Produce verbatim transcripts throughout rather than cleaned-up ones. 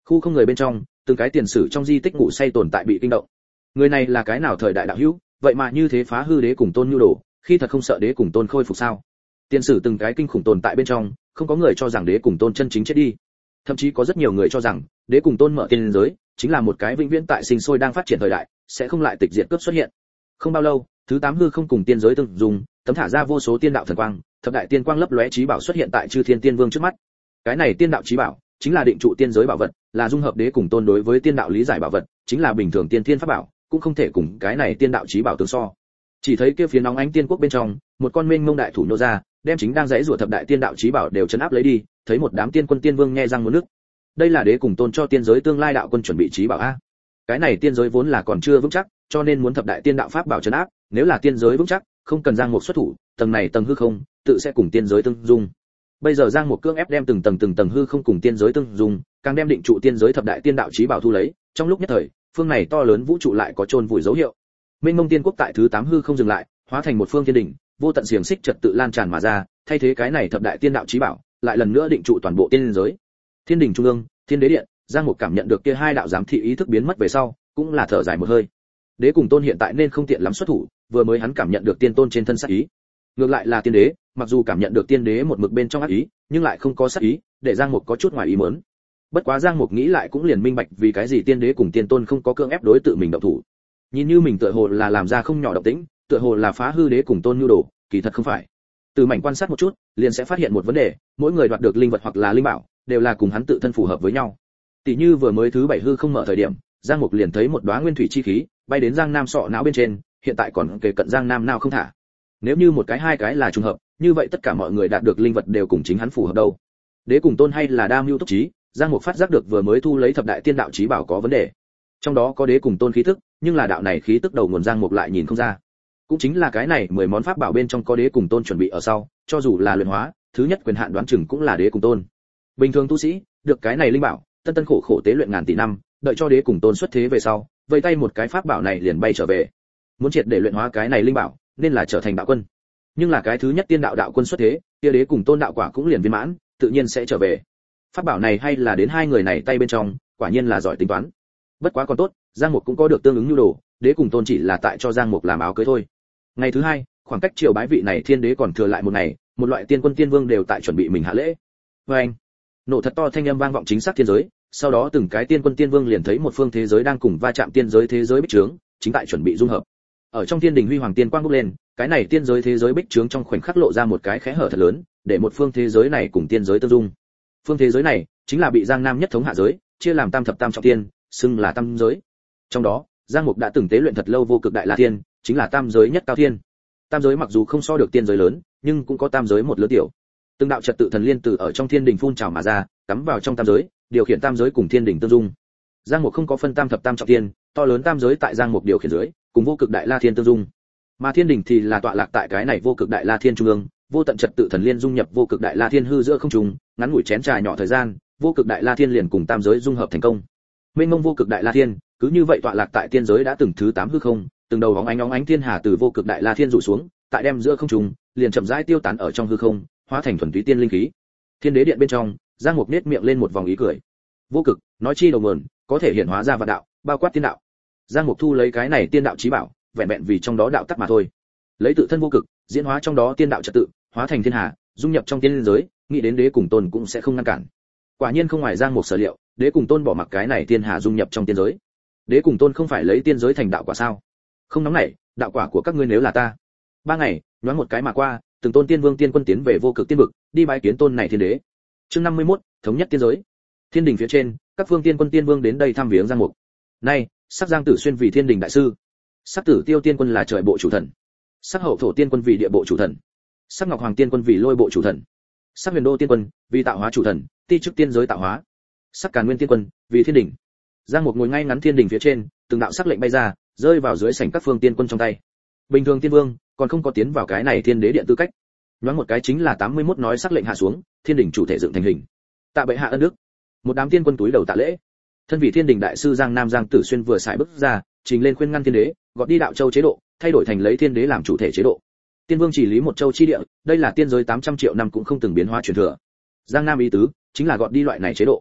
Khu không người bên trong, từng cái tiền sử trong di tích ngủ say tồn tại bị kinh động. Người này là cái nào thời đại đạo hữu, vậy mà như thế phá hư đế cùng tôn nhu đồ, khi thật không sợ đế cùng tôn khôi phục sao? Tiền sử từng cái kinh khủng tồn tại bên trong, không có người cho rằng đế cùng tôn chân chính chết đi. Thậm chí có rất nhiều người cho rằng, đế cùng tôn mở tiên giới, chính là một cái vĩnh viễn tại sinh sôi đang phát triển thời đại, sẽ không lại tịch diệt cướp xuất hiện. Không bao lâu, thứ tám hư không cùng tiên giới tương dùng, tấm thả ra vô số tiên đạo thần quang, thập đại tiên quang lấp lóe chí bảo xuất hiện tại chư thiên tiên vương trước mắt. Cái này tiên đạo chí bảo, chính là định trụ tiên giới bảo vật, là dung hợp đế cùng tôn đối với tiên đạo lý giải bảo vật, chính là bình thường tiên thiên pháp bảo, cũng không thể cùng cái này tiên đạo chí bảo tương so. Chỉ thấy kia phía nóng ánh tiên quốc bên trong, một con mênh mông đại thủ nô ra, đem chính đang dãy rủa thập đại tiên đạo chí bảo đều chấn áp lấy đi, thấy một đám tiên quân tiên vương nghe răng muốn nước. Đây là đế cùng tôn cho tiên giới tương lai đạo quân chuẩn bị chí bảo a. Cái này tiên giới vốn là còn chưa vững chắc, cho nên muốn thập đại tiên đạo pháp bảo chấn áp, nếu là tiên giới vững chắc, không cần Giang Mục xuất thủ, tầng này tầng hư không, tự sẽ cùng tiên giới tương dung. Bây giờ Giang Mục cưỡng ép đem từng tầng từng tầng hư không cùng tiên giới tương dung, càng đem định trụ tiên giới thập đại tiên đạo chí bảo thu lấy, trong lúc nhất thời, phương này to lớn vũ trụ lại có chôn vùi dấu hiệu. Mênh mông tiên quốc tại thứ tám hư không dừng lại, hóa thành một phương thiên đỉnh, vô tận xiềng xích trật tự lan tràn mà ra, thay thế cái này thập đại tiên đạo chí bảo, lại lần nữa định trụ toàn bộ tiên giới. Thiên đỉnh trung ương, thiên đế điện, Giang Mục cảm nhận được kia hai đạo giám thị ý thức biến mất về sau, cũng là thở dài một hơi. Đế cùng tôn hiện tại nên không tiện lắm xuất thủ, vừa mới hắn cảm nhận được tiên tôn trên thân sát ý. Ngược lại là tiên đế, mặc dù cảm nhận được tiên đế một mực bên trong ác ý, nhưng lại không có sát ý, để Giang Mục có chút ngoài ý muốn. Bất quá Giang Mục nghĩ lại cũng liền minh bạch vì cái gì tiên đế cùng tiên tôn không có cưỡng ép đối tự mình động thủ. Nhìn như mình tựa hồ là làm ra không nhỏ động tĩnh, tựa hồ là phá hư đế cùng tôn nhu đồ, kỳ thật không phải. Từ mảnh quan sát một chút, liền sẽ phát hiện một vấn đề, mỗi người đoạt được linh vật hoặc là linh bảo, đều là cùng hắn tự thân phù hợp với nhau. Tỷ như vừa mới thứ bảy hư không mở thời điểm, Giang Mục liền thấy một đóa nguyên thủy chi khí, bay đến Giang Nam sọ não bên trên, hiện tại còn kề cận Giang Nam nào không thả. Nếu như một cái hai cái là trùng hợp, như vậy tất cả mọi người đạt được linh vật đều cùng chính hắn phù hợp đâu. Đế cùng tôn hay là đa mưu túc trí, Giang Mục phát giác được vừa mới thu lấy thập đại tiên đạo chí bảo có vấn đề. Trong đó có đế cùng tôn khí tức, nhưng là đạo này khí tức đầu nguồn Giang Mục lại nhìn không ra. Cũng chính là cái này mười món pháp bảo bên trong có đế cùng tôn chuẩn bị ở sau, cho dù là luyện hóa, thứ nhất quyền hạn đoán chừng cũng là đế cùng tôn. Bình thường tu sĩ, được cái này linh bảo, tân tân khổ khổ tế luyện ngàn tỷ năm, đợi cho đế cùng tôn xuất thế về sau, vây tay một cái pháp bảo này liền bay trở về. Muốn triệt để luyện hóa cái này linh bảo, nên là trở thành đạo quân. Nhưng là cái thứ nhất tiên đạo đạo quân xuất thế, kia đế cùng tôn đạo quả cũng liền viên mãn, tự nhiên sẽ trở về. Pháp bảo này hay là đến hai người này tay bên trong, quả nhiên là giỏi tính toán. Bất quá còn tốt, Giang Mục cũng có được tương ứng nhu đồ, đế cùng tôn chỉ là tại cho Giang Mục làm áo cưới thôi. Ngày thứ hai, khoảng cách triều bái vị này thiên đế còn thừa lại một ngày, một loại tiên quân tiên vương đều tại chuẩn bị mình hạ lễ. Và anh, nổ thật to thanh âm vang vọng chính xác thiên giới, sau đó từng cái tiên quân tiên vương liền thấy một phương thế giới đang cùng va chạm tiên giới thế giới bích trướng, chính tại chuẩn bị dung hợp. Ở trong thiên đình huy hoàng tiên quang bốc lên, cái này tiên giới thế giới bích trướng trong khoảnh khắc lộ ra một cái khẽ hở thật lớn, để một phương thế giới này cùng tiên giới tương dung. Phương thế giới này chính là bị Giang Nam nhất thống hạ giới, chia làm tam thập tam trọng tiên, xưng là tam giới. Trong đó, Giang Mục đã từng tế luyện thật lâu vô cực đại la thiên, chính là tam giới nhất cao thiên. Tam giới mặc dù không so được tiên giới lớn, nhưng cũng có tam giới một lứa tiểu. Từng đạo trật tự thần liên từ ở trong thiên đình phun trào mà ra, cắm vào trong tam giới, điều khiển tam giới cùng thiên đình tương dung. Giang Mục không có phân tam thập tam trọng thiên, to lớn tam giới tại Giang Mục điều khiển dưới, cùng vô cực đại la thiên tương dung. Mà thiên đình thì là tọa lạc tại cái này vô cực đại la thiên trung ương, vô tận trật tự thần liên dung nhập vô cực đại la thiên hư giữa không trung, ngắn ngủi chén trà nhỏ thời gian, vô cực đại la thiên liền cùng tam giới dung hợp thành công. Mênh mông vô cực đại la thiên, cứ như vậy tọa lạc tại tiên giới đã từng thứ tám hư không, từng đầu bóng ánh óng ánh thiên hà từ vô cực đại la thiên rủ xuống, tại đem giữa không trung, liền chậm rãi tiêu tán ở trong hư không, hóa thành thuần túy tiên linh khí. Thiên đế điện bên trong, Giang Mục nhếch miệng lên một vòng ý cười. Vô cực, nói chi đầu nguồn, có thể hiện hóa ra vạn đạo, bao quát tiên đạo. Giang Mục thu lấy cái này tiên đạo chí bảo, vẹn vẹn vì trong đó đạo tắc mà thôi. Lấy tự thân vô cực, diễn hóa trong đó tiên đạo trật tự, hóa thành thiên hà, dung nhập trong tiên linh giới, nghĩ đến đế cùng tôn cũng sẽ không ngăn cản. Quả nhiên không ngoài Giang Mục sở liệu, đế cùng tôn bỏ mặc cái này tiên hà dung nhập trong tiên giới. Đế cùng tôn không phải lấy tiên giới thành đạo quả sao? Không nóng nảy, đạo quả của các ngươi nếu là ta. Ba ngày, nhoáng một cái mà qua, từng tôn tiên vương tiên quân tiến về vô cực tiên vực, đi bái kiến tôn này thiên đế. Chương năm mươi mốt, thống nhất tiên giới. Thiên đình phía trên, các phương tiên quân tiên vương đến đây thăm viếng Giang Mục. Nay, sắc Giang Tử Xuyên vì thiên đình đại sư, sắc Tử Tiêu tiên quân là trời bộ chủ thần, sắc Hậu Thổ tiên quân vì địa bộ chủ thần, sắc Ngọc Hoàng tiên quân vì lôi bộ chủ thần, sắc Huyền Đô tiên quân vì tạo hóa chủ thần, ti chức tiên giới tạo hóa, sắc Càn Nguyên tiên quân vì thiên đình. Giang Mục ngồi ngay ngắn thiên đình phía trên, từng đạo sắc lệnh bay ra, rơi vào dưới sảnh các phương tiên quân trong tay. Bình thường tiên vương còn không có tiến vào cái này thiên đế điện tư cách. Nhoáng một cái chính là tám mươi mốt nói sắc lệnh hạ xuống, thiên đình chủ thể dựng thành hình. Tạ bệ hạ ân đức. Một đám tiên quân túi đầu tạ lễ. Thân vị thiên đình đại sư Giang Nam Giang Tử Xuyên vừa xài bước ra, trình lên khuyên ngăn thiên đế, gọt đi đạo châu chế độ, thay đổi thành lấy thiên đế làm chủ thể chế độ. Tiên vương chỉ lý một châu chi địa, đây là tiên giới tám trăm triệu năm cũng không từng biến hóa truyền thừa. Giang Nam ý tứ chính là gọt đi loại này chế độ.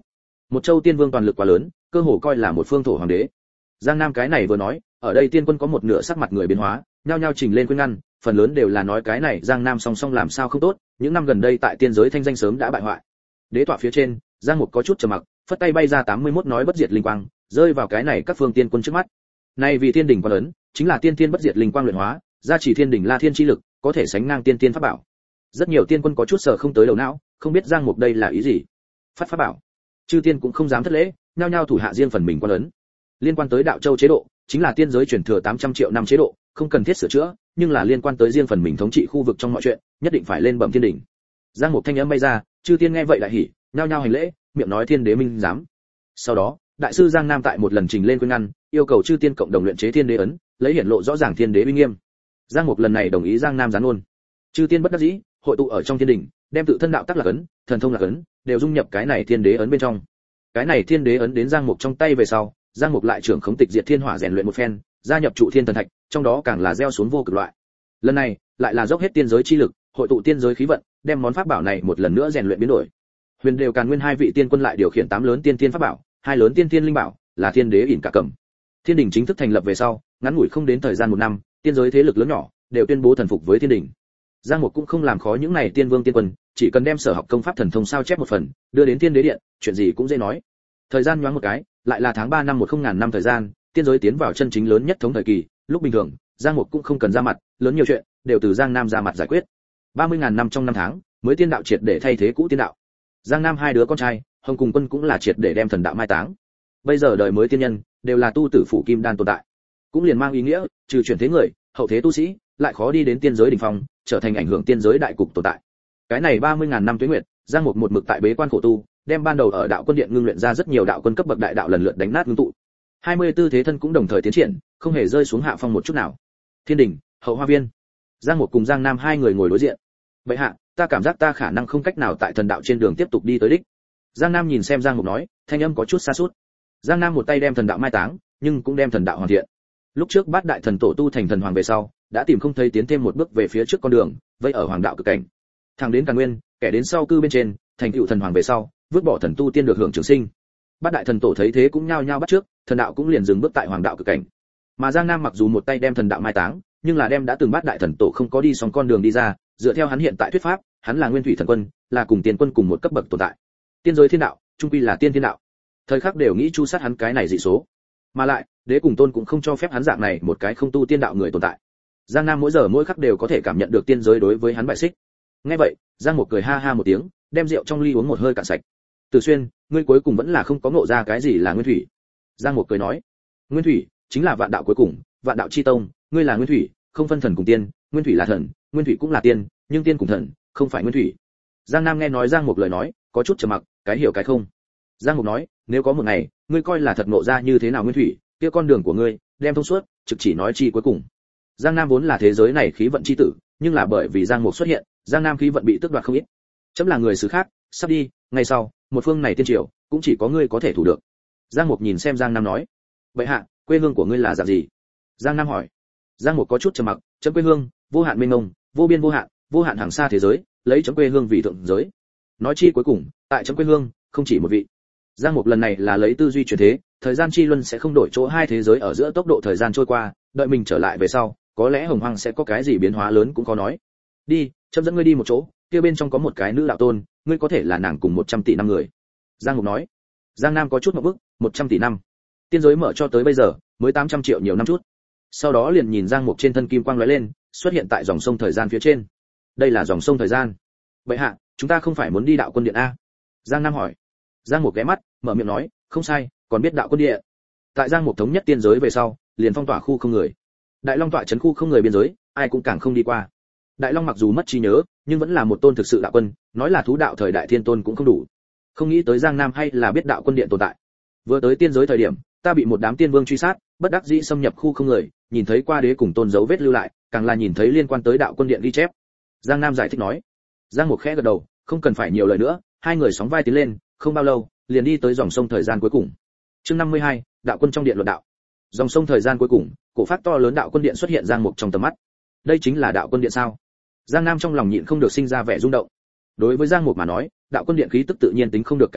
Một châu tiên vương toàn lực quá lớn, cơ hồ coi là một phương thổ hoàng đế. Giang Nam cái này vừa nói, ở đây tiên quân có một nửa sắc mặt người biến hóa, nhao nhao chỉnh lên khuyên ngăn, phần lớn đều là nói cái này Giang Nam song song làm sao không tốt, những năm gần đây tại tiên giới thanh danh sớm đã bại hoại. Đế tọa phía trên, Giang Mục có chút trầm mặc, phất tay bay ra tám mươi mốt nói bất diệt linh quang, rơi vào cái này các phương tiên quân trước mắt. Này vì thiên đỉnh quá lớn, chính là tiên tiên bất diệt linh quang luyện hóa, gia chỉ thiên đỉnh La Thiên chi lực, có thể sánh ngang tiên tiên pháp bảo. Rất nhiều tiên quân có chút sở không tới đầu não, không biết Giang Mục đây là ý gì. Phát pháp bảo. Chư tiên cũng không dám thất lễ, nhao nhao thủ hạ riêng phần mình quan lớn. Liên quan tới đạo châu chế độ, chính là tiên giới truyền thừa tám trăm triệu năm chế độ, không cần thiết sửa chữa, nhưng là liên quan tới riêng phần mình thống trị khu vực trong mọi chuyện, nhất định phải lên bẩm thiên đỉnh. Giang Mục thanh âm bay ra, chư tiên nghe vậy đại hỉ, nhao nhao hành lễ, miệng nói thiên đế minh giám. Sau đó, đại sư Giang Nam tại một lần trình lên khuyên ngăn, yêu cầu chư tiên cộng đồng luyện chế thiên đế ấn, lấy hiển lộ rõ ràng thiên đế uy nghiêm. Giang Mục lần này đồng ý Giang Nam gián ôn. Chư tiên bất đắc dĩ, hội tụ ở trong thiên đỉnh, đem tự thân đạo tắc là ấn, thần thông là ấn, đều dung nhập cái này thiên đế ấn bên trong. Cái này thiên đế ấn đến Giang Mục trong tay về sau, Giang Mục lại trưởng khống tịch diệt thiên hỏa rèn luyện một phen, gia nhập trụ thiên thần thạch, trong đó càng là gieo xuống vô cực loại. Lần này, lại là dốc hết tiên giới chi lực, hội tụ tiên giới khí vận, đem món pháp bảo này một lần nữa rèn luyện biến đổi. Huyền đều Càn Nguyên hai vị tiên quân lại điều khiển tám lớn tiên tiên pháp bảo, hai lớn tiên tiên linh bảo, là thiên đế ỉn cả cầm. Thiên đỉnh chính thức thành lập về sau, ngắn ngủi không đến thời gian một năm, tiên giới thế lực lớn nhỏ đều tuyên bố thần phục với thiên đỉnh. Giang Mục cũng không làm khó những này tiên vương tiên quân, chỉ cần đem sở học công pháp thần thông sao chép một phần, đưa đến thiên đế điện, chuyện gì cũng dễ nói. Thời gian nhoáng một cái, lại là tháng ba năm một không ngàn năm thời gian, tiên giới tiến vào chân chính lớn nhất thống thời kỳ, lúc bình thường, Giang Mục cũng không cần ra mặt, lớn nhiều chuyện đều từ Giang Nam ra mặt giải quyết. ba mươi ngàn năm trong năm tháng, mới tiên đạo triệt để thay thế cũ tiên đạo. Giang Nam hai đứa con trai, Hồng cùng Quân cũng là triệt để đem thần đạo mai táng. Bây giờ đời mới tiên nhân đều là tu tử phủ kim đan tồn tại, cũng liền mang ý nghĩa, trừ chuyển thế người, hậu thế tu sĩ, lại khó đi đến tiên giới đỉnh phong, trở thành ảnh hưởng tiên giới đại cục tồn tại. Cái này ba mươi ngàn năm tuế nguyệt, Giang Mục một mực tại bế quan khổ tu, đem ban đầu ở đạo quân điện ngưng luyện ra rất nhiều đạo quân cấp bậc đại đạo lần lượt đánh nát ngưng tụ. hai mươi tư thế thân cũng đồng thời tiến triển, không hề rơi xuống hạ phong một chút nào. Thiên đỉnh, hậu hoa viên. Giang Mục cùng Giang Nam hai người ngồi đối diện. Vậy hạ, ta cảm giác ta khả năng không cách nào tại thần đạo trên đường tiếp tục đi tới đích. Giang Nam nhìn xem Giang Mục nói, thanh âm có chút xa sút. Giang Nam một tay đem thần đạo mai táng, nhưng cũng đem thần đạo hoàn thiện. Lúc trước bát đại thần tổ tu thành thần hoàng về sau, đã tìm không thấy tiến thêm một bước về phía trước con đường, vây ở hoàng đạo cực cảnh. Thẳng đến Càn Nguyên, kẻ đến sau cư bên trên, thành tựu thần hoàng về sau, vứt bỏ thần tu tiên được hưởng trường sinh. Bát đại thần tổ thấy thế cũng nhao nhao bắt trước, thần đạo cũng liền dừng bước tại hoàng đạo cực cảnh. Mà Giang Nam mặc dù một tay đem thần đạo mai táng, nhưng là đem đã từng bát đại thần tổ không có đi xong con đường đi ra, dựa theo hắn hiện tại thuyết pháp, hắn là nguyên thủy thần quân, là cùng tiên quân cùng một cấp bậc tồn tại. Tiên giới thiên đạo, trung quy là tiên thiên đạo. Thời khắc đều nghĩ chu sát hắn cái này dị số. Mà lại, đế cùng tôn cũng không cho phép hắn dạng này một cái không tu tiên đạo người tồn tại. Giang Nam mỗi giờ mỗi khắc đều có thể cảm nhận được tiên giới đối với hắn bại xích. Nghe vậy, Giang Mục cười ha ha một tiếng, đem rượu trong ly uống một hơi cạn sạch. Từ Xuyên, ngươi cuối cùng vẫn là không có ngộ ra cái gì là nguyên thủy. Giang Mục cười nói, nguyên thủy chính là vạn đạo cuối cùng, vạn đạo chi tông, ngươi là nguyên thủy, không phân thần cùng tiên, nguyên thủy là thần, nguyên thủy cũng là tiên, nhưng tiên cùng thần, không phải nguyên thủy. Giang Nam nghe nói Giang Mục lời nói, có chút trầm mặc, cái hiểu cái không. Giang Mục nói, nếu có một ngày, ngươi coi là thật ngộ ra như thế nào nguyên thủy, kia con đường của ngươi, đem thông suốt, trực chỉ nói chi cuối cùng. Giang Nam vốn là thế giới này khí vận chi tử, nhưng là bởi vì Giang Mục xuất hiện, Giang Nam khí vận bị tước đoạt không ít. Chấm là người xứ khác, sắp đi, ngày sau, một phương này tiên triều, cũng chỉ có ngươi có thể thủ được. Giang Mục nhìn xem Giang Nam nói, vậy hạ, quê hương của ngươi là dạng gì? Giang Nam hỏi. Giang Mục có chút trầm mặc, chấm quê hương, vô hạn mênh mông, vô biên vô hạn, vô hạn hàng xa thế giới, lấy chấm quê hương vì thượng giới. Nói chi cuối cùng, tại chấm quê hương, không chỉ một vị. Giang Mục lần này là lấy tư duy chuyển thế, thời gian chi luân sẽ không đổi chỗ hai thế giới ở giữa tốc độ thời gian trôi qua, đợi mình trở lại về sau, có lẽ Hồng Hoang sẽ có cái gì biến hóa lớn cũng có nói. Đi, chấm dẫn ngươi đi một chỗ, kia bên trong có một cái nữ đạo tôn, ngươi có thể là nàng cùng một trăm tỷ năm người. Giang Mục nói. Giang Nam có chút ngượng bức, một trăm tỷ năm. Tiên giới mở cho tới bây giờ, mới tám trăm triệu nhiều năm chút. Sau đó liền nhìn Giang Mục trên thân kim quang lóe lên, xuất hiện tại dòng sông thời gian phía trên. Đây là dòng sông thời gian. Vậy hạ, chúng ta không phải muốn đi đạo quân điện a? Giang Nam hỏi. Giang Mục ghé mắt, mở miệng nói, không sai, còn biết đạo quân điện. Tại Giang Mục thống nhất tiên giới về sau, liền phong tỏa khu không người. Đại Long tọa trấn khu không người biên giới, ai cũng càng không đi qua. Đại Long mặc dù mất trí nhớ, nhưng vẫn là một tôn thực sự đạo quân, nói là thú đạo thời đại thiên tôn cũng không đủ. Không nghĩ tới Giang Nam hay là biết đạo quân điện tồn tại. Vừa tới tiên giới thời điểm, ta bị một đám tiên vương truy sát, bất đắc dĩ xâm nhập khu không người, nhìn thấy qua đế cùng tôn dấu vết lưu lại, càng là nhìn thấy liên quan tới đạo quân điện ghi chép. Giang Nam giải thích nói. Giang Mục khẽ gật đầu, không cần phải nhiều lời nữa, hai người sóng vai tiến lên, không bao lâu, liền đi tới dòng sông thời gian cuối cùng. Chương năm mươi hai, đạo quân trong điện luận đạo. Dòng sông thời gian cuối cùng, cổ phát to lớn đạo quân điện xuất hiện Giang Mục trong tầm mắt. Đây chính là đạo quân điện sao? Giang Nam trong lòng nhịn không được sinh ra vẻ rung động. Đối với Giang Mục mà nói, đạo quân điện khí tức tự nhiên tính không được cái gì,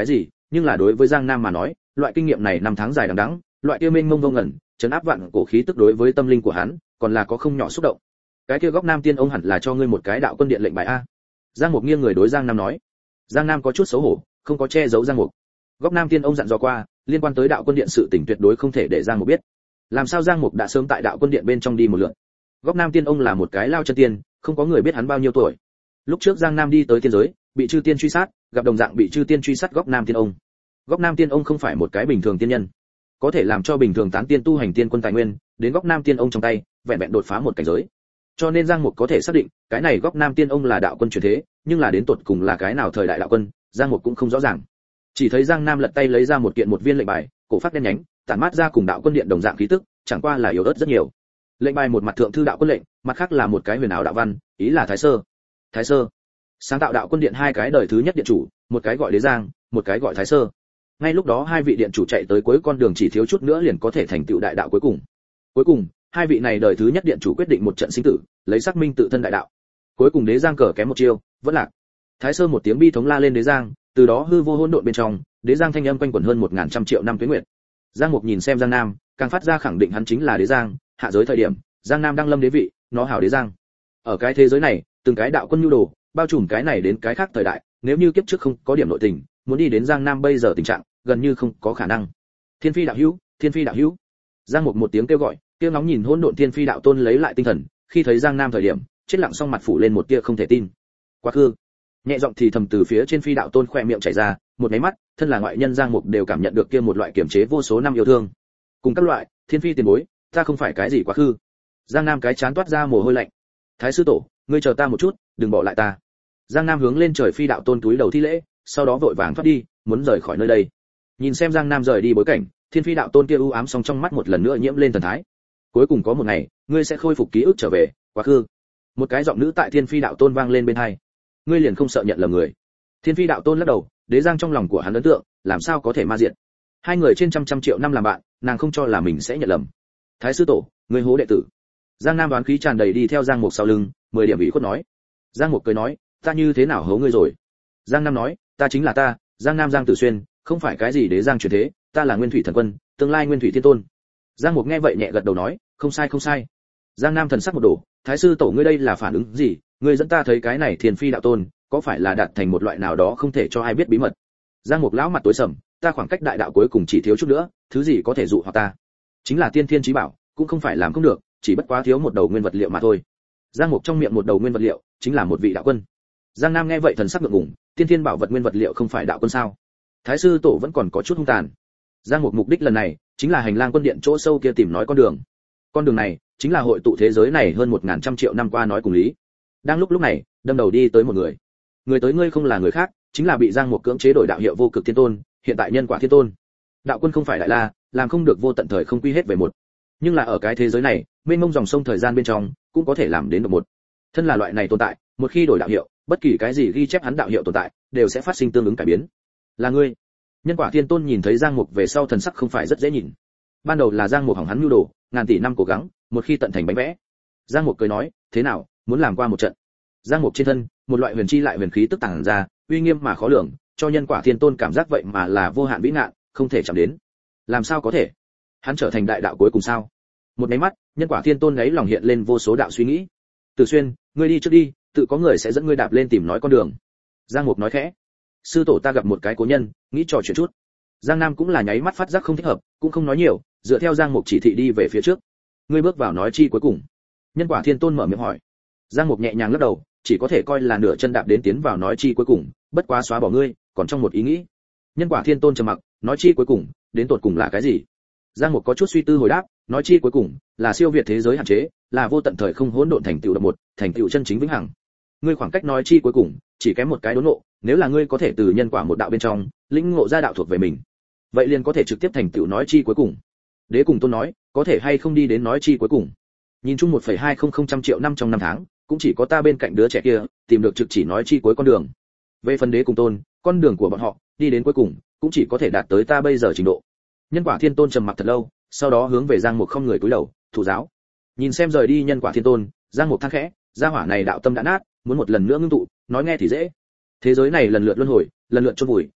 nhưng là đối với Giang Nam mà nói, loại kinh nghiệm này năm tháng dài đằng đẵng, loại kia mênh mông vô ngần, chấn áp vạn cổ khí tức đối với tâm linh của hắn, còn là có không nhỏ xúc động. Cái kia góc Nam Tiên ông hẳn là cho ngươi một cái đạo quân điện lệnh bài a. Giang Mục nghiêng người đối Giang Nam nói. Giang Nam có chút xấu hổ, không có che giấu Giang Mục. Góc Nam Tiên ông dặn dò qua, liên quan tới đạo quân điện sự tình tuyệt đối không thể để Giang Mục biết. Làm sao Giang Mục đã sớm tại đạo quân điện bên trong đi một lượt. Góc Nam Tiên ông là một cái lao chân tiên, không có người biết hắn bao nhiêu tuổi. Lúc trước Giang Nam đi tới tiên giới, bị chư tiên truy sát, gặp đồng dạng bị chư tiên truy sát Góc Nam Tiên ông. Góc Nam Tiên ông không phải một cái bình thường tiên nhân, có thể làm cho bình thường tán tiên tu hành tiên quân tài nguyên, đến Góc Nam Tiên ông trong tay, vẹn vẹn đột phá một cảnh giới. Cho nên Giang Mục có thể xác định, cái này Góc Nam Tiên ông là đạo quân truyền thế, nhưng là đến tột cùng là cái nào thời đại đạo quân, Giang Mục cũng không rõ ràng. Chỉ thấy Giang Nam lật tay lấy ra một kiện một viên lệnh bài, cổ phát đen nhánh, tản mát ra cùng đạo quân điện đồng dạng khí tức, chẳng qua là yếu ớt rất nhiều. Lệnh bài một mặt thượng thư đạo quân lệnh, mặt khác là một cái huyền ảo đạo văn, ý là Thái Sơ. Thái Sơ, sáng tạo đạo quân điện hai cái đời thứ nhất điện chủ, một cái gọi Đế Giang, một cái gọi Thái Sơ. Ngay lúc đó hai vị điện chủ chạy tới cuối con đường chỉ thiếu chút nữa liền có thể thành tựu đại đạo cuối cùng. Cuối cùng, hai vị này đời thứ nhất điện chủ quyết định một trận sinh tử, lấy xác minh tự thân đại đạo. Cuối cùng Đế Giang cờ kém một chiêu, vẫn lạc. Thái Sơ một tiếng bi thống la lên Đế Giang, từ đó hư vô hỗn độn bên trong, Đế Giang thanh âm quanh quẩn hơn một ngàn trăm triệu năm tuế nguyệt. Giang Mục nhìn xem Giang Nam, càng phát ra khẳng định hắn chính là Đế Giang, hạ giới thời điểm, Giang Nam đang lâm đế vị, nó hảo Đế Giang. Ở cái thế giới này, từng cái đạo quân nhu đồ, bao trùm cái này đến cái khác thời đại, nếu như kiếp trước không có điểm nội tình, muốn đi đến Giang Nam bây giờ tình trạng, gần như không có khả năng. Thiên Phi đạo hữu, Thiên Phi đạo hữu. Giang Mục một tiếng kêu gọi, kia ngóng nhìn hỗn độn Thiên Phi đạo tôn lấy lại tinh thần, khi thấy Giang Nam thời điểm, chết lặng song mặt phủ lên một tia không thể tin. Quá khứ, nhẹ giọng thì thầm từ phía trên Phi đạo tôn khỏe miệng chảy ra, một cái mắt, thân là ngoại nhân Giang Mục đều cảm nhận được kia một loại kiềm chế vô số năm yêu thương. Cùng các loại, Thiên Phi tiền bối, ta không phải cái gì quá khứ. Giang Nam cái chán toát ra mồ hôi lạnh. Thái sư tổ, ngươi chờ ta một chút, đừng bỏ lại ta. Giang Nam hướng lên trời Phi đạo tôn túi đầu thi lễ, sau đó vội vàng thoát đi, muốn rời khỏi nơi đây. Nhìn xem Giang Nam rời đi bối cảnh, Thiên Phi đạo tôn kia u ám song trong mắt một lần nữa nhiễm lên thần thái. Cuối cùng có một ngày, ngươi sẽ khôi phục ký ức trở về, quá khứ. Một cái giọng nữ tại Thiên Phi đạo tôn vang lên bên tai. Ngươi liền không sợ nhận lầm người? Thiên Phi đạo tôn lắc đầu, Đế Giang trong lòng của hắn ấn tượng, làm sao có thể ma diện. Hai người trên trăm trăm triệu năm làm bạn, nàng không cho là mình sẽ nhận lầm. Thái sư tổ, ngươi hố đệ tử. Giang Nam đoán khí tràn đầy đi theo Giang Mục sau lưng, mười điểm ủy khuất nói. Giang Mục cười nói, ta như thế nào hố ngươi rồi? Giang Nam nói, ta chính là ta, Giang Nam Giang Tử Xuyên, không phải cái gì Đế Giang truyền thế, ta là Nguyên Thủy Thần Quân, tương lai Nguyên Thủy Thiên Tôn. Giang Mục nghe vậy nhẹ gật đầu nói, không sai không sai. Giang Nam thần sắc một đổ, Thái sư tổ ngươi đây là phản ứng gì? Ngươi dẫn ta thấy cái này Thiên Phi đạo tôn, có phải là đạt thành một loại nào đó không thể cho ai biết bí mật? Giang Mục lão mặt tối sầm, ta khoảng cách đại đạo cuối cùng chỉ thiếu chút nữa, thứ gì có thể dụ hoặc ta? Chính là tiên thiên chí bảo, cũng không phải làm không được, chỉ bất quá thiếu một đầu nguyên vật liệu mà thôi. Giang Mục trong miệng một đầu nguyên vật liệu, chính là một vị đạo quân. Giang Nam nghe vậy thần sắc ngượng ngùng, tiên thiên bảo vật nguyên vật liệu không phải đạo quân sao? Thái sư tổ vẫn còn có chút hung tàn. Giang Mục mục đích lần này chính là hành lang quân điện chỗ sâu kia tìm nói con đường. Con đường này chính là hội tụ thế giới này hơn một ngàn trăm triệu năm qua nói cùng lý. Đang lúc lúc này, đâm đầu đi tới một người. Người tới ngươi không là người khác, chính là bị Giang Mục cưỡng chế đổi đạo hiệu Vô Cực Thiên Tôn, hiện tại Nhân Quả Thiên Tôn. Đạo quân không phải đại la, làm không được vô tận thời không quy hết về một. Nhưng là ở cái thế giới này, mênh mông dòng sông thời gian bên trong, cũng có thể làm đến được một. Thân là loại này tồn tại, một khi đổi đạo hiệu, bất kỳ cái gì ghi chép hắn đạo hiệu tồn tại, đều sẽ phát sinh tương ứng cải biến. Là ngươi. Nhân Quả Thiên Tôn nhìn thấy Giang Mục về sau thần sắc không phải rất dễ nhìn. Ban đầu là Giang Mục hỏng hắn nhu đồ, ngàn tỷ năm cố gắng, một khi tận thành bánh vẽ. Giang Mục cười nói, thế nào, muốn làm qua một trận? Giang Mục trên thân, một loại huyền chi lại huyền khí tức tàng ra, uy nghiêm mà khó lường, cho Nhân Quả Thiên Tôn cảm giác vậy mà là vô hạn vĩ ngạn, không thể chạm đến. Làm sao có thể? Hắn trở thành đại đạo cuối cùng sao? Một cái mắt, Nhân Quả Thiên Tôn ấy lòng hiện lên vô số đạo suy nghĩ. Từ Xuyên, ngươi đi trước đi, tự có người sẽ dẫn ngươi đạp lên tìm nói con đường. Giang Mục nói khẽ. Sư tổ ta gặp một cái cố nhân, nghĩ trò chuyện chút. Giang Nam cũng là nháy mắt phát giác không thích hợp, cũng không nói nhiều, dựa theo Giang Mục chỉ thị đi về phía trước. Ngươi bước vào nói chi cuối cùng? Nhân Quả Thiên Tôn mở miệng hỏi. Giang Mục nhẹ nhàng lắc đầu, chỉ có thể coi là nửa chân đạp đến tiến vào nói chi cuối cùng, bất quá xóa bỏ ngươi, còn trong một ý nghĩ. Nhân Quả Thiên Tôn trầm mặc, nói chi cuối cùng, đến tột cùng là cái gì? Giang Mục có chút suy tư hồi đáp, nói chi cuối cùng là siêu việt thế giới hạn chế, là vô tận thời không hỗn độn thành tựu độc một, thành tựu chân chính vĩnh hằng. Ngươi khoảng cách nói chi cuối cùng, chỉ kém một cái đốn ngộ, nếu là ngươi có thể từ nhân quả một đạo bên trong, lĩnh ngộ ra đạo thuộc về mình, vậy liền có thể trực tiếp thành tựu nói chi cuối cùng. Đế cùng Tôn nói, có thể hay không đi đến nói chi cuối cùng? Nhìn chung một phẩy hai không không trăm triệu năm trong năm tháng, cũng chỉ có ta bên cạnh đứa trẻ kia tìm được trực chỉ nói chi cuối con đường. Về phần Đế cùng Tôn, con đường của bọn họ đi đến cuối cùng, cũng chỉ có thể đạt tới ta bây giờ trình độ. Nhân Quả Thiên Tôn trầm mặc thật lâu, sau đó hướng về Giang Mục không người cúi đầu, thủ giáo. Nhìn xem rời đi Nhân Quả Thiên Tôn, Giang Mục than khẽ, gia hỏa này đạo tâm đã nát, muốn một lần nữa ngưng tụ, nói nghe thì dễ. Thế giới này lần lượt luân hồi, lần lượt chôn vùi,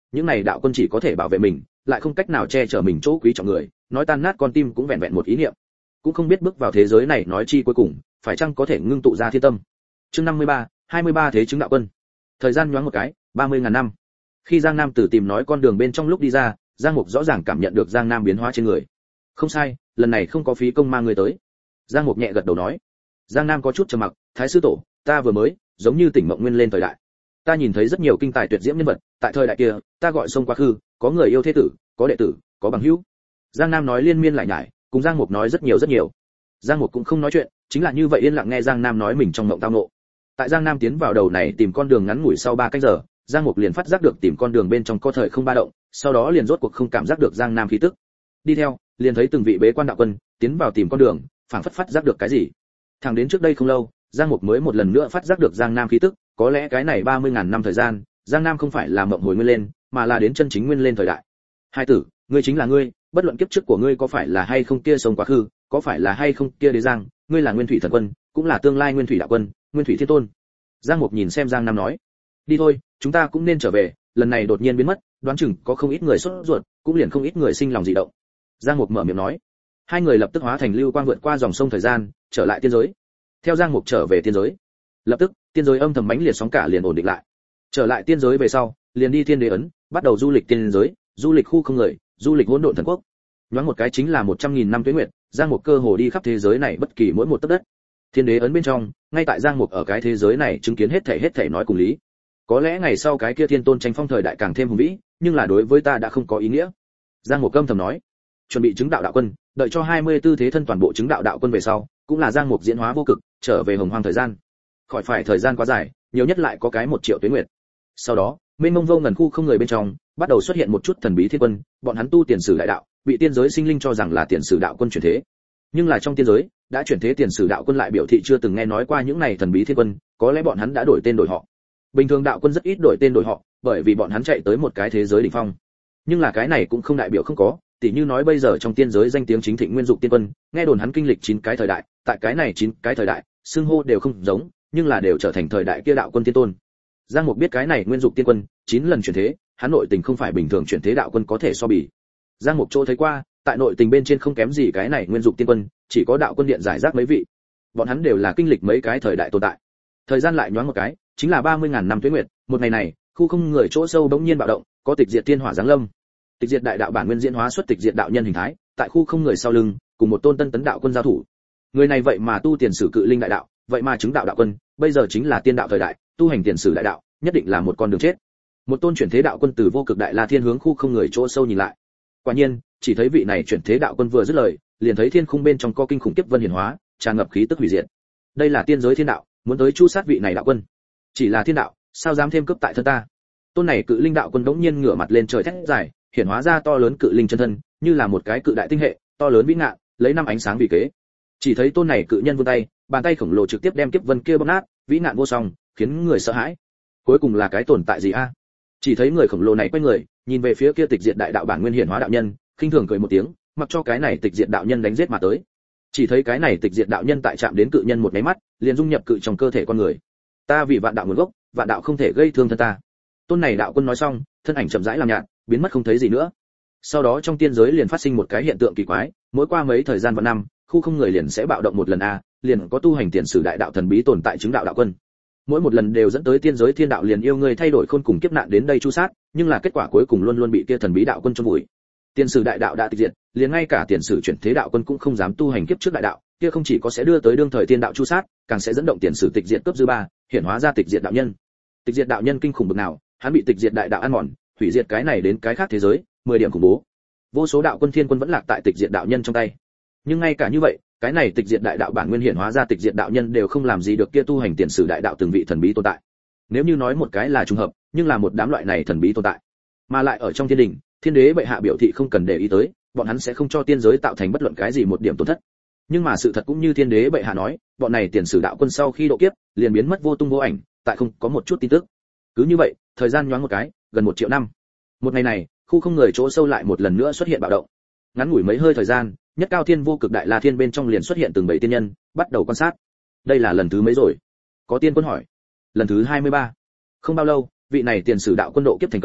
những này đạo quân chỉ có thể bảo vệ mình, lại không cách nào che chở mình chỗ quý trọng người, nói tan nát con tim cũng vẹn vẹn một ý niệm. Cũng không biết bước vào thế giới này nói chi cuối cùng, phải chăng có thể ngưng tụ ra thiên tâm. Chương năm mươi ba, hai mươi ba thế chứng đạo quân. Thời gian nhoáng một cái, ba mươi ngàn năm. Khi Giang Nam Tử tìm nói con đường bên trong lúc đi ra, Giang Mục rõ ràng cảm nhận được Giang Nam biến hóa trên người. Không sai, lần này không có phí công mang người tới. Giang Mục nhẹ gật đầu nói. Giang Nam có chút trầm mặc, Thái sư tổ, ta vừa mới, giống như tỉnh mộng nguyên lên thời đại. Ta nhìn thấy rất nhiều kinh tài tuyệt diễm nhân vật, tại thời đại kia, ta gọi sông quá khứ, có người yêu thế tử, có đệ tử, có bằng hữu. Giang Nam nói liên miên lại nhải, cùng Giang Mục nói rất nhiều rất nhiều. Giang Mục cũng không nói chuyện, chính là như vậy yên lặng nghe Giang Nam nói mình trong mộng tao ngộ. Tại Giang Nam tiến vào đầu này tìm con đường ngắn ngủi sau ba canh giờ, Giang Mục liền phát giác được tìm con đường bên trong có thời không ba động, sau đó liền rốt cuộc không cảm giác được Giang Nam khí tức. Đi theo, liền thấy từng vị bế quan đạo quân tiến vào tìm con đường, phảng phất phát giác được cái gì. Thẳng đến trước đây không lâu, Giang Mục mới một lần nữa phát giác được Giang Nam khí tức, có lẽ cái này ba mươi ngàn năm thời gian, Giang Nam không phải là mộng hồi nguyên lên, mà là đến chân chính nguyên lên thời đại. Hai tử, ngươi chính là ngươi, bất luận kiếp trước của ngươi có phải là hay không kia sống quá khứ, có phải là hay không kia đế giang, ngươi là Nguyên Thủy Thần Quân, cũng là tương lai Nguyên Thủy Đạo Quân, Nguyên Thủy Thiên Tôn. Giang Mục nhìn xem Giang Nam nói, đi thôi, chúng ta cũng nên trở về, lần này đột nhiên biến mất, đoán chừng có không ít người sốt ruột, cũng liền không ít người sinh lòng dị động. Giang Mục mở miệng nói. Hai người lập tức hóa thành lưu quang vượt qua dòng sông thời gian, trở lại tiên giới. Theo Giang Mục trở về tiên giới, lập tức tiên giới âm thầm mãnh liệt sóng cả liền ổn định lại. Trở lại tiên giới về sau, liền đi Thiên Đế ấn, bắt đầu du lịch tiên giới, du lịch khu không người, du lịch hỗn độn thần quốc. Nhoáng một cái chính là một trăm nghìn năm tuế nguyệt, Giang Mục cơ hồ đi khắp thế giới này bất kỳ mỗi một tấc đất. Thiên Đế ấn bên trong, ngay tại Giang Mục ở cái thế giới này chứng kiến hết thảy hết thảy nói cùng lý. Có lẽ ngày sau cái kia Thiên Tôn tranh phong thời đại càng thêm hùng vĩ, nhưng là đối với ta đã không có ý nghĩa. Giang Mục âm thầm nói, chuẩn bị chứng đạo đạo quân, đợi cho hai mươi tư thế thân toàn bộ chứng đạo đạo quân về sau, cũng là Giang Mục diễn hóa vô cực, trở về hồng hoang thời gian. Khỏi phải thời gian quá dài, nhiều nhất lại có cái một triệu tuế nguyệt. Sau đó, mênh mông vô ngần khu không người bên trong, bắt đầu xuất hiện một chút thần bí thiên quân, bọn hắn tu tiền sử đại đạo, bị tiên giới sinh linh cho rằng là tiền sử đạo quân chuyển thế. Nhưng là trong tiên giới, đã chuyển thế tiền sử đạo quân lại biểu thị chưa từng nghe nói qua những này thần bí thiên quân, có lẽ bọn hắn đã đổi tên đổi họ. Bình thường đạo quân rất ít đổi tên đổi họ, bởi vì bọn hắn chạy tới một cái thế giới đỉnh phong. Nhưng là cái này cũng không đại biểu không có, tỉ như nói bây giờ trong tiên giới danh tiếng chính thịnh Nguyên Dục tiên quân, nghe đồn hắn kinh lịch chín cái thời đại, tại cái này chín cái thời đại, xưng hô đều không giống, nhưng là đều trở thành thời đại kia đạo quân tiên tôn. Giang Mục biết cái này Nguyên Dục tiên quân, chín lần chuyển thế, hắn nội tình không phải bình thường chuyển thế đạo quân có thể so bì. Giang Mục chỗ thấy qua, tại nội tình bên trên không kém gì cái này Nguyên Dục tiên quân, chỉ có đạo quân điện giải rác mấy vị. Bọn hắn đều là kinh lịch mấy cái thời đại tồn tại. Thời gian lại nhoáng một cái, chính là ba mươi ngàn năm tuế nguyệt, một ngày này, khu không người chỗ sâu bỗng nhiên bạo động, có tịch diệt tiên hỏa giáng lâm. Tịch diệt đại đạo bản nguyên diễn hóa xuất tịch diệt đạo nhân hình thái, tại khu không người sau lưng, cùng một tôn tân tấn đạo quân giao thủ. Người này vậy mà tu tiền sử cự linh đại đạo, vậy mà chứng đạo đạo quân, bây giờ chính là tiên đạo thời đại, tu hành tiền sử đại đạo, nhất định là một con đường chết. Một tôn chuyển thế đạo quân từ vô cực đại la thiên hướng khu không người chỗ sâu nhìn lại. Quả nhiên, chỉ thấy vị này chuyển thế đạo quân vừa dứt lời, liền thấy thiên khung bên trong có kinh khủng kiếp vân hiển hóa, tràn ngập khí tức hủy diệt. Đây là tiên giới thiên đạo, muốn tới chu sát vị này đạo quân. Chỉ là thiên đạo, sao dám thêm cướp tại thân ta? Tôn này cự linh đạo quân đống nhiên ngửa mặt lên trời thét dài, hiển hóa ra to lớn cự linh chân thân, như là một cái cự đại tinh hệ, to lớn vĩ ngạn, lấy năm ánh sáng vì kế. Chỉ thấy tôn này cự nhân vươn tay, bàn tay khổng lồ trực tiếp đem kiếp vân kia bóp nát, vĩ ngạn vô song, khiến người sợ hãi. Cuối cùng là cái tồn tại gì a? Chỉ thấy người khổng lồ này quay người, nhìn về phía kia tịch diệt đại đạo bản nguyên hiển hóa đạo nhân, khinh thường cười một tiếng, mặc cho cái này tịch diệt đạo nhân đánh giết mà tới. Chỉ thấy cái này tịch diệt đạo nhân tại chạm đến cự nhân một cái mắt, liền dung nhập cự trong cơ thể con người. Ta vì vạn đạo nguồn gốc, vạn đạo không thể gây thương thân ta. Tôn này đạo quân nói xong, thân ảnh chậm rãi làm nhạt, biến mất không thấy gì nữa. Sau đó trong tiên giới liền phát sinh một cái hiện tượng kỳ quái, mỗi qua mấy thời gian vạn năm, khu không người liền sẽ bạo động một lần a, liền có tu hành tiền sử đại đạo thần bí tồn tại chứng đạo đạo quân. Mỗi một lần đều dẫn tới tiên giới thiên đạo liền yêu người thay đổi khôn cùng kiếp nạn đến đây chu sát, nhưng là kết quả cuối cùng luôn luôn bị kia thần bí đạo quân chôn vùi. Tiền sử đại đạo đã tịch diệt, liền ngay cả tiền sử chuyển thế đạo quân cũng không dám tu hành kiếp trước đại đạo, kia không chỉ có sẽ đưa tới đương thời tiên đạo chu sát, càng sẽ dẫn động tiền sử tịch diệt cấp dư ba, hiển hóa ra tịch diệt đạo nhân. Tịch diệt đạo nhân kinh khủng bực nào, hắn bị tịch diệt đại đạo ăn mòn, hủy diệt cái này đến cái khác thế giới, mười điểm khủng bố. Vô số đạo quân thiên quân vẫn lạc tại tịch diệt đạo nhân trong tay. Nhưng ngay cả như vậy, cái này tịch diệt đại đạo bản nguyên hiển hóa ra tịch diệt đạo nhân đều không làm gì được kia tu hành tiền sử đại đạo từng vị thần bí tồn tại. Nếu như nói một cái là trùng hợp, nhưng là một đám loại này thần bí tồn tại, mà lại ở trong thiên đình, thiên đế bệ hạ biểu thị không cần để ý tới, bọn hắn sẽ không cho tiên giới tạo thành bất luận cái gì một điểm tổn thất. Nhưng mà sự thật cũng như thiên đế bệ hạ nói, bọn này tiền sử đạo quân sau khi độ kiếp, liền biến mất vô tung vô ảnh, tại không có một chút tin tức. Cứ như vậy, thời gian nhoáng một cái, gần một triệu năm. Một ngày này, khu không người chỗ sâu lại một lần nữa xuất hiện bạo động. Ngắn ngủi mấy hơi thời gian, nhất cao thiên vô cực đại la thiên bên trong liền xuất hiện từng bảy tiên nhân, bắt đầu quan sát. Đây là lần thứ mấy rồi? Có tiên quân hỏi. Lần thứ hai mươi ba. Không bao lâu, vị này tiền sử đạo quân độ kiếp thành công,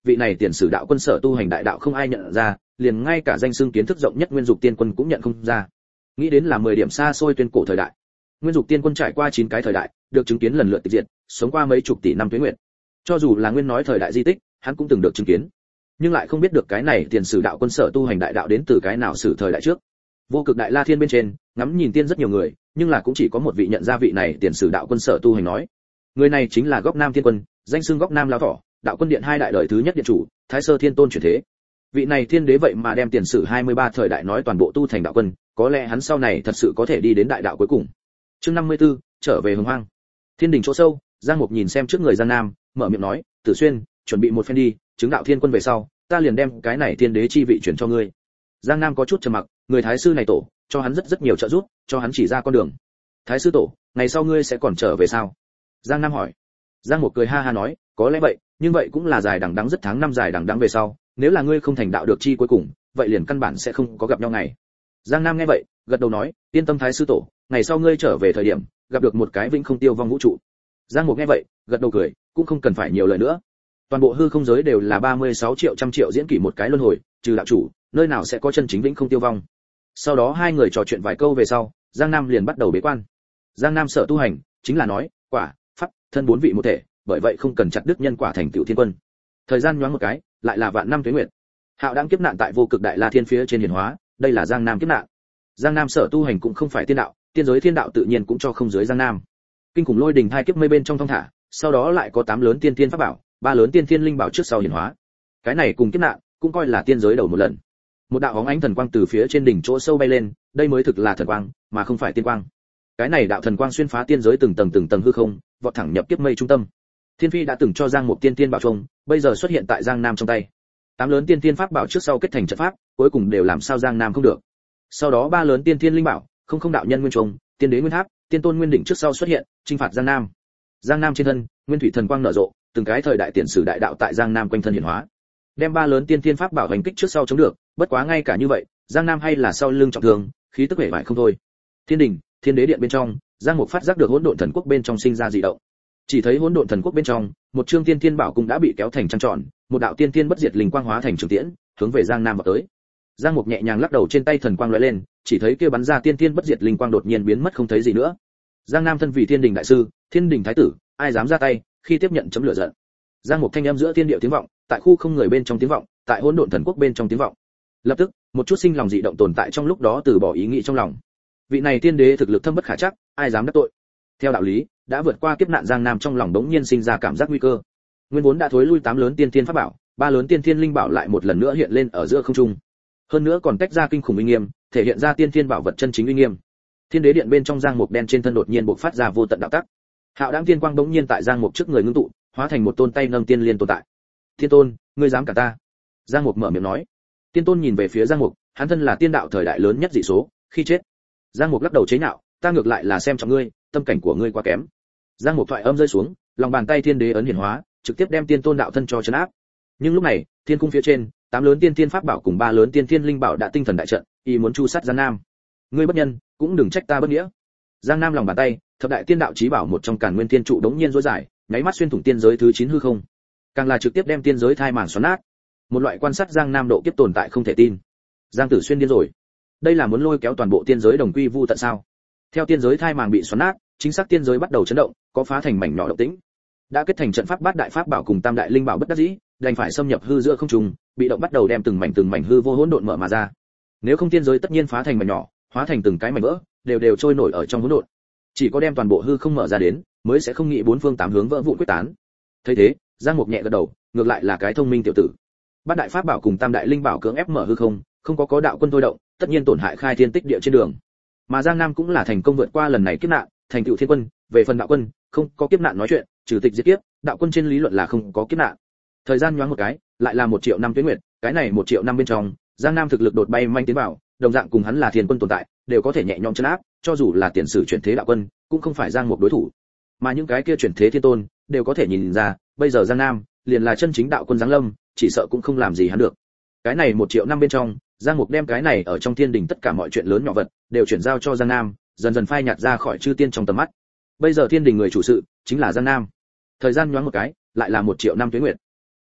vị này tiền sử đạo quân sở tu hành đại đạo không ai nhận ra, liền ngay cả danh xưng kiến thức rộng nhất Nguyên Dục Tiên Quân cũng nhận không ra. Nghĩ đến là mười điểm xa xôi tuyên cổ thời đại. Nguyên Dục Tiên Quân trải qua chín cái thời đại, được chứng kiến lần lượt tịch diệt, sống qua mấy chục tỷ năm tuế nguyệt. Cho dù là nguyên nói thời đại di tích, hắn cũng từng được chứng kiến, nhưng lại không biết được cái này tiền sử đạo quân sở tu hành đại đạo đến từ cái nào sử thời đại trước. Vô Cực Đại La Thiên bên trên, ngắm nhìn tiên rất nhiều người, nhưng là cũng chỉ có một vị nhận ra vị này tiền sử đạo quân sở tu hành nói. Người này chính là Góc Nam Thiên Quân, danh xưng Góc Nam lão thỏ, đạo quân điện hai đại đời thứ nhất điện chủ, Thái Sơ Thiên Tôn chuyển thế. Vị này thiên đế vậy mà đem tiền sử hai mươi ba thời đại nói toàn bộ tu thành đạo quân, có lẽ hắn sau này thật sự có thể đi đến đại đạo cuối cùng. Chương năm mươi tư, trở về Hồng Hoang. Thiên đình chỗ sâu, Giang Mục nhìn xem trước người Giang Nam, mở miệng nói, "Tử Xuyên, chuẩn bị một phen đi, chứng đạo thiên quân về sau, ta liền đem cái này thiên đế chi vị chuyển cho ngươi." Giang Nam có chút trầm mặc, người thái sư này tổ, cho hắn rất rất nhiều trợ giúp, cho hắn chỉ ra con đường. "Thái sư tổ, ngày sau ngươi sẽ còn trở về sao?" Giang Nam hỏi. Giang Mục cười ha ha nói, "Có lẽ vậy, nhưng vậy cũng là dài đằng đẵng rất tháng năm dài đằng đẵng về sau, nếu là ngươi không thành đạo được chi cuối cùng, vậy liền căn bản sẽ không có gặp nhau ngày." Giang Nam nghe vậy, gật đầu nói, "Yên tâm Thái sư tổ, ngày sau ngươi trở về thời điểm, gặp được một cái vĩnh không tiêu vong vũ trụ." Giang Mục nghe vậy, gật đầu cười, cũng không cần phải nhiều lời nữa. Toàn bộ hư không giới đều là ba mươi sáu triệu trăm triệu diễn kỷ một cái luân hồi, trừ đạo chủ, nơi nào sẽ có chân chính vĩnh không tiêu vong. Sau đó hai người trò chuyện vài câu về sau, Giang Nam liền bắt đầu bế quan. Giang Nam sở tu hành, chính là nói, quả, pháp, thân bốn vị một thể, bởi vậy không cần chặt đứt nhân quả thành tựu thiên quân. Thời gian nhoáng một cái, lại là vạn năm tuế nguyệt. Hạo đang kiếp nạn tại Vô Cực Đại La Thiên phía trên hiển hóa, đây là Giang Nam kiếp nạn. Giang Nam sở tu hành cũng không phải tiên đạo, tiên giới thiên đạo tự nhiên cũng cho không giới Giang Nam. Kinh khủng lôi đình hai kiếp mây bên trong thong thả, sau đó lại có tám lớn tiên tiên pháp bảo, ba lớn tiên thiên linh bảo trước sau hiển hóa. Cái này cùng kiếp nạn, cũng coi là tiên giới đầu một lần. Một đạo bóng ánh thần quang từ phía trên đỉnh chỗ sâu bay lên, đây mới thực là thần quang, mà không phải tiên quang. Cái này đạo thần quang xuyên phá tiên giới từng tầng từng tầng hư không, vọt thẳng nhập kiếp mây trung tâm. Thiên Phi đã từng cho Giang một tiên tiên bảo trùng, bây giờ xuất hiện tại Giang Nam trong tay. Tám lớn tiên tiên pháp bảo trước sau kết thành trận pháp, cuối cùng đều làm sao Giang Nam không được. Sau đó ba lớn tiên tiên linh bảo, không không đạo nhân nguyên trùng, tiên đế nguyên tháp, tiên tôn nguyên đỉnh trước sau xuất hiện, chinh phạt Giang Nam. Giang Nam trên thân, nguyên thủy thần quang nở rộ, từng cái thời đại tiền sử đại đạo tại Giang Nam quanh thân hiển hóa. Đem ba lớn tiên tiên pháp bảo hành kích trước sau chống được, bất quá ngay cả như vậy, Giang Nam hay là sau lưng trọng thương, khí tức vẻ vải không thôi. Thiên đình, Thiên đế điện bên trong, Giang Mục phát giác được hỗn độn thần quốc bên trong sinh ra dị động. Chỉ thấy hỗn độn thần quốc bên trong, một chương tiên tiên bảo cung đã bị kéo thành trăng tròn, một đạo tiên tiên bất diệt linh quang hóa thành trường tiễn, hướng về Giang Nam vào tới. Giang Mục nhẹ nhàng lắc đầu, trên tay thần quang lóe lên, chỉ thấy kia bắn ra tiên tiên bất diệt linh quang đột nhiên biến mất không thấy gì nữa. Giang Nam thân vì Thiên đình đại sư, Thiên đình thái tử, ai dám ra tay, khi tiếp nhận chấm lửa giận. Giang Mục thanh âm giữa thiên địa tiếng vọng, tại khu không người bên trong tiếng vọng, tại hỗn độn thần quốc bên trong tiếng vọng. Lập tức, một chút sinh lòng dị động tồn tại trong lúc đó từ bỏ ý nghĩ trong lòng. Vị này tiên đế thực lực thâm bất khả trắc, ai dám đắc tội. Theo đạo lý, đã vượt qua kiếp nạn Giang Nam trong lòng đống nhiên sinh ra cảm giác nguy cơ. Nguyên vốn đã thối lui tám lớn tiên tiên pháp bảo, ba lớn tiên thiên linh bảo lại một lần nữa hiện lên ở giữa không trung. Hơn nữa còn tách ra kinh khủng uy nghiêm, thể hiện ra tiên thiên bảo vật chân chính uy nghiêm. Thiên đế điện bên trong Giang Mục đen trên thân đột nhiên bộc phát ra vô tận đạo tắc. Hạo Đãng tiên quang đống nhiên tại Giang Mục trước người ngưng tụ, hóa thành một tôn tay nâng tiên liên tồn tại. "Thiên tôn, ngươi dám cả ta?" Giang Mục mở miệng nói. Tiên tôn nhìn về phía Giang Mục, hắn thân là tiên đạo thời đại lớn nhất dị số, khi chết. Giang Mục lắc đầu chế nhạo, "Ta ngược lại là xem trọng ngươi, tâm cảnh của ngươi quá kém." Giang Mục thoại âm rơi xuống, lòng bàn tay thiên đế ấn hiển hóa, trực tiếp đem tiên tôn đạo thân cho trấn áp. Nhưng lúc này, thiên cung phía trên, tám lớn tiên tiên pháp bảo cùng ba lớn tiên tiên linh bảo đã tinh thần đại trận, y muốn chu sát Giang Nam. "Ngươi bất nhân, cũng đừng trách ta bất nghĩa." Giang Nam lòng bàn tay, thập đại tiên đạo chí bảo một trong Càn Nguyên Tiên trụ đống nhiên rối dài, nháy mắt xuyên thủng tiên giới thứ chín hư không, càng là trực tiếp đem tiên giới thai màng xoắn nát. Một loại quan sát Giang Nam độ kiếp tồn tại không thể tin. Giang Tử Xuyên điên rồi, đây là muốn lôi kéo toàn bộ tiên giới đồng quy vu tận sao? Theo tiên giới thai màng bị xoắn nát, chính xác tiên giới bắt đầu chấn động, có phá thành mảnh nhỏ động tĩnh. Đã kết thành trận pháp bát đại pháp bảo cùng tam đại linh bảo bất đắc dĩ, đành phải xâm nhập hư giữa không trung, bị động bắt đầu đem từng mảnh từng mảnh hư vô hỗn độn mở mà ra. Nếu không tiên giới tất nhiên phá thành mảnh nhỏ, hóa thành từng cái mảnh vỡ, đều đều trôi nổi ở trong hỗn độn. Chỉ có đem toàn bộ hư không mở ra đến, mới sẽ không nghĩ bốn phương tám hướng vỡ vụn quyết tán. Thấy thế, Giang Mục nhẹ gật đầu, ngược lại là cái thông minh tiểu tử. Bát đại pháp bảo cùng tam đại linh bảo cưỡng ép mở hư không, không có có đạo quân thôi động, tất nhiên tổn hại khai thiên tích địa trên đường. Mà Giang Nam cũng là thành công vượt qua lần này kiếp nạn, thành tựu thiên quân, về phần đạo quân, không có kiếp nạn nói chuyện, trừ tịch diệt kiếp, đạo quân trên lý luận là không có kiếp nạn. Thời gian nhoáng một cái, lại là một triệu năm tuế nguyệt, cái này một triệu năm bên trong, Giang Nam thực lực đột bay manh tiến vào, đồng dạng cùng hắn là thiên quân tồn tại, đều có thể nhẹ nhõm trấn áp, cho dù là tiền sử chuyển thế đạo quân, cũng không phải Giang Mục đối thủ. Mà những cái kia chuyển thế thiên tôn, đều có thể nhìn ra, bây giờ Giang Nam, liền là chân chính đạo quân giáng lâm, chỉ sợ cũng không làm gì hắn được. Cái này một triệu năm bên trong, Giang Mục đem cái này ở trong thiên đình tất cả mọi chuyện lớn nhỏ vật, đều chuyển giao cho Giang Nam, dần dần phai nhạt ra khỏi chư tiên trong tầm mắt. Bây giờ thiên đình người chủ sự, chính là Giang Nam. Thời gian nhoáng một cái, lại là một triệu năm tuế nguyệt.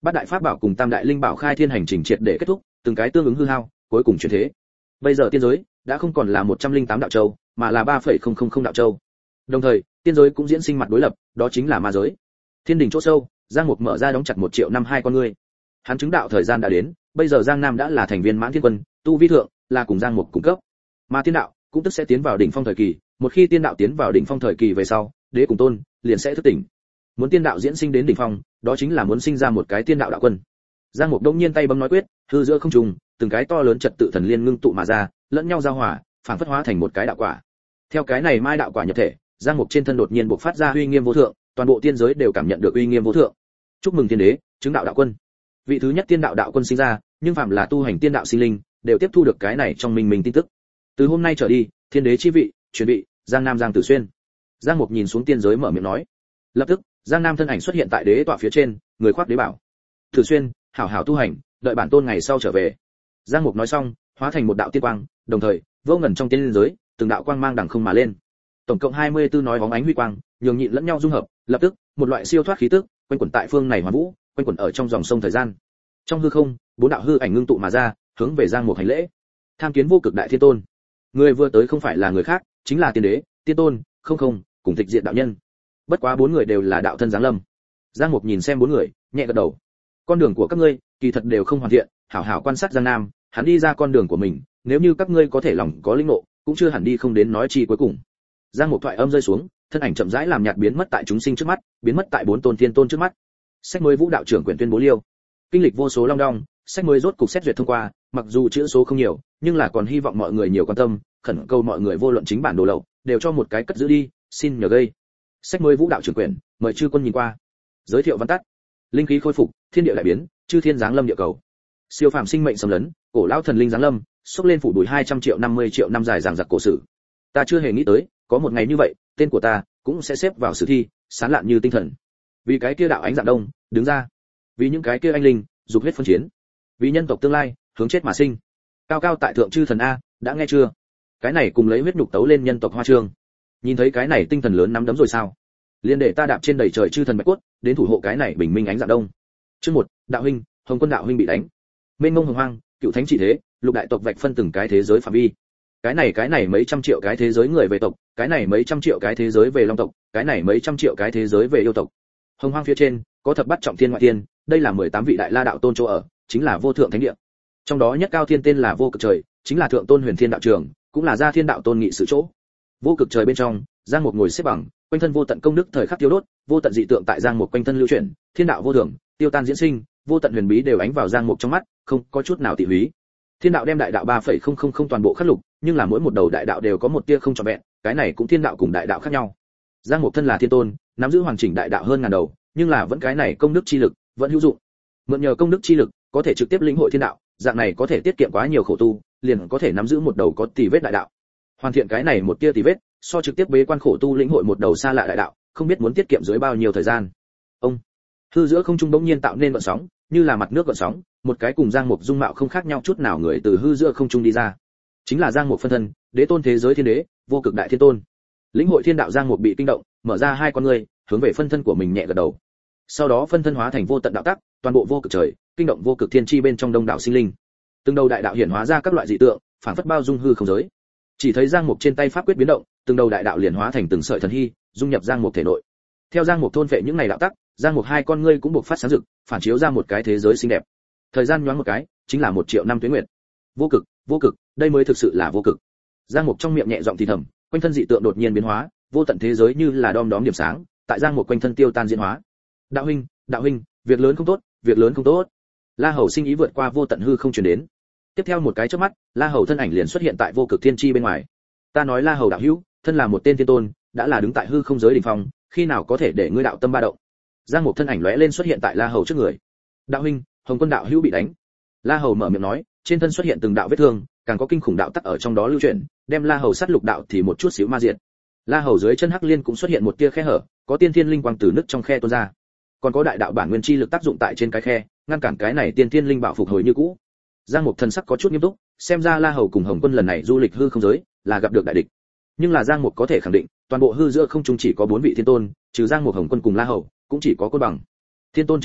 Bát đại pháp bảo cùng tam đại linh bảo khai thiên hành trình triệt để kết thúc, từng cái tương ứng hư hao, cuối cùng chuyển thế. Bây giờ tiên giới đã không còn là một trăm linh tám đạo châu, mà là ba phẩy không không không đạo châu. Đồng thời, tiên giới cũng diễn sinh mặt đối lập, đó chính là ma giới. Thiên đình chỗ sâu, Giang Mục mở ra đóng chặt một triệu năm hai con ngươi. Hắn chứng đạo thời gian đã đến, bây giờ Giang Nam đã là thành viên mãn thiên quân, tu vi thượng là cùng Giang Mục cung cấp. Mà tiên đạo cũng tức sẽ tiến vào đỉnh phong thời kỳ, một khi tiên đạo tiến vào đỉnh phong thời kỳ về sau, đế cùng tôn liền sẽ thức tỉnh. Muốn tiên đạo diễn sinh đến đỉnh phong, đó chính là muốn sinh ra một cái tiên đạo đạo quân. Giang Mục đông nhiên tay bấm nói quyết, hư giữa không trung, từng cái to lớn trật tự thần liên ngưng tụ mà ra, lẫn nhau giao hòa, phản phất hóa thành một cái đạo quả. Theo cái này mai đạo quả nhập thể, Giang Mục trên thân đột nhiên bộc phát ra uy nghiêm vô thượng, toàn bộ tiên giới đều cảm nhận được uy nghiêm vô thượng. Chúc mừng tiên đế, chứng đạo đạo quân. Vị thứ nhất tiên đạo đạo quân sinh ra, nhưng phạm là tu hành tiên đạo sinh linh, đều tiếp thu được cái này trong mình mình tin tức. Từ hôm nay trở đi, thiên đế chi vị, truyền vị, Giang Nam Giang Tử Xuyên. Giang Mục nhìn xuống tiên giới mở miệng nói. Lập tức, Giang Nam thân ảnh xuất hiện tại đế tọa phía trên, người khoác đế bảo. Tử Xuyên, hảo hảo tu hành, đợi bản tôn ngày sau trở về. Giang Mục nói xong, hóa thành một đạo tiên quang, đồng thời, vô ngần trong tiên giới, từng đạo quang mang đằng không mà lên. Tổng cộng hai mươi tư nói bóng ánh huy quang, nhường nhịn lẫn nhau dung hợp, lập tức, một loại siêu thoát khí tức, quanh quẩn tại phương này hoàn vũ, quanh quẩn ở trong dòng sông thời gian. Trong hư không, bốn đạo hư ảnh ngưng tụ mà ra, hướng về Giang Mục hành lễ. Tham kiến vô cực đại thiên tôn. Người vừa tới không phải là người khác, chính là tiên đế, tiên tôn, không không, cùng tịch diện đạo nhân. Bất quá bốn người đều là đạo thân giáng lâm. Giang Mục nhìn xem bốn người, nhẹ gật đầu. Con đường của các ngươi, kỳ thật đều không hoàn thiện, hảo hảo quan sát Giang Nam, hắn đi ra con đường của mình, nếu như các ngươi có thể lòng có linh ngộ, cũng chưa hẳn đi không đến nói chi cuối cùng. Giang Mục thoại âm rơi xuống, thân ảnh chậm rãi làm nhạt biến mất tại chúng sinh trước mắt, biến mất tại bốn tôn thiên tôn trước mắt. Sách mới Vũ đạo trưởng quyển tuyên bố liêu. Kinh lịch vô số long đong, sách mới rốt cục xét duyệt thông qua, mặc dù chữ số không nhiều, nhưng là còn hy vọng mọi người nhiều quan tâm, khẩn cầu mọi người vô luận chính bản đồ lậu, đều cho một cái cất giữ đi, xin nhờ gây. Sách mới Vũ đạo trưởng quyển, mời chư quân nhìn qua. Giới thiệu văn tắt. Linh khí khôi phục, thiên địa đại biến, chư thiên giáng lâm địa cầu. Siêu phàm sinh mệnh xâm lấn, cổ lão thần linh giáng lâm, xốc lên phủ đuổi hai trăm triệu năm mươi triệu năm dài dằng dặc cổ sử. Ta chưa hề nghĩ tới, có một ngày như vậy, tên của ta cũng sẽ xếp vào sử thi, sáng lạn như tinh thần. Vì cái kia đạo ánh dạng đông, đứng ra. Vì những cái kia anh linh, dục huyết phân chiến. Vì nhân tộc tương lai, hướng chết mà sinh. Cao cao tại thượng chư thần a, đã nghe chưa? Cái này cùng lấy huyết nhục tấu lên nhân tộc hoa trương. Nhìn thấy cái này tinh thần lớn nắm đấm rồi sao? Liên để ta đạp trên đầy trời chư thần bạch cốt, đến thủ hộ cái này bình minh ánh dạng đông. Chương một, đạo huynh, Hồng Quân đạo huynh bị đánh. Mênh mông hồng hoang, cựu thánh chỉ thế, lục đại tộc vạch phân từng cái thế giới phạm vi. Cái này cái này mấy trăm triệu cái thế giới người về tộc, cái này mấy trăm triệu cái thế giới về long tộc, cái này mấy trăm triệu cái thế giới về yêu tộc. Hồng hoang phía trên, có thập bát trọng thiên ngoại thiên, đây là mười tám vị đại la đạo tôn chỗ ở, chính là vô thượng thánh địa. Trong đó nhất cao thiên tên là vô cực trời, chính là thượng tôn huyền thiên đạo trường, cũng là gia thiên đạo tôn nghị sự chỗ. Vô cực trời bên trong, Giang Mục ngồi xếp bằng, quanh thân vô tận công đức thời khắc tiêu đốt, vô tận dị tượng tại Giang Mục quanh thân lưu chuyển, thiên đạo vô thường, tiêu tan diễn sinh, vô tận huyền bí đều ánh vào Giang Mục trong mắt, không có chút nào tỉ húy. Thiên đạo đem đại đạo ba phẩy không không không toàn bộ khắc lục, nhưng là mỗi một đầu đại đạo đều có một tia không trọn vẹn, cái này cũng thiên đạo cùng đại đạo khác nhau. Giang Mục thân là thiên tôn, nắm giữ hoàn chỉnh đại đạo hơn ngàn đầu, nhưng là vẫn cái này công đức chi lực vẫn hữu dụng. Mượn nhờ công đức chi lực, có thể trực tiếp lĩnh hội thiên đạo, dạng này có thể tiết kiệm quá nhiều khổ tu, liền có thể nắm giữ một đầu có tỷ vết đại đạo. Hoàn thiện cái này một tia tỷ vết, so trực tiếp bế quan khổ tu lĩnh hội một đầu xa lạ đại đạo, không biết muốn tiết kiệm dưới bao nhiêu thời gian. Ông, hư giữa không trung bỗng nhiên tạo nên gợn sóng, như là mặt nước gợn sóng, một cái cùng Giang Mục dung mạo không khác nhau chút nào người từ hư giữa không trung đi ra. Chính là Giang Mục phân thân, đế tôn thế giới thiên đế, vô cực đại thiên tôn. Lĩnh hội thiên đạo Giang Mục bị kinh động, mở ra hai con ngươi, hướng về phân thân của mình nhẹ gật đầu. Sau đó phân thân hóa thành vô tận đạo tắc, toàn bộ vô cực trời, kinh động vô cực thiên chi bên trong đông đảo sinh linh. Từng đầu đại đạo hiển hóa ra các loại dị tượng, phản phất bao dung hư không giới. Chỉ thấy Giang Mục trên tay pháp quyết biến động, từng đầu đại đạo liền hóa thành từng sợi thần hy, dung nhập Giang Mục thể nội. Theo Giang Mục thôn phệ những này đạo tắc, Giang Mục hai con ngươi cũng bộc phát sáng rực, phản chiếu ra một cái thế giới xinh đẹp. Thời gian nhoáng một cái, chính là một triệu năm tuế nguyệt. Vô cực, vô cực, đây mới thực sự là vô cực. Giang Mục trong miệng nhẹ giọng thì thầm, quanh thân dị tượng đột nhiên biến hóa, vô tận thế giới như là đom đóm điểm sáng, tại Giang Mục quanh thân tiêu tan diễn hóa. Đạo huynh, đạo huynh, việc lớn không tốt, việc lớn không tốt. La Hầu sinh ý vượt qua vô tận hư không truyền đến. Tiếp theo một cái chớp mắt, La Hầu thân ảnh liền xuất hiện tại vô cực thiên chi bên ngoài. Ta nói La Hầu đạo hữu, thân là một tên thiên tôn, đã là đứng tại hư không giới đỉnh phong, khi nào có thể để ngươi đạo tâm ba động? Giang Mục thân ảnh lóe lên xuất hiện tại La Hầu trước người. Đạo huynh, Hồng Quân đạo hữu bị đánh. La Hầu mở miệng nói, trên thân xuất hiện từng đạo vết thương, càng có kinh khủng đạo tắc ở trong đó lưu chuyển, đem La Hầu sát lục đạo thì một chút xíu ma diệt. La Hầu dưới chân hắc liên cũng xuất hiện một tia khe hở, có tiên thiên linh quang từ nứt trong khe tuôn ra. Còn có đại đạo bản nguyên chi lực tác dụng tại trên cái khe, ngăn cản cái này tiên thiên linh bảo phục hồi như cũ. Giang Mục thần sắc có chút nghiêm túc, xem ra La Hầu cùng Hồng Quân lần này du lịch hư không giới, là gặp được đại địch. Nhưng là Giang Mục có thể khẳng định, toàn bộ hư giữa không trung chỉ có bốn vị thiên tôn, trừ Giang Mục, Hồng Quân cùng La Hầu, cũng chỉ có Côn Bằng. Thiên tôn chứng đạo,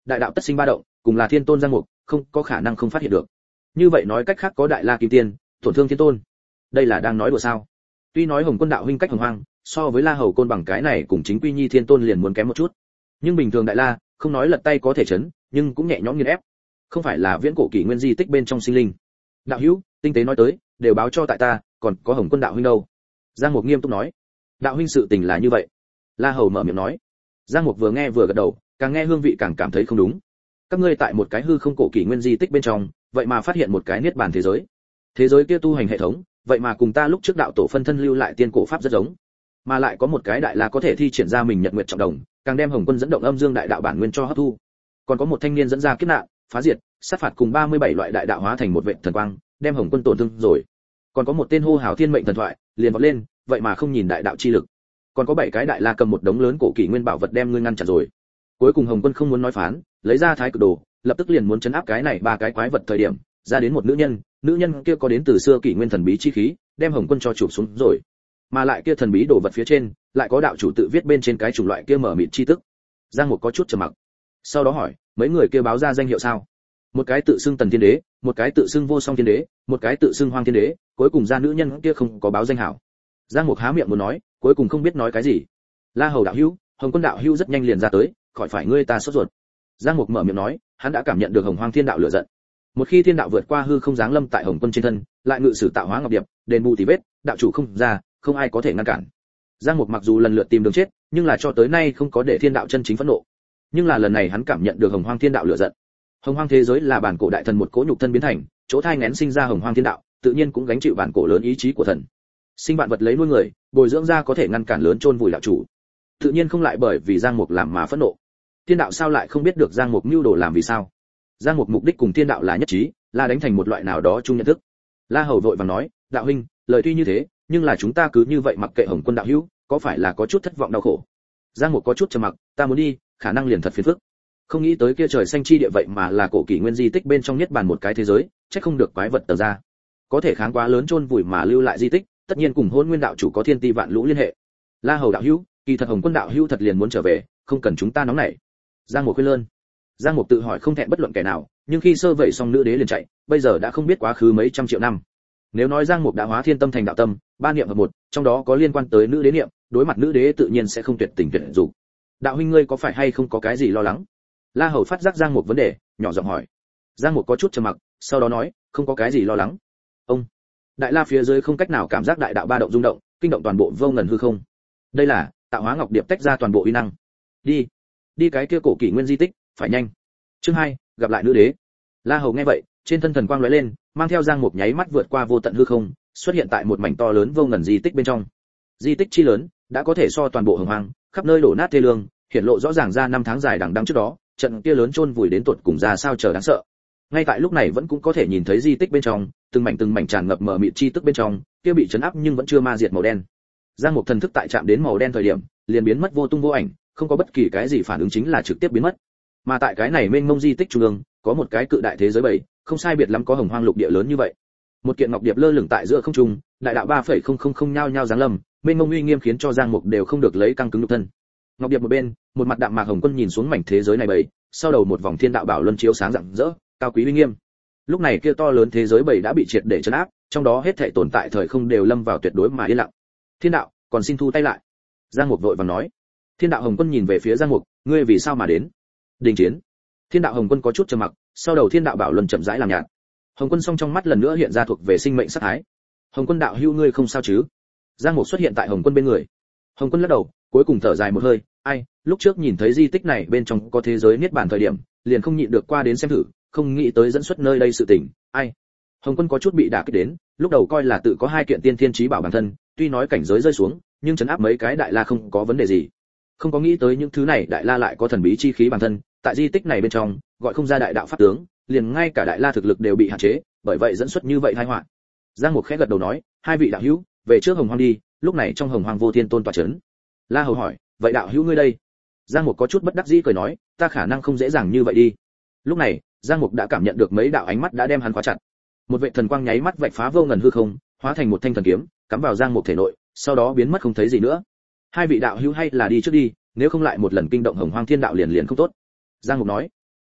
đại đạo tất sinh ba động, cùng là thiên tôn Giang Mục, không có khả năng không phát hiện được. Như vậy nói cách khác có đại la kim tiên, tổn thương thiên tôn. Đây là đang nói đùa sao? Tuy nói Hồng Quân đạo huynh cách Hồng Hoang, so với La Hầu Côn bằng cái này cùng chính quy nhi thiên tôn liền muốn kém một chút. Nhưng bình thường đại la, không nói lật tay có thể chấn, nhưng cũng nhẹ nhõm nghiền ép. Không phải là viễn cổ kỷ nguyên di tích bên trong sinh linh. Đạo hữu, tinh tế nói tới, đều báo cho tại ta, còn có Hồng Quân đạo huynh đâu? Giang Mục nghiêm túc nói. Đạo huynh sự tình là như vậy. La Hầu mở miệng nói. Giang Mục vừa nghe vừa gật đầu, càng nghe hương vị càng cảm thấy không đúng. Các ngươi tại một cái hư không cổ kỷ nguyên di tích bên trong, vậy mà phát hiện một cái niết bàn thế giới. Thế giới kia tu hành hệ thống, vậy mà cùng ta lúc trước đạo tổ phân thân lưu lại tiên cổ pháp rất giống. Mà lại có một cái đại la có thể thi triển ra mình nhật nguyệt trọng đồng, càng đem Hồng Quân dẫn động âm dương đại đạo bản nguyên cho hấp thu. Còn có một thanh niên dẫn ra kiếp nạn, phá diệt, sát phạt cùng ba mươi bảy loại đại đạo hóa thành một vệt thần quang, đem Hồng Quân tổn thương rồi. Còn có một tên hô hào thiên mệnh thần thoại, liền vọt lên, vậy mà không nhìn đại đạo chi lực. Còn có bảy cái đại la cầm một đống lớn cổ kỷ nguyên bảo vật đem ngươi ngăn chặn rồi. Cuối cùng Hồng Quân không muốn nói phán, lấy ra thái cực đồ, lập tức liền muốn chấn áp cái này ba cái quái vật thời điểm, ra đến một nữ nhân, nữ nhân kia có đến từ xưa kỷ nguyên thần bí chi khí, đem Hồng Quân cho chụp xuống rồi. Mà lại kia thần bí đồ vật phía trên, lại có đạo chủ tự viết bên trên cái chủng loại kia mở mịt chi tức. Giang Mục có chút trầm mặc. Sau đó hỏi, mấy người kia báo ra danh hiệu sao? Một cái tự xưng Tần Thiên Đế, một cái tự xưng Vô Song Thiên Đế, một cái tự xưng Hoang Thiên Đế, cuối cùng ra nữ nhân kia không có báo danh hảo. Giang Mục há miệng muốn nói, cuối cùng không biết nói cái gì. La Hầu đạo hữu, Hồng Quân đạo hữu rất nhanh liền ra tới, khỏi phải ngươi ta sốt ruột. Giang Mục mở miệng nói, hắn đã cảm nhận được Hồng Hoang Thiên đạo lửa giận. Một khi thiên đạo vượt qua hư không giáng lâm tại Hồng Quân trên thân, lại ngự sử tạo hóa ngọc điệp, đền bù tỉ vết, đạo chủ không ra, không ai có thể ngăn cản. Giang Mục mặc dù lần lượt tìm đường chết, nhưng là cho tới nay không có để thiên đạo chân chính phẫn nộ. Nhưng là lần này hắn cảm nhận được Hồng Hoang Thiên đạo lửa giận. Hồng Hoang thế giới là bản cổ đại thần một cỗ nhục thân biến thành, chỗ thai nghén sinh ra Hồng Hoang Thiên đạo, tự nhiên cũng gánh chịu bản cổ lớn ý chí của thần. Sinh vạn vật lấy nuôi người, bồi dưỡng ra có thể ngăn cản lớn chôn vùi đạo chủ. Tự nhiên không lại bởi vì Giang Mục làm mà phẫn nộ. Thiên đạo sao lại không biết được Giang Mục mưu đồ làm vì sao? Giang Mục mục đích cùng thiên đạo là nhất trí, là đánh thành một loại nào đó chung nhận thức. La Hầu vội vàng nói, đạo huynh, lời tuy như thế, nhưng là chúng ta cứ như vậy mặc kệ Hồng Quân đạo hữu, có phải là có chút thất vọng đau khổ? Giang Mục có chút trầm mặc, ta muốn đi, khả năng liền thật phiền phức. Không nghĩ tới kia trời xanh chi địa vậy mà là cổ kỷ nguyên di tích bên trong nhất bản một cái thế giới, chắc không được quái vật tờ ra. Có thể kháng quá lớn chôn vùi mà lưu lại di tích, tất nhiên cùng Hỗn Nguyên đạo chủ có thiên ti vạn lũ liên hệ. La Hầu đạo hữu, kỳ thật Hồng Quân đạo hữu thật liền muốn trở về, không cần chúng ta nóng nảy. Giang Mục khuyên lơn. Giang Mục tự hỏi không thẹn bất luận kẻ nào, nhưng khi sơ vậy xong nữ đế liền chạy, bây giờ đã không biết quá khứ mấy trăm triệu năm. Nếu nói Giang Mục đã hóa thiên tâm thành đạo tâm, ba niệm hợp một, trong đó có liên quan tới nữ đế niệm, đối mặt nữ đế tự nhiên sẽ không tuyệt tình tuyệt dục. Đạo huynh ngươi có phải hay không có cái gì lo lắng? La Hầu phát giác Giang Mục vấn đề, nhỏ giọng hỏi. Giang Mục có chút trầm mặc, sau đó nói, không có cái gì lo lắng. Ông. Đại La phía dưới không cách nào cảm giác đại đạo ba động rung động, kinh động toàn bộ vô ngần hư không. Đây là tạo hóa ngọc điệp tách ra toàn bộ uy năng. Đi, đi cái kia cổ kỷ nguyên di tích, phải nhanh. Chương hai, gặp lại nữ đế. La Hầu nghe vậy, trên thân thần quang lóe lên, mang theo Giang Mục nháy mắt vượt qua vô tận hư không, xuất hiện tại một mảnh to lớn vô ngần di tích bên trong. Di tích chi lớn, đã có thể so toàn bộ Hồng Hoang, khắp nơi đổ nát thê lương, hiển lộ rõ ràng ra năm tháng dài đằng đẵng trước đó, trận kia lớn chôn vùi đến tột cùng ra sao chờ đáng sợ. Ngay tại lúc này vẫn cũng có thể nhìn thấy di tích bên trong, từng mảnh từng mảnh tràn ngập mờ mịt chi tức bên trong, kia bị chấn áp nhưng vẫn chưa ma diệt màu đen. Giang Mục thần thức tại chạm đến màu đen thời điểm, liền biến mất vô tung vô ảnh, không có bất kỳ cái gì phản ứng chính là trực tiếp biến mất. Mà tại cái này mênh mông di tích trung ương, có một cái cự đại thế giới bảy, không sai biệt lắm có Hồng Hoang lục địa lớn như vậy. Một kiện ngọc điệp lơ lửng tại giữa không trung, đại đạo ba phẩy không không không nhao nhao giáng lâm, mênh mông uy nghiêm khiến cho Giang Mục đều không được lấy căng cứng nhục thân. Ngọc điệp một bên, một mặt đạm mạc Hồng Quân nhìn xuống mảnh thế giới này bảy, sau đầu một vòng thiên đạo bảo luân chiếu sáng rạng rỡ, cao quý uy nghiêm. Lúc này kia to lớn thế giới bảy đã bị triệt để trấn áp, trong đó hết thảy tồn tại thời không đều lâm vào tuyệt đối mà yên lặng. Thiên đạo, còn xin thu tay lại. Giang Mục vội vàng nói. Thiên đạo Hồng Quân nhìn về phía Giang Mục, ngươi vì sao mà đến? Đình chiến. Thiên đạo Hồng Quân có chút trầm mặc, sau đầu thiên đạo bảo luân chậm rãi làm nhạt. Hồng Quân song trong mắt lần nữa hiện ra thuộc về sinh mệnh sát thái. Hồng Quân đạo hữu ngươi không sao chứ? Giang Mục xuất hiện tại Hồng Quân bên người. Hồng Quân lắc đầu, cuối cùng thở dài một hơi, ai, lúc trước nhìn thấy di tích này bên trong có thế giới niết bàn thời điểm, liền không nhịn được qua đến xem thử, không nghĩ tới dẫn xuất nơi đây sự tình, ai. Hồng Quân có chút bị đả kích đến, lúc đầu coi là tự có hai kiện tiên thiên chí bảo bản thân, tuy nói cảnh giới rơi xuống, nhưng trấn áp mấy cái đại la không có vấn đề gì. Không có nghĩ tới những thứ này đại la lại có thần bí chi khí bản thân, tại di tích này bên trong, gọi không ra đại đạo pháp tướng, liền ngay cả đại la thực lực đều bị hạn chế, bởi vậy dẫn xuất như vậy tai họa. Giang Mục khẽ gật đầu nói, hai vị đạo hữu, về trước Hồng Hoang đi, lúc này trong Hồng Hoang vô thiên tôn tọa chấn. La Hầu hỏi, vậy đạo hữu ngươi đây? Giang Mục có chút bất đắc dĩ cười nói, ta khả năng không dễ dàng như vậy đi. Lúc này, Giang Mục đã cảm nhận được mấy đạo ánh mắt đã đem hắn khóa chặt. Một vệ thần quang nháy mắt vạch phá vô ngần hư không, hóa thành một thanh thần kiếm, cắm vào Giang Mục thể nội, sau đó biến mất không thấy gì nữa. Hai vị đạo hữu hay là đi trước đi, nếu không lại một lần kinh động Hồng Hoang thiên đạo liền liền không tốt. Giang Mục nói.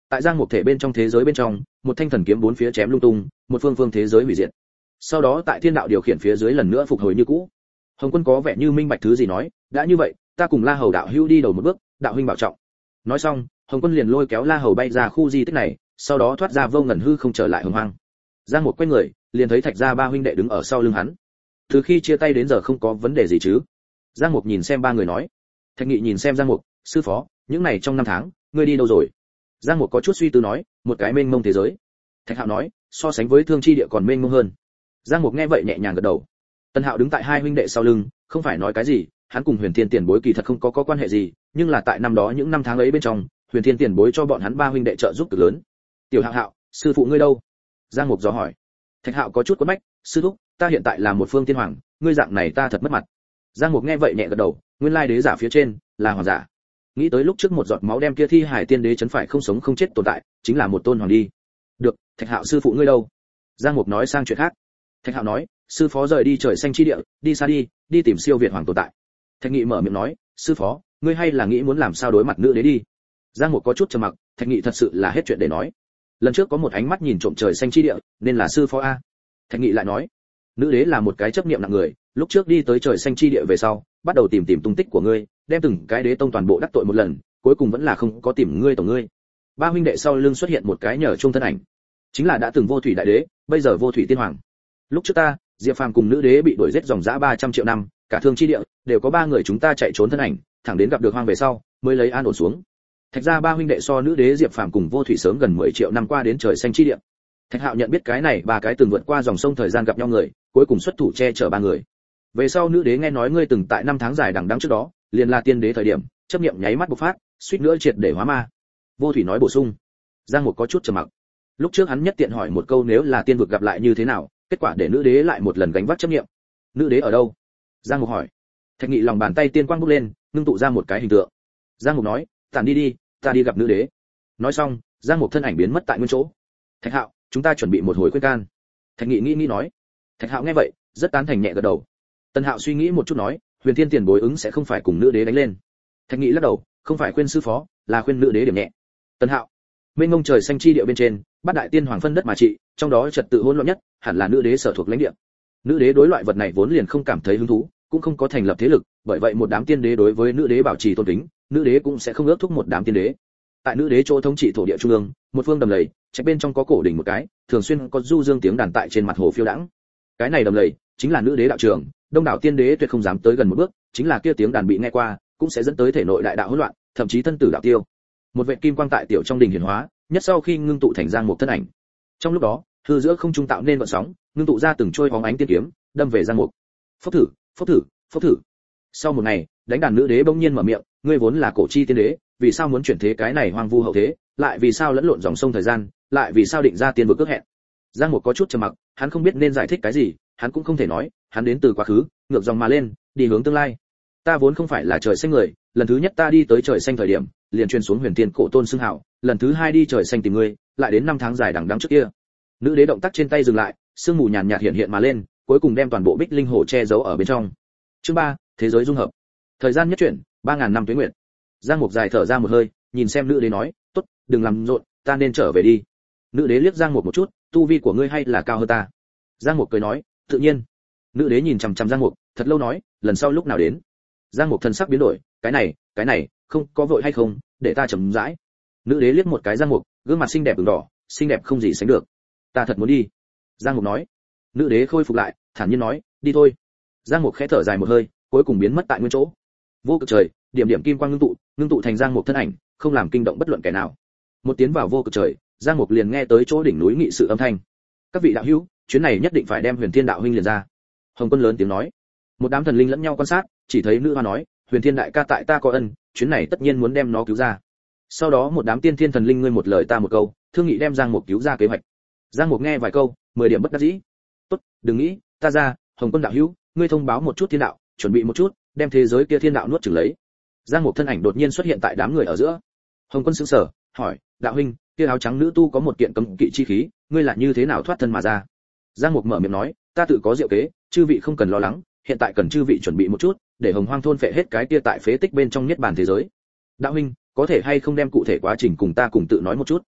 Tại Giang Mục thể bên trong thế giới bên trong, một thanh thần kiếm bốn phía chém lung tung, một phương phương thế giới hủy diệt. Sau đó tại thiên đạo điều khiển phía dưới lần nữa phục hồi như cũ. Hồng Quân có vẻ như minh bạch thứ gì nói, đã như vậy, ta cùng La Hầu đạo hữu đi đầu một bước, đạo huynh bảo trọng. Nói xong, Hồng Quân liền lôi kéo La Hầu bay ra khu di tích này, sau đó thoát ra vô ngần hư không trở lại hồng hoang. Giang Mục quay người, liền thấy Thạch Gia ba huynh đệ đứng ở sau lưng hắn. Từ khi chia tay đến giờ không có vấn đề gì chứ? Giang Mục nhìn xem ba người nói. Thạch Nghị nhìn xem Giang Mục, sư phó, những này trong năm tháng, ngươi đi đâu rồi? Giang Mục có chút suy tư nói, một cái mênh mông thế giới. Thạch Hạo nói, so sánh với Thương Chi Địa còn mênh mông hơn. Giang Mục nghe vậy nhẹ nhàng gật đầu. Tân Hạo đứng tại hai huynh đệ sau lưng, không phải nói cái gì, hắn cùng Huyền Thiên Tiền Bối kỳ thật không có có quan hệ gì, nhưng là tại năm đó những năm tháng ấy bên trong, Huyền Thiên Tiền Bối cho bọn hắn ba huynh đệ trợ giúp cực lớn. Tiểu Hạo Hạo, sư phụ ngươi đâu? Giang Mục dò hỏi. Thạch Hạo có chút quấn bách, sư thúc, ta hiện tại là một phương tiên hoàng, ngươi dạng này ta thật mất mặt. Giang Mục nghe vậy nhẹ gật đầu, nguyên lai đế giả phía trên là hoàng giả. Nghĩ tới lúc trước một giọt máu đem kia thi hải tiên đế chấn phải không sống không chết tồn tại, chính là một tôn hoàng đi. Được, Thạch Hạo sư phụ ngươi đâu? Giang Mục nói sang chuyện khác. Thạch Hạo nói, sư phó rời đi trời xanh chi địa, đi xa đi, đi tìm siêu việt hoàng tồn tại. Thạch Nghị mở miệng nói, sư phó, ngươi hay là nghĩ muốn làm sao đối mặt nữ đế đi? Giang Mục có chút trầm mặc, Thạch Nghị thật sự là hết chuyện để nói. Lần trước có một ánh mắt nhìn trộm trời xanh chi địa, nên là sư phó a. Thạch Nghị lại nói, nữ đế là một cái chấp niệm nặng người, lúc trước đi tới trời xanh chi địa về sau, bắt đầu tìm tìm tung tích của ngươi, đem từng cái đế tông toàn bộ đắc tội một lần, cuối cùng vẫn là không có tìm ngươi tổng ngươi. Ba huynh đệ sau lưng xuất hiện một cái nhờ trung thân ảnh, chính là đã từng vô thủy đại đế, bây giờ vô thủy tiên hoàng. Lúc trước ta, Diệp Phàm cùng nữ đế bị đuổi giết dòng dã ba trăm triệu năm, cả Thương Chi Địa đều có ba người chúng ta chạy trốn thân ảnh, thẳng đến gặp được hoang về sau, mới lấy an ổn xuống. Thạch gia ba huynh đệ so nữ đế Diệp Phàm cùng vô thủy sớm gần mười triệu năm qua đến trời xanh chi địa. Thạch Hạo nhận biết cái này ba cái từng vượt qua dòng sông thời gian gặp nhau người, cuối cùng xuất thủ che chở ba người. Về sau nữ đế nghe nói ngươi từng tại năm tháng dài đằng đẵng trước đó, liền là tiên đế thời điểm, chấp niệm nháy mắt bộc phát, suýt nữa triệt để hóa ma. Vô thủy nói bổ sung. Giang Mục có chút trầm mặc. Lúc trước hắn nhất tiện hỏi một câu nếu là tiên vực gặp lại như thế nào, kết quả để nữ đế lại một lần gánh vác chấp niệm. Nữ đế ở đâu? Giang Mục hỏi. Thạch Nghị lòng bàn tay tiên quang bốc lên, ngưng tụ ra một cái hình tượng. Giang Mục nói, tản đi đi, ta đi gặp nữ đế. Nói xong, Giang Mục thân ảnh biến mất tại nguyên chỗ. Thạch Hạo, chúng ta chuẩn bị một hồi khuyên can. Thạch Nghị nghĩ nghĩ nói. Thạch Hạo nghe vậy, rất tán thành nhẹ gật đầu. Tân Hạo suy nghĩ một chút nói, Huyền Thiên Tiền Bối ứng sẽ không phải cùng nữ đế đánh lên. Thạch Nghị lắc đầu, không phải khuyên sư phó, là khuyên nữ đế điểm nhẹ. Tân Hạo, mênh mông trời xanh chi địa bên trên, bát đại tiên hoàng phân đất mà trị, trong đó trật tự hỗn loạn nhất, hẳn là nữ đế sở thuộc lãnh địa. Nữ đế đối loại vật này vốn liền không cảm thấy hứng thú, cũng không có thành lập thế lực, bởi vậy một đám tiên đế đối với nữ đế bảo trì tôn kính, nữ đế cũng sẽ không ước thúc một đám tiên đế. Tại nữ đế chỗ thống trị thổ địa trung ương, một phương đầm lầy, trạch bên trong có cổ đỉnh một cái, thường xuyên có du dương tiếng đàn tại trên mặt hồ phiêu đãng. Cái này đầm lầy chính là nữ đế đạo trường, đông đảo tiên đế tuyệt không dám tới gần một bước, chính là kia tiếng đàn bị nghe qua, cũng sẽ dẫn tới thể nội đại đạo hỗn loạn, thậm chí thân tử đạo tiêu. Một vệt kim quang tại tiểu trong đình hiển hóa, nhất sau khi ngưng tụ thành Giang Mục thân ảnh. Trong lúc đó, hư giữa không trung tạo nên vận sóng, ngưng tụ ra từng trôi bóng ánh tiên kiếm, đâm về Giang Mục. Phốc thử, phốc thử, phốc thử. Sau một ngày, đánh đàn nữ đế bỗng nhiên mở miệng, ngươi vốn là cổ chi tiên đế, vì sao muốn chuyển thế cái này hoang vu hậu thế, lại vì sao lẫn lộn dòng sông thời gian, lại vì sao định ra tiên vực ước hẹn. Giang Mục có chút trầm mặc, hắn không biết nên giải thích cái gì, hắn cũng không thể nói, hắn đến từ quá khứ, ngược dòng mà lên, đi hướng tương lai. Ta vốn không phải là trời xanh người, lần thứ nhất ta đi tới trời xanh thời điểm, liền truyền xuống huyền tiên cổ tôn xưng hào, lần thứ hai đi trời xanh tìm ngươi, lại đến năm tháng dài đằng đẵng trước kia. Nữ đế động tác trên tay dừng lại, sương mù nhàn nhạt hiện hiện mà lên, cuối cùng đem toàn bộ bích linh hồ che giấu ở bên trong. Chương ba, thế giới dung hợp. Thời gian nhất chuyển, ba ngàn năm tuế nguyệt. Giang Mục dài thở ra một hơi, nhìn xem nữ đế nói, tốt, đừng làm rộn, ta nên trở về đi. Nữ đế liếc Giang Mục một chút, tu vi của ngươi hay là cao hơn ta? Giang Mục cười nói, tự nhiên. Nữ đế nhìn chằm chằm Giang Mục, thật lâu nói, lần sau lúc nào đến? Giang Mục thần sắc biến đổi, cái này, cái này, không, có vội hay không, để ta chậm rãi. Nữ đế liếc một cái Giang Mục, gương mặt xinh đẹp ửng đỏ, xinh đẹp không gì sánh được. Ta thật muốn đi. Giang Mục nói. Nữ đế khôi phục lại, thản nhiên nói, đi thôi. Giang Mục khẽ thở dài một hơi, cuối cùng biến mất tại nguyên chỗ. Vô cực trời, điểm điểm kim quang ngưng tụ, ngưng tụ thành Giang Mục thân ảnh, không làm kinh động bất luận kẻ nào. Một tiến vào vô cực trời, Giang Mục liền nghe tới chỗ đỉnh núi nghị sự âm thanh. Các vị đạo hữu, chuyến này nhất định phải đem Huyền Thiên đạo huynh liền ra. Hồng Quân lớn tiếng nói. Một đám thần linh lẫn nhau quan sát, chỉ thấy nữ hoa nói, Huyền Thiên đại ca tại ta có ân, chuyến này tất nhiên muốn đem nó cứu ra. Sau đó một đám tiên thiên thần linh ngươi một lời ta một câu, thương nghị đem Giang Mục cứu ra kế hoạch. Giang Mục nghe vài câu, mười điểm bất đắc dĩ. Tốt, đừng nghĩ, ta ra, Hồng Quân đạo hữu, ngươi thông báo một chút thiên đạo, chuẩn bị một chút, đem thế giới kia thiên đạo nuốt chửng lấy. Giang Mục thân ảnh đột nhiên xuất hiện tại đám người ở giữa. Hồng Quân sững sờ, hỏi, đạo huynh, kia áo trắng nữ tu có một kiện cấm kỵ chi khí, ngươi là như thế nào thoát thân mà ra? Giang Mục mở miệng nói, ta tự có diệu kế, chư vị không cần lo lắng, hiện tại cần chư vị chuẩn bị một chút, để Hồng Hoang thôn phệ hết cái kia tại phế tích bên trong niết bàn thế giới. Đạo huynh, có thể hay không đem cụ thể quá trình cùng ta cùng tự nói một chút?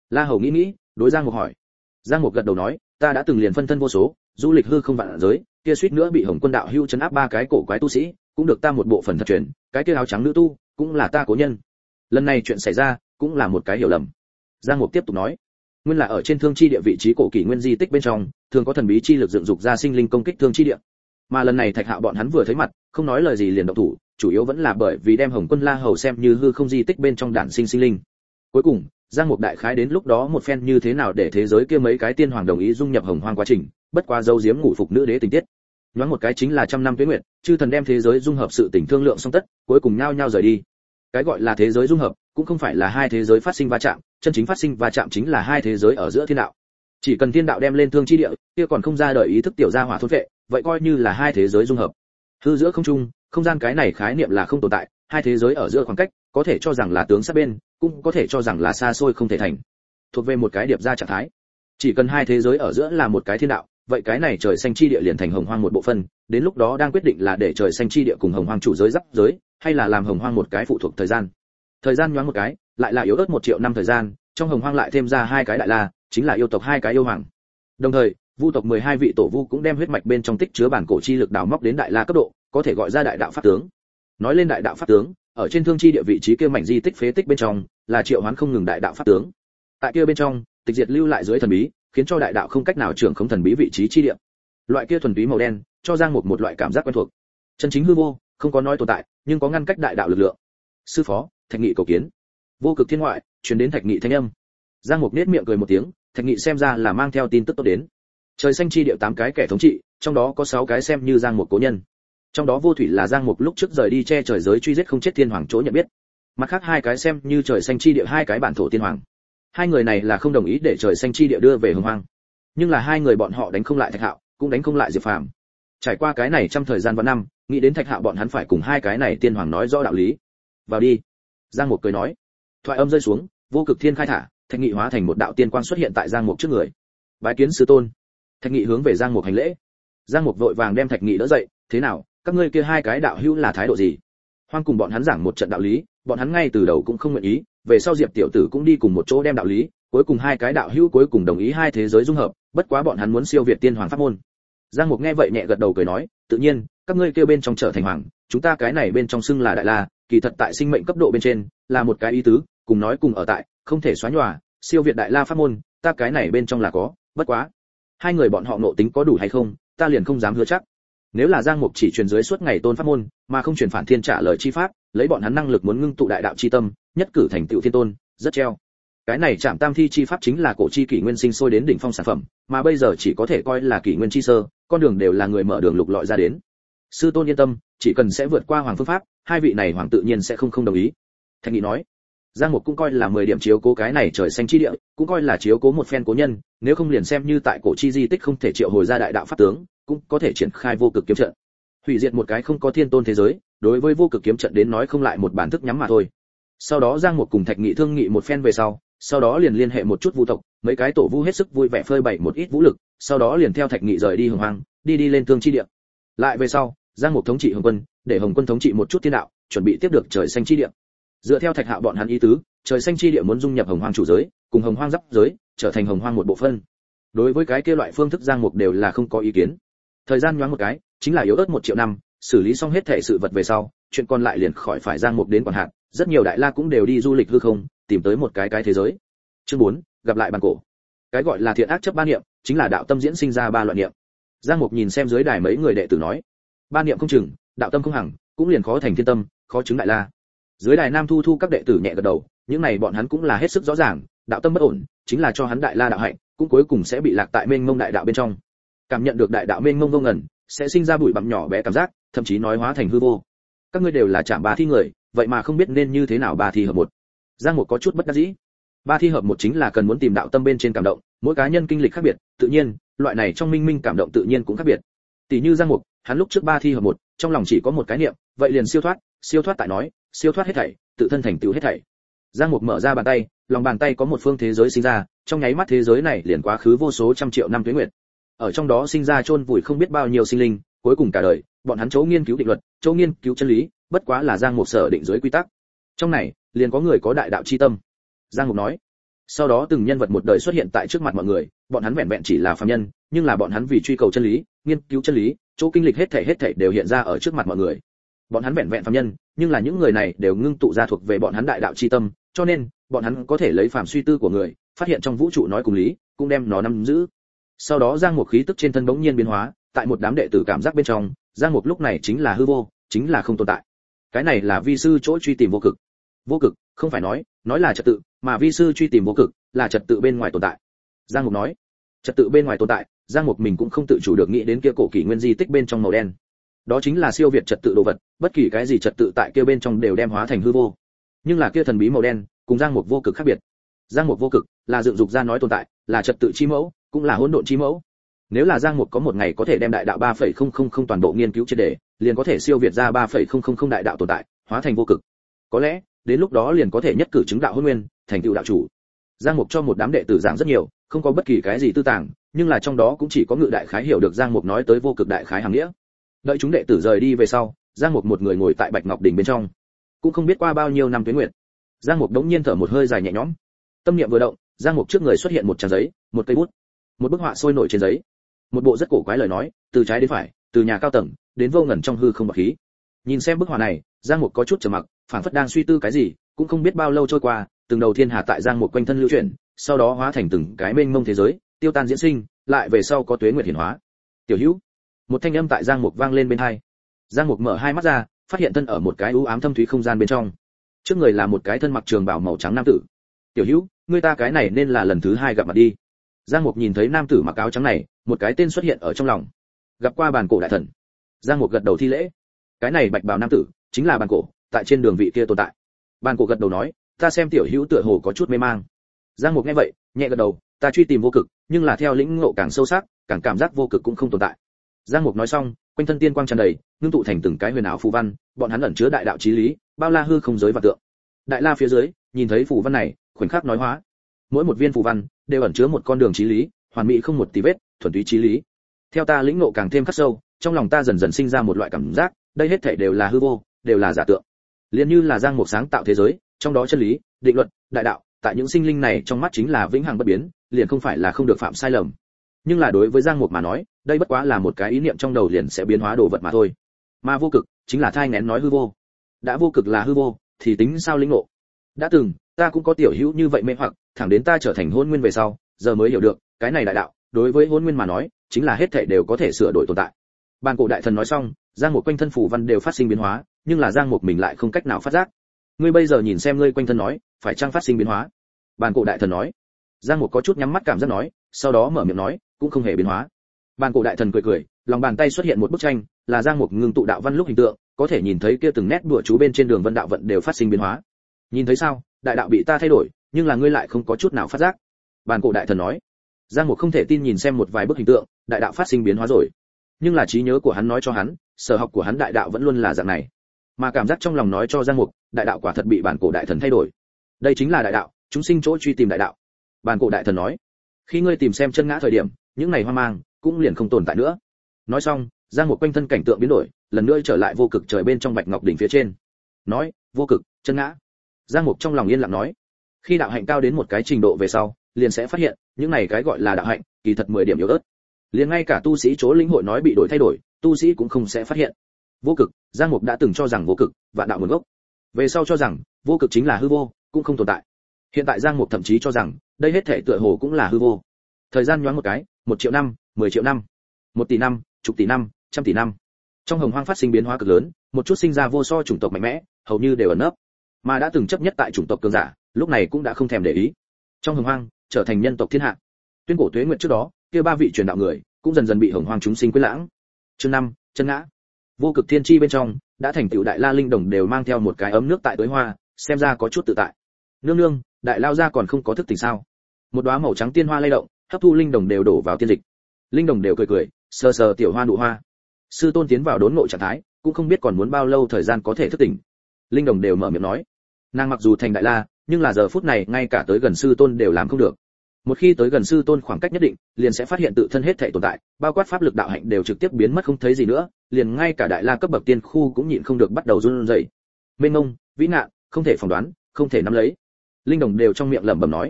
La Hầu nghĩ nghĩ, đối Giang Mục hỏi. Giang Mục gật đầu nói, ta đã từng liền phân thân vô số, du lịch hư không vạn giới, kia suýt nữa bị Hồng Quân đạo hưu trấn áp ba cái cổ quái tu sĩ, cũng được ta một bộ phần thật truyền, cái kia áo trắng nữ tu, cũng là ta cố nhân. Lần này chuyện xảy ra, cũng là một cái hiểu lầm. Giang Mục tiếp tục nói, nguyên là ở trên Thương Chi Địa vị trí cổ kỷ nguyên di tích bên trong, thường có thần bí chi lực dựng dục ra sinh linh công kích Thương Chi Địa. Mà lần này Thạch Hạo bọn hắn vừa thấy mặt, không nói lời gì liền động thủ, chủ yếu vẫn là bởi vì đem Hồng Quân La Hầu xem như hư không di tích bên trong đản sinh sinh linh. Cuối cùng, Giang Mục đại khái đến lúc đó một phen như thế nào để thế giới kia mấy cái tiên hoàng đồng ý dung nhập Hồng Hoang quá trình, bất quá dấu giếm ngủ phục nữ đế tình tiết. Nhoáng một cái chính là trăm năm tuế nguyệt, chư thần đem thế giới dung hợp sự tình thương lượng xong tất, cuối cùng nhao nhao rời đi. Cái gọi là thế giới dung hợp, cũng không phải là hai thế giới phát sinh va chạm, chân chính phát sinh va chạm chính là hai thế giới ở giữa thiên đạo. Chỉ cần thiên đạo đem lên Thương Chi Địa, kia còn không ra đời ý thức tiểu gia hỏa thôn vệ, vậy coi như là hai thế giới dung hợp. Hư giữa không trung, không gian cái này khái niệm là không tồn tại, hai thế giới ở giữa khoảng cách, có thể cho rằng là tướng sát bên, cũng có thể cho rằng là xa xôi không thể thành. Thuộc về một cái điệp ra trạng thái. Chỉ cần hai thế giới ở giữa là một cái thiên đạo, vậy cái này trời xanh chi địa liền thành Hồng Hoang một bộ phận, đến lúc đó đang quyết định là để trời xanh chi địa cùng Hồng Hoang chủ giới giáp giới, hay là làm Hồng Hoang một cái phụ thuộc thời gian. Thời gian nhoáng một cái, lại là yếu ớt một triệu năm thời gian, trong Hồng Hoang lại thêm ra hai cái đại la, chính là yêu tộc hai cái yêu hoàng. Đồng thời, Vu tộc mười hai vị tổ vu cũng đem huyết mạch bên trong tích chứa bản cổ chi lực đào móc đến đại la cấp độ, có thể gọi ra đại đạo pháp tướng. Nói lên đại đạo pháp tướng, ở trên Thương Chi Địa vị trí kia mảnh di tích phế tích bên trong, là triệu hoán không ngừng đại đạo pháp tướng. Tại kia bên trong, tịch diệt lưu lại dưới thần bí, khiến cho đại đạo không cách nào trưởng không thần bí vị trí chi địa. Loại kia thuần túy màu đen, cho Giang Mục một loại cảm giác quen thuộc. Chân chính hư vô, không có nói tồn tại, nhưng có ngăn cách đại đạo lực lượng. Sư phó, Thạch Nghị cầu kiến. Vô cực thiên ngoại, truyền đến Thạch Nghị thanh âm. Giang Mục nhếch miệng cười một tiếng, Thạch Nghị xem ra là mang theo tin tức tốt đến. Trời xanh chi địa tám cái kẻ thống trị, trong đó có sáu cái xem như Giang Mục cố nhân. Trong đó Vô Thủy là Giang Mục lúc trước rời đi che trời giới truy giết không chết thiên hoàng chỗ nhận biết. Mặt khác hai cái xem như trời xanh chi địa hai cái bản thổ tiên hoàng. Hai người này là không đồng ý để trời xanh chi địa đưa về Hồng Hoang. Nhưng là hai người bọn họ đánh không lại Thạch Hạo, cũng đánh không lại Diệp Phàm. Trải qua cái này trăm thời gian vạn năm, nghĩ đến Thạch Hạo bọn hắn phải cùng hai cái này tiên hoàng nói rõ đạo lý. Vào đi. Giang Mục cười nói. Thoại âm rơi xuống, vô cực thiên khai thả, Thạch Nghị hóa thành một đạo tiên quang xuất hiện tại Giang Mục trước người. Bái kiến sư tôn. Thạch Nghị hướng về Giang Mục hành lễ. Giang Mục vội vàng đem Thạch Nghị đỡ dậy, thế nào, các ngươi kia hai cái đạo hữu là thái độ gì? Hoang cùng bọn hắn giảng một trận đạo lý, bọn hắn ngay từ đầu cũng không nguyện ý, về sau Diệp tiểu tử cũng đi cùng một chỗ đem đạo lý, cuối cùng hai cái đạo hữu cuối cùng đồng ý hai thế giới dung hợp, bất quá bọn hắn muốn siêu việt tiên hoàng pháp môn. Giang Mục nghe vậy nhẹ gật đầu cười nói, tự nhiên, các ngươi kêu bên trong trở thành hoàng, chúng ta cái này bên trong xưng là đại la, kỳ thật tại sinh mệnh cấp độ bên trên, là một cái ý tứ, cùng nói cùng ở tại, không thể xóa nhòa, siêu việt đại la pháp môn, ta cái này bên trong là có, bất quá, hai người bọn họ ngộ tính có đủ hay không, ta liền không dám hứa chắc. Nếu là Giang Mục chỉ truyền dưới suốt ngày tôn pháp môn, mà không truyền phản thiên trả lời chi pháp, lấy bọn hắn năng lực muốn ngưng tụ đại đạo chi tâm, nhất cử thành tựu thiên tôn, rất treo. Cái này Trảm Tam Thi chi pháp chính là cổ chi kỷ nguyên sinh sôi đến đỉnh phong sản phẩm, mà bây giờ chỉ có thể coi là kỷ nguyên chi sơ, con đường đều là người mở đường lục lọi ra đến. Sư tôn yên tâm, chỉ cần sẽ vượt qua hoàng phương pháp, hai vị này hoàng tự nhiên sẽ không không đồng ý. Thạch Nghị nói. Giang Mục cũng coi là mười điểm chiếu cố cái này trời xanh chi địa, cũng coi là chiếu cố một phen cố nhân, nếu không liền xem như tại cổ chi di tích không thể triệu hồi ra đại đạo pháp tướng, cũng có thể triển khai vô cực kiếm trận. Hủy diệt một cái không có thiên tôn thế giới, đối với vô cực kiếm trận đến nói không lại một bản thức nhắm mà thôi. Sau đó Giang Mục cùng Thạch Nghị thương nghị một phen về sau, sau đó liền liên hệ một chút vu tộc, mấy cái tổ vu hết sức vui vẻ phơi bày một ít vũ lực, sau đó liền theo Thạch Nghị rời đi Hồng Hoang, đi đi lên Thương Chi Địa. Lại về sau, Giang Mục thống trị Hồng Quân, để Hồng Quân thống trị một chút thiên đạo, chuẩn bị tiếp được trời xanh chi địa. Dựa theo Thạch Hạo bọn hắn ý tứ, trời xanh chi địa muốn dung nhập Hồng Hoang chủ giới, cùng Hồng Hoang giáp giới, trở thành Hồng Hoang một bộ phận. Đối với cái kia loại phương thức Giang Mục đều là không có ý kiến. Thời gian nhoáng một cái, chính là yếu ớt một triệu năm, xử lý xong hết thảy sự vật về sau, chuyện còn lại liền khỏi phải Giang Mục đến quản hạt, rất nhiều đại la cũng đều đi du lịch hư không, tìm tới một cái cái thế giới. Chương bốn, gặp lại bản cổ. Cái gọi là thiện ác chấp ba niệm, chính là đạo tâm diễn sinh ra ba loại niệm. Giang Mục nhìn xem dưới đài mấy người đệ tử nói, ba niệm không chừng, đạo tâm không hằng, cũng liền khó thành thiên tâm, khó chứng đại la. Dưới đài Nam Thu Thu các đệ tử nhẹ gật đầu, những này bọn hắn cũng là hết sức rõ ràng, đạo tâm bất ổn, chính là cho hắn đại la đạo hạnh, cũng cuối cùng sẽ bị lạc tại mênh mông đại đạo bên trong. Cảm nhận được đại đạo mênh mông vô ngần, sẽ sinh ra bụi bặm nhỏ bé cảm giác, thậm chí nói hóa thành hư vô. Các ngươi đều là Trảm ba thi người, vậy mà không biết nên như thế nào ba thi hợp một. Giang Mục có chút bất đắc dĩ. Ba thi hợp một chính là cần muốn tìm đạo tâm bên trên cảm động, mỗi cá nhân kinh lịch khác biệt, tự nhiên, loại này trong minh minh cảm động tự nhiên cũng khác biệt. Tỷ như Giang Mục, hắn lúc trước ba thi hợp một, trong lòng chỉ có một cái niệm, vậy liền siêu thoát, siêu thoát tại nói, siêu thoát hết thảy, tự thân thành tựu hết thảy. Giang Mục mở ra bàn tay, lòng bàn tay có một phương thế giới sinh ra, trong nháy mắt thế giới này liền quá khứ vô số trăm triệu năm tuế nguyệt. Ở trong đó sinh ra chôn vùi không biết bao nhiêu sinh linh, cuối cùng cả đời, bọn hắn chỗ nghiên cứu định luật, chỗ nghiên cứu chân lý, bất quá là Giang Mục sở định dưới quy tắc. Trong này, liền có người có đại đạo chi tâm. Giang Mục nói, Sau đó từng nhân vật một đời xuất hiện tại trước mặt mọi người, bọn hắn vẹn vẹn chỉ là phàm nhân, nhưng là bọn hắn vì truy cầu chân lý, nghiên cứu chân lý, chỗ kinh lịch hết thảy hết thảy đều hiện ra ở trước mặt mọi người. Bọn hắn vẹn vẹn phàm nhân, nhưng là những người này đều ngưng tụ ra thuộc về bọn hắn đại đạo chi tâm, cho nên bọn hắn có thể lấy phàm suy tư của người, phát hiện trong vũ trụ nói cùng lý, cũng đem nó nắm giữ. Sau đó Giang Mục khí tức trên thân bỗng nhiên biến hóa, tại một đám đệ tử cảm giác bên trong, Giang Mục lúc này chính là hư vô, chính là không tồn tại. Cái này là vi sư chỗ truy tìm vô cực. Vô cực, không phải nói, nói là trật tự, mà vi sư truy tìm vô cực, là trật tự bên ngoài tồn tại. Giang Mục nói, trật tự bên ngoài tồn tại, Giang Mục mình cũng không tự chủ được nghĩ đến kia cổ kỷ nguyên di tích bên trong màu đen. Đó chính là siêu việt trật tự đồ vật, bất kỳ cái gì trật tự tại kia bên trong đều đem hóa thành hư vô. Nhưng là kia thần bí màu đen, cùng Giang Mục vô cực khác biệt. Giang Mục vô cực là dựng dục ra nói tồn tại, là trật tự chi mẫu, cũng là hỗn độn chi mẫu. Nếu là Giang Mục có một ngày có thể đem đại đạo ba phẩy không không không toàn bộ nghiên cứu triệt để, liền có thể siêu việt ra ba phẩy không không không đại đạo tồn tại, hóa thành vô cực. Có lẽ, đến lúc đó liền có thể nhất cử chứng đạo hôn nguyên, thành tựu đạo chủ. Giang Mục cho một đám đệ tử giảng rất nhiều, không có bất kỳ cái gì tư tàng, nhưng là trong đó cũng chỉ có Ngự đại khái hiểu được Giang Mục nói tới vô cực đại khái hàm nghĩa. Đợi chúng đệ tử rời đi về sau, Giang Mục một người ngồi tại Bạch Ngọc đỉnh bên trong, cũng không biết qua bao nhiêu năm tuế nguyệt. Giang Mục đống nhiên thở một hơi dài nhẹ nhõm. Tâm niệm vừa động, Giang Mục trước người xuất hiện một trang giấy, một cây bút, một bức họa sôi nổi trên giấy. Một bộ rất cổ quái lời nói, từ trái đến phải, từ nhà cao tầng đến vô ngần trong hư không bạc khí. Nhìn xem bức họa này, Giang Mục có chút trầm mặc, phảng phất đang suy tư cái gì, cũng không biết bao lâu trôi qua, từng đầu thiên hà tại Giang Mục quanh thân lưu chuyển, sau đó hóa thành từng cái mênh mông thế giới, tiêu tan diễn sinh, lại về sau có tuế nguyệt hiển hóa. Tiểu Hữu, một thanh âm tại Giang Mục vang lên bên tai. Giang Mục mở hai mắt ra, phát hiện thân ở một cái u ám thâm thúy không gian bên trong. Trước người là một cái thân mặc trường bào màu trắng nam tử. Tiểu Hữu, ngươi ta cái này nên là lần thứ hai gặp mặt đi. Giang Mục nhìn thấy nam tử mặc áo trắng này, một cái tên xuất hiện ở trong lòng. Gặp qua bàn cổ đại thần. Giang Mục gật đầu thi lễ. Cái này bạch bào nam tử chính là bàn cổ, tại trên đường vị kia tồn tại. Bàn cổ gật đầu nói, ta xem Tiểu Hữu tựa hồ có chút mê mang. Giang Mục nghe vậy, nhẹ gật đầu, ta truy tìm vô cực, nhưng là theo lĩnh ngộ càng sâu sắc, càng cảm giác vô cực cũng không tồn tại. Giang Mục nói xong, quanh thân tiên quang tràn đầy, ngưng tụ thành từng cái huyền ảo phù văn, bọn hắn ẩn chứa đại đạo chí lý, bao la hư không giới và tượng. Đại la phía dưới, nhìn thấy phù văn này, khoảnh khắc nói hóa. Mỗi một viên phù văn đều ẩn chứa một con đường chí lý, hoàn mỹ không một tì vết, thuần túy chí lý. Theo ta lĩnh ngộ càng thêm khắc sâu, trong lòng ta dần dần sinh ra một loại cảm giác, đây hết thảy đều là hư vô, đều là giả tượng. Liên như là Giang Mục sáng tạo thế giới, trong đó chân lý, định luật, đại đạo, tại những sinh linh này trong mắt chính là vĩnh hằng bất biến, liền không phải là không được phạm sai lầm. Nhưng là đối với Giang Mục mà nói, đây bất quá là một cái ý niệm trong đầu liền sẽ biến hóa đồ vật mà thôi. Mà vô cực chính là thai nghén nói hư vô. Đã vô cực là hư vô, thì tính sao lĩnh ngộ. Đã từng, ta cũng có Tiểu Hữu như vậy mê hoặc, thẳng đến ta trở thành hôn nguyên về sau, giờ mới hiểu được, cái này đại đạo, đối với hôn nguyên mà nói, chính là hết thảy đều có thể sửa đổi tồn tại. Bàn cổ đại thần nói xong, Giang Mục quanh thân phủ văn đều phát sinh biến hóa, nhưng là Giang Mục mình lại không cách nào phát giác. Ngươi bây giờ nhìn xem ngươi quanh thân nói, phải chăng phát sinh biến hóa? Bàn cổ đại thần nói. Giang Mục có chút nhắm mắt cảm giác nói, sau đó mở miệng nói, cũng không hề biến hóa. Bàn cổ đại thần cười cười, lòng bàn tay xuất hiện một bức tranh, là Giang Mục ngưng tụ đạo văn lúc hình tượng, có thể nhìn thấy kia từng nét đùa chú bên trên đường vân đạo vận đều phát sinh biến hóa. Nhìn thấy sao, đại đạo bị ta thay đổi, nhưng là ngươi lại không có chút nào phát giác. Bàn cổ đại thần nói. Giang Mục không thể tin nhìn xem một vài bức hình tượng, đại đạo phát sinh biến hóa rồi. Nhưng là trí nhớ của hắn nói cho hắn, sở học của hắn đại đạo vẫn luôn là dạng này. Mà cảm giác trong lòng nói cho Giang Mục, đại đạo quả thật bị bản cổ đại thần thay đổi. Đây chính là đại đạo, chúng sinh chỗ truy tìm đại đạo. Bản cổ đại thần nói, khi ngươi tìm xem chân ngã thời điểm, những này hoang mang cũng liền không tồn tại nữa. Nói xong, Giang Mục quanh thân cảnh tượng biến đổi, lần nữa trở lại vô cực trời bên trong Bạch Ngọc đỉnh phía trên. Nói, vô cực, chân ngã. Giang Mục trong lòng yên lặng nói, khi đạo hạnh cao đến một cái trình độ về sau, liền sẽ phát hiện, những này cái gọi là đạo hạnh, kỳ thật mười điểm yếu ớt. Liền ngay cả tu sĩ chỗ lĩnh hội nói bị đổi thay đổi, tu sĩ cũng không sẽ phát hiện. Vô cực, Giang Mục đã từng cho rằng vô cực, vạn đạo nguồn gốc. Về sau cho rằng, vô cực chính là hư vô, cũng không tồn tại. Hiện tại Giang Mục thậm chí cho rằng, đây hết thể tựa hồ cũng là hư vô. Thời gian nhoáng một cái, một triệu năm, mười triệu năm, một tỷ năm, chục tỷ năm, trăm tỷ năm. Trong hồng hoang phát sinh biến hóa cực lớn, một chút sinh ra vô so chủng tộc mạnh mẽ, hầu như đều ẩn nấp. Mà đã từng chấp nhất tại chủng tộc cường giả, lúc này cũng đã không thèm để ý. Trong hồng hoang, trở thành nhân tộc thiên hạ. Tuyên cổ tuế nguyệt trước đó, kia ba vị truyền đạo người, cũng dần dần bị hồng hoang chúng sinh quên lãng. Chương năm, chân ngã. Vô cực thiên chi bên trong, đã thành tựu đại la linh đồng đều mang theo một cái ấm nước tại tối hoa, xem ra có chút tự tại. Nương nương, đại lao gia còn không có thức tỉnh sao? Một đóa màu trắng tiên hoa lay động, hấp thu linh đồng đều đổ vào tiên dịch. Linh đồng đều cười cười, sờ sờ tiểu hoa nụ hoa. Sư tôn tiến vào đốn ngộ trạng thái, cũng không biết còn muốn bao lâu thời gian có thể thức tỉnh. Linh đồng đều mở miệng nói, nàng mặc dù thành đại la, nhưng là giờ phút này ngay cả tới gần sư tôn đều làm không được. Một khi tới gần sư tôn khoảng cách nhất định, liền sẽ phát hiện tự thân hết thảy tồn tại, bao quát pháp lực đạo hạnh đều trực tiếp biến mất không thấy gì nữa, liền ngay cả đại la cấp bậc tiên khu cũng nhịn không được bắt đầu run rẩy. Mênh mông, vĩ ngạn, không thể phỏng đoán, không thể nắm lấy. Linh đồng đều trong miệng lẩm bẩm nói.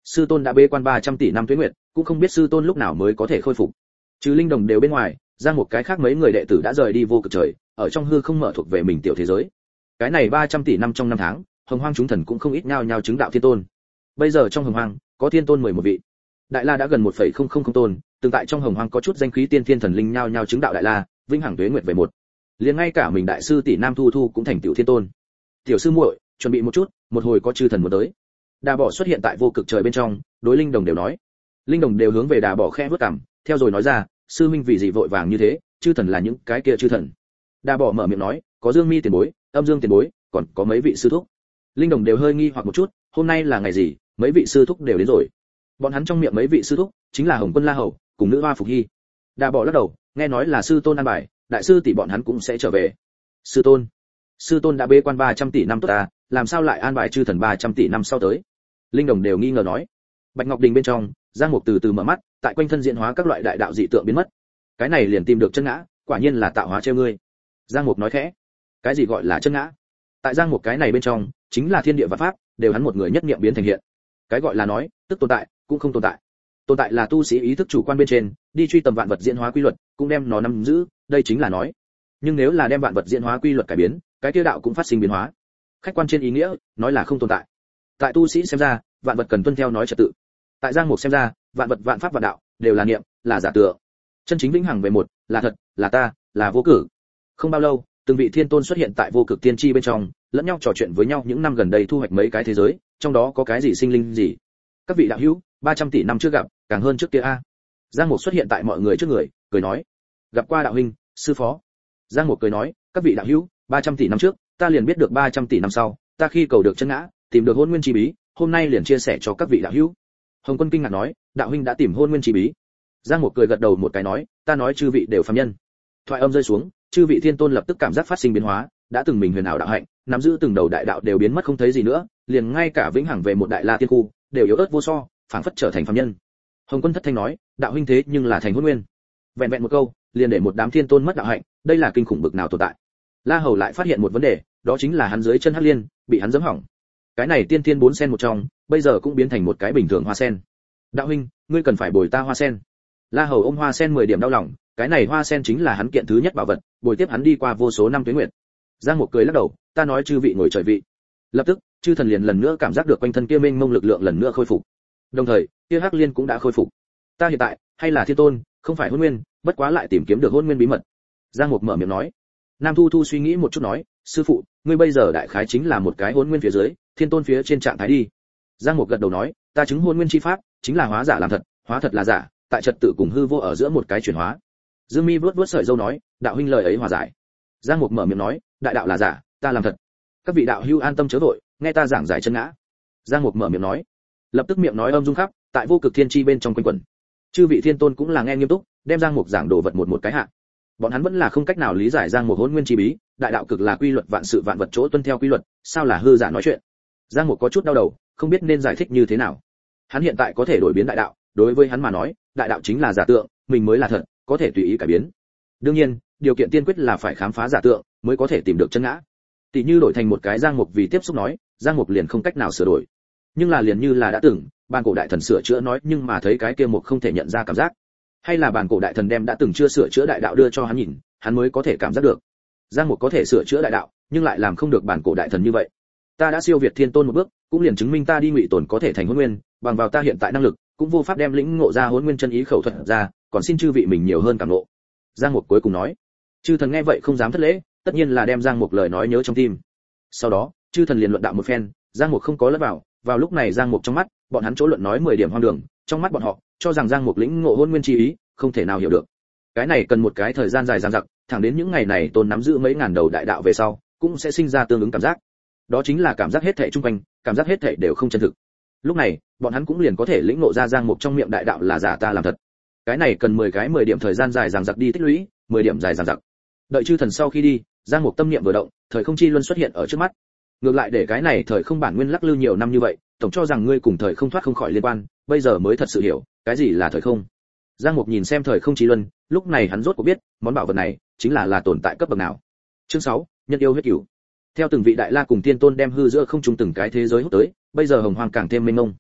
Sư tôn đã bế quan ba trăm tỷ năm tuế nguyệt, cũng không biết sư tôn lúc nào mới có thể khôi phục. Trừ linh đồng đều bên ngoài, Giang một cái khác mấy người đệ tử đã rời đi vô cực trời, ở trong hư không mở thuộc về mình tiểu thế giới. Cái này ba trăm tỷ năm trong năm tháng, hồng hoang chúng thần cũng không ít nhao nhao chứng đạo thiên tôn. Bây giờ trong hồng hoang có thiên tôn mười một vị. Đại La đã gần một phẩy không không không tôn, tương tại trong hồng hoang có chút danh khí tiên thiên thần linh nhao nhao chứng đạo đại La, vĩnh hằng tuế nguyệt về một. Liền ngay cả mình đại sư tỷ Nam Thu Thu cũng thành tiểu thiên tôn. Tiểu sư muội, chuẩn bị một chút, một hồi có chư thần muốn tới. Đà Bỏ xuất hiện tại vô cực trời bên trong, đối linh đồng đều nói. Linh đồng đều hướng về Đà Bỏ khẽ bước cằm, theo rồi nói ra, sư minh vì gì vội vàng như thế, chư thần là những cái kia chư thần. Đà Bỏ mở miệng nói, có Dương Mi tiền bối, Âm Dương tiền bối, còn có mấy vị sư thúc. Linh đồng đều hơi nghi hoặc một chút, hôm nay là ngày gì, mấy vị sư thúc đều đến rồi. Bọn hắn trong miệng mấy vị sư thúc chính là Hồng Quân La Hầu cùng nữ hoa Phục Hy. Đà Bỏ lắc đầu, nghe nói là sư tôn an bài, đại sư tỷ bọn hắn cũng sẽ trở về. Sư tôn, sư tôn đã bế quan ba trăm tỷ năm tốt ta, làm sao lại an bài chư thần ba trăm tỷ năm sau tới? Linh đồng đều nghi ngờ nói. Bạch Ngọc Đình bên trong, Giang Mục từ từ mở mắt, tại quanh thân diễn hóa các loại đại đạo dị tượng biến mất. Cái này liền tìm được chân ngã, quả nhiên là tạo hóa trêu ngươi. Giang Mục nói khẽ. Cái gì gọi là chân ngã? Tại Giang Mục cái này bên trong, chính là thiên địa và pháp, đều hắn một người nhất niệm biến thành hiện. Cái gọi là nói, tức tồn tại, cũng không tồn tại. Tồn tại là tu sĩ ý thức chủ quan bên trên, đi truy tầm vạn vật diễn hóa quy luật, cũng đem nó nắm giữ, đây chính là nói. Nhưng nếu là đem vạn vật diễn hóa quy luật cải biến, cái kia đạo cũng phát sinh biến hóa. Khách quan trên ý nghĩa, nói là không tồn tại. Tại tu sĩ xem ra, vạn vật cần tuân theo nói trật tự. Tại Giang Mục xem ra, vạn vật vạn pháp vạn đạo đều là niệm, là giả tượng. Chân chính vĩnh hằng về một, là thật, là ta, là vô cử. Không bao lâu, từng vị thiên tôn xuất hiện tại vô cực tiên tri bên trong, lẫn nhau trò chuyện với nhau những năm gần đây thu hoạch mấy cái thế giới, trong đó có cái gì sinh linh gì. Các vị đạo hữu, ba trăm tỷ năm trước gặp, càng hơn trước kia a. Giang Mục xuất hiện tại mọi người trước người, cười nói: "Gặp qua đạo huynh, sư phó." Giang Mục cười nói: "Các vị đạo hữu, ba trăm tỷ năm trước, ta liền biết được ba trăm tỷ năm sau, ta khi cầu được chân ngã, tìm được hôn nguyên chi bí, hôm nay liền chia sẻ cho các vị đạo hữu." Hồng Quân kinh ngạc nói: "Đạo huynh đã tìm hôn nguyên chi bí?" Giang Mục cười gật đầu một cái nói: "Ta nói chư vị đều phàm nhân." Thoại âm rơi xuống, chư vị thiên tôn lập tức cảm giác phát sinh biến hóa, đã từng mình huyền ảo đạo hạnh, nắm giữ từng đầu đại đạo đều biến mất không thấy gì nữa, liền ngay cả vĩnh hằng về một đại la tiên khu, đều yếu ớt vô so, phảng phất trở thành phàm nhân. Hồng Quân thất thanh nói: "Đạo huynh thế nhưng là thành hôn nguyên." Vẹn vẹn một câu, liền để một đám thiên tôn mất đạo hạnh, đây là kinh khủng bực nào tồn tại. La Hầu lại phát hiện một vấn đề, đó chính là hắn dưới chân Hắc Liên bị hắn giẫm hỏng. Cái này tiên tiên bốn sen một trong, bây giờ cũng biến thành một cái bình thường hoa sen. "Đạo huynh, ngươi cần phải bồi ta hoa sen." La Hầu ôm hoa sen mười điểm đau lòng, cái này hoa sen chính là hắn kiện thứ nhất bảo vật, bồi tiếp hắn đi qua vô số năm tuế nguyệt. Giang Mục cười lắc đầu: "Ta nói chư vị ngồi trời vị." Lập tức, chư thần liền lần nữa cảm giác được quanh thân kia mênh mông lực lượng lần nữa khôi phục. Đồng thời, kia Hắc Liên cũng đã khôi phục. "Ta hiện tại hay là thiên tôn, không phải hôn nguyên, bất quá lại tìm kiếm được hôn nguyên bí mật." Giang Mục mở miệng nói. Nam Thu Thu suy nghĩ một chút nói: "Sư phụ, ngươi bây giờ đại khái chính là một cái hôn nguyên phía dưới, thiên tôn phía trên trạng thái đi." Giang Mục gật đầu nói: "Ta chứng hôn nguyên chi pháp, chính là hóa giả làm thật, hóa thật là giả, tại trật tự cùng hư vô ở giữa một cái chuyển hóa." Dương Mi vuốt vuốt sợi râu nói: "Đạo huynh lời ấy hòa giải." Giang Mục mở miệng nói: "Đại đạo là giả, ta làm thật. Các vị đạo hữu an tâm chớ vội, nghe ta giảng giải chân ngã." Giang Mục mở miệng nói. Lập tức miệng nói âm dung khắp, tại vô cực thiên chi bên trong quanh quẩn. Chư vị thiên tôn cũng là nghe nghiêm túc, đem Giang Mục giảng đồ vật một một cái hạ. Bọn hắn vẫn là không cách nào lý giải Giang Mục hỗn nguyên chi bí, đại đạo cực là quy luật vạn sự vạn vật chỗ tuân theo quy luật, sao là hư giả nói chuyện. Giang Mục có chút đau đầu, không biết nên giải thích như thế nào. Hắn hiện tại có thể đổi biến đại đạo, đối với hắn mà nói, đại đạo chính là giả tượng, mình mới là thật, có thể tùy ý cải biến. Đương nhiên, điều kiện tiên quyết là phải khám phá giả tượng, mới có thể tìm được chân ngã. Tỷ như đổi thành một cái Giang Mục vì tiếp xúc nói, Giang Mục liền không cách nào sửa đổi. Nhưng là liền như là đã từng, bàn cổ đại thần sửa chữa nói nhưng mà thấy cái kia Mục không thể nhận ra cảm giác. Hay là bàn cổ đại thần đem đã từng chưa sửa chữa đại đạo đưa cho hắn nhìn, hắn mới có thể cảm giác được. Giang Mục có thể sửa chữa đại đạo, nhưng lại làm không được bàn cổ đại thần như vậy. Ta đã siêu việt thiên tôn một bước, cũng liền chứng minh ta đi ngụy tổn có thể thành hỗn nguyên, bằng vào ta hiện tại năng lực, cũng vô pháp đem lĩnh ngộ ra hỗn nguyên chân ý khẩu thuật ra, còn xin chư vị mình nhiều hơn cảm ngộ. Giang Mục cuối cùng nói. Chư thần nghe vậy không dám thất lễ, tất nhiên là đem Giang Mục lời nói nhớ trong tim. Sau đó, chư thần liền luận đạo một phen, Giang Mục không có lẫn vào, vào lúc này Giang Mục trong mắt, bọn hắn chỗ luận nói mười điểm hoang đường, trong mắt bọn họ, cho rằng Giang Mục lĩnh ngộ hỗn nguyên chi ý, không thể nào hiểu được. Cái này cần một cái thời gian dài dằng dặc, thẳng đến những ngày này tôn nắm giữ mấy ngàn đầu đại đạo về sau, cũng sẽ sinh ra tương ứng cảm giác. Đó chính là cảm giác hết thảy chung quanh, cảm giác hết thảy đều không chân thực. Lúc này, bọn hắn cũng liền có thể lĩnh ngộ ra Giang Mục trong miệng đại đạo là giả ta làm thật. Cái này cần mười cái mười điểm thời gian dài dằng dặc đi tích lũy, mười điểm dài dằng dặc. Đợi chư thần sau khi đi, Giang Mục tâm niệm vừa động, thời không chi luân xuất hiện ở trước mắt. Ngược lại để cái này thời không bản nguyên lắc lư nhiều năm như vậy, tổng cho rằng ngươi cùng thời không thoát không khỏi liên quan, bây giờ mới thật sự hiểu, cái gì là thời không. Giang Mục nhìn xem thời không chi luân, lúc này hắn rốt cuộc biết, món bảo vật này chính là là tồn tại cấp bậc nào. Chương sáu, nhân yêu huyết cửu. Theo từng vị đại la cùng tiên tôn đem hư giữa không trung từng cái thế giới hút tới, bây giờ hồng hoang càng thêm mênh mông.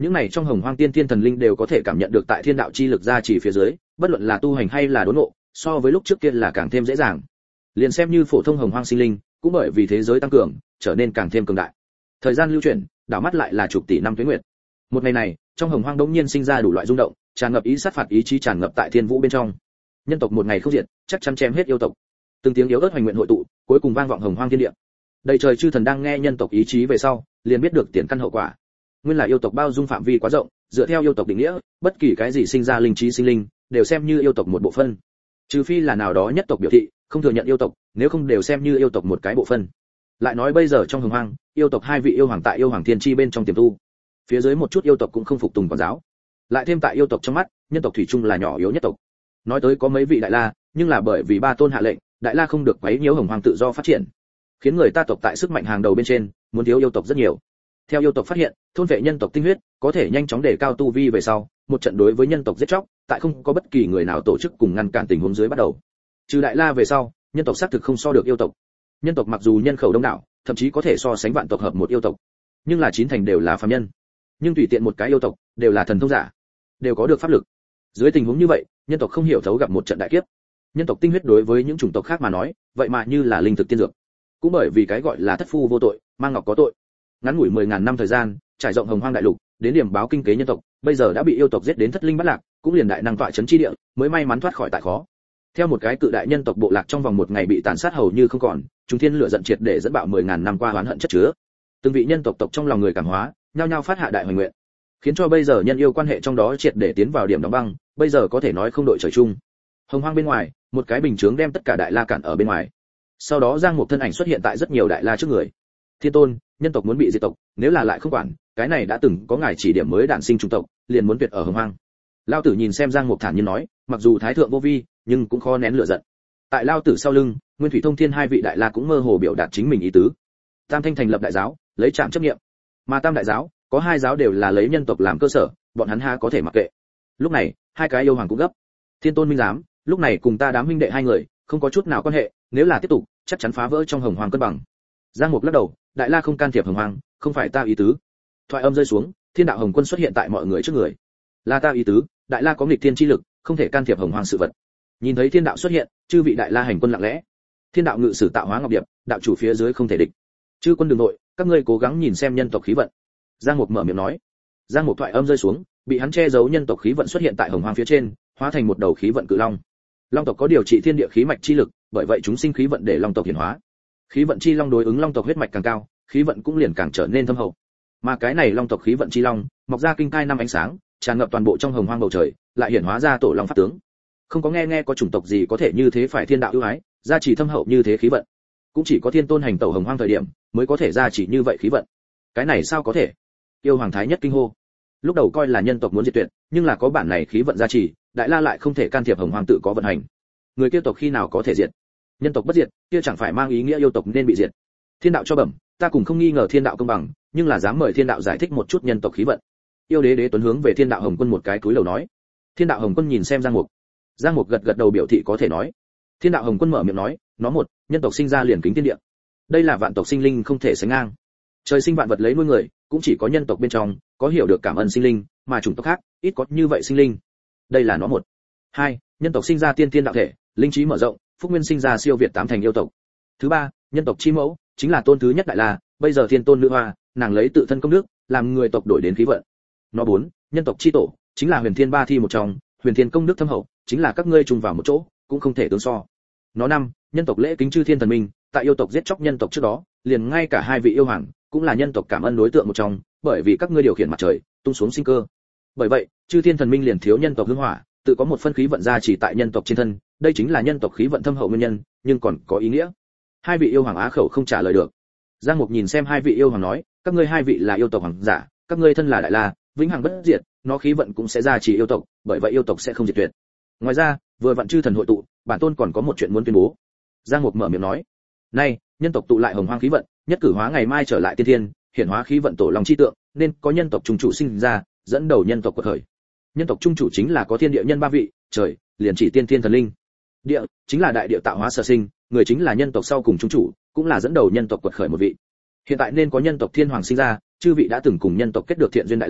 Những này trong hồng hoang tiên thiên thần linh đều có thể cảm nhận được tại thiên đạo chi lực gia trì phía dưới, bất luận là tu hành hay là đốn ngộ, so với lúc trước kia là càng thêm dễ dàng. Liền xem như phổ thông hồng hoang sinh linh, cũng bởi vì thế giới tăng cường, trở nên càng thêm cường đại. Thời gian lưu chuyển, đảo mắt lại là chục tỷ năm tuế nguyệt. Một ngày này, trong hồng hoang đống nhiên sinh ra đủ loại rung động, tràn ngập ý sát phạt ý chí tràn ngập tại thiên vũ bên trong. Nhân tộc một ngày không diệt, chắc chắn chém hết yêu tộc. Từng tiếng yếu ớt hoành nguyện hội tụ, cuối cùng vang vọng hồng hoang thiên địa. Đầy trời chư thần đang nghe nhân tộc ý chí về sau, liền biết được tiền căn hậu quả. Nguyên là yêu tộc bao dung phạm vi quá rộng, dựa theo yêu tộc định nghĩa, bất kỳ cái gì sinh ra linh trí sinh linh, đều xem như yêu tộc một bộ phận. Trừ phi là nào đó nhất tộc biểu thị không thừa nhận yêu tộc, nếu không đều xem như yêu tộc một cái bộ phận. Lại nói bây giờ trong hồng hoang, yêu tộc hai vị yêu hoàng tại yêu hoàng thiên chi bên trong tiềm tu. Phía dưới một chút yêu tộc cũng không phục tùng quản giáo. Lại thêm tại yêu tộc trong mắt, nhân tộc thủy chung là nhỏ yếu nhất tộc. Nói tới có mấy vị đại la, nhưng là bởi vì ba tôn hạ lệnh, đại la không được quấy nhiễu hồng hoang tự do phát triển, khiến người ta tộc tại sức mạnh hàng đầu bên trên, muốn thiếu yêu tộc rất nhiều. Theo yêu tộc phát hiện, thôn vệ nhân tộc tinh huyết, có thể nhanh chóng đề cao tu vi về sau, một trận đối với nhân tộc giết chóc, tại không có bất kỳ người nào tổ chức cùng ngăn cản tình huống dưới bắt đầu. Trừ đại la về sau, nhân tộc xác thực không so được yêu tộc. Nhân tộc mặc dù nhân khẩu đông đảo, thậm chí có thể so sánh vạn tộc hợp một yêu tộc, nhưng là chín thành đều là phàm nhân. Nhưng tùy tiện một cái yêu tộc, đều là thần thông giả, đều có được pháp lực. Dưới tình huống như vậy, nhân tộc không hiểu thấu gặp một trận đại kiếp. Nhân tộc tinh huyết đối với những chủng tộc khác mà nói, vậy mà như là linh thực tiên dược. Cũng bởi vì cái gọi là thất phu vô tội, mang ngọc có tội. Ngắn ngủi mười ngàn năm thời gian, trải rộng hồng hoang đại lục, đến điểm báo kinh kế nhân tộc, bây giờ đã bị yêu tộc giết đến thất linh bát lạc, cũng liền đại năng tọa chấn chi địa, mới may mắn thoát khỏi tại khó. Theo một cái cự đại nhân tộc bộ lạc trong vòng một ngày bị tàn sát hầu như không còn, chúng thiên lửa giận triệt để dẫn bạo mười ngàn năm qua oán hận chất chứa. Từng vị nhân tộc tộc trong lòng người cảm hóa, nhao nhao phát hạ đại hoành nguyện, khiến cho bây giờ nhân yêu quan hệ trong đó triệt để tiến vào điểm đóng băng, bây giờ có thể nói không đội trời chung. Hồng hoang bên ngoài, một cái bình chướng đem tất cả đại la cản ở bên ngoài. Sau đó Giang Mục thân ảnh xuất hiện tại rất nhiều đại la trước người. Thiên tôn, nhân tộc muốn bị diệt tộc, nếu là lại không quản, cái này đã từng có ngài chỉ điểm mới đản sinh chủng tộc, liền muốn tuyệt ở hồng hoang. Lao tử nhìn xem Giang Mục thản nhiên nói, mặc dù thái thượng vô vi, nhưng cũng khó nén lửa giận. Tại Lao tử sau lưng, Nguyên Thủy Thông Thiên hai vị đại la cũng mơ hồ biểu đạt chính mình ý tứ. Tam Thanh thành lập đại giáo, lấy trạm chấp nghiệm. Mà Tam đại giáo, có hai giáo đều là lấy nhân tộc làm cơ sở, bọn hắn ha có thể mặc kệ. Lúc này, hai cái yêu hoàng cũng gấp. Thiên tôn minh giám, lúc này cùng ta đám huynh đệ hai người, không có chút nào quan hệ, nếu là tiếp tục, chắc chắn phá vỡ trong hồng hoàng cân bằng. Giang Mục lắc đầu, đại la không can thiệp hồng hoàng, không phải ta ý tứ. Thoại âm rơi xuống, Thiên đạo hồng quân xuất hiện tại mọi người trước người. Là ta ý tứ, đại la có nghịch thiên chi lực, không thể can thiệp hồng hoàng sự vật. Nhìn thấy thiên đạo xuất hiện, chư vị đại la hành quân lặng lẽ. Thiên đạo ngự sử tạo hóa ngọc điệp, đạo chủ phía dưới không thể địch. Chư quân đường nội, các ngươi cố gắng nhìn xem nhân tộc khí vận. Giang Mục mở miệng nói. Giang Mục thoại âm rơi xuống, bị hắn che giấu nhân tộc khí vận xuất hiện tại hồng hoang phía trên, hóa thành một đầu khí vận cự long. Long tộc có điều trị thiên địa khí mạch chi lực, bởi vậy chúng sinh khí vận để long tộc hiển hóa. Khí vận chi long đối ứng long tộc huyết mạch càng cao, khí vận cũng liền càng trở nên thâm hậu. Mà cái này long tộc khí vận chi long, mọc ra kinh cai năm ánh sáng, tràn ngập toàn bộ trong hồng hoang bầu trời, lại hiển hóa ra tổ long pháp tướng. Không có nghe nghe có chủng tộc gì có thể như thế phải thiên đạo ưu ái, gia trì thâm hậu như thế khí vận. Cũng chỉ có thiên tôn hành tẩu hồng hoang thời điểm, mới có thể gia trì như vậy khí vận. Cái này sao có thể? Yêu hoàng thái nhất kinh hô. Lúc đầu coi là nhân tộc muốn diệt tuyệt, nhưng là có bản này khí vận gia trì, đại la lại không thể can thiệp hồng hoang tự có vận hành. Người kia tộc khi nào có thể diệt? Nhân tộc bất diệt, kia chẳng phải mang ý nghĩa yêu tộc nên bị diệt. Thiên đạo cho bẩm, ta cũng không nghi ngờ thiên đạo công bằng, nhưng là dám mời thiên đạo giải thích một chút nhân tộc khí vận. Yêu đế đế tuấn hướng về thiên đạo hồng quân một cái túi lầu nói. Thiên đạo hồng quân nhìn xem Giang Mục. Giang Mục gật gật đầu biểu thị có thể nói. Thiên đạo hồng quân mở miệng nói, nó một, nhân tộc sinh ra liền kính thiên địa. Đây là vạn tộc sinh linh không thể sánh ngang. Trời sinh vạn vật lấy nuôi người, cũng chỉ có nhân tộc bên trong có hiểu được cảm ơn sinh linh, mà chủng tộc khác ít có như vậy sinh linh. Đây là nó một. Hai, nhân tộc sinh ra tiên tiên đạo thể, linh trí mở rộng, phúc nguyên sinh ra siêu việt tám thành yêu tộc. Thứ ba, nhân tộc chi mẫu chính là tôn thứ nhất đại la, bây giờ thiên tôn nữ hoa, nàng lấy tự thân công đức làm người tộc đổi đến khí vận. Nó bốn, nhân tộc chi tổ chính là huyền thiên ba thi một trong, huyền thiên công đức thâm hậu, chính là các ngươi chung vào một chỗ, cũng không thể tương so. Nó năm, nhân tộc lễ kính chư thiên thần minh, tại yêu tộc giết chóc nhân tộc trước đó, liền ngay cả hai vị yêu hoàng cũng là nhân tộc cảm ơn đối tượng một trong, bởi vì các ngươi điều khiển mặt trời, tung xuống sinh cơ. Bởi vậy, chư thiên thần minh liền thiếu nhân tộc hương hỏa, tự có một phân khí vận gia chỉ tại nhân tộc trên thân, đây chính là nhân tộc khí vận thâm hậu nguyên nhân, nhưng còn có ý nghĩa. Hai vị yêu hoàng á khẩu không trả lời được. Giang Mục nhìn xem hai vị yêu hoàng nói, các ngươi hai vị là yêu tộc hoàng giả, các ngươi thân là đại la, vĩnh hằng bất diệt, nó khí vận cũng sẽ gia trì yêu tộc, bởi vậy yêu tộc sẽ không diệt tuyệt. Ngoài ra, vừa vặn chư thần hội tụ, bản tôn còn có một chuyện muốn tuyên bố. Giang Mục mở miệng nói, nay, nhân tộc tụ lại hồng hoang khí vận, nhất cử hóa ngày mai trở lại tiên thiên, hiển hóa khí vận tổ long chi tượng, nên có nhân tộc trung chủ sinh ra, dẫn đầu nhân tộc quật khởi. Nhân tộc trung chủ chính là có thiên địa nhân ba vị, trời, liền chỉ tiên thiên thần linh. Địa, chính là đại địa tạo hóa sở sinh, người chính là nhân tộc sau cùng trung chủ, cũng là dẫn đầu nhân tộc quật khởi một vị. Hiện tại nên có nhân tộc thiên hoàng sinh ra, chư vị đã từng cùng nhân tộc kết được thiện duyên đại la,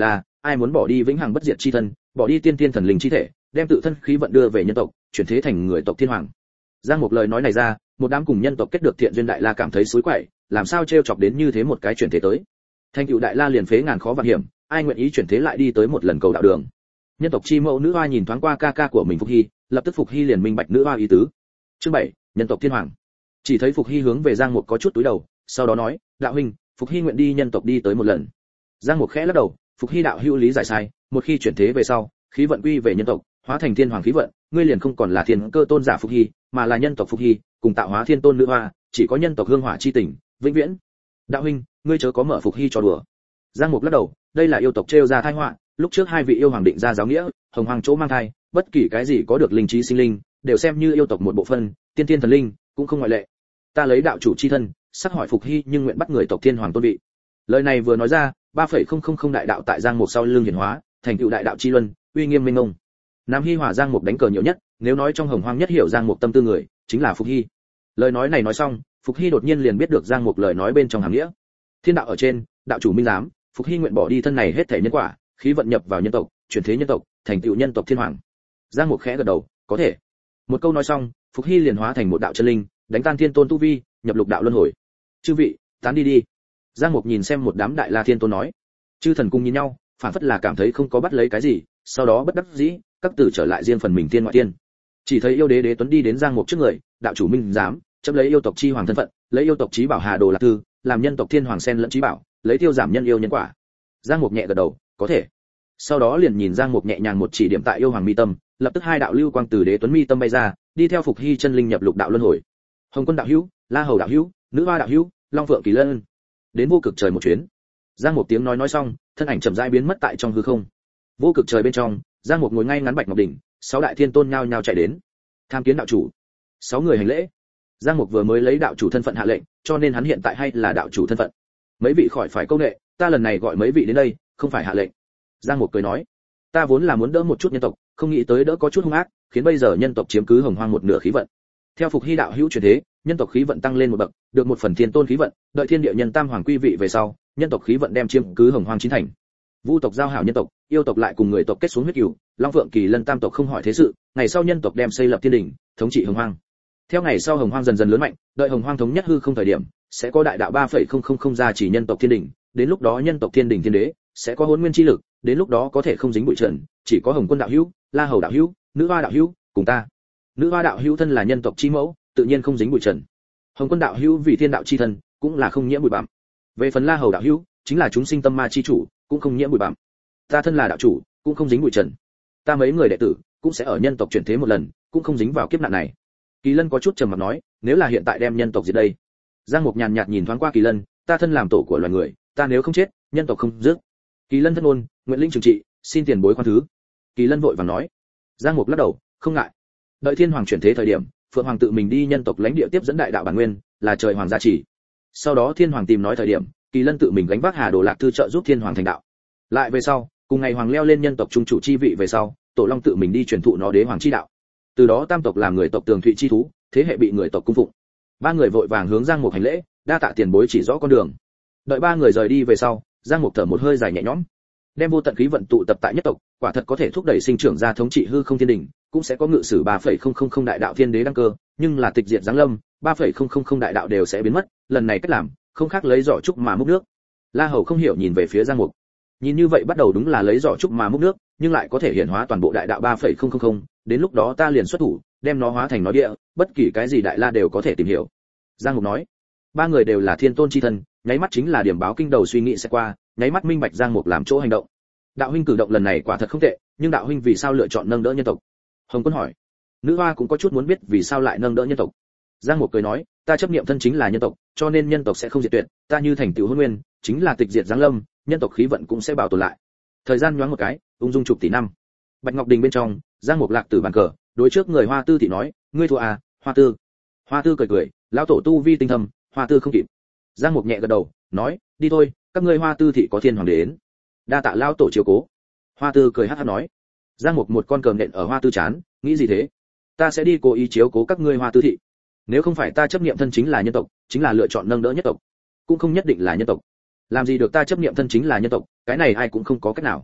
ai muốn bỏ đi vĩnh hằng bất diệt chi thân, bỏ đi tiên tiên thần linh chi thể, đem tự thân khí vận đưa về nhân tộc, chuyển thế thành người tộc thiên hoàng. Giang Mục lời nói này ra, một đám cùng nhân tộc kết được thiện duyên đại la cảm thấy suối quậy, làm sao trêu chọc đến như thế một cái chuyển thế tới. Thành tựu đại la liền phế ngàn khó vạn hiểm, ai nguyện ý chuyển thế lại đi tới một lần cầu đạo đường. Nhân tộc chi mẫu nữ hoa nhìn thoáng qua ca ca của mình Phục Hy, lập tức Phục Hy liền minh bạch nữ hoa ý tứ. Chương bảy, nhân tộc thiên hoàng. Chỉ thấy Phục Hy hướng về Giang Mục có chút túi đầu, sau đó nói, đạo huynh, Phục Hy nguyện đi nhân tộc đi tới một lần. Giang Mục khẽ lắc đầu, Phục Hy đạo hữu lý giải sai, một khi chuyển thế về sau, khí vận quy về nhân tộc, hóa thành thiên hoàng khí vận, ngươi liền không còn là thiên cơ tôn giả Phục Hy, mà là nhân tộc Phục Hy, cùng tạo hóa thiên tôn nữ hoa, chỉ có nhân tộc hương hỏa chi tình, vĩnh viễn. Đạo huynh, ngươi chớ có mở Phục Hy cho đùa. Giang Mục lắc đầu, đây là yêu tộc trêu ra tai họa, lúc trước hai vị yêu hoàng định ra giáo nghĩa, hồng hoàng chỗ mang thai, bất kỳ cái gì có được linh trí sinh linh, đều xem như yêu tộc một bộ phận, tiên tiên thần linh cũng không ngoại lệ. Ta lấy đạo chủ chi thân, sắc hỏi Phục Hy nhưng nguyện bắt người tộc thiên hoàng tôn vị. Lời này vừa nói ra, ba phẩy không không không đại đạo tại Giang Mục sau lưng hiển hóa, thành tựu đại đạo chi luân, uy nghiêm minh mông. Nam Hy Hỏa Giang Mục đánh cờ nhiều nhất, nếu nói trong hồng hoang nhất hiểu Giang Mục tâm tư người, chính là Phục Hy. Lời nói này nói xong, Phục Hy đột nhiên liền biết được Giang Mục lời nói bên trong hàm nghĩa. Thiên đạo ở trên, đạo chủ minh giám, Phục Hy nguyện bỏ đi thân này hết thảy nhân quả, khí vận nhập vào nhân tộc, chuyển thế nhân tộc, thành tựu nhân tộc thiên hoàng. Giang Mục khẽ gật đầu, có thể. Một câu nói xong, Phục Hy liền hóa thành một đạo chân linh, đánh tan thiên tôn tu vi, nhập lục đạo luân hồi. Chư vị, tán đi đi. Giang Mục nhìn xem một đám đại la thiên tôn nói. Chư thần cùng nhìn nhau, phản phất là cảm thấy không có bắt lấy cái gì, sau đó bất đắc dĩ, các tử trở lại riêng phần mình tiên ngoại tiên. Chỉ thấy yêu đế đế tuấn đi đến Giang Mục trước người, đạo chủ minh giám, chấp lấy yêu tộc chi hoàng thân phận, lấy yêu tộc chí bảo Hà Đồ Lạc Thư, làm nhân tộc thiên hoàng sen lẫn chí bảo, lấy tiêu giảm nhân yêu nhân quả. Giang Mục nhẹ gật đầu, có thể. Sau đó liền nhìn Giang Mục nhẹ nhàng một chỉ điểm tại yêu hoàng mi tâm, lập tức hai đạo lưu quang từ đế tuấn mi tâm bay ra, đi theo Phục Hy chân linh nhập lục đạo luân hồi. Hồng Quân đạo hữu, La Hầu đạo hữu, Nữ Hoa đạo hữu, Long Phượng Kỳ Lân. Đến vô cực trời một chuyến. Giang Mục tiếng nói nói xong, thân ảnh chậm rãi biến mất tại trong hư không. Vô cực trời bên trong, Giang Mục ngồi ngay ngắn bạch ngọc đỉnh, sáu đại thiên tôn nhao nhao chạy đến. Tham kiến đạo chủ. Sáu người hành lễ. Giang Mục vừa mới lấy đạo chủ thân phận hạ lệnh, cho nên hắn hiện tại hay là đạo chủ thân phận. Mấy vị khỏi phải câu nệ, ta lần này gọi mấy vị đến đây, không phải hạ lệnh. Giang Mục cười nói, ta vốn là muốn đỡ một chút nhân tộc, không nghĩ tới đỡ có chút hung ác, khiến bây giờ nhân tộc chiếm cứ hồng hoang một nửa khí vận. Theo Phục Hy đạo hữu chuyển thế, nhân tộc khí vận tăng lên một bậc, được một phần thiên tôn khí vận, đợi thiên địa nhân tam hoàng quy vị về sau, nhân tộc khí vận đem chiếm cứ hồng hoang chín thành. Vu tộc giao hảo nhân tộc, yêu tộc lại cùng người tộc kết xuống huyết cừu, Long Phượng Kỳ Lân tam tộc không hỏi thế sự, ngày sau nhân tộc đem xây lập thiên đình, thống trị hồng hoang. Theo ngày sau hồng hoang dần dần lớn mạnh, đợi hồng hoang thống nhất hư không thời điểm, sẽ có đại đạo ba phẩy không không không gia chỉ nhân tộc thiên đình, đến lúc đó nhân tộc thiên đình thiên đế sẽ có hỗn nguyên chi lực, đến lúc đó có thể không dính bụi trần, chỉ có Hồng Quân đạo hữu, La Hầu đạo hữu, Nữ Hoa đạo hữu cùng ta. Nữ Hoa đạo hữu thân là nhân tộc chi mẫu, tự nhiên không dính bụi trần. Hồng Quân đạo hữu vì thiên đạo chi thân, cũng là không nhiễm bụi bặm. Về phần La Hầu đạo hữu, chính là chúng sinh tâm ma chi chủ, cũng không nhiễm bụi bặm. Ta thân là đạo chủ, cũng không dính bụi trần. Ta mấy người đệ tử cũng sẽ ở nhân tộc chuyển thế một lần, cũng không dính vào kiếp nạn này. Kỳ Lân có chút trầm mặc nói, nếu là hiện tại đem nhân tộc diệt đây. Giang Mục nhàn nhạt nhìn thoáng qua Kỳ Lân, ta thân làm tổ của loài người, ta nếu không chết, nhân tộc không dứt. Kỳ Lân thân ôn, nguyện linh trường trị, xin tiền bối khoan thứ. Kỳ Lân vội vàng nói. Giang Mục lắc đầu, không ngại. Đợi thiên hoàng chuyển thế thời điểm, Phượng hoàng tự mình đi nhân tộc lãnh địa tiếp dẫn đại đạo bản nguyên, là trời hoàng gia chỉ. Sau đó thiên hoàng tìm nói thời điểm, Kỳ Lân tự mình gánh vác Hà Đồ Lạc Thư trợ giúp thiên hoàng thành đạo. Lại về sau, cùng ngày hoàng leo lên nhân tộc trung chủ chi vị về sau, Tổ Long tự mình đi truyền thụ nó đế hoàng chi đạo. Từ đó tam tộc làm người tộc tường thụy chi thú, thế hệ bị người tộc cung phụng. Ba người vội vàng hướng Giang Mục hành lễ, đa tạ tiền bối chỉ rõ con đường. Đợi ba người rời đi về sau, Giang Mục thở một hơi dài nhẹ nhõm, đem vô tận khí vận tụ tập tại nhất tộc, quả thật có thể thúc đẩy sinh trưởng ra thống trị hư không thiên đình, cũng sẽ có ngự sử ba phẩy không không không đại đạo thiên đế đăng cơ, nhưng là tịch diệt giáng lâm, ba phẩy không không không đại đạo đều sẽ biến mất, lần này cách làm, không khác lấy giỏ trúc mà múc nước. La Hầu không hiểu nhìn về phía Giang Mục. Nhìn như vậy bắt đầu đúng là lấy giỏ trúc mà múc nước, nhưng lại có thể hiển hóa toàn bộ đại đạo ba phẩy không không không, đến lúc đó ta liền xuất thủ, đem nó hóa thành nói địa, bất kỳ cái gì đại la đều có thể tìm hiểu. Giang Mục nói. Ba người đều là thiên tôn chi thân, nháy mắt chính là điểm báo kinh đầu suy nghĩ sẽ qua, nháy mắt minh bạch Giang Mục làm chỗ hành động. Đạo huynh cử động lần này quả thật không tệ, nhưng đạo huynh vì sao lựa chọn nâng đỡ nhân tộc? Hồng Quân hỏi. Nữ Hoa cũng có chút muốn biết vì sao lại nâng đỡ nhân tộc. Giang Mục cười nói, ta chấp niệm thân chính là nhân tộc, cho nên nhân tộc sẽ không diệt tuyệt, ta như thành tựu hôn nguyên, chính là tịch diệt giáng lâm, nhân tộc khí vận cũng sẽ bảo tồn lại. Thời gian nhoáng một cái, ung dung chục tỷ năm. Bạch Ngọc Đình bên trong, Giang Mục lạc tử bàn cờ, đối trước người Hoa Tư thị nói, ngươi thua à, Hoa Tư. Hoa Tư cười cười, lão tổ tu vi tinh thâm, Hoa Tư không kịp. Giang Mục nhẹ gật đầu, nói, đi thôi, các ngươi Hoa Tư thị có thiên hoàng đến. Đa tạ lão tổ chiếu cố. Hoa Tư cười hắc hắc nói. Giang Mục một con cờ nện ở Hoa Tư chán, nghĩ gì thế? Ta sẽ đi cố ý chiếu cố các ngươi Hoa Tư thị. Nếu không phải ta chấp niệm thân chính là nhân tộc, chính là lựa chọn nâng đỡ nhất tộc, cũng không nhất định là nhân tộc. Làm gì được ta chấp niệm thân chính là nhân tộc, cái này ai cũng không có cách nào.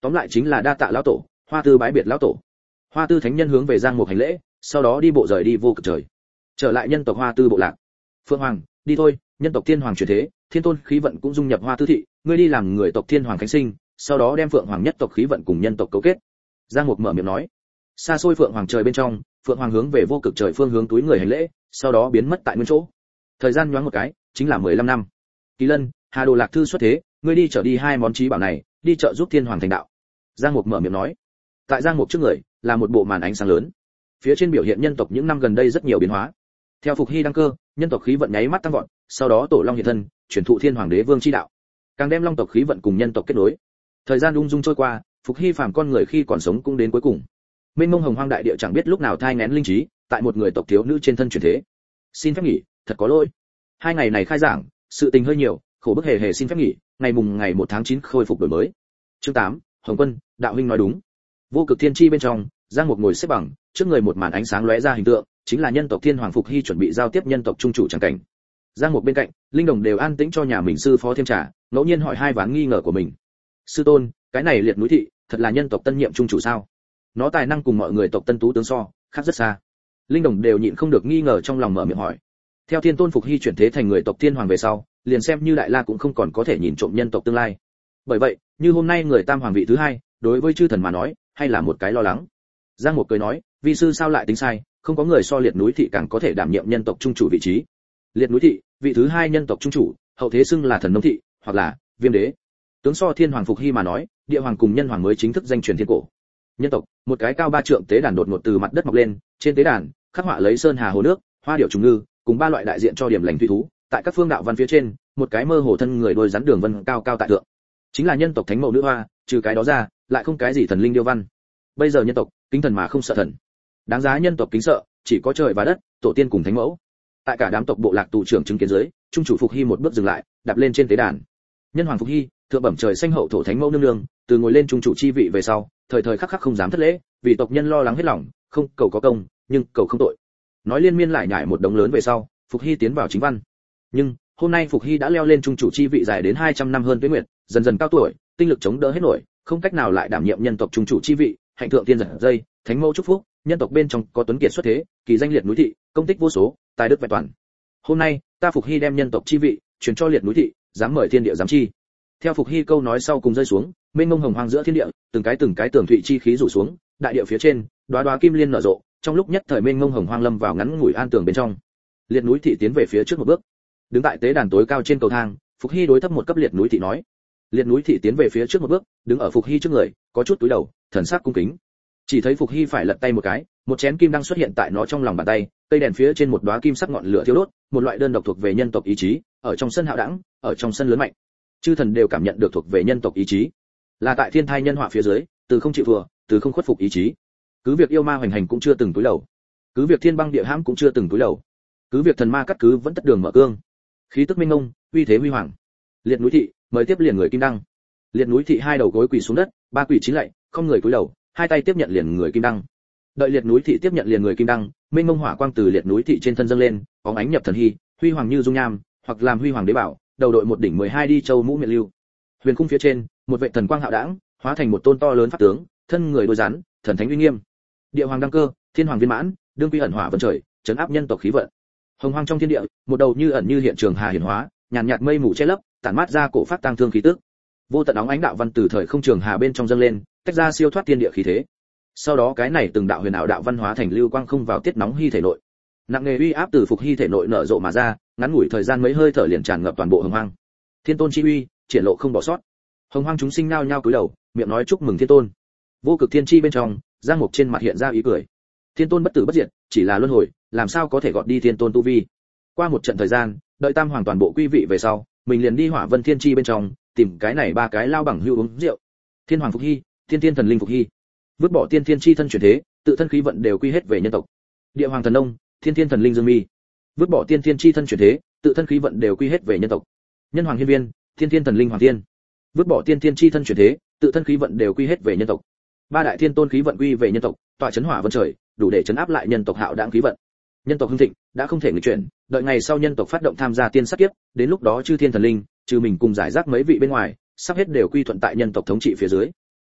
tóm lại chính là đa tạ lão tổ, Hoa Tư bái biệt lão tổ. Hoa Tư thánh nhân hướng về Giang Mục hành lễ, sau đó đi bộ rời đi vô cực trời. Trở lại nhân tộc Hoa Tư bộ lạc. Phượng Hoàng, đi thôi, nhân tộc Thiên Hoàng chuyển thế, thiên tôn khí vận cũng dung nhập Hoa Tư thị, ngươi đi làm người tộc Thiên Hoàng khánh sinh, sau đó đem Phượng Hoàng nhất tộc khí vận cùng nhân tộc cấu kết. Giang Mục mở miệng nói. Xa xôi Phượng Hoàng trời bên trong, Phượng Hoàng hướng về vô cực trời phương hướng túi người hành lễ, sau đó biến mất tại nguyên chỗ. Thời gian nhoáng một cái, chính là mười lăm năm. Kỳ Lân, Hà Đồ Lạc Thư xuất thế, ngươi đi trở đi hai món chí bảo này, đi trợ giúp Thiên Hoàng thành đạo. Giang Mục mở miệng nói. Tại Giang Mục trước người, là một bộ màn ánh sáng lớn. Phía trên biểu hiện nhân tộc những năm gần đây rất nhiều biến hóa. Theo Phục Hy đăng cơ, nhân tộc khí vận nháy mắt tăng vọt, sau đó Tổ Long hiện thân, truyền thụ Thiên Hoàng Đế Vương chi đạo, càng đem Long tộc khí vận cùng nhân tộc kết nối. Thời gian ung dung trôi qua, Phục Hy phàm con người khi còn sống cũng đến cuối cùng. Mênh mông hồng hoang đại địa chẳng biết lúc nào thai nghén linh trí, tại một người tộc thiếu nữ trên thân chuyển thế. Xin phép nghỉ, thật có lỗi. Hai ngày này khai giảng, sự tình hơi nhiều, khổ bức hề hề xin phép nghỉ, ngày mùng ngày một tháng chín khôi phục đổi mới. Chương tám, Hồng Quân, đạo huynh nói đúng. Vô cực thiên chi bên trong, Giang Mục ngồi xếp bằng, trước người một màn ánh sáng lóe ra hình tượng, chính là nhân tộc Thiên Hoàng Phục Hy chuẩn bị giao tiếp nhân tộc trung chủ chẳng cảnh. Giang Mục bên cạnh, linh đồng đều an tĩnh cho nhà mình sư phó thêm trà, ngẫu nhiên hỏi hai ván nghi ngờ của mình. Sư tôn, cái này liệt núi thị, thật là nhân tộc tân nhiệm trung chủ sao? Nó tài năng cùng mọi người tộc tân tú tướng so, khác rất xa. Linh đồng đều nhịn không được nghi ngờ trong lòng mở miệng hỏi. Theo Thiên Tôn Phục Hy chuyển thế thành người tộc Thiên Hoàng về sau, liền xem như Đại La cũng không còn có thể nhìn trộm nhân tộc tương lai. Bởi vậy, như hôm nay người Tam Hoàng vị thứ hai, đối với chư thần mà nói, hay là một cái lo lắng. Giang Mục cười nói, vi sư sao lại tính sai, không có người so liệt núi thị càng có thể đảm nhiệm nhân tộc trung chủ vị trí. Liệt núi thị, vị thứ hai nhân tộc trung chủ, hậu thế xưng là thần nông thị, hoặc là viêm đế. Tướng so Thiên Hoàng Phục Hy mà nói, địa hoàng cùng nhân hoàng mới chính thức danh truyền thiên cổ. Nhân tộc, một cái cao ba trượng tế đàn đột ngột từ mặt đất mọc lên, trên tế đàn khắc họa lấy sơn hà hồ nước, hoa điểu trùng ngư, cùng ba loại đại diện cho điểm lành thủy thú, tại các phương đạo văn phía trên, một cái mơ hồ thân người đôi rắn đường vân cao cao tại thượng. Chính là nhân tộc thánh mẫu nữ hoa, trừ cái đó ra, lại không cái gì thần linh điêu văn. Bây giờ nhân tộc, kính thần mà không sợ thần. Đáng giá nhân tộc kính sợ, chỉ có trời và đất, tổ tiên cùng thánh mẫu. Tại cả đám tộc bộ lạc tù trưởng chứng kiến dưới, trung chủ Phục Hy một bước dừng lại, đạp lên trên tế đàn. Nhân hoàng Phục Hy, thượng bẩm trời xanh hậu thổ thánh mẫu nương nương, từ ngồi lên trung chủ chi vị về sau, thời thời khắc khắc không dám thất lễ, vì tộc nhân lo lắng hết lòng, không cầu có công, nhưng cầu không tội. Nói liên miên lại nhải một đống lớn về sau, Phục Hy tiến vào chính văn. Nhưng hôm nay Phục Hy đã leo lên trung chủ chi vị dài đến hai trăm năm hơn tuế nguyệt, dần dần cao tuổi, tinh lực chống đỡ hết nổi, không cách nào lại đảm nhiệm nhân tộc trung chủ chi vị, hạnh thượng tiên giật dây, thánh mẫu chúc phúc, nhân tộc bên trong có tuấn kiệt xuất thế, kỳ danh liệt núi thị, công tích vô số, tài đức vẹn toàn. Hôm nay, ta Phục Hy đem nhân tộc chi vị truyền cho liệt núi thị, dám mời thiên địa giám chi. Theo Phục Hy câu nói sau cùng rơi xuống, mênh mông hồng hoang giữa thiên địa, từng cái từng cái tường thụy chi khí rủ xuống, đại địa phía trên, đóa đóa kim liên nở rộ, trong lúc nhất thời mênh mông hồng hoang lâm vào ngắn ngủi an tường bên trong. Liệt núi thị tiến về phía trước một bước, đứng tại tế đàn tối cao trên cầu thang, Phục Hy đối thấp một cấp liệt núi thị nói. Liệt núi thị tiến về phía trước một bước, đứng ở Phục Hy trước người, có chút cúi đầu, thần sắc cung kính. Chỉ thấy Phục Hy phải lật tay một cái, một chén kim đang xuất hiện tại nó trong lòng bàn tay, cây đèn phía trên một đóa kim sắc ngọn lửa thiêu đốt, một loại đơn độc thuộc về nhân tộc ý chí, ở trong sân hạo đẳng, ở trong sân lớn mạnh. Chư thần đều cảm nhận được thuộc về nhân tộc ý chí, là tại thiên thai nhân họa phía dưới, từ không chịu vừa, từ không khuất phục ý chí. Cứ việc yêu ma hoành hành cũng chưa từng cúi đầu, cứ việc thiên băng địa hãm cũng chưa từng cúi đầu, cứ việc thần ma cắt cứ vẫn tất đường mở cương. Khí tức minh ngông, uy thế huy hoàng. Liệt núi thị mời tiếp liền người kim đăng. Liệt núi thị hai đầu gối quỳ xuống đất, ba quỳ chín lạy, không người cúi đầu, hai tay tiếp nhận liền người kim đăng. Đợi liệt núi thị tiếp nhận liền người kim đăng, minh ngông hỏa quang từ liệt núi thị trên thân dâng lên, bóng ánh nhập thần hy, huy hoàng như dung nham, hoặc làm huy hoàng đế bảo, đầu đội một đỉnh mười hai đi châu mũ miệng lưu. Huyền khung phía trên, một vệ thần quang hạo đãng, hóa thành một tôn to lớn pháp tướng, thân người đôi rắn, thần thánh uy nghiêm. Địa hoàng đăng cơ, thiên hoàng viên mãn, đương quy ẩn hỏa vân trời, trấn áp nhân tộc khí vận. Hồng hoang trong thiên địa, một đầu như ẩn như hiện trường hà hiển hóa, nhàn nhạt mây mù che lấp, tản mát ra cổ phát tăng thương khí tức. Vô tận óng ánh đạo văn từ thời không trường hà bên trong dâng lên, tách ra siêu thoát thiên địa khí thế. Sau đó cái này từng đạo huyền ảo đạo văn hóa thành lưu quang không vào tiết nóng hy thể nội. Nặng nề uy áp từ Phục Hy thể nội nở rộ mà ra, ngắn ngủi thời gian mấy hơi thở liền tràn ngập toàn bộ hồng hoang. Thiên tôn chi uy, triển lộ không bỏ sót. Hồng hoang chúng sinh nao nhao cúi đầu, miệng nói chúc mừng thiên tôn. Vô cực thiên chi bên trong, Giang Mục trên mặt hiện ra ý cười. Thiên tôn bất tử bất diệt, chỉ là luân hồi, làm sao có thể gọt đi thiên tôn tu vi. Qua một trận thời gian, đợi tam hoàng toàn bộ quy vị về sau, mình liền đi Hỏa Vân Thiên chi bên trong, tìm cái này ba cái lao bằng hưu uống rượu. Thiên hoàng Phục Hy, Thiên Thiên thần linh Phục Hy, vứt bỏ tiên thiên chi thân chuyển thế, tự thân khí vận đều quy hết về nhân tộc. Địa hoàng thần nông, Thiên Thiên thần linh Dương Mi, vứt bỏ tiên thiên chi thân chuyển thế, tự thân khí vận đều quy hết về nhân tộc. Nhân hoàng hiên viên, Thiên Thiên thần linh Hoàng Thiên, vứt bỏ tiên thiên chi thân chuyển thế, tự thân khí vận đều quy hết về nhân tộc. Ba đại thiên tôn khí vận quy về nhân tộc, tọa chấn hỏa vân trời, đủ để chấn áp lại nhân tộc hạo đãng khí vận. Nhân tộc hưng thịnh, đã không thể nghịch chuyển, đợi ngày sau nhân tộc phát động tham gia tiên sát kiếp, đến lúc đó chư thiên thần linh, trừ mình cùng giải rác mấy vị bên ngoài, sắp hết đều quy thuận tại nhân tộc thống trị phía dưới.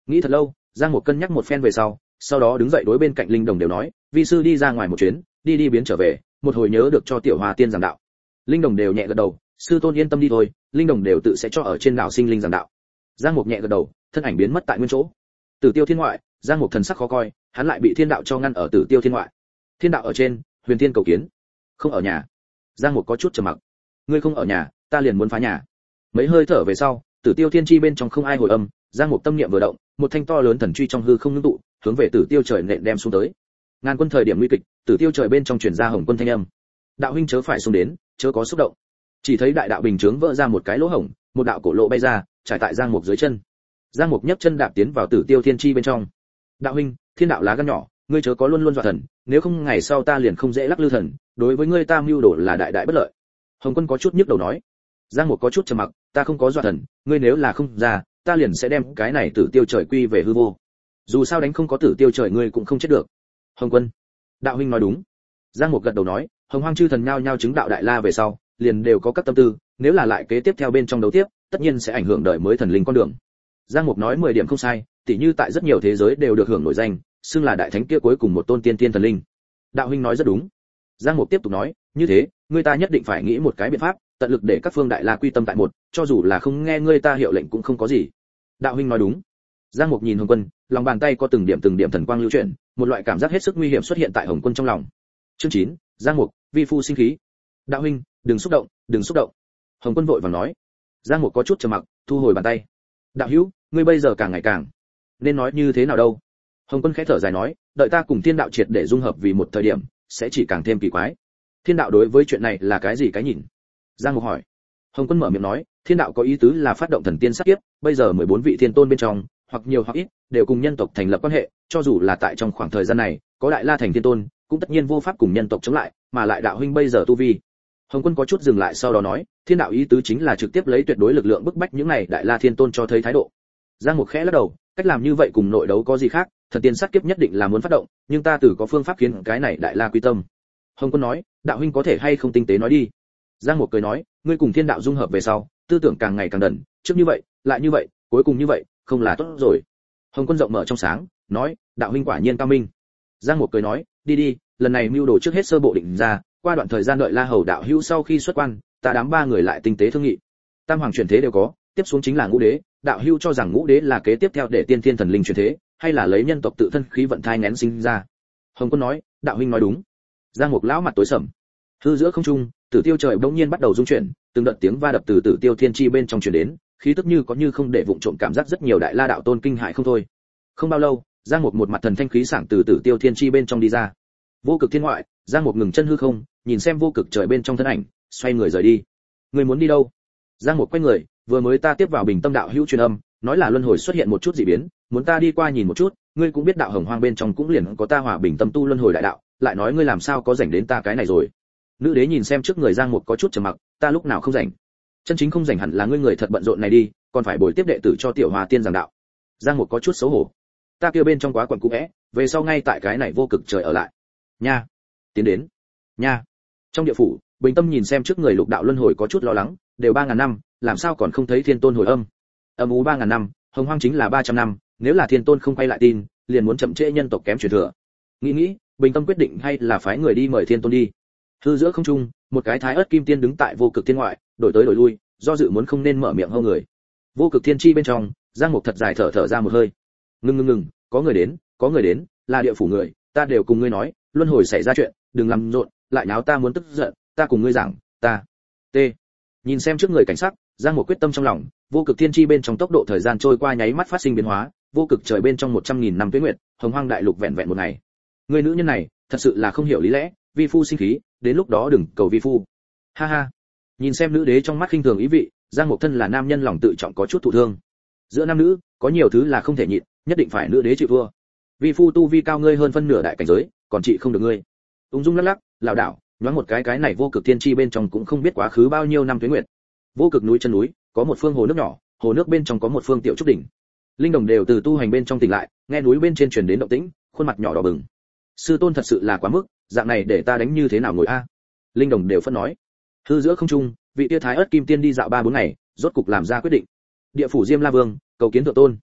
Nghĩ thật lâu, Giang Mục cân nhắc một phen về sau, sau đó đứng dậy đối bên cạnh linh đồng đều nói, vi sư đi ra ngoài một chuyến, đi đi biến trở về, một hồi nhớ được cho tiểu Hoa tiên giảng đạo. Linh đồng đều nhẹ gật đầu, sư tôn yên tâm đi thôi, linh đồng đều tự sẽ cho ở trên đảo sinh linh giảng đạo. Giang Mục nhẹ gật đầu, thân ảnh biến mất tại nguyên chỗ. Tử Tiêu Thiên ngoại, Giang Mục thần sắc khó coi, hắn lại bị thiên đạo cho ngăn ở Tử Tiêu Thiên ngoại. Thiên đạo ở trên, Huyền Thiên cầu kiến. Không ở nhà. Giang Mục có chút trầm mặc. Ngươi không ở nhà, ta liền muốn phá nhà. Mấy hơi thở về sau, Tử Tiêu Thiên chi bên trong không ai hồi âm, Giang Mục tâm niệm vừa động, một thanh to lớn thần truy trong hư không ngưng tụ, hướng về Tử Tiêu trời nện đem xuống tới. Ngàn quân thời điểm nguy kịch, Tử Tiêu trời bên trong truyền ra Hồng Quân thanh âm. Đạo huynh chớ phải xuống đến, chớ có xúc động. Chỉ thấy đại đạo bình chướng vỡ ra một cái lỗ hổng, một đạo cổ lộ bay ra, trải tại Giang Mục dưới chân. Giang Mục nhấc chân đạp tiến vào Tử Tiêu Thiên chi bên trong. Đạo huynh, thiên đạo lá gan nhỏ, ngươi chớ có luôn luôn dọa thần, nếu không ngày sau ta liền không dễ lắc lư thần, đối với ngươi ta mưu đồ là đại đại bất lợi. Hồng Quân có chút nhức đầu nói. Giang Mục có chút trầm mặc, ta không có dọa thần, ngươi nếu là không ra, ta liền sẽ đem cái này Tử Tiêu trời quy về hư vô. Dù sao đánh không có Tử Tiêu trời ngươi cũng không chết được. Hồng Quân, đạo huynh nói đúng. Giang Mục gật đầu nói, Hồng Hoang chư thần nhao nhao chứng đạo đại la về sau, liền đều có các tâm tư, nếu là lại kế tiếp theo bên trong đấu tiếp, tất nhiên sẽ ảnh hưởng đời mới thần linh con đường. Giang Mục nói mười điểm không sai, tỉ như tại rất nhiều thế giới đều được hưởng nổi danh, xưng là đại thánh kia cuối cùng một tôn tiên tiên thần linh. Đạo huynh nói rất đúng. Giang Mục tiếp tục nói, như thế, ngươi ta nhất định phải nghĩ một cái biện pháp, tận lực để các phương đại la quy tâm tại một, cho dù là không nghe ngươi ta hiệu lệnh cũng không có gì. Đạo huynh nói đúng. Giang Mục nhìn Hồng Quân, lòng bàn tay có từng điểm từng điểm thần quang lưu chuyển, một loại cảm giác hết sức nguy hiểm xuất hiện tại Hồng Quân trong lòng. Chương chín, Giang Mục, vi phu sinh khí. Đạo huynh, đừng xúc động, đừng xúc động. Hồng Quân vội vàng nói. Giang Mục có chút trầm mặc, thu hồi bàn tay. Đạo hữu, ngươi bây giờ càng ngày càng, nên nói như thế nào đâu? Hồng Quân khẽ thở dài nói, đợi ta cùng thiên đạo triệt để dung hợp vì một thời điểm, sẽ chỉ càng thêm kỳ quái. Thiên đạo đối với chuyện này là cái gì cái nhìn? Giang Mục hỏi. Hồng Quân mở miệng nói, thiên đạo có ý tứ là phát động thần tiên sát kiếp, bây giờ mười bốn vị thiên tôn bên trong, hoặc nhiều hoặc ít, đều cùng nhân tộc thành lập quan hệ, cho dù là tại trong khoảng thời gian này, có đại la thành thiên tôn, cũng tất nhiên vô pháp cùng nhân tộc chống lại, mà lại đạo huynh bây giờ tu vi. Hồng Quân có chút dừng lại sau đó nói, thiên đạo ý tứ chính là trực tiếp lấy tuyệt đối lực lượng bức bách những này đại la thiên tôn cho thấy thái độ. Giang Mục khẽ lắc đầu, cách làm như vậy cùng nội đấu có gì khác, thần tiên sát kiếp nhất định là muốn phát động, nhưng ta tử có phương pháp khiến cái này đại la quy tâm. Hồng Quân nói, đạo huynh có thể hay không tinh tế nói đi. Giang Mục cười nói, ngươi cùng thiên đạo dung hợp về sau, tư tưởng càng ngày càng đần, trước như vậy, lại như vậy, cuối cùng như vậy, không là tốt rồi. Hồng Quân rộng mở trong sáng, nói, đạo huynh quả nhiên cao minh. Giang Mục cười nói, đi đi, lần này mưu đồ trước hết sơ bộ định ra, qua đoạn thời gian đợi La Hầu đạo hữu sau khi xuất quan, ta đám ba người lại tinh tế thương nghị. Tam hoàng chuyển thế đều có, tiếp xuống chính là ngũ đế, đạo hữu cho rằng ngũ đế là kế tiếp theo để tiên thiên thần linh chuyển thế, hay là lấy nhân tộc tự thân khí vận thai nghén sinh ra? Hồng Quân nói, đạo huynh nói đúng. Giang Mục lão mặt tối sầm. Hư giữa không trung, Tử Tiêu trời bỗng nhiên bắt đầu rung chuyển, từng đợt tiếng va đập từ Tử Tiêu Thiên chi bên trong truyền đến, khí tức như có như không để vụng trộm cảm giác rất nhiều đại la đạo tôn kinh hại không thôi. Không bao lâu, Giang Mục một mặt thần thanh khí sảng từ Tử Tiêu Thiên chi bên trong đi ra. Vô cực thiên ngoại, Giang Mục ngừng chân hư không, nhìn xem vô cực trời bên trong thân ảnh, xoay người rời đi. Người muốn đi đâu? Giang Mục quay người, vừa mới ta tiếp vào Bình Tâm đạo hữu truyền âm, nói là luân hồi xuất hiện một chút dị biến, muốn ta đi qua nhìn một chút, ngươi cũng biết đạo Hồng Hoang bên trong cũng liền có ta Hòa Bình Tâm tu luân hồi đại đạo, lại nói ngươi làm sao có rảnh đến ta cái này rồi. Nữ đế nhìn xem trước người Giang Mục có chút trầm mặc, ta lúc nào không rảnh? Chân chính không rảnh hẳn là ngươi người thật bận rộn này đi, còn phải bồi tiếp đệ tử cho tiểu Hòa tiên giảng đạo. Giang Mục có chút xấu hổ. Ta kia bên trong quá quẩn cũ é, về sau ngay tại cái này vô cực trời ở lại. Nha. Tiến đến. Nha. Trong địa phủ, Bình Tâm nhìn xem trước người lục đạo luân hồi có chút lo lắng, đều ba ngàn năm, làm sao còn không thấy thiên tôn hồi âm? Âm u ba ngàn năm, Hồng Hoang chính là ba trăm năm, nếu là thiên tôn không quay lại tin, liền muốn chậm trễ nhân tộc kém truyền thừa. Nghĩ nghĩ, Bình Tâm quyết định hay là phái người đi mời thiên tôn đi. Hư giữa không trung, một cái thái ớt kim tiên đứng tại vô cực thiên ngoại, đổi tới đổi lui, do dự muốn không nên mở miệng hô người. Vô cực thiên chi bên trong, Giang Mục thật dài thở thở ra một hơi. Ngưng ngưng ngừng, có người đến, có người đến, là địa phủ người, ta đều cùng ngươi nói, luân hồi xảy ra chuyện, đừng làm rộn, lại náo ta muốn tức giận, ta cùng ngươi giảng, ta. T. Nhìn xem trước người cảnh sắc, Giang Mục quyết tâm trong lòng, vô cực thiên chi bên trong tốc độ thời gian trôi qua nháy mắt phát sinh biến hóa, vô cực trời bên trong một trăm nghìn năm tuế nguyệt, Hồng Hoang đại lục vẹn vẹn một ngày. Người nữ nhân này, thật sự là không hiểu lý lẽ, vi phu sinh khí, đến lúc đó đừng cầu vi phu. Ha ha. Nhìn xem nữ đế trong mắt khinh thường ý vị, Giang Mục thân là nam nhân lòng tự trọng có chút thụ thương. Giữa nam nữ, có nhiều thứ là không thể nhịn, nhất định phải nữ đế chịu thua. Vi phu tu vi cao ngươi hơn phân nửa đại cảnh giới, còn chị không được ngươi. Ung dung lắc lắc, lảo đảo, nhoáng một cái cái này vô cực thiên chi bên trong cũng không biết quá khứ bao nhiêu năm tuế nguyệt. Vô cực núi chân núi, có một phương hồ nước nhỏ, hồ nước bên trong có một phương tiểu trúc đỉnh. Linh đồng đều từ tu hành bên trong tỉnh lại, nghe núi bên trên truyền đến động tĩnh, khuôn mặt nhỏ đỏ bừng. Sư tôn thật sự là quá mức, dạng này để ta đánh như thế nào ngồi a? Linh đồng đều phân nói. Hư giữa không trung, vị tia thái ớt kim tiên đi dạo ba bốn ngày, rốt cục làm ra quyết định. Địa phủ Diêm La Vương, cầu kiến thượng tôn.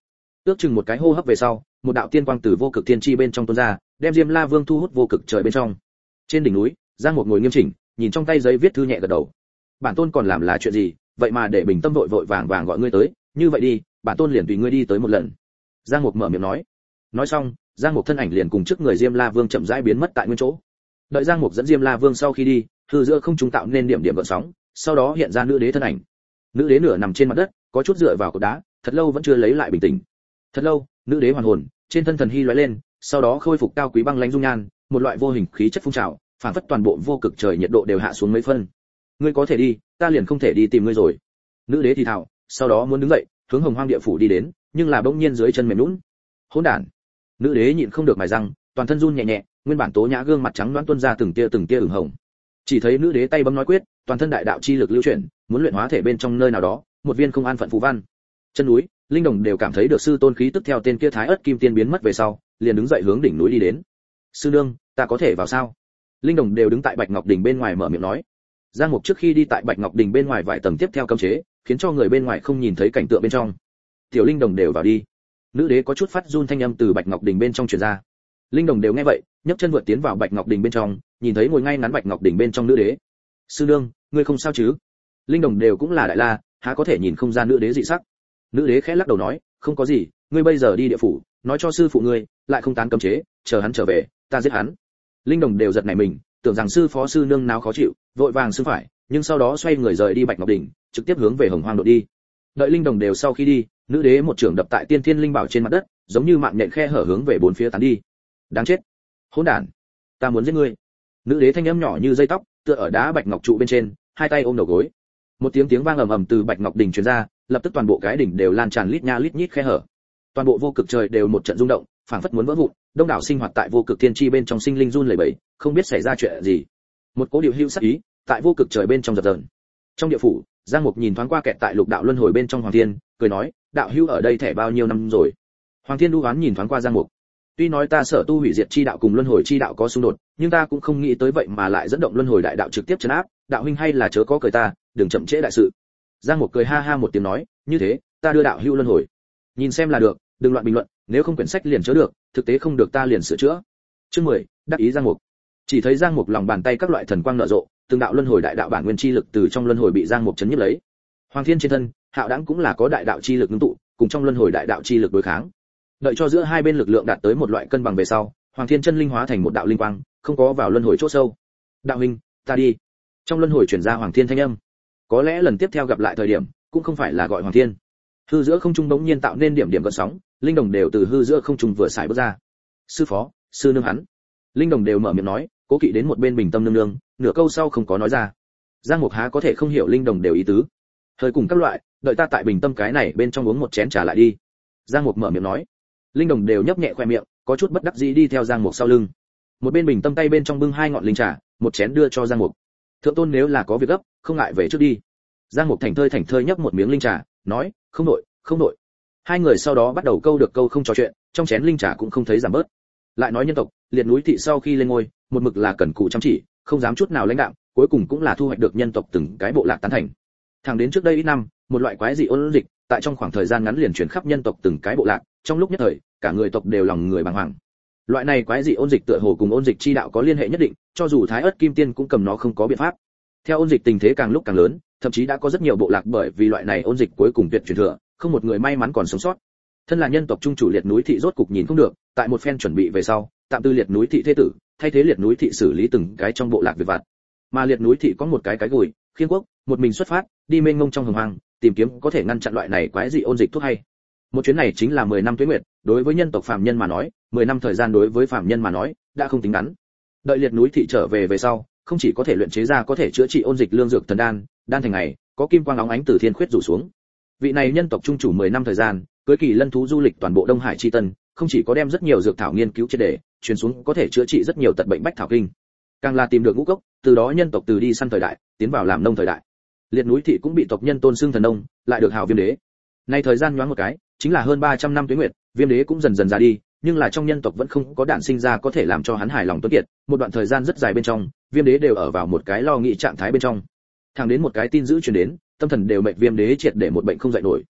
Ước chừng một cái hô hấp về sau, một đạo tiên quang từ vô cực thiên chi bên trong tuôn ra, đem Diêm La Vương thu hút vô cực trời bên trong. Trên đỉnh núi, Giang Mục ngồi nghiêm chỉnh, nhìn trong tay giấy viết thư nhẹ gật đầu. Bản tôn còn làm là chuyện gì, vậy mà để Bình Tâm vội vội vàng vàng gọi ngươi tới, như vậy đi, bản tôn liền tùy ngươi đi tới một lần. Giang Mục mở miệng nói. Nói xong, Giang Mục thân ảnh liền cùng trước người Diêm La Vương chậm rãi biến mất tại nguyên chỗ. Đợi Giang Mục dẫn Diêm La Vương sau khi đi, hư giữa không trung tạo nên điểm điểm gợn sóng, sau đó hiện ra nữ đế thân ảnh. Nữ đế nửa nằm trên mặt đất, có chút dựa vào cột đá, thật lâu vẫn chưa lấy lại bình tĩnh. Thật lâu, nữ đế hoàn hồn, trên thân thần hy lóe lên, sau đó khôi phục cao quý băng lãnh dung nhan, một loại vô hình khí chất phun trào, phản phất toàn bộ vô cực trời nhiệt độ đều hạ xuống mấy phân. Ngươi có thể đi, ta liền không thể đi tìm ngươi rồi. Nữ đế thì thào, sau đó muốn đứng dậy, hướng Hồng Hoang địa phủ đi đến, nhưng là bỗng nhiên dưới chân mềm nhũn. Hỗn đản. Nữ đế nhịn không được mài răng, toàn thân run nhẹ nhẹ, nguyên bản tố nhã gương mặt trắng nõn tuôn ra từng tia từng tia ửng hồng. Chỉ thấy nữ đế tay bấm nói quyết, toàn thân đại đạo chi lực lưu chuyển, muốn luyện hóa thể bên trong nơi nào đó, một viên không an phận phù văn. Chân núi, linh đồng đều cảm thấy được sư tôn khí tức theo tên kia Thái Ức Kim Tiên biến mất về sau, liền đứng dậy hướng đỉnh núi đi đến. Sư nương, ta có thể vào sao? Linh đồng đều đứng tại Bạch Ngọc Đỉnh bên ngoài mở miệng nói. Giang Mục trước khi đi tại Bạch Ngọc Đỉnh bên ngoài vài tầng tiếp theo cấm chế, khiến cho người bên ngoài không nhìn thấy cảnh tượng bên trong. Tiểu linh đồng đều vào đi. Nữ đế có chút phát run thanh âm từ Bạch Ngọc Đỉnh bên trong truyền ra. Linh đồng đều nghe vậy, nhấc chân vượt tiến vào Bạch Ngọc Đỉnh bên trong, nhìn thấy ngồi ngay ngắn Bạch Ngọc Đỉnh bên trong nữ đế. Sư nương, ngươi không sao chứ? Linh đồng đều cũng là đại la, há có thể nhìn không ra nữ đế dị sắc. Nữ đế khẽ lắc đầu nói, không có gì, ngươi bây giờ đi địa phủ, nói cho sư phụ ngươi, lại không tán cấm chế, chờ hắn trở về, ta giết hắn. Linh đồng đều giật nảy mình, tưởng rằng sư phó sư nương nào khó chịu, vội vàng xưng phải, nhưng sau đó xoay người rời đi Bạch Ngọc Đỉnh, trực tiếp hướng về Hồng Hoang độ đi. Đợi linh đồng đều sau khi đi, nữ đế một trường đập tại tiên thiên linh bảo trên mặt đất, giống như mạng nhện khe hở hướng về bốn phía tán đi. Đáng chết, hỗn đản, ta muốn giết ngươi. Nữ đế thanh âm nhỏ như dây tóc, tựa ở đá bạch ngọc trụ bên trên, hai tay ôm đầu gối. Một tiếng tiếng vang ầm ầm từ Bạch Ngọc Đỉnh truyền ra, lập tức toàn bộ cái đỉnh đều lan tràn lít nha lít nhít khe hở. Toàn bộ vô cực trời đều một trận rung động, phảng phất muốn vỡ vụn, đông đảo sinh hoạt tại vô cực thiên chi bên trong sinh linh run lẩy bẩy, không biết xảy ra chuyện gì. Một cố điều hưu sắc ý, tại vô cực trời bên trong dập dờn. Trong địa phủ, Giang Mục nhìn thoáng qua kẹt tại lục đạo luân hồi bên trong Hoàng Thiên, cười nói, đạo hưu ở đây thẻ bao nhiêu năm rồi? Hoàng Thiên đu oán nhìn thoáng qua Giang Mục. Tuy nói ta sở tu hủy diệt chi đạo cùng luân hồi chi đạo có xung đột, nhưng ta cũng không nghĩ tới vậy mà lại dẫn động luân hồi đại đạo trực tiếp trấn áp, đạo huynh hay là chớ có cười ta, đừng chậm trễ đại sự. Giang Mục cười ha ha một tiếng nói, như thế, ta đưa đạo hưu luân hồi. Nhìn xem là được, đừng loạn bình luận, nếu không quyển sách liền chớ được, thực tế không được ta liền sửa chữa. Chương mười, đắc ý Giang Mục. Chỉ thấy Giang Mục lòng bàn tay các loại thần quang nở rộ, từng đạo luân hồi đại đạo bản nguyên chi lực từ trong luân hồi bị Giang Mục chấn nhiếp lấy. Hoàng Thiên trên thân, Hạo Đãng cũng là có đại đạo chi lực ngưng tụ, cùng trong luân hồi đại đạo chi lực đối kháng. Đợi cho giữa hai bên lực lượng đạt tới một loại cân bằng về sau, Hoàng Thiên chân linh hóa thành một đạo linh quang, không có vào luân hồi chỗ sâu. Đạo huynh, ta đi. Trong luân hồi truyền ra Hoàng Thiên thanh âm. Có lẽ lần tiếp theo gặp lại thời điểm, cũng không phải là gọi Hoàng Thiên. Hư giữa không trung bỗng nhiên tạo nên điểm điểm gợn sóng, linh đồng đều từ hư giữa không trung vừa xài bước ra. Sư phó, sư nương hắn. Linh đồng đều mở miệng nói, cố kỵ đến một bên bình tâm nương nương, nửa câu sau không có nói ra. Giang Mục há có thể không hiểu linh đồng đều ý tứ. Thời cùng các loại, đợi ta tại bình tâm cái này bên trong uống một chén trà lại đi. Giang Mục mở miệng nói. Linh đồng đều nhấp nhẹ khoe miệng, có chút bất đắc dĩ đi theo Giang Mục sau lưng. Một bên bình tâm tay bên trong bưng hai ngọn linh trà, một chén đưa cho Giang Mục. Thượng tôn nếu là có việc gấp, không ngại về trước đi. Giang Mục thành thơi thành thơi nhấp một miếng linh trà, nói, không nội, không nội. Hai người sau đó bắt đầu câu được câu không trò chuyện, trong chén linh trà cũng không thấy giảm bớt. Lại nói nhân tộc, liệt núi thị sau khi lên ngôi, một mực là cẩn cù chăm chỉ, không dám chút nào lãnh đạm, cuối cùng cũng là thu hoạch được nhân tộc từng cái bộ lạc tán thành. Thẳng đến trước đây ít năm, một loại quái dị ôn dịch, tại trong khoảng thời gian ngắn liền truyền khắp nhân tộc từng cái bộ lạc, trong lúc nhất thời, cả người tộc đều lòng người bàng hoàng. Loại này quái dị ôn dịch tựa hồ cùng ôn dịch chi đạo có liên hệ nhất định, cho dù Thái Ức Kim Tiên cũng cầm nó không có biện pháp. Theo ôn dịch tình thế càng lúc càng lớn, thậm chí đã có rất nhiều bộ lạc bởi vì loại này ôn dịch cuối cùng tuyệt truyền thừa, không một người may mắn còn sống sót. Thân là nhân tộc trung chủ liệt núi thị rốt cục nhìn không được, tại một phen chuẩn bị về sau, tạm tư liệt núi thị thế tử, thay thế liệt núi thị xử lý từng cái trong bộ lạc việc vặt. Mà liệt núi thị có một cái cái gùi, khiên quốc, một mình xuất phát, đi mênh mông trong hồng hoang, tìm kiếm có thể ngăn chặn loại này quái dị ôn dịch thuốc hay. Một chuyến này chính là mười năm tuế nguyệt, đối với nhân tộc phàm nhân mà nói, mười năm thời gian đối với phàm nhân mà nói, đã không tính ngắn. Đợi liệt núi thị trở về về sau, không chỉ có thể luyện chế ra có thể chữa trị ôn dịch lương dược thần đan, đan thành ngày, có kim quang óng ánh từ thiên khuyết rủ xuống. Vị này nhân tộc trung chủ mười năm thời gian, cưới kỳ lân thú du lịch toàn bộ Đông Hải chi tân, không chỉ có đem rất nhiều dược thảo nghiên cứu triệt để, truyền xuống có thể chữa trị rất nhiều tật bệnh bách thảo kinh. Càng là tìm được ngũ cốc, từ đó nhân tộc từ đi săn thời đại, tiến vào làm nông thời đại. Liệt núi thị cũng bị tộc nhân tôn xưng thần nông, lại được hào viêm đế. Nay thời gian nhoáng một cái, chính là hơn ba trăm năm tuế nguyệt, viêm đế cũng dần dần già đi, nhưng là trong nhân tộc vẫn không có đạn sinh ra có thể làm cho hắn hài lòng tuấn kiệt, một đoạn thời gian rất dài bên trong, viêm đế đều ở vào một cái lo nghĩ trạng thái bên trong. Thẳng đến một cái tin dữ truyền đến, tâm thần đều mệt viêm đế triệt để một bệnh không dậy nổi.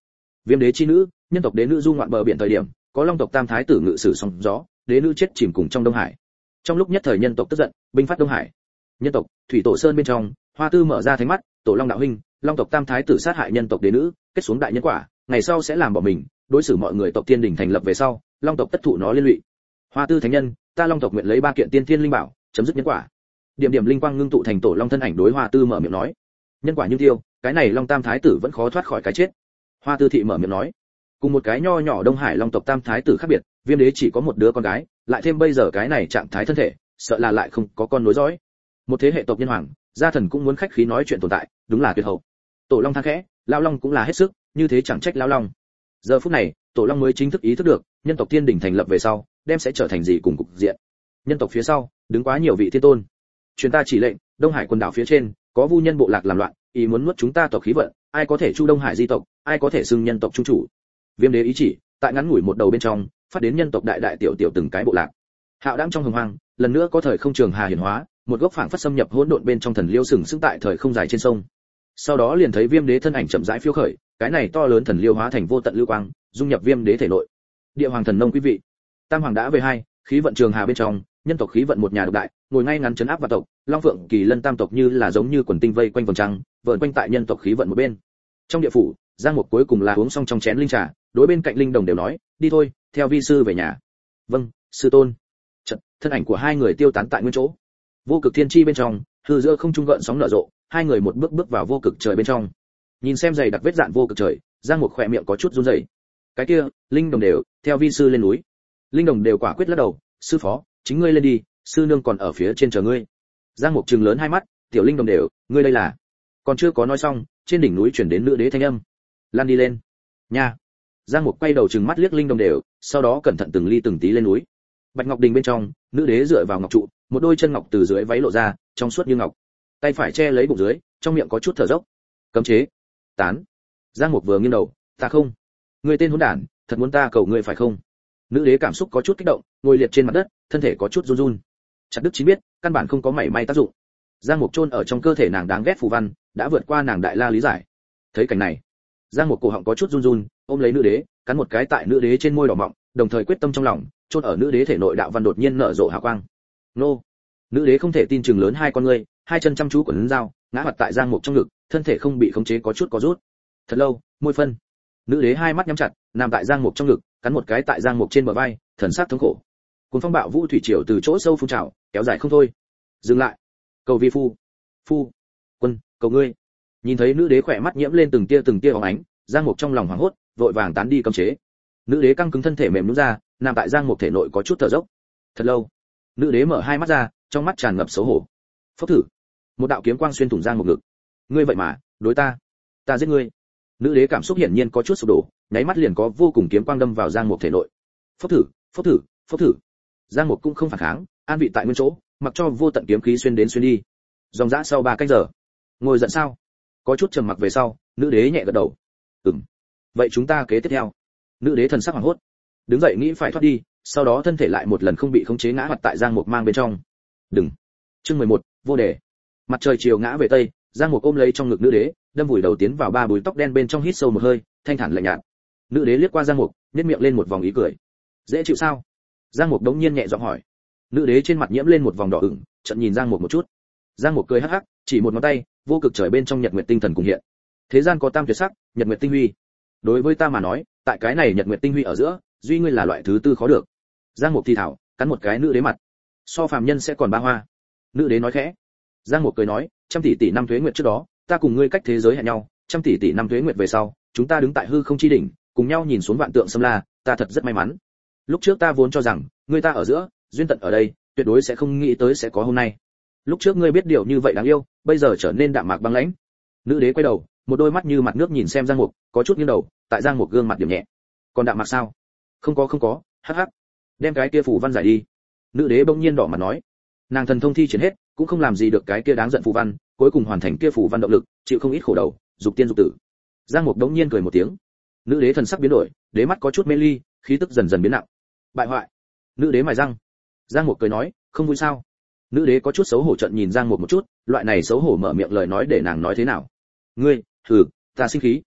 Viêm đế chi nữ, nhân tộc đế nữ du ngoạn bờ biển thời điểm, có long tộc tam thái tử ngự sử sóng gió, đế nữ chết chìm cùng trong Đông Hải. Trong lúc nhất thời nhân tộc tức giận, binh phát Đông Hải. Nhân tộc, thủy tổ sơn bên trong, Hoa Tư mở ra thánh mắt, tổ long đạo huynh, long tộc tam thái tử sát hại nhân tộc đế nữ, kết xuống đại nhân quả, ngày sau sẽ làm bỏ mình, đối xử mọi người tộc tiên đỉnh thành lập về sau, long tộc tất thụ nó liên lụy. Hoa Tư thánh nhân, ta long tộc nguyện lấy ba kiện tiên thiên linh bảo, chấm dứt nhân quả. Điểm điểm linh quang ngưng tụ thành tổ long thân ảnh đối Hoa Tư mở miệng nói. Nhân quả như tiêu, cái này long tam thái tử vẫn khó thoát khỏi cái chết. Hoa Tư thị mở miệng nói. Cùng một cái nho nhỏ Đông Hải long tộc tam thái tử khác biệt, Viêm đế chỉ có một đứa con gái, lại thêm bây giờ cái này trạng thái thân thể, sợ là lại không có con nối dõi. Một thế hệ tộc nhân hoàng, gia thần cũng muốn khách khí nói chuyện tồn tại, đúng là tuyệt hậu. Tổ long than khẽ, lão long cũng là hết sức, như thế chẳng trách lão long. Giờ phút này, tổ long mới chính thức ý thức được, nhân tộc thiên đỉnh thành lập về sau, đem sẽ trở thành gì cùng cục diện. Nhân tộc phía sau, đứng quá nhiều vị thiên tôn. Truyền ta chỉ lệnh, Đông Hải quần đảo phía trên, có vu nhân bộ lạc làm loạn, ý muốn nuốt chúng ta tộc khí vận, ai có thể chu Đông Hải di tộc, ai có thể xưng nhân tộc trung chủ. Viêm đế ý chỉ, tại ngắn ngủi một đầu bên trong, phát đến nhân tộc đại đại tiểu tiểu từng cái bộ lạc. Hạo đang trong hồng hoang, lần nữa có thời không trường hà hiển hóa, một gốc phảng phất xâm nhập hỗn độn bên trong thần liêu sừng sững tại thời không dài trên sông. Sau đó liền thấy Viêm đế thân ảnh chậm rãi phiêu khởi, cái này to lớn thần liêu hóa thành vô tận lưu quang, dung nhập Viêm đế thể nội. Địa hoàng thần nông quý vị, tam hoàng đã về hai, khí vận trường hà bên trong, nhân tộc khí vận một nhà độc đại, ngồi ngay ngắn chấn áp vào tộc, long phượng kỳ lân tam tộc như là giống như quần tinh vây quanh vòng trăng, vờn quanh tại nhân tộc khí vận một bên. Trong địa phủ, Giang Mục cuối cùng là uống xong trong chén linh trà, đối bên cạnh linh đồng đều nói, đi thôi, theo vi sư về nhà. Vâng, sư tôn. Chợt, thân ảnh của hai người tiêu tán tại nguyên chỗ. Vô cực thiên chi bên trong, hư giữa không trung gợn sóng nở rộ, hai người một bước bước vào vô cực trời bên trong. Nhìn xem dày đặc vết dạn vô cực trời, Giang Mục khỏe miệng có chút run rẩy. Cái kia, linh đồng đều, theo vi sư lên núi. Linh đồng đều quả quyết lắc đầu, sư phó, chính ngươi lên đi, sư nương còn ở phía trên chờ ngươi. Giang Mục trừng lớn hai mắt, tiểu linh đồng đều, ngươi đây là? Còn chưa có nói xong, trên đỉnh núi truyền đến nữ đế thanh âm. Lan đi lên. Nha. Giang Mục quay đầu trừng mắt liếc linh đồng đều, sau đó cẩn thận từng ly từng tí lên núi. Bạch Ngọc Đình bên trong, nữ đế dựa vào ngọc trụ, một đôi chân ngọc từ dưới váy lộ ra, trong suốt như ngọc. Tay phải che lấy bụng dưới, trong miệng có chút thở dốc. Cấm chế. Tán. Giang Mục vừa nghiêng đầu, ta không. Ngươi tên hỗn đản, thật muốn ta cầu ngươi phải không? Nữ đế cảm xúc có chút kích động, ngồi liệt trên mặt đất, thân thể có chút run run. Chặt Đức Chín biết, căn bản không có mảy may tác dụng. Giang Mục chôn ở trong cơ thể nàng đáng ghét phù văn, đã vượt qua nàng đại la lý giải. Thấy cảnh này, Giang Mục cổ họng có chút run run, ôm lấy nữ đế, cắn một cái tại nữ đế trên môi đỏ mọng, đồng thời quyết tâm trong lòng, chôn ở nữ đế thể nội đạo văn đột nhiên nở rộ hào quang. Nô! Nữ đế không thể tin chừng lớn hai con ngươi, hai chân chăm chú quấn dao, ngã mặt tại Giang Mục trong ngực, thân thể không bị khống chế có chút có rút. Thật lâu, môi phân. Nữ đế hai mắt nhắm chặt, nằm tại Giang Mục trong ngực, cắn một cái tại Giang Mục trên bờ vai, thần sắc thống khổ. Cuồng phong bạo vũ thủy triều từ chỗ sâu phun trào, kéo dài không thôi. Dừng lại. Cầu vi phu. Phu. Quân, cầu ngươi. Nhìn thấy nữ đế khỏe mắt nhiễm lên từng tia từng tia bóng ánh, Giang Mục trong lòng hoảng hốt, vội vàng tán đi cấm chế. Nữ đế căng cứng thân thể mềm nhũn ra, nằm tại Giang Mục thể nội có chút thở dốc. Thật lâu, nữ đế mở hai mắt ra, trong mắt tràn ngập xấu hổ. Phốc thử. Một đạo kiếm quang xuyên thủng Giang Mục ngực. Ngươi vậy mà, đối ta, ta giết ngươi. Nữ đế cảm xúc hiển nhiên có chút sụp đổ, nháy mắt liền có vô cùng kiếm quang đâm vào Giang Mục thể nội. Phốc thử, phốc thử, phốc thử. Giang Mục cũng không phản kháng, an vị tại nguyên chỗ, mặc cho vô tận kiếm khí xuyên đến xuyên đi. Dòng dã sau ba canh giờ. Ngồi giận sao? Có chút trầm mặc về sau, nữ đế nhẹ gật đầu. Ừm. Vậy chúng ta kế tiếp theo. Nữ đế thần sắc hoảng hốt, đứng dậy nghĩ phải thoát đi, sau đó thân thể lại một lần không bị khống chế ngã mặt tại Giang Mục mang bên trong. Đừng. Chương mười một, vô đề. Mặt trời chiều ngã về tây, Giang Mục ôm lấy trong ngực nữ đế, đâm vùi đầu tiến vào ba búi tóc đen bên trong, hít sâu một hơi, thanh thản lạnh nhạt. Nữ đế liếc qua Giang Mục, nhếch miệng lên một vòng ý cười. Dễ chịu sao? Giang Mục đống nhiên nhẹ giọng hỏi. Nữ đế trên mặt nhiễm lên một vòng đỏ ửng, chợt nhìn Giang Mục một chút. Giang Mục cười hắc hắc, chỉ một ngón tay, vô cực trời bên trong nhật nguyệt tinh thần cùng hiện. Thế gian có tam tuyệt sắc, nhật nguyệt tinh huy. Đối với ta mà nói, tại cái này nhật nguyệt tinh huy ở giữa, duy ngươi là loại thứ tư khó được. Giang Mục thì thảo, cắn một cái nữ đế mặt. So phàm nhân sẽ còn ba hoa. Nữ đế nói khẽ. Giang Mục cười nói, trăm tỷ tỷ năm tuế nguyệt trước đó, ta cùng ngươi cách thế giới hẹn nhau, trăm tỷ tỷ năm tuế nguyệt về sau, chúng ta đứng tại hư không chi đỉnh, cùng nhau nhìn xuống vạn tượng xâm la, ta thật rất may mắn. Lúc trước ta vốn cho rằng, ngươi ta ở giữa, duyên tận ở đây, tuyệt đối sẽ không nghĩ tới sẽ có hôm nay. Lúc trước ngươi biết điều như vậy đáng yêu, bây giờ trở nên đạm mạc băng lãnh. Nữ đế quay đầu, một đôi mắt như mặt nước nhìn xem Giang Mục, có chút nghiêng đầu, tại Giang Mục gương mặt điểm nhẹ. Còn đạm mạc sao? Không có không có, hắc hắc. Đem cái kia phù văn giải đi. Nữ đế bỗng nhiên đỏ mặt nói. Nàng thần thông thi triển hết, cũng không làm gì được cái kia đáng giận phù văn, cuối cùng hoàn thành kia phù văn động lực, chịu không ít khổ đầu, dục tiên dục tử. Giang Mục đống nhiên cười một tiếng. Nữ đế thần sắc biến đổi, đế mắt có chút mê ly, khí tức dần dần biến nặng. Bại hoại. Nữ đế mài răng. Giang Mục cười nói, không vui sao? Nữ đế có chút xấu hổ trợn nhìn Giang Mục một chút, loại này xấu hổ mở miệng lời nói để nàng nói thế nào? Ngươi, thử, ta sinh khí.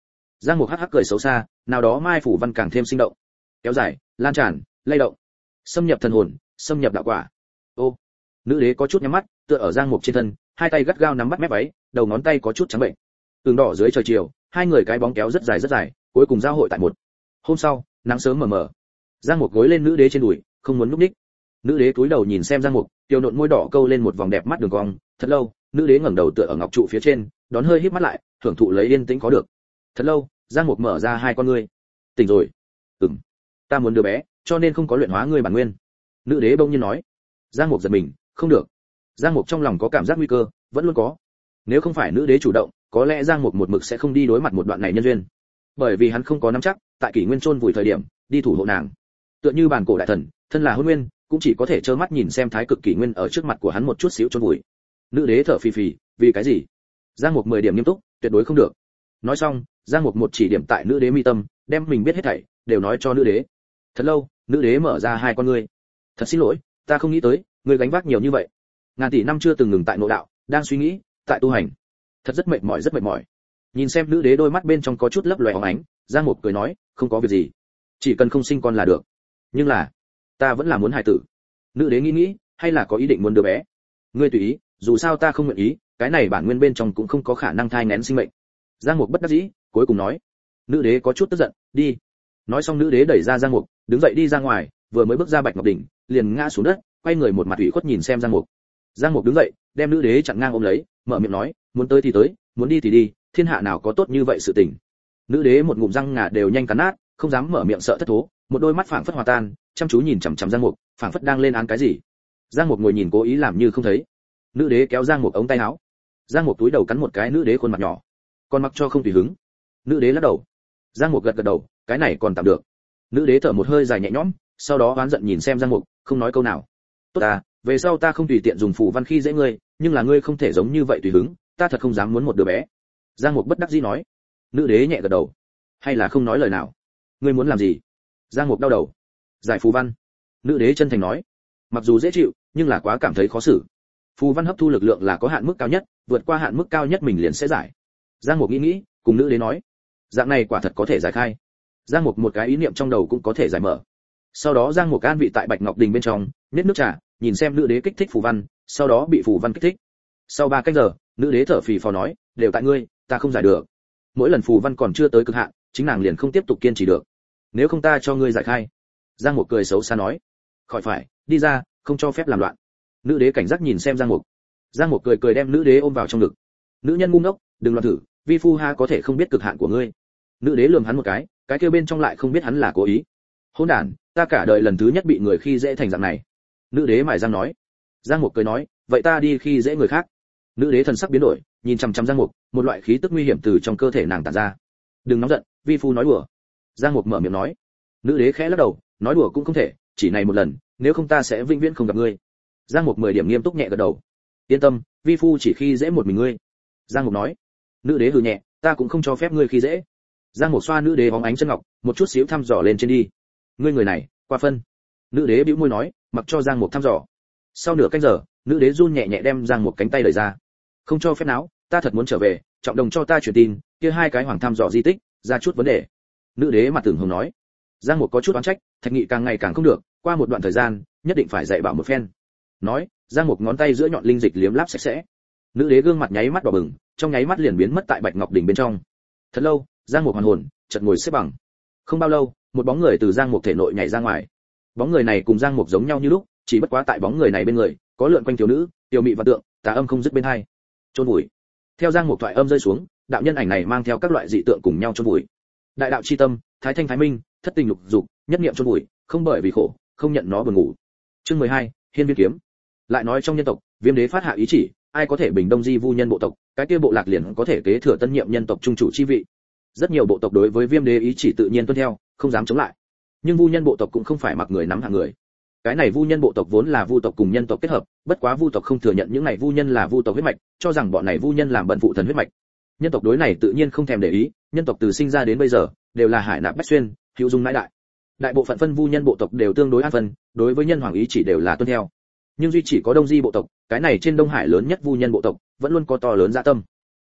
Giang Mục hắc hắc cười xấu xa, nào đó mai phủ văn càng thêm sinh động, kéo dài, lan tràn, lay động, xâm nhập thần hồn, xâm nhập đạo quả. Ô, nữ đế có chút nhắm mắt, tựa ở Giang Mục trên thân, hai tay gắt gao nắm bắt mép váy, đầu ngón tay có chút trắng bệnh. Tường đỏ dưới trời chiều, hai người cái bóng kéo rất dài rất dài, cuối cùng giao hội tại một. Hôm sau, nắng sớm mờ mờ. Giang Mục gối lên nữ đế trên đùi, không muốn núp ních. Nữ đế cúi đầu nhìn xem Giang Mục, tiêu nộn môi đỏ câu lên một vòng đẹp mắt đường cong, thật lâu, nữ đế ngẩng đầu tựa ở ngọc trụ phía trên, đón hơi híp mắt lại, thưởng thụ lấy yên tĩnh có được. Thật lâu, Giang Mục mở ra hai con ngươi. Tỉnh rồi. Ừm. Ta muốn đứa bé, cho nên không có luyện hóa ngươi bản nguyên. Nữ đế bỗng nhiên nói. Giang Mục giật mình, không được. Giang Mục trong lòng có cảm giác nguy cơ, vẫn luôn có. Nếu không phải nữ đế chủ động, có lẽ Giang Mục một mực sẽ không đi đối mặt một đoạn này nhân duyên. Bởi vì hắn không có nắm chắc, tại kỷ nguyên chôn vùi thời điểm, đi thủ hộ nàng. Tựa như bản cổ đại thần, thân là hôn nguyên, cũng chỉ có thể trơ mắt nhìn xem thái cực kỷ nguyên ở trước mặt của hắn một chút xíu chôn vùi. Nữ đế thở phì phì, vì cái gì? Giang Mục mười điểm nghiêm túc, tuyệt đối không được. Nói xong, Giang Mục một chỉ điểm tại nữ đế mi tâm, đem mình biết hết thảy đều nói cho nữ đế. Thật lâu, nữ đế mở ra hai con ngươi. Thật xin lỗi, ta không nghĩ tới, ngươi gánh vác nhiều như vậy. Ngàn tỷ năm chưa từng ngừng tại nội đạo, đang suy nghĩ, tại tu hành. Thật rất mệt mỏi rất mệt mỏi. Nhìn xem nữ đế đôi mắt bên trong có chút lấp loé óng ánh, Giang Mục cười nói, không có việc gì, chỉ cần không sinh con là được. Nhưng là, ta vẫn là muốn hài tử. Nữ đế nghĩ nghĩ, hay là có ý định muốn đứa bé. Ngươi tùy ý, dù sao ta không nguyện ý, cái này bản nguyên bên trong cũng không có khả năng thai nghén sinh mệnh. Giang Mục bất đắc dĩ, cuối cùng nói. Nữ đế có chút tức giận, đi. Nói xong nữ đế đẩy ra Giang Mục, đứng dậy đi ra ngoài, vừa mới bước ra Bạch Ngọc đỉnh, liền ngã xuống đất, quay người một mặt ủy khuất nhìn xem Giang Mục. Giang Mục đứng dậy, đem nữ đế chặn ngang ôm lấy, mở miệng nói, muốn tới thì tới, muốn đi thì đi, thiên hạ nào có tốt như vậy sự tình. Nữ đế một ngụm răng ngà đều nhanh cắn nát, không dám mở miệng sợ thất thố, một đôi mắt phảng phất hòa tan, chăm chú nhìn chằm chằm Giang Mục, phảng phất đang lên án cái gì. Giang Mục ngồi nhìn cố ý làm như không thấy. Nữ đế kéo Giang Mục ống tay áo. Giang Mục túi đầu cắn một cái nữ đế khuôn mặt nhỏ, còn mặc cho không tùy hứng. Nữ đế lắc đầu. Giang Mục gật gật đầu, cái này còn tạm được. Nữ đế thở một hơi dài nhẹ nhõm, sau đó oán giận nhìn xem Giang Mục, không nói câu nào. Tốt à, về sau ta không tùy tiện dùng phù văn khi dễ ngươi, nhưng là ngươi không thể giống như vậy tùy hứng, ta thật không dám muốn một đứa bé. Giang Mục bất đắc dĩ nói. Nữ đế nhẹ gật đầu. Hay là không nói lời nào. Ngươi muốn làm gì? Giang Mục đau đầu. Giải phù văn. Nữ đế chân thành nói. Mặc dù dễ chịu, nhưng là quá cảm thấy khó xử. Phù văn hấp thu lực lượng là có hạn mức cao nhất, vượt qua hạn mức cao nhất mình liền sẽ giải. Giang Mục nghĩ nghĩ, cùng nữ đế nói. Dạng này quả thật có thể giải khai. Giang Mục một cái ý niệm trong đầu cũng có thể giải mở. Sau đó Giang Mục an vị tại Bạch Ngọc Đình bên trong, nết nước trà, nhìn xem nữ đế kích thích phù văn, sau đó bị phù văn kích thích. Sau ba cách giờ, nữ đế thở phì phò nói, đều tại ngươi, ta không giải được. Mỗi lần phù văn còn chưa tới cực hạn, chính nàng liền không tiếp tục kiên trì được. Nếu không ta cho ngươi giải khai. Giang Mục cười xấu xa nói. Khỏi phải, đi ra, không cho phép làm loạn. Nữ đế cảnh giác nhìn xem Giang Mục. Giang Mục cười cười đem nữ đế ôm vào trong ngực. Nữ nhân ngu ngốc, đừng loạn thử, vi phu ha có thể không biết cực hạn của ngươi. Nữ đế lườm hắn một cái, cái kia bên trong lại không biết hắn là cố ý. Hỗn đản, ta cả đời lần thứ nhất bị người khi dễ thành dạng này. Nữ đế mải răng nói. Giang Mục cười nói, vậy ta đi khi dễ người khác. Nữ đế thần sắc biến đổi, nhìn chằm chằm Giang Mục, một loại khí tức nguy hiểm từ trong cơ thể nàng tản ra. Đừng nóng giận, vi phu nói đùa. Giang Mục mở miệng nói. Nữ đế khẽ lắc đầu, nói đùa cũng không thể, chỉ này một lần, nếu không ta sẽ vĩnh viễn không gặp ngươi. Giang Mục mười điểm nghiêm túc nhẹ gật đầu. Yên tâm, vi phu chỉ khi dễ một mình ngươi. Giang Mục nói. Nữ đế hừ nhẹ, ta cũng không cho phép ngươi khi dễ. Giang Mục xoa nữ đế bóng ánh chân ngọc, một chút xíu thăm dò lên trên đi. Ngươi người này, qua phân. Nữ đế bĩu môi nói, mặc cho Giang Mục thăm dò. Sau nửa canh giờ, nữ đế run nhẹ nhẹ đem Giang Mục cánh tay đẩy ra. Không cho phép náo, ta thật muốn trở về, trọng đồng cho ta truyền tin, kia hai cái hoàng thăm dò di tích, ra chút vấn đề. Nữ đế mặt tưởng hồng nói. Giang Mục có chút oán trách, Thạch Nghị càng ngày càng không được, qua một đoạn thời gian, nhất định phải dạy bảo một phen. Nói, Giang Mục ngón tay giữa nhọn linh dịch liếm láp sạch sẽ. Nữ đế gương mặt nháy mắt đỏ bừng, trong nháy mắt liền biến mất tại Bạch Ngọc đỉnh bên trong. Thật lâu, Giang Mục hoàn hồn, chợt ngồi xếp bằng. Không bao lâu, một bóng người từ Giang Mục thể nội nhảy ra ngoài. Bóng người này cùng Giang Mục giống nhau như lúc, chỉ bất quá tại bóng người này bên người, có lượn quanh thiếu nữ, tiểu mị và tượng, tà âm không dứt bên hai. Chôn vùi. Theo Giang Mục thoại âm rơi xuống, đạo nhân ảnh này mang theo các loại dị tượng cùng nhau chôn vùi. Đại đạo chi tâm, thái thanh thái minh, thất tình lục dục, nhất niệm chôn vùi, không bởi vì khổ, không nhận nó buồn ngủ. Chương mười hai, Hiên Viên kiếm. Lại nói trong nhân tộc, Viêm đế phát hạ ý chỉ, ai có thể bình đông di vu nhân bộ tộc, cái kia bộ lạc liền có thể kế thừa tân nhiệm nhân tộc trung chủ chi vị. Rất nhiều bộ tộc đối với Viêm đế ý chỉ tự nhiên tuân theo, không dám chống lại. Nhưng vu nhân bộ tộc cũng không phải mặc người nắm hạng người. Cái này vu nhân bộ tộc vốn là vu tộc cùng nhân tộc kết hợp, bất quá vu tộc không thừa nhận những này vu nhân là vu tộc huyết mạch, cho rằng bọn này vu nhân làm bận phụ thần huyết mạch. Nhân tộc đối này tự nhiên không thèm để ý, nhân tộc từ sinh ra đến bây giờ đều là hải nạp bách xuyên, hữu dung mãi đại. Đại bộ phận phân vu nhân bộ tộc đều tương đối an phân, đối với nhân hoàng ý chỉ đều là tuân theo. Nhưng duy chỉ có đông di bộ tộc, cái này trên Đông Hải lớn nhất vu nhân bộ tộc, vẫn luôn có to lớn dạ tâm.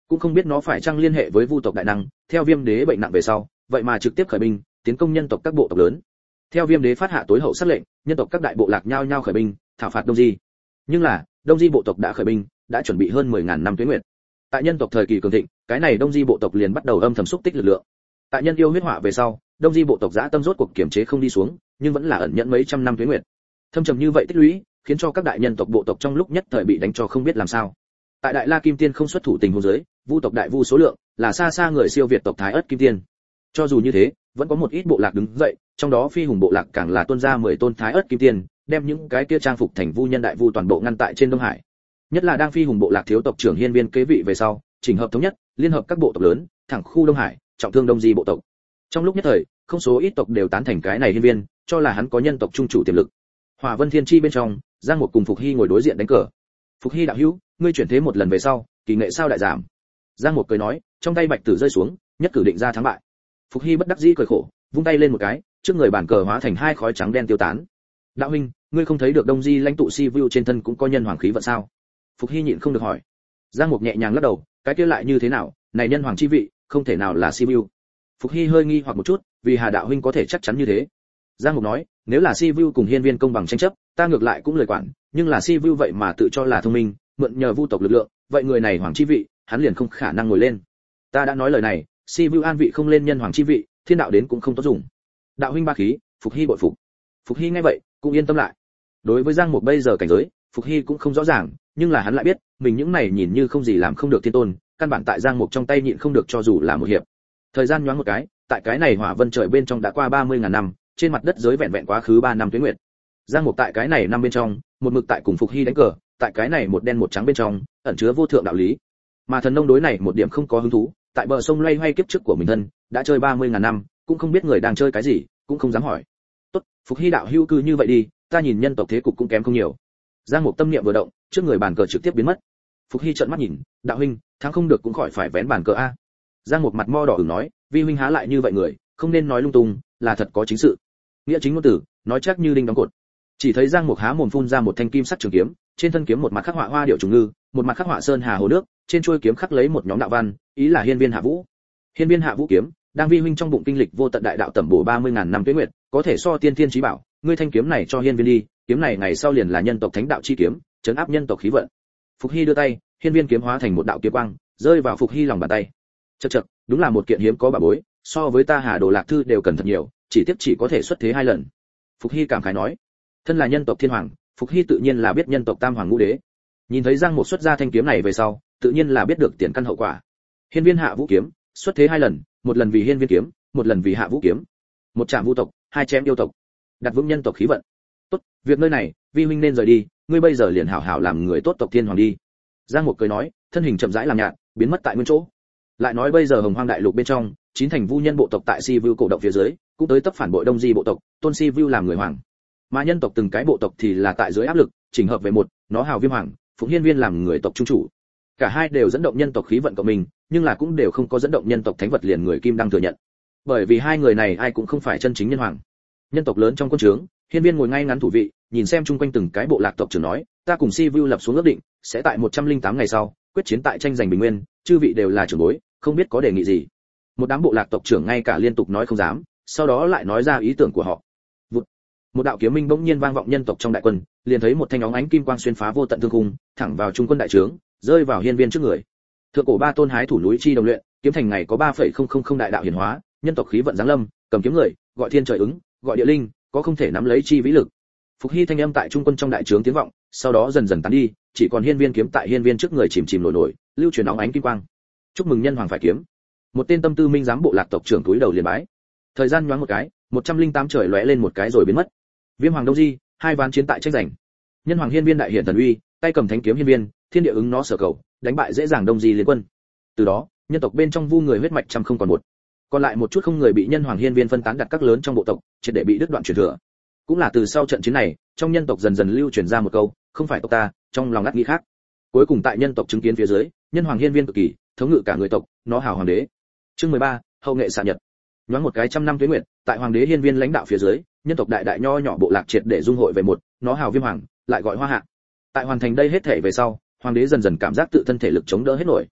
cũng không biết nó phải chăng liên hệ với vu tộc đại năng, theo Viêm đế bệnh nặng về sau, vậy mà trực tiếp khởi binh, tiến công nhân tộc các bộ tộc lớn. Theo Viêm đế phát hạ tối hậu sắc lệnh, nhân tộc các đại bộ lạc nhao nhao khởi binh, thảo phạt Đông Di. Nhưng là, Đông Di bộ tộc đã khởi binh, đã chuẩn bị hơn mười ngàn năm tuế nguyệt. Tại nhân tộc thời kỳ cường thịnh, cái này Đông Di bộ tộc liền bắt đầu âm thầm xúc tích lực lượng. Tại nhân yêu huyết họa về sau, Đông Di bộ tộc dã tâm rốt cuộc kiềm chế không đi xuống, nhưng vẫn là ẩn nhẫn mấy trăm năm tuế nguyệt. Thâm trầm như vậy tích lũy, khiến cho các đại nhân tộc bộ tộc trong lúc nhất thời bị đánh cho không biết làm sao. Tại Đại La Kim Tiên không xuất thủ tình huống dưới, vu tộc đại vu số lượng là xa xa người siêu việt tộc Thái Ức Kim Tiên. Cho dù như thế, vẫn có một ít bộ lạc đứng dậy, trong đó Phi Hùng bộ lạc càng là tuôn ra mười tôn Thái Ức Kim Tiên, đem những cái kia trang phục thành vu nhân đại vu toàn bộ ngăn tại trên Đông Hải. Nhất là đang Phi Hùng bộ lạc thiếu tộc trưởng Hiên Viên kế vị về sau, chỉnh hợp thống nhất, liên hợp các bộ tộc lớn, thẳng khu Đông Hải, trọng thương Đông Di bộ tộc. Trong lúc nhất thời, không số ít tộc đều tán thành cái này Hiên Viên, cho là hắn có nhân tộc trung chủ tiềm lực. Hỏa Vân Thiên Chi bên trong, Giang Mục cùng Phục Hy ngồi đối diện đánh cờ. Phục Hy đạo hữu, ngươi chuyển thế một lần về sau, kỳ nghệ sao đại giảm? Giang Mục cười nói, trong tay bạch tử rơi xuống, nhất cử định ra thắng bại. Phục Hy bất đắc dĩ cười khổ, vung tay lên một cái, trước người bàn cờ hóa thành hai khói trắng đen tiêu tán. Đạo huynh, ngươi không thấy được Đông Di lãnh tụ Si Vu trên thân cũng có nhân hoàng khí vận sao? Phục Hy nhịn không được hỏi. Giang Mục nhẹ nhàng lắc đầu, cái kia lại như thế nào, này nhân hoàng chi vị, không thể nào là Si Vu. Phục Hy hơi nghi hoặc một chút, vì Hà đạo huynh có thể chắc chắn như thế? Giang Mục nói, nếu là Si Vu cùng Hiên Viên công bằng tranh chấp, ta ngược lại cũng lời quản, nhưng là Si Vu vậy mà tự cho là thông minh, mượn nhờ vu tộc lực lượng, vậy người này hoàng chi vị, hắn liền không khả năng ngồi lên. Ta đã nói lời này, Si Vu an vị không lên nhân hoàng chi vị, thiên đạo đến cũng không tốt dùng. Đạo huynh ba khí, Phục Hy bội phục. Phục Hy nghe vậy, cũng yên tâm lại. Đối với Giang Mục bây giờ cảnh giới, Phục Hy cũng không rõ ràng, nhưng là hắn lại biết, mình những này nhìn như không gì làm không được thiên tôn, căn bản tại Giang Mục trong tay nhịn không được cho dù là một hiệp. Thời gian nhoáng một cái, tại cái này Hỏa Vân trời bên trong đã qua ba mươi ngàn năm, trên mặt đất giới vẹn vẹn quá khứ ba năm tuế nguyệt. Giang Mục tại cái này năm bên trong, một mực tại cùng Phục Hy đánh cờ, tại cái này một đen một trắng bên trong, ẩn chứa vô thượng đạo lý. Mà thần nông đối này một điểm không có hứng thú, tại bờ sông loay hoay kiếp trước của mình thân, đã chơi ba mươi ngàn năm, cũng không biết người đang chơi cái gì, cũng không dám hỏi. Tốt, Phục Hy đạo hữu cư như vậy đi, ta nhìn nhân tộc thế cục cũng kém không nhiều. Giang Mục tâm niệm vừa động, trước người bàn cờ trực tiếp biến mất. Phục Hy trợn mắt nhìn, đạo huynh, thắng không được cũng khỏi phải vén bàn cờ a. Giang Mục mặt mo đỏ ửng nói, vi huynh há lại như vậy người, không nên nói lung tung, là thật có chính sự. Nghĩa chính ngôn tử, nói chắc như đinh đóng cột. Chỉ thấy Giang Mục há mồm phun ra một thanh kim sắc trường kiếm, trên thân kiếm một mặt khắc họa hoa điệu trùng ngư, một mặt khắc họa sơn hà hồ nước, trên chuôi kiếm khắc lấy một nhóm đạo văn, ý là Hiên Viên Hạ Vũ. Hiên Viên Hạ Vũ kiếm, đang vi huynh trong bụng kinh lịch vô tận đại đạo tẩm bổ ba mươi ngàn năm tuế nguyệt, có thể so tiên thiên chí bảo, ngươi thanh kiếm này cho Hiên Viên đi, kiếm này ngày sau liền là nhân tộc thánh đạo chi kiếm, trấn áp nhân tộc khí vận. Phục Hy đưa tay, Hiên Viên kiếm hóa thành một đạo kiếm quang, rơi vào Phục Hy lòng bàn tay. Chậc chậc, đúng là một kiện hiếm có bảo bối, so với ta Hà Đồ Lạc thư đều cần thật nhiều, chỉ tiếc chỉ có thể xuất thế hai lần. Phục Hy cảm khái nói, thân là nhân tộc thiên hoàng, Phục Hy tự nhiên là biết nhân tộc tam hoàng ngũ đế. Nhìn thấy Giang Mục xuất ra thanh kiếm này về sau, tự nhiên là biết được tiền căn hậu quả. Hiên Viên Hạ Vũ kiếm, xuất thế hai lần, một lần vì Hiên Viên kiếm, một lần vì Hạ Vũ kiếm. Một trạm vu tộc, hai chém yêu tộc, đặt vững nhân tộc khí vận. Tốt, việc nơi này, vi huynh nên rời đi, ngươi bây giờ liền hảo hảo làm người tốt tộc thiên hoàng đi. Giang Mục cười nói, thân hình chậm rãi làm nhạt, biến mất tại nguyên chỗ. Lại nói bây giờ Hồng Hoang đại lục bên trong, chín thành vu nhân bộ tộc tại Si Vu cổ động phía dưới, cũng tới tấp phản bội Đông Di bộ tộc, tôn Si Vu làm người hoàng. Mà nhân tộc từng cái bộ tộc thì là tại dưới áp lực, chỉnh hợp về một, nó hào Viêm hoàng, Phụng Hiên Viên làm người tộc trung chủ. Cả hai đều dẫn động nhân tộc khí vận của mình, nhưng là cũng đều không có dẫn động nhân tộc thánh vật liền người Kim đang thừa nhận. Bởi vì hai người này ai cũng không phải chân chính nhân hoàng. Nhân tộc lớn trong quân trướng, Hiên Viên ngồi ngay ngắn thủ vị, nhìn xem chung quanh từng cái bộ lạc tộc trưởng nói, ta cùng Si Vu lập xuống ước định, sẽ tại một trăm lẻ tám ngày sau, quyết chiến tại tranh giành bình nguyên, chư vị đều là trưởng bối, không biết có đề nghị gì. Một đám bộ lạc tộc trưởng ngay cả liên tục nói không dám, sau đó lại nói ra ý tưởng của họ. Vụt. Một đạo kiếm minh bỗng nhiên vang vọng nhân tộc trong đại quân, liền thấy một thanh óng ánh kim quang xuyên phá vô tận thương khung, thẳng vào trung quân đại trướng, rơi vào Hiên Viên trước người. Thượng cổ ba tôn hái thủ núi chi đồng luyện, kiếm thành ngày có ba phẩy không không không đại đạo hiển hóa, nhân tộc khí vận giáng lâm, cầm kiếm người, gọi thiên trời ứng, gọi địa linh, có không thể nắm lấy chi vĩ lực. Phục Hy thanh âm tại trung quân trong đại trướng tiếng vọng, sau đó dần dần tán đi, chỉ còn Hiên Viên kiếm tại Hiên Viên trước người chìm chìm nổi nổi, lưu truyền óng ánh kim quang. Chúc mừng nhân hoàng phải kiếm. Một tên tâm tư minh giám bộ lạc tộc trưởng túi đầu liền bái. Thời gian nhoáng một cái, một trăm lẻ tám trời lóe lên một cái rồi biến mất. Viêm hoàng Đông Di, hai ván chiến tại tranh giành. Nhân hoàng Hiên Viên đại hiển thần uy, tay cầm thánh kiếm Hiên Viên, thiên địa ứng nó sở cầu, đánh bại dễ dàng Đông Di liên quân. Từ đó, nhân tộc bên trong vu người huyết mạch trăm không còn một. Còn lại một chút không người bị nhân hoàng Hiên Viên phân tán đặt các lớn trong bộ tộc, triệt để bị đứt đoạn truyền thừa. Cũng là từ sau trận chiến này, trong nhân tộc dần dần lưu truyền ra một câu, không phải tộc ta, trong lòng ngắt nghĩ khác. Cuối cùng tại nhân tộc chứng kiến phía dưới, nhân hoàng Hiên Viên cực kỳ thống ngự cả người tộc, nó hào hoàng đế. Chương mười ba, hậu nghệ xạ nhật. Nhoáng một cái trăm năm tuế nguyệt, tại hoàng đế Hiên Viên lãnh đạo phía dưới, nhân tộc đại đại nho nhỏ bộ lạc triệt để dung hội về một, nó hào Viêm hoàng, lại gọi Hoa Hạ. Tại hoàn thành đây hết thể về sau, hoàng đế dần dần cảm giác tự thân thể lực chống đỡ hết nổi.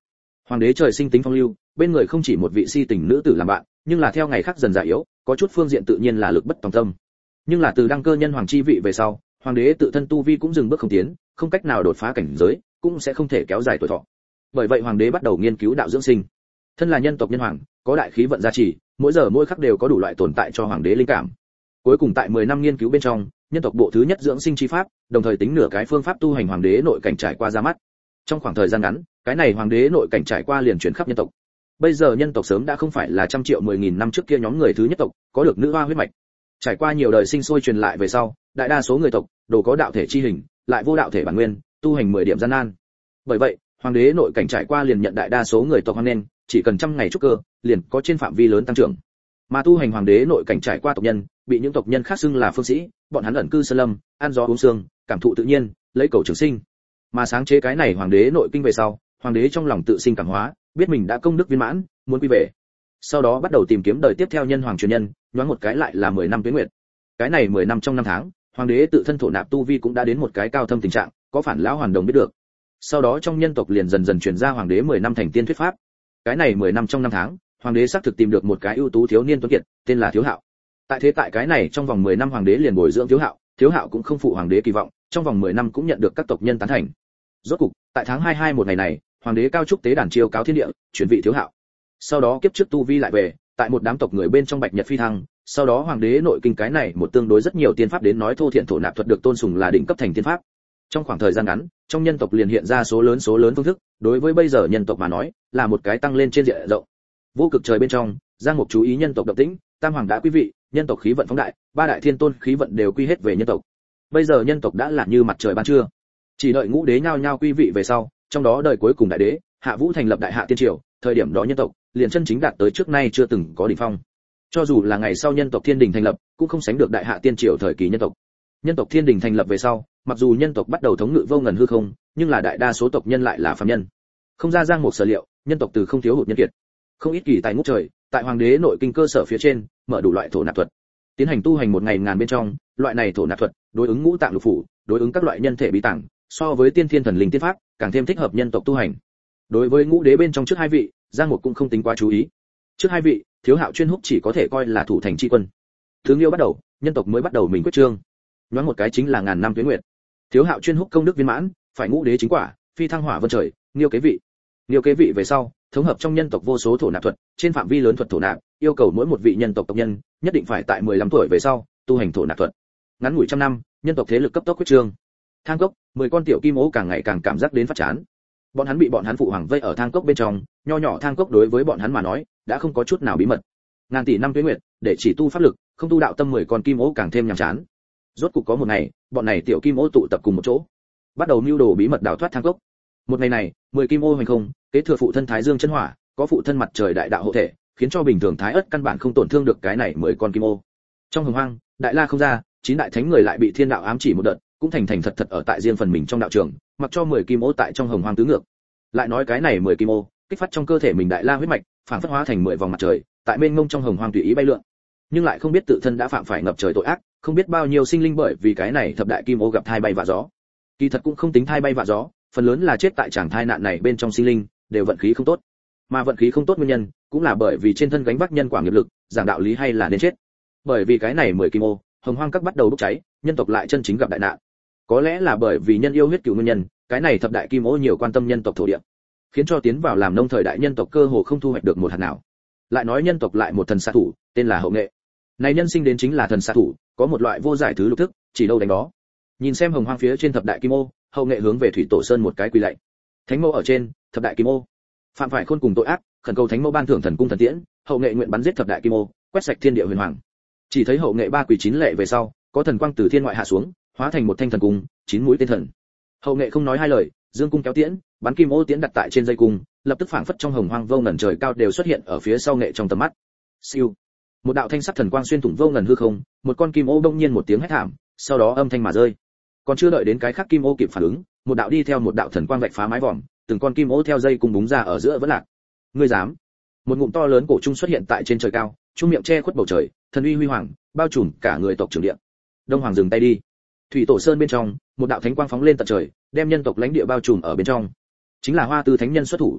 Hoàng đế trời sinh tính phong lưu, bên người không chỉ một vị si tình nữ tử làm bạn, nhưng là theo ngày khác dần già yếu, có chút phương diện tự nhiên là lực bất tòng tâm. Nhưng là từ đăng cơ nhân hoàng chi vị về sau, hoàng đế tự thân tu vi cũng dừng bước không tiến, không cách nào đột phá cảnh giới, cũng sẽ không thể kéo dài tuổi thọ. Bởi vậy hoàng đế bắt đầu nghiên cứu đạo dưỡng sinh. Thân là nhân tộc nhân hoàng, có đại khí vận gia trì, mỗi giờ mỗi khắc đều có đủ loại tồn tại cho hoàng đế linh cảm. Cuối cùng tại mười năm nghiên cứu bên trong, nhân tộc bộ thứ nhất dưỡng sinh chi pháp, đồng thời tính nửa cái phương pháp tu hành hoàng đế nội cảnh trải qua ra mắt. Trong khoảng thời gian ngắn, cái này hoàng đế nội cảnh trải qua liền chuyển khắp nhân tộc. Bây giờ nhân tộc sớm đã không phải là trăm triệu mười nghìn năm trước kia nhóm người thứ nhất tộc, có được nữ hoa huyết mạch. Trải qua nhiều đời sinh sôi truyền lại về sau, đại đa số người tộc đều có đạo thể chi hình, lại vô đạo thể bản nguyên, tu hành mười điểm gian nan. Bởi vậy, hoàng đế nội cảnh trải qua liền nhận đại đa số người tộc hoan nghênh, chỉ cần trăm ngày trúc cơ, liền có trên phạm vi lớn tăng trưởng. Mà tu hành hoàng đế nội cảnh trải qua tộc nhân, bị những tộc nhân khác xưng là phương sĩ, bọn hắn ẩn cư sơn lâm, ăn gió uống sương, cảm thụ tự nhiên, lấy cầu trường sinh. Mà sáng chế cái này hoàng đế nội kinh về sau, hoàng đế trong lòng tự sinh cảm hóa, biết mình đã công đức viên mãn, muốn quy về. Sau đó bắt đầu tìm kiếm đời tiếp theo nhân hoàng truyền nhân, nhoáng một cái lại là mười năm tuế nguyệt. Cái này mười năm trong năm tháng, hoàng đế tự thân thổ nạp tu vi cũng đã đến một cái cao thâm tình trạng, có phản lão hoàn đồng biết được. Sau đó trong nhân tộc liền dần dần truyền ra hoàng đế mười năm thành tiên thuyết pháp. Cái này mười năm trong năm tháng, hoàng đế xác thực tìm được một cái ưu tú thiếu niên tuấn kiệt, tên là Thiếu Hạo. Tại thế tại cái này trong vòng mười năm hoàng đế liền bồi dưỡng Thiếu Hạo, Thiếu Hạo cũng không phụ hoàng đế kỳ vọng, trong vòng mười năm cũng nhận được các tộc nhân tán thành. Rốt cục, tại tháng hai mươi hai một ngày này, hoàng đế cao trúc tế đàn chiêu cáo thiên địa, chuyển vị Thiếu Hạo. Sau đó kiếp trước tu vi lại về, tại một đám tộc người bên trong Bạch Nhật phi thăng, sau đó hoàng đế nội kinh cái này một tương đối rất nhiều tiên pháp đến nói thô thiện thổ nạp thuật được tôn sùng là đỉnh cấp thành tiên pháp. Trong khoảng thời gian ngắn, trong nhân tộc liền hiện ra số lớn số lớn phương thức, đối với bây giờ nhân tộc mà nói, là một cái tăng lên trên diện rộng. Vô cực trời bên trong, Giang Mục chú ý nhân tộc động tĩnh, tam hoàng đã quý vị, nhân tộc khí vận phóng đại, ba đại thiên tôn khí vận đều quy hết về nhân tộc. Bây giờ nhân tộc đã là như mặt trời ban trưa. Chỉ đợi ngũ đế nhao nhao quý vị về sau, trong đó đời cuối cùng đại đế, Hạ Vũ thành lập đại hạ tiên triều, thời điểm đó nhân tộc liền chân chính đạt tới trước nay chưa từng có đỉnh phong. Cho dù là ngày sau nhân tộc thiên đình thành lập, cũng không sánh được đại hạ tiên triều thời kỳ nhân tộc. Nhân tộc thiên đình thành lập về sau, mặc dù nhân tộc bắt đầu thống ngự vô ngần hư không, nhưng là đại đa số tộc nhân lại là phàm nhân. Không ra Giang Mục sở liệu, nhân tộc từ không thiếu hụt nhân kiệt. Không ít kỳ tài ngút trời, tại hoàng đế nội kinh cơ sở phía trên, mở đủ loại thổ nạp thuật. Tiến hành tu hành một ngày ngàn bên trong, loại này thổ nạp thuật, đối ứng ngũ tạng lục phủ, đối ứng các loại nhân thể bí tạng, so với tiên thiên thần linh tiên pháp, càng thêm thích hợp nhân tộc tu hành. Đối với ngũ đế bên trong trước hai vị, Giang Mục cũng không tính quá chú ý. Trước hai vị, Thiếu Hạo chuyên húc chỉ có thể coi là thủ thành chi quân. Thương yêu bắt đầu, nhân tộc mới bắt đầu mình quyết trương. Nhoáng một cái chính là ngàn năm tuế nguyệt. Thiếu Hạo chuyên húc công đức viên mãn, phải ngũ đế chính quả, phi thăng hỏa vân trời, Nghiêu kế vị. Nghiêu kế vị về sau, thống hợp trong nhân tộc vô số thổ nạp thuật, trên phạm vi lớn thuật thổ nạp, yêu cầu mỗi một vị nhân tộc tộc nhân nhất định phải tại mười lăm tuổi về sau tu hành thổ nạp thuật. Ngắn ngủi trăm năm, nhân tộc thế lực cấp tốc quyết trương. Thang Cốc, mười con tiểu kim ố càng ngày càng cảm giác đến phát chán. Bọn hắn bị bọn hắn phụ hoàng vây ở Thang Cốc bên trong, nho nhỏ Thang Cốc đối với bọn hắn mà nói, đã không có chút nào bí mật. Ngàn tỷ năm tuế nguyệt, để chỉ tu pháp lực, không tu đạo tâm mười con kim ố càng thêm nhàm chán. Rốt cục có một ngày, bọn này tiểu kim ô tụ tập cùng một chỗ, bắt đầu mưu đồ bí mật đào thoát Thang Cốc. Một ngày này, mười kim ô hoành không, kế thừa phụ thân Thái Dương chân hỏa, có phụ thân mặt trời đại đạo hộ thể, khiến cho bình thường Thái Ất căn bản không tổn thương được cái này mười con kim ô. Trong hồng hoang, đại la không ra, chín đại thánh người lại bị thiên đạo ám chỉ một đợt, cũng thành thành thật thật ở tại riêng phần mình trong đạo trường, mặc cho mười kim ô tại trong hồng hoang tứ ngược. Lại nói cái này mười kim ô, kích phát trong cơ thể mình đại la huyết mạch, phản phất hóa thành mười vòng mặt trời, tại bên ngông trong hồng hoang tùy ý bay lượn. Nhưng lại không biết tự thân đã phạm phải ngập trời tội ác, không biết bao nhiêu sinh linh bởi vì cái này thập đại kim ô gặp thai bay vạ gió. Kỳ thật cũng không tính thai bay vạ gió, phần lớn là chết tại tràng thai nạn này bên trong sinh linh, đều vận khí không tốt. Mà vận khí không tốt nguyên nhân, cũng là bởi vì trên thân gánh vác nhân quả nghiệp lực, giảng đạo lý hay là nên chết. Bởi vì cái này mười kim ô, hồng hoang các bắt đầu bốc cháy, nhân tộc lại chân chính gặp đại nạn. Có lẽ là bởi vì nhân yêu huyết cửu nguyên nhân, cái này thập đại kim ô nhiều quan tâm nhân tộc thổ địa, khiến cho tiến vào làm nông thời đại nhân tộc cơ hồ không thu hoạch được một hạt nào. Lại nói nhân tộc lại một thần xạ thủ, tên là Hậu Nghệ. Này nhân sinh đến chính là thần xạ thủ, có một loại vô giải thứ lục thức, chỉ đâu đánh đó. Nhìn xem hồng hoang phía trên thập đại kim ô, Hậu Nghệ hướng về Thủy Tổ Sơn một cái quỳ lạy. Thánh mẫu ở trên, thập đại kim ô. Phạm phải khôn cùng tội ác, khẩn cầu thánh mẫu ban thưởng thần cung thần tiễn, Hậu Nghệ nguyện bắn giết thập đại kim ô, quét sạch thiên địa huyền hoàng. Chỉ thấy Hậu Nghệ ba quỳ chín lệ về sau, có thần quang từ thiên ngoại hạ xuống, hóa thành một thanh thần cung, chín mũi tên thần. Hậu Nghệ không nói hai lời, dương cung kéo tiễn, bắn kim ô tiễn đặt tại trên dây cung, lập tức phảng phất trong hồng hoang vô ngần trời cao đều xuất hiện ở phía sau Nghệ trong tầm mắt. Siêu. Một đạo thanh sắc thần quang xuyên thủng vô ngần hư không, một con kim ô đông nhiên một tiếng hét thảm, sau đó âm thanh mà rơi. Còn chưa đợi đến cái khác kim ô kịp phản ứng, một đạo đi theo một đạo thần quang vạch phá mái vòm, từng con kim ô theo dây cung búng ra ở giữa vẫn lạc. Ngươi dám? Một ngụm to lớn cổ trung xuất hiện tại trên trời cao, trung miệng che khuất bầu trời, thần uy huy hoàng, bao trùm cả người tộc trưởng địa. Đông Hoàng dừng tay đi. Thủy Tổ Sơn bên trong, một đạo thánh quang phóng lên tận trời, đem nhân tộc lãnh địa bao trùm ở bên trong. Chính là Hoa Tư thánh nhân xuất thủ.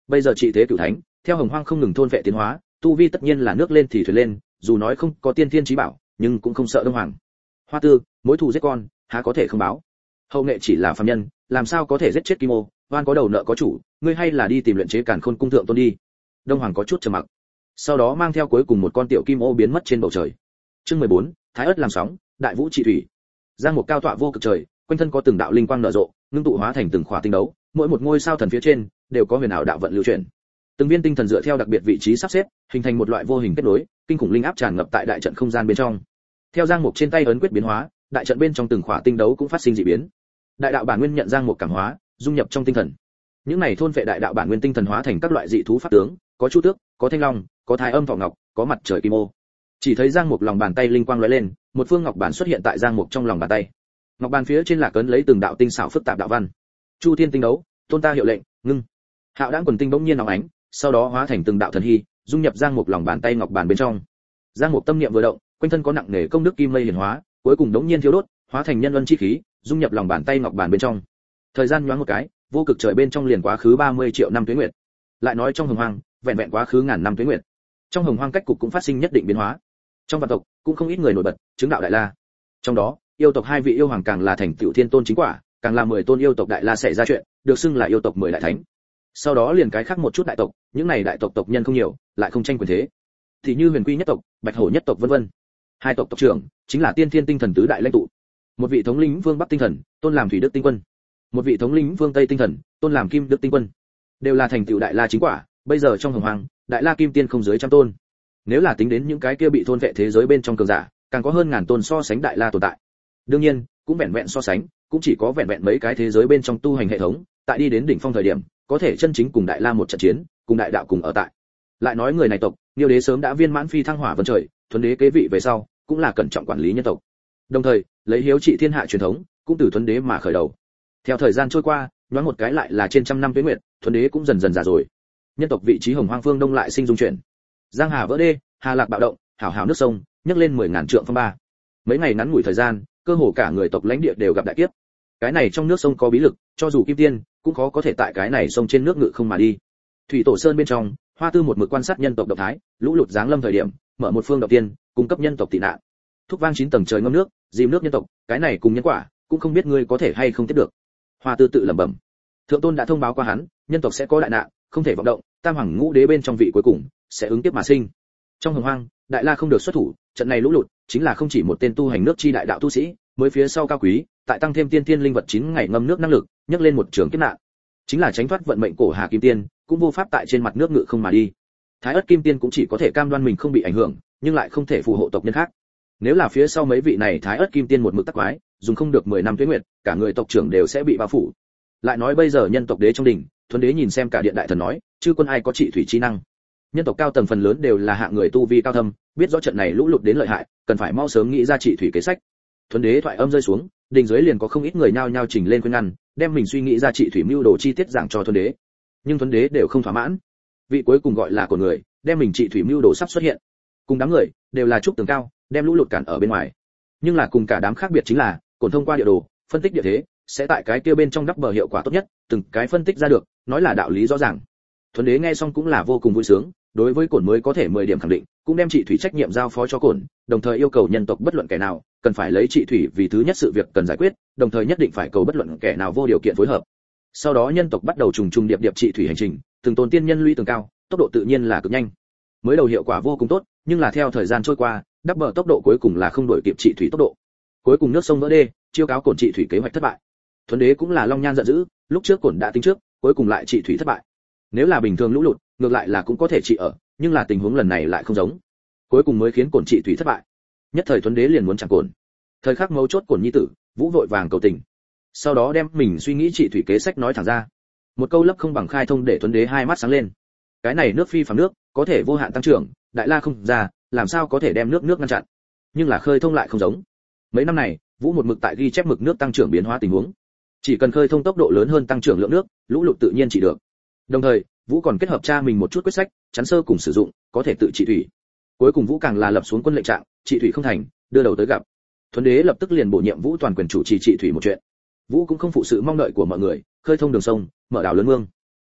Bây giờ trị thế cửu thánh, theo hồng hoang không ngừng thôn vệ tiến hóa, tu vi tất nhiên là nước lên thì thuyền lên, dù nói không có tiên thiên chí bảo, nhưng cũng không sợ đông hoàng. Hoa Tư, mối thù giết con, há có thể không báo. Hậu nghệ chỉ là phàm nhân, làm sao có thể giết chết Kim Ô, oan có đầu nợ có chủ, ngươi hay là đi tìm luyện chế Càn Khôn cung thượng tôn đi. Đông hoàng có chút trầm mặc, sau đó mang theo cuối cùng một con tiểu Kim Ô biến mất trên bầu trời. Chương mười bốn, Thái ất làm sóng, đại vũ trị thủy. Giang Mục cao tọa vô cực trời, quanh thân có từng đạo linh quang nở rộ, ngưng tụ hóa thành từng khỏa tinh đấu, mỗi một ngôi sao thần phía trên đều có huyền ảo đạo vận lưu chuyển. Từng viên tinh thần dựa theo đặc biệt vị trí sắp xếp, hình thành một loại vô hình kết nối, kinh khủng linh áp tràn ngập tại đại trận không gian bên trong. Theo Giang Mục trên tay ấn quyết biến hóa, đại trận bên trong từng khỏa tinh đấu cũng phát sinh dị biến. Đại đạo bản nguyên nhận Giang Mục cảm hóa, dung nhập trong tinh thần. Những này thôn vệ đại đạo bản nguyên tinh thần hóa thành các loại dị thú pháp tướng, có chu tước, có thanh long, có thái âm vọng ngọc, có mặt trời kim ô. Chỉ thấy Giang Mục lòng bàn tay linh quang lóe lên, một phương ngọc bản xuất hiện tại Giang Mục trong lòng bàn tay. Ngọc bàn phía trên là cấn lấy từng đạo tinh xảo phức tạp đạo văn. Chu Thiên tinh đấu, tôn ta hiệu lệnh, ngưng. Hạo Đãng quần tinh bỗng nhiên nóng ánh, sau đó hóa thành từng đạo thần hy, dung nhập Giang Mục lòng bàn tay ngọc bàn bên trong. Giang Mục tâm niệm vừa động, quanh thân có nặng nề công đức kim mây hiển hóa, cuối cùng đống nhiên thiêu đốt, hóa thành nhân luân chi khí, dung nhập lòng bàn tay ngọc bàn bên trong. Thời gian nhoáng một cái, vô cực trời bên trong liền quá khứ ba mươi triệu năm tuế nguyệt. Lại nói trong hồng hoang, vẹn vẹn quá khứ ngàn năm tuế nguyệt. Trong hồng hoang cách cục cũng phát sinh nhất định biến hóa. Trong vạn tộc, cũng không ít người nổi bật, chứng đạo đại la. Trong đó, yêu tộc hai vị yêu hoàng càng là thành tựu thiên tôn chính quả, càng là mười tôn yêu tộc đại la xảy ra chuyện, được xưng là yêu tộc mười đại thánh. Sau đó liền cái khác một chút đại tộc, những này đại tộc tộc nhân không nhiều, lại không tranh quyền thế. Thì như Huyền Quy nhất tộc, Bạch Hổ nhất tộc vân vân. Hai tộc tộc trưởng chính là Tiên Thiên tinh thần tứ đại lãnh tụ. Một vị thống lĩnh Vương Bắc tinh thần, tôn làm Thủy Đức tinh quân. Một vị thống lĩnh Vương Tây tinh thần, tôn làm Kim Đức tinh quân. Đều là thành tựu đại la chính quả, bây giờ trong hồng hoang, đại la kim tiên không dưới trăm tôn. Nếu là tính đến những cái kia bị thôn vệ thế giới bên trong cường giả, càng có hơn ngàn tôn so sánh đại la tồn tại. Đương nhiên, cũng vẹn vẹn so sánh, cũng chỉ có vẹn vẹn mấy cái thế giới bên trong tu hành hệ thống, tại đi đến đỉnh phong thời điểm, có thể chân chính cùng đại la một trận chiến, cùng đại đạo cùng ở tại. Lại nói người này tộc, Niêu đế sớm đã viên mãn phi thăng hỏa vân trời, Thuấn đế kế vị về sau, cũng là cẩn trọng quản lý nhân tộc. Đồng thời, lấy hiếu trị thiên hạ truyền thống, cũng từ Thuấn đế mà khởi đầu. Theo thời gian trôi qua, nhoáng một cái lại là trên trăm năm tuế nguyệt, Thuấn đế cũng dần dần già rồi. Nhân tộc vị trí hồng hoang phương đông lại sinh dung chuyển. Giang hà vỡ đê, hà lạc bạo động, hảo hảo nước sông, nhấc lên mười ngàn trượng phong ba. Mấy ngày ngắn ngủi thời gian, cơ hồ cả người tộc lãnh địa đều gặp đại kiếp. Cái này trong nước sông có bí lực, cho dù kim tiên, cũng khó có thể tại cái này sông trên nước ngự không mà đi. Thủy Tổ Sơn bên trong, Hoa Tư một mực quan sát nhân tộc động thái, lũ lụt giáng lâm thời điểm, mở một phương động tiên, cung cấp nhân tộc tị nạn. Thúc vang chín tầng trời ngâm nước, dìm nước nhân tộc, cái này cùng nhân quả, cũng không biết ngươi có thể hay không tiếp được. Hoa Tư tự lẩm bẩm. Thượng tôn đã thông báo qua hắn, nhân tộc sẽ có đại nạn, không thể vọng động, tam hoàng ngũ đế bên trong vị cuối cùng sẽ ứng tiếp mà sinh. Trong hồng hoang, đại la không được xuất thủ, trận này lũ lụt chính là không chỉ một tên tu hành nước chi đại đạo tu sĩ, mới phía sau cao quý, tại tăng thêm tiên tiên linh vật chín ngày ngâm nước năng lực, nhấc lên một trường kiếp nạn. Chính là tránh thoát vận mệnh cổ hà kim tiên, cũng vô pháp tại trên mặt nước ngự không mà đi. Thái ất kim tiên cũng chỉ có thể cam đoan mình không bị ảnh hưởng, nhưng lại không thể phù hộ tộc nhân khác. Nếu là phía sau mấy vị này thái ất kim tiên một mực tắc quái, dùng không được mười năm tuế nguyệt, cả người tộc trưởng đều sẽ bị bao phủ. Lại nói bây giờ nhân tộc đế trong đỉnh, Thuấn đế nhìn xem cả điện đại thần nói, chư quân ai có trị thủy chi năng. Nhân tộc cao tầng phần lớn đều là hạng người tu vi cao thâm, biết rõ trận này lũ lụt đến lợi hại, cần phải mau sớm nghĩ ra trị thủy kế sách. Thuấn đế thoại âm rơi xuống, đình dưới liền có không ít người nhao nhao chỉnh lên khuyên ngăn, đem mình suy nghĩ ra trị thủy mưu đồ chi tiết giảng cho Thuấn đế. Nhưng Thuấn đế đều không thỏa mãn. Vị cuối cùng gọi là của người, đem mình trị thủy mưu đồ sắp xuất hiện. Cùng đám người đều là trúc tường cao, đem lũ lụt cản ở bên ngoài. Nhưng là cùng cả đám khác biệt chính là, cổn thông qua địa đồ, phân tích địa thế, sẽ tại cái kia bên trong đắp bờ hiệu quả tốt nhất, từng cái phân tích ra được, nói là đạo lý rõ ràng. Thuấn đế nghe xong cũng là vô cùng vui sướng, đối với cổn mới có thể mười điểm khẳng định, cũng đem trị thủy trách nhiệm giao phó cho cổn, đồng thời yêu cầu nhân tộc bất luận kẻ nào cần phải lấy trị thủy vì thứ nhất sự việc cần giải quyết, đồng thời nhất định phải cầu bất luận kẻ nào vô điều kiện phối hợp. Sau đó nhân tộc bắt đầu trùng trùng điệp điệp trị thủy hành trình, từng tôn tiên nhân lũy tường cao, tốc độ tự nhiên là cực nhanh. Mới đầu hiệu quả vô cùng tốt, nhưng là theo thời gian trôi qua, đắp bờ tốc độ cuối cùng là không đổi kịp trị thủy tốc độ. Cuối cùng nước sông vỡ đê, chiêu cáo cổn trị thủy kế hoạch thất bại. Thuấn đế cũng là long nhan giận dữ, lúc trước cổn đã tính trước, cuối cùng lại trị thủy thất bại. Nếu là bình thường lũ lụt, ngược lại là cũng có thể trị ở, nhưng là tình huống lần này lại không giống. Cuối cùng mới khiến cổn trị thủy thất bại. Nhất thời Thuấn đế liền muốn chẳng cổn. Thời khắc mấu chốt cổn nhi tử, Vũ vội vàng cầu tình. Sau đó đem mình suy nghĩ trị thủy kế sách nói thẳng ra. Một câu lấp không bằng khai thông để Thuấn đế hai mắt sáng lên. Cái này nước phi phàm nước, có thể vô hạn tăng trưởng, đại la không ra, làm sao có thể đem nước nước ngăn chặn. Nhưng là khơi thông lại không giống. Mấy năm này, Vũ một mực tại ghi chép mực nước tăng trưởng biến hóa tình huống. Chỉ cần khơi thông tốc độ lớn hơn tăng trưởng lượng nước, lũ lụt tự nhiên chỉ được. Đồng thời, Vũ còn kết hợp tra mình một chút quyết sách, chắn sơ cùng sử dụng, có thể tự trị thủy. Cuối cùng Vũ càng là lập xuống quân lệnh trạng, trị thủy không thành, đưa đầu tới gặp. Thuấn đế lập tức liền bổ nhiệm Vũ toàn quyền chủ trì trị thủy một chuyện. Vũ cũng không phụ sự mong đợi của mọi người, khơi thông đường sông, mở đảo lớn mương.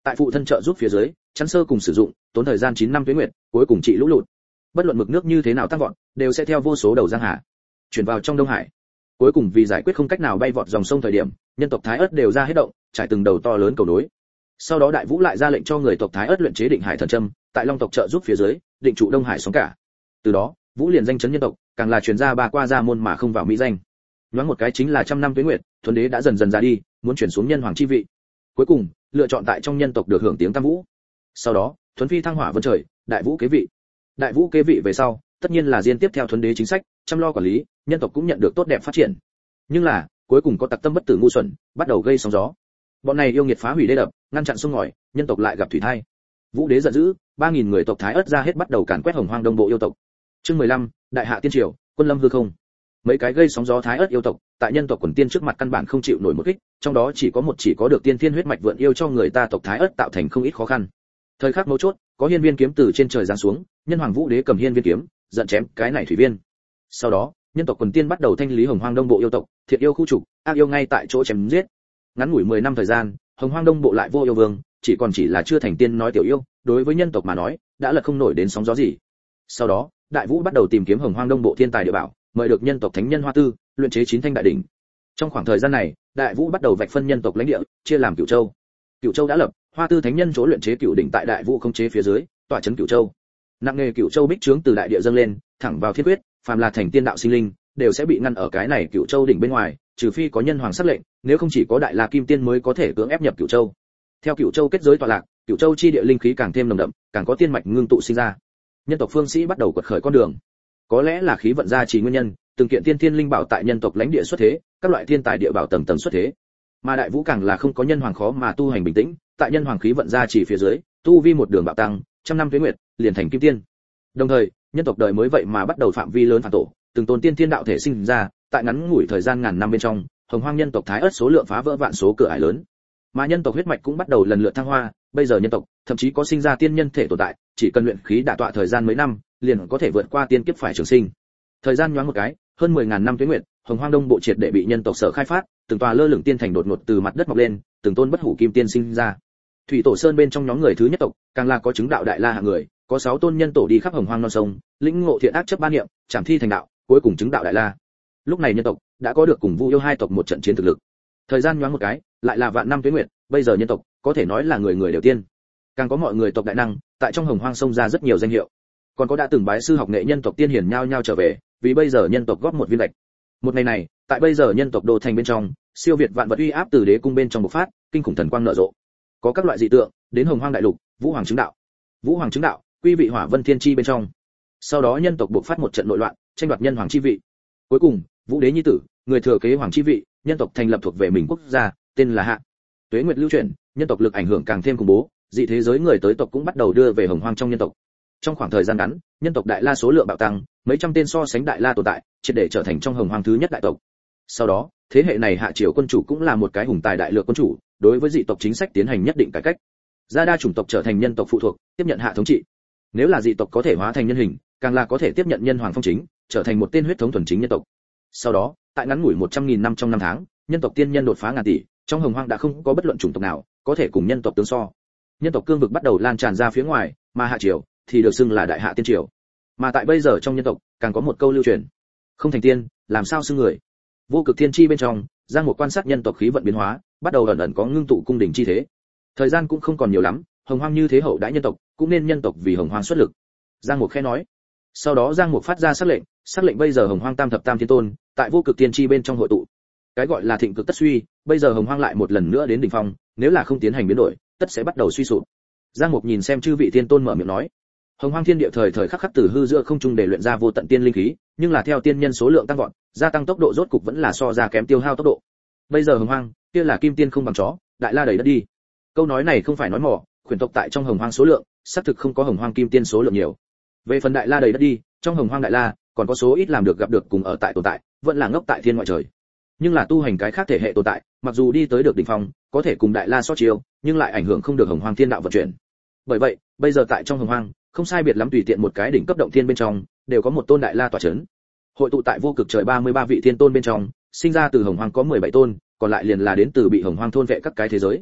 tại phụ thân trợ giúp phía dưới, chắn sơ cùng sử dụng, tốn thời gian chín năm tuế nguyệt, cuối cùng trị lũ lụt. Bất luận mực nước như thế nào tăng vọt, đều sẽ theo vô số đầu giang hà chuyển vào trong Đông Hải. Cuối cùng vì giải quyết không cách nào bay vọt dòng sông thời điểm, nhân tộc Thái Ất đều ra hết động, trải từng đầu to lớn cầu nối. Sau đó Đại Vũ lại ra lệnh cho người tộc Thái Ất luyện chế Định Hải thần châm, tại Long tộc trợ giúp phía dưới, định trụ Đông Hải sóng cả. Từ đó, Vũ liền danh chấn nhân tộc, càng là truyền ra ba qua ra môn mà không vào mỹ danh. Nhoáng một cái chính là trăm năm tuế nguyệt, Thuấn Đế đã dần dần ra đi, muốn chuyển xuống nhân hoàng chi vị. Cuối cùng, lựa chọn tại trong nhân tộc được hưởng tiếng Tam Vũ. Sau đó, Thuấn Phi thăng hỏa vân trời, Đại Vũ kế vị. Đại Vũ kế vị về sau, tất nhiên là diên tiếp theo Thuấn Đế chính sách, chăm lo quản lý, nhân tộc cũng nhận được tốt đẹp phát triển. Nhưng là, cuối cùng có tặc tâm bất tử ngu xuẩn, bắt đầu gây sóng gió. Bọn này yêu nghiệt phá hủy đê đập, ngăn chặn sông ngòi, nhân tộc lại gặp thủy thai. Vũ Đế giận dữ, ba nghìn người tộc Thái Ất ra hết bắt đầu càn quét Hồng Hoang Đông Bộ yêu tộc. Chương mười lăm, Đại Hạ Tiên Triều, Quân Lâm hư không. Mấy cái gây sóng gió Thái Ất yêu tộc, tại nhân tộc quần tiên trước mặt căn bản không chịu nổi một kích, trong đó chỉ có một chỉ có được tiên thiên huyết mạch vượn yêu cho người ta tộc Thái Ất tạo thành không ít khó khăn. Thời khắc mấu chốt, có hiên viên kiếm từ trên trời giáng xuống, nhân hoàng Vũ Đế cầm hiên viên kiếm, giận chém cái này thủy viên. Sau đó, nhân tộc quần tiên bắt đầu thanh lý Hồng Hoang Đông Bộ yêu tộc, thiện yêu khu trục, ác yêu ngay tại chỗ chém giết. Ngắn ngủi mười năm thời gian, Hồng Hoang Đông Bộ lại vô yêu vương, chỉ còn chỉ là chưa thành tiên nói tiểu yêu, đối với nhân tộc mà nói, đã lật không nổi đến sóng gió gì. Sau đó, Đại Vũ bắt đầu tìm kiếm Hồng Hoang Đông Bộ thiên tài địa bảo, mời được nhân tộc thánh nhân Hoa Tư, luyện chế chín thanh đại đỉnh. Trong khoảng thời gian này, Đại Vũ bắt đầu vạch phân nhân tộc lãnh địa, chia làm Cửu Châu. Cửu Châu đã lập, Hoa Tư thánh nhân chỗ luyện chế cửu đỉnh tại Đại Vũ không chế phía dưới, tọa trấn Cửu Châu. Nặng nghề Cửu Châu bích trướng từ đại địa dâng lên, thẳng vào thiên quyết, phàm là thành tiên đạo sinh linh, đều sẽ bị ngăn ở cái này Cửu Châu đỉnh bên ngoài, trừ phi có nhân hoàng sắc lệnh, nếu không chỉ có Đại La Kim Tiên mới có thể cưỡng ép nhập Cửu Châu. Theo Cửu Châu kết giới tọa lạc, Cửu Châu chi địa linh khí càng thêm nồng đậm, càng có tiên mạch ngưng tụ sinh ra. Nhân tộc phương sĩ bắt đầu quật khởi con đường. Có lẽ là khí vận gia trì nguyên nhân, từng kiện tiên thiên linh bảo tại nhân tộc lãnh địa xuất thế, các loại thiên tài địa bảo tầng tầng xuất thế. Mà Đại Vũ càng là không có nhân hoàng khó mà tu hành bình tĩnh, tại nhân hoàng khí vận gia trì phía dưới, tu vi một đường bạo tăng, trăm năm tuế nguyệt, liền thành kim tiên. Đồng thời, nhân tộc đời mới vậy mà bắt đầu phạm vi lớn phản tổ, từng tôn tiên thiên đạo thể sinh ra, tại ngắn ngủi thời gian ngàn năm bên trong, Hồng Hoang nhân tộc Thái Ất số lượng phá vỡ vạn số cửa ải lớn. Mà nhân tộc huyết mạch cũng bắt đầu lần lượt thăng hoa, bây giờ nhân tộc thậm chí có sinh ra tiên nhân thể tồn tại, chỉ cần luyện khí đả tọa thời gian mấy năm, liền có thể vượt qua tiên kiếp phải trường sinh. Thời gian nhoáng một cái, hơn mười ngàn năm tuế nguyệt, Hồng Hoang Đông Bộ triệt để bị nhân tộc sở khai phát, từng tòa lơ lửng tiên thành đột ngột từ mặt đất mọc lên, từng tôn bất hủ kim tiên sinh ra. Thủy Tổ Sơn bên trong nhóm người thứ nhất tộc, càng là có chứng đạo đại la hạng người, có sáu tôn nhân tổ đi khắp Hồng Hoang non sông, lĩnh ngộ thiện ác chấp ba niệm, chảm thi thành đạo, cuối cùng chứng đạo đại la. Lúc này nhân tộc đã có được cùng Vu yêu hai tộc một trận chiến thực lực. Thời gian nhoáng một cái, lại là vạn năm tuế nguyệt, bây giờ nhân tộc có thể nói là người người đều tiên. Càng có mọi người tộc đại năng, tại trong Hồng Hoang sông ra rất nhiều danh hiệu. Còn có đã từng bái sư học nghệ nhân tộc tiên hiển nhao nhao trở về, vì bây giờ nhân tộc góp một viên lệch. Một ngày này, tại bây giờ nhân tộc đô thành bên trong, siêu việt vạn vật uy áp từ đế cung bên trong bộc phát, kinh khủng thần quang nở rộ. Có các loại dị tượng, đến Hồng Hoang đại lục, Vũ Hoàng chứng đạo. Vũ Hoàng chứng đạo, quy vị Hỏa Vân Thiên Chi bên trong. Sau đó nhân tộc bộc phát một trận nội loạn, tranh đoạt nhân hoàng chi vị. Cuối cùng, Vũ Đế nhi tử, người thừa kế hoàng chi vị, nhân tộc thành lập thuộc về mình quốc gia, tên là Hạ. Tuế nguyệt lưu chuyển, nhân tộc lực ảnh hưởng càng thêm khủng bố, dị thế giới người tới tộc cũng bắt đầu đưa về Hồng Hoang trong nhân tộc. Trong khoảng thời gian ngắn, nhân tộc đại la số lượng bạo tăng, mấy trăm tên so sánh đại la tồn tại, triệt để trở thành trong Hồng Hoang thứ nhất đại tộc. Sau đó, thế hệ này Hạ Triều quân chủ cũng là một cái hùng tài đại lược quân chủ, đối với dị tộc chính sách tiến hành nhất định cải cách. Gia đa chủng tộc trở thành nhân tộc phụ thuộc, tiếp nhận Hạ thống trị. Nếu là dị tộc có thể hóa thành nhân hình, càng là có thể tiếp nhận nhân hoàng phong chính, trở thành một tên huyết thống thuần chính nhân tộc. Sau đó, tại ngắn ngủi một trăm nghìn năm trong năm tháng, nhân tộc tiên nhân đột phá ngàn tỷ, trong Hồng Hoang đã không có bất luận chủng tộc nào có thể cùng nhân tộc tương so. Nhân tộc cương vực bắt đầu lan tràn ra phía ngoài, mà Hạ Triều thì được xưng là Đại Hạ Tiên Triều. Mà tại bây giờ trong nhân tộc, càng có một câu lưu truyền: không thành tiên, làm sao xưng người. Vô Cực Thiên Chi bên trong, Giang Mục quan sát nhân tộc khí vận biến hóa, bắt đầu ẩn ẩn có ngưng tụ cung đình chi thế. Thời gian cũng không còn nhiều lắm, Hồng Hoang như thế hậu đãi nhân tộc, cũng nên nhân tộc vì Hồng Hoang xuất lực. Giang Mục khẽ nói. Sau đó Giang Mục phát ra sắc lệnh, sắc lệnh bây giờ Hồng Hoang Tam thập Tam Thiên Tôn, tại Vô Cực Tiên Chi bên trong hội tụ. Cái gọi là thịnh cực tất suy, bây giờ Hồng Hoang lại một lần nữa đến đỉnh phong, nếu là không tiến hành biến đổi, tất sẽ bắt đầu suy sụp. Giang Mục nhìn xem chư vị tiên tôn mở miệng nói: Hồng Hoang thiên địa thời thời khắc khắc từ hư giữa không trung để luyện ra vô tận tiên linh khí, nhưng là theo tiên nhân số lượng tăng vọt, gia tăng tốc độ rốt cục vẫn là so ra kém tiêu hao tốc độ. Bây giờ Hồng Hoang, kia là kim tiên không bằng chó, đại la đầy đất đi. Câu nói này không phải nói mỏ, khuyển tộc tại trong Hồng Hoang số lượng, xác thực không có Hồng Hoang kim tiên số lượng nhiều. Về phần đại la đầy đất đi, trong Hồng Hoang đại la, còn có số ít làm được gặp được cùng ở tại tồn tại, vẫn là ngốc tại thiên ngoại trời. Nhưng là tu hành cái khác thể hệ tồn tại, mặc dù đi tới được đỉnh phong, có thể cùng đại la so chiêu, nhưng lại ảnh hưởng không được Hồng Hoang thiên đạo vận chuyển. Bởi vậy, bây giờ tại trong Hồng Hoang, không sai biệt lắm tùy tiện một cái đỉnh cấp động thiên bên trong, đều có một tôn đại la tọa chấn. Hội tụ tại Vô Cực trời ba mươi ba vị thiên tôn bên trong, sinh ra từ Hồng Hoang có mười bảy tôn, còn lại liền là đến từ bị Hồng Hoang thôn vệ các cái thế giới.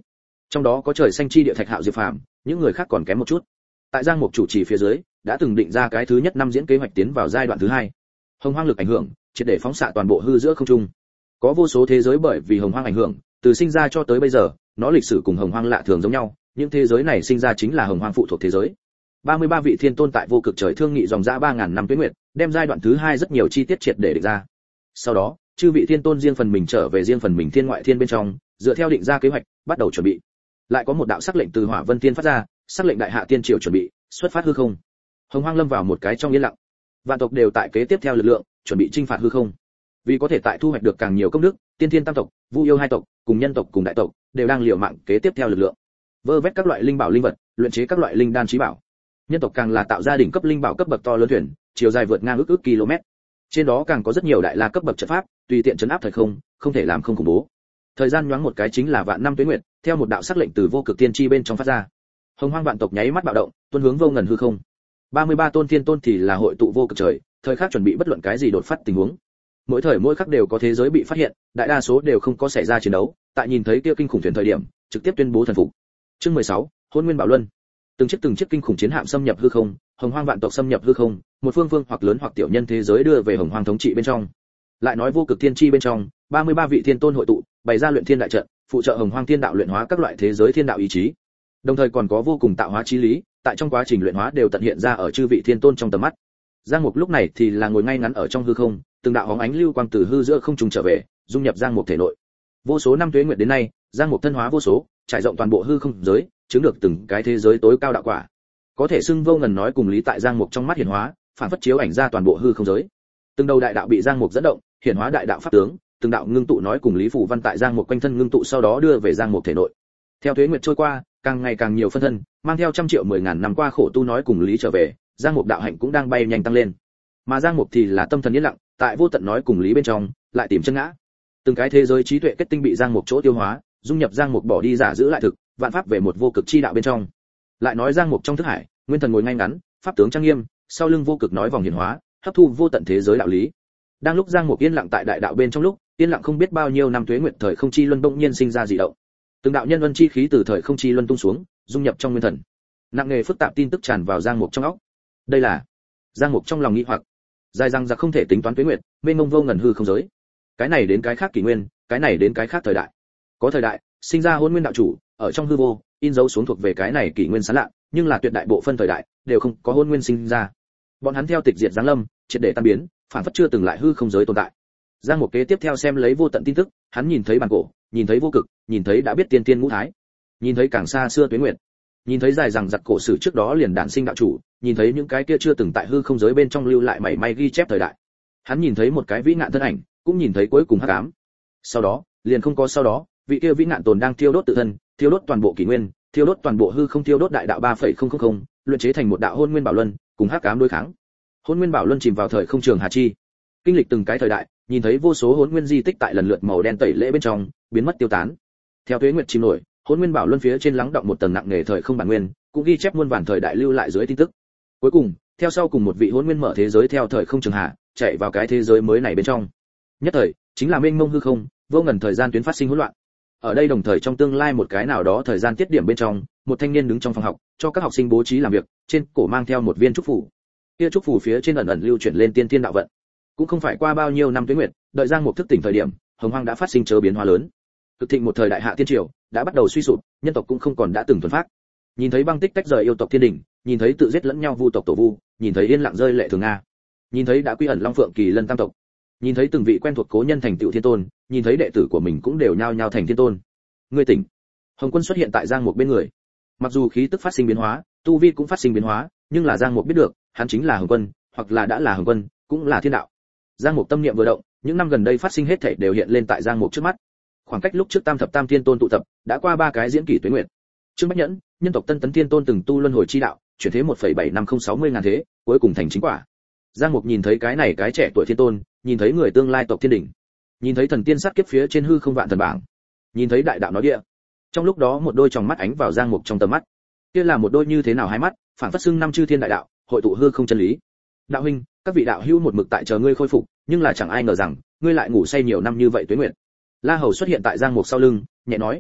trong đó có trời xanh chi địa Thạch Hạo Diệp Phàm, những người khác còn kém một chút. Tại Giang Mục chủ trì phía dưới, đã từng định ra cái thứ nhất năm diễn kế hoạch tiến vào giai đoạn thứ hai. Hồng hoang lực ảnh hưởng, triệt để phóng xạ toàn bộ hư giữa không trung. Có vô số thế giới bởi vì hồng hoang ảnh hưởng, từ sinh ra cho tới bây giờ, nó lịch sử cùng hồng hoang lạ thường giống nhau, những thế giới này sinh ra chính là hồng hoang phụ thuộc thế giới. ba mươi ba vị thiên tôn tại vô cực trời thương nghị dòng dã ba ngàn năm tuế nguyệt, đem giai đoạn thứ hai rất nhiều chi tiết triệt để định ra. Sau đó, chư vị thiên tôn riêng phần mình trở về riêng phần mình thiên ngoại thiên bên trong, dựa theo định ra kế hoạch, bắt đầu chuẩn bị. Lại có một đạo sắc lệnh từ Hỏa Vân Tiên phát ra, sắc lệnh đại hạ tiên triều chuẩn bị, xuất phát hư không. Hồng hoang lâm vào một cái trong yên lặng. Vạn tộc đều tại kế tiếp theo lực lượng, chuẩn bị chinh phạt hư không. Vì có thể tại thu hoạch được càng nhiều công đức, tiên thiên tam tộc, vu yêu hai tộc, cùng nhân tộc cùng đại tộc, đều đang liều mạng kế tiếp theo lực lượng. Vơ vét các loại linh bảo linh vật, luyện chế các loại linh đan chí bảo. Nhân tộc càng là tạo ra đỉnh cấp linh bảo cấp bậc to lớn thuyền, chiều dài vượt ngang ước ước km. Trên đó càng có rất nhiều đại la cấp bậc trận pháp, tùy tiện trấn áp thời không, không thể làm không khủng bố. Thời gian nhoáng một cái chính là vạn năm tuế nguyệt, theo một đạo sắc lệnh từ vô cực tiên chi bên trong phát ra. Hồng hoang vạn tộc nháy mắt bạo động, tuôn hướng vô ngần hư không. ba mươi ba tôn thiên tôn thì là hội tụ vô cực trời, thời khắc chuẩn bị bất luận cái gì đột phát tình huống. Mỗi thời mỗi khắc đều có thế giới bị phát hiện, đại đa số đều không có xảy ra chiến đấu, tại nhìn thấy kia kinh khủng thuyền thời điểm, trực tiếp tuyên bố thần phục. Chương mười sáu, Hôn Nguyên Bảo Luân. Từng chiếc từng chiếc kinh khủng chiến hạm xâm nhập hư không, hồng hoang vạn tộc xâm nhập hư không, một phương phương hoặc lớn hoặc tiểu nhân thế giới đưa về hồng hoang thống trị bên trong. Lại nói vô cực thiên chi bên trong, ba mươi ba vị thiên tôn hội tụ, bày ra luyện thiên đại trận, phụ trợ hồng hoang thiên đạo luyện hóa các loại thế giới thiên đạo ý chí. Đồng thời còn có vô cùng tạo hóa chí lý, tại trong quá trình luyện hóa đều tận hiện ra ở chư vị thiên tôn trong tầm mắt. Giang Mục lúc này thì là ngồi ngay ngắn ở trong hư không, từng đạo hóng ánh lưu quang từ hư giữa không trùng trở về, dung nhập Giang Mục thể nội. Vô số năm tuế nguyệt đến nay, Giang Mục thân hóa vô số, trải rộng toàn bộ hư không giới, chứng được từng cái thế giới tối cao đạo quả. Có thể xưng vô ngần nói cùng lý tại Giang Mục trong mắt hiển hóa, phản phất chiếu ảnh ra toàn bộ hư không giới. Từng đầu đại đạo bị Giang Mục dẫn động, hiển hóa đại đạo pháp tướng, từng đạo ngưng tụ nói cùng lý phủ văn tại Giang Mục quanh thân ngưng tụ sau đó đưa về Giang Mục thể nội. Theo tuế nguyệt trôi qua, càng ngày càng nhiều phân thân, mang theo trăm triệu mười ngàn năm qua khổ tu nói cùng lý trở về, Giang Mục đạo hạnh cũng đang bay nhanh tăng lên. Mà Giang Mục thì là tâm thần yên lặng, tại vô tận nói cùng lý bên trong, lại tìm chân ngã. Từng cái thế giới trí tuệ kết tinh bị Giang Mục chỗ tiêu hóa, dung nhập Giang Mục bỏ đi giả giữ lại thực, vạn pháp về một vô cực chi đạo bên trong. Lại nói Giang Mục trong thức hải, nguyên thần ngồi ngay ngắn, pháp tướng trang nghiêm, sau lưng vô cực nói vòng hiển hóa, hấp thu vô tận thế giới đạo lý. Đang lúc Giang Mục yên lặng tại đại đạo bên trong lúc, yên lặng không biết bao nhiêu năm tuế nguyệt thời không chi luân bỗng nhiên sinh ra dị động. Từng đạo nhân luân chi khí từ thời không chi luân tung xuống, dung nhập trong nguyên thần. Nặng nề phức tạp tin tức tràn vào Giang Mục trong óc. Đây là Giang Mục trong lòng nghĩ hoặc, dài răng giặc không thể tính toán tuế nguyệt, mênh mông vô ngần hư không giới. Cái này đến cái khác kỷ nguyên, cái này đến cái khác thời đại. Có thời đại, sinh ra Hôn Nguyên đạo chủ, ở trong hư vô, in dấu xuống thuộc về cái này kỷ nguyên sáng lạ, nhưng là tuyệt đại bộ phân thời đại đều không có Hôn Nguyên sinh ra. Bọn hắn theo tịch diệt giáng lâm, triệt để tan biến, phản phất chưa từng lại hư không giới tồn tại. Giang Mục kế tiếp theo xem lấy vô tận tin tức, hắn nhìn thấy bản cổ, nhìn thấy vô cực, nhìn thấy đã biết tiên tiên ngũ thái, nhìn thấy càng xa xưa tuế nguyệt, nhìn thấy dài rằng giặc cổ sử trước đó liền đản sinh đạo chủ, nhìn thấy những cái kia chưa từng tại hư không giới bên trong lưu lại mảy may ghi chép thời đại. Hắn nhìn thấy một cái vĩ ngạn thân ảnh, cũng nhìn thấy cuối cùng hắc ám. Sau đó, liền không có sau đó, vị kia vĩ ngạn tồn đang thiêu đốt tự thân, thiêu đốt toàn bộ kỷ nguyên, thiêu đốt toàn bộ hư không, thiêu đốt đại đạo ba phẩy không không không, luyện chế thành một đạo Hôn Nguyên Bảo Luân, cùng hắc ám đối kháng. Hôn Nguyên Bảo Luân chìm vào thời không trường hà chi, kinh lịch từng cái thời đại, nhìn thấy vô số Hôn Nguyên di tích tại lần lượt màu đen tẩy lễ bên trong biến mất tiêu tán. Theo tuế nguyệt chìm nổi, Hôn Nguyên Bảo Luân phía trên lắng động một tầng nặng nề thời không bản nguyên, cũng ghi chép muôn vàn thời đại lưu lại dưới tin tức. Cuối cùng, theo sau cùng một vị Hôn Nguyên mở thế giới theo thời không trường hà, chạy vào cái thế giới mới này bên trong. Nhất thời, chính là mênh mông hư không, vô ngần thời gian tuyến phát sinh hỗn loạn. Ở đây đồng thời trong tương lai một cái nào đó thời gian tiết điểm bên trong, một thanh niên đứng trong phòng học, cho các học sinh bố trí làm việc, trên cổ mang theo một viên trúc phủ. Kia trúc phủ phía trên ẩn ẩn lưu chuyển lên tiên tiên đạo vận. Cũng không phải qua bao nhiêu năm tuế nguyệt, đợi Giang Mục thức tỉnh thời điểm, hồng hoang đã phát sinh chớ biến hóa lớn. Cực thịnh một thời đại hạ tiên triều đã bắt đầu suy sụp, nhân tộc cũng không còn đã từng thuần phát. Nhìn thấy băng tích tách rời yêu tộc thiên đỉnh, nhìn thấy tự giết lẫn nhau vu tộc tổ vu, nhìn thấy yên lặng rơi lệ thường nga, nhìn thấy đã quy ẩn long phượng kỳ lân tam tộc, nhìn thấy từng vị quen thuộc cố nhân thành tựu thiên tôn, nhìn thấy đệ tử của mình cũng đều nhao nhao thành thiên tôn. Ngươi tỉnh. Hồng Quân xuất hiện tại Giang Mục bên người. Mặc dù khí tức phát sinh biến hóa, tu vi cũng phát sinh biến hóa, nhưng là Giang Mục biết được, hắn chính là Hồng Quân, hoặc là đã là Hồng Quân, cũng là thiên đạo. Giang Mục tâm niệm vừa động, những năm gần đây phát sinh hết thảy đều hiện lên tại Giang Mục trước mắt. Khoảng cách lúc trước Tam thập Tam Thiên Tôn tụ tập, đã qua ba cái diễn kỷ tuế nguyệt. Trương Bách Nhẫn, nhân tộc Tân Tấn Thiên Tôn từng tu luân hồi chi đạo, chuyển thế một phẩy bảy năm không sáu mươi ngàn thế, cuối cùng thành chính quả. Giang Mục nhìn thấy cái này cái trẻ tuổi thiên tôn, nhìn thấy người tương lai tộc thiên đỉnh, nhìn thấy thần tiên sát kiếp phía trên hư không vạn thần bảng, nhìn thấy đại đạo nói địa. Trong lúc đó một đôi tròng mắt ánh vào Giang Mục trong tầm mắt. Kia là một đôi như thế nào hai mắt, phản phất xưng năm chư thiên đại đạo, hội tụ hư không chân lý. Đạo huynh, các vị đạo hữu một mực tại chờ ngươi khôi phục, nhưng là chẳng ai ngờ rằng, ngươi lại ngủ say nhiều năm như vậy tuế nguyệt. La Hầu xuất hiện tại Giang Mục sau lưng, nhẹ nói: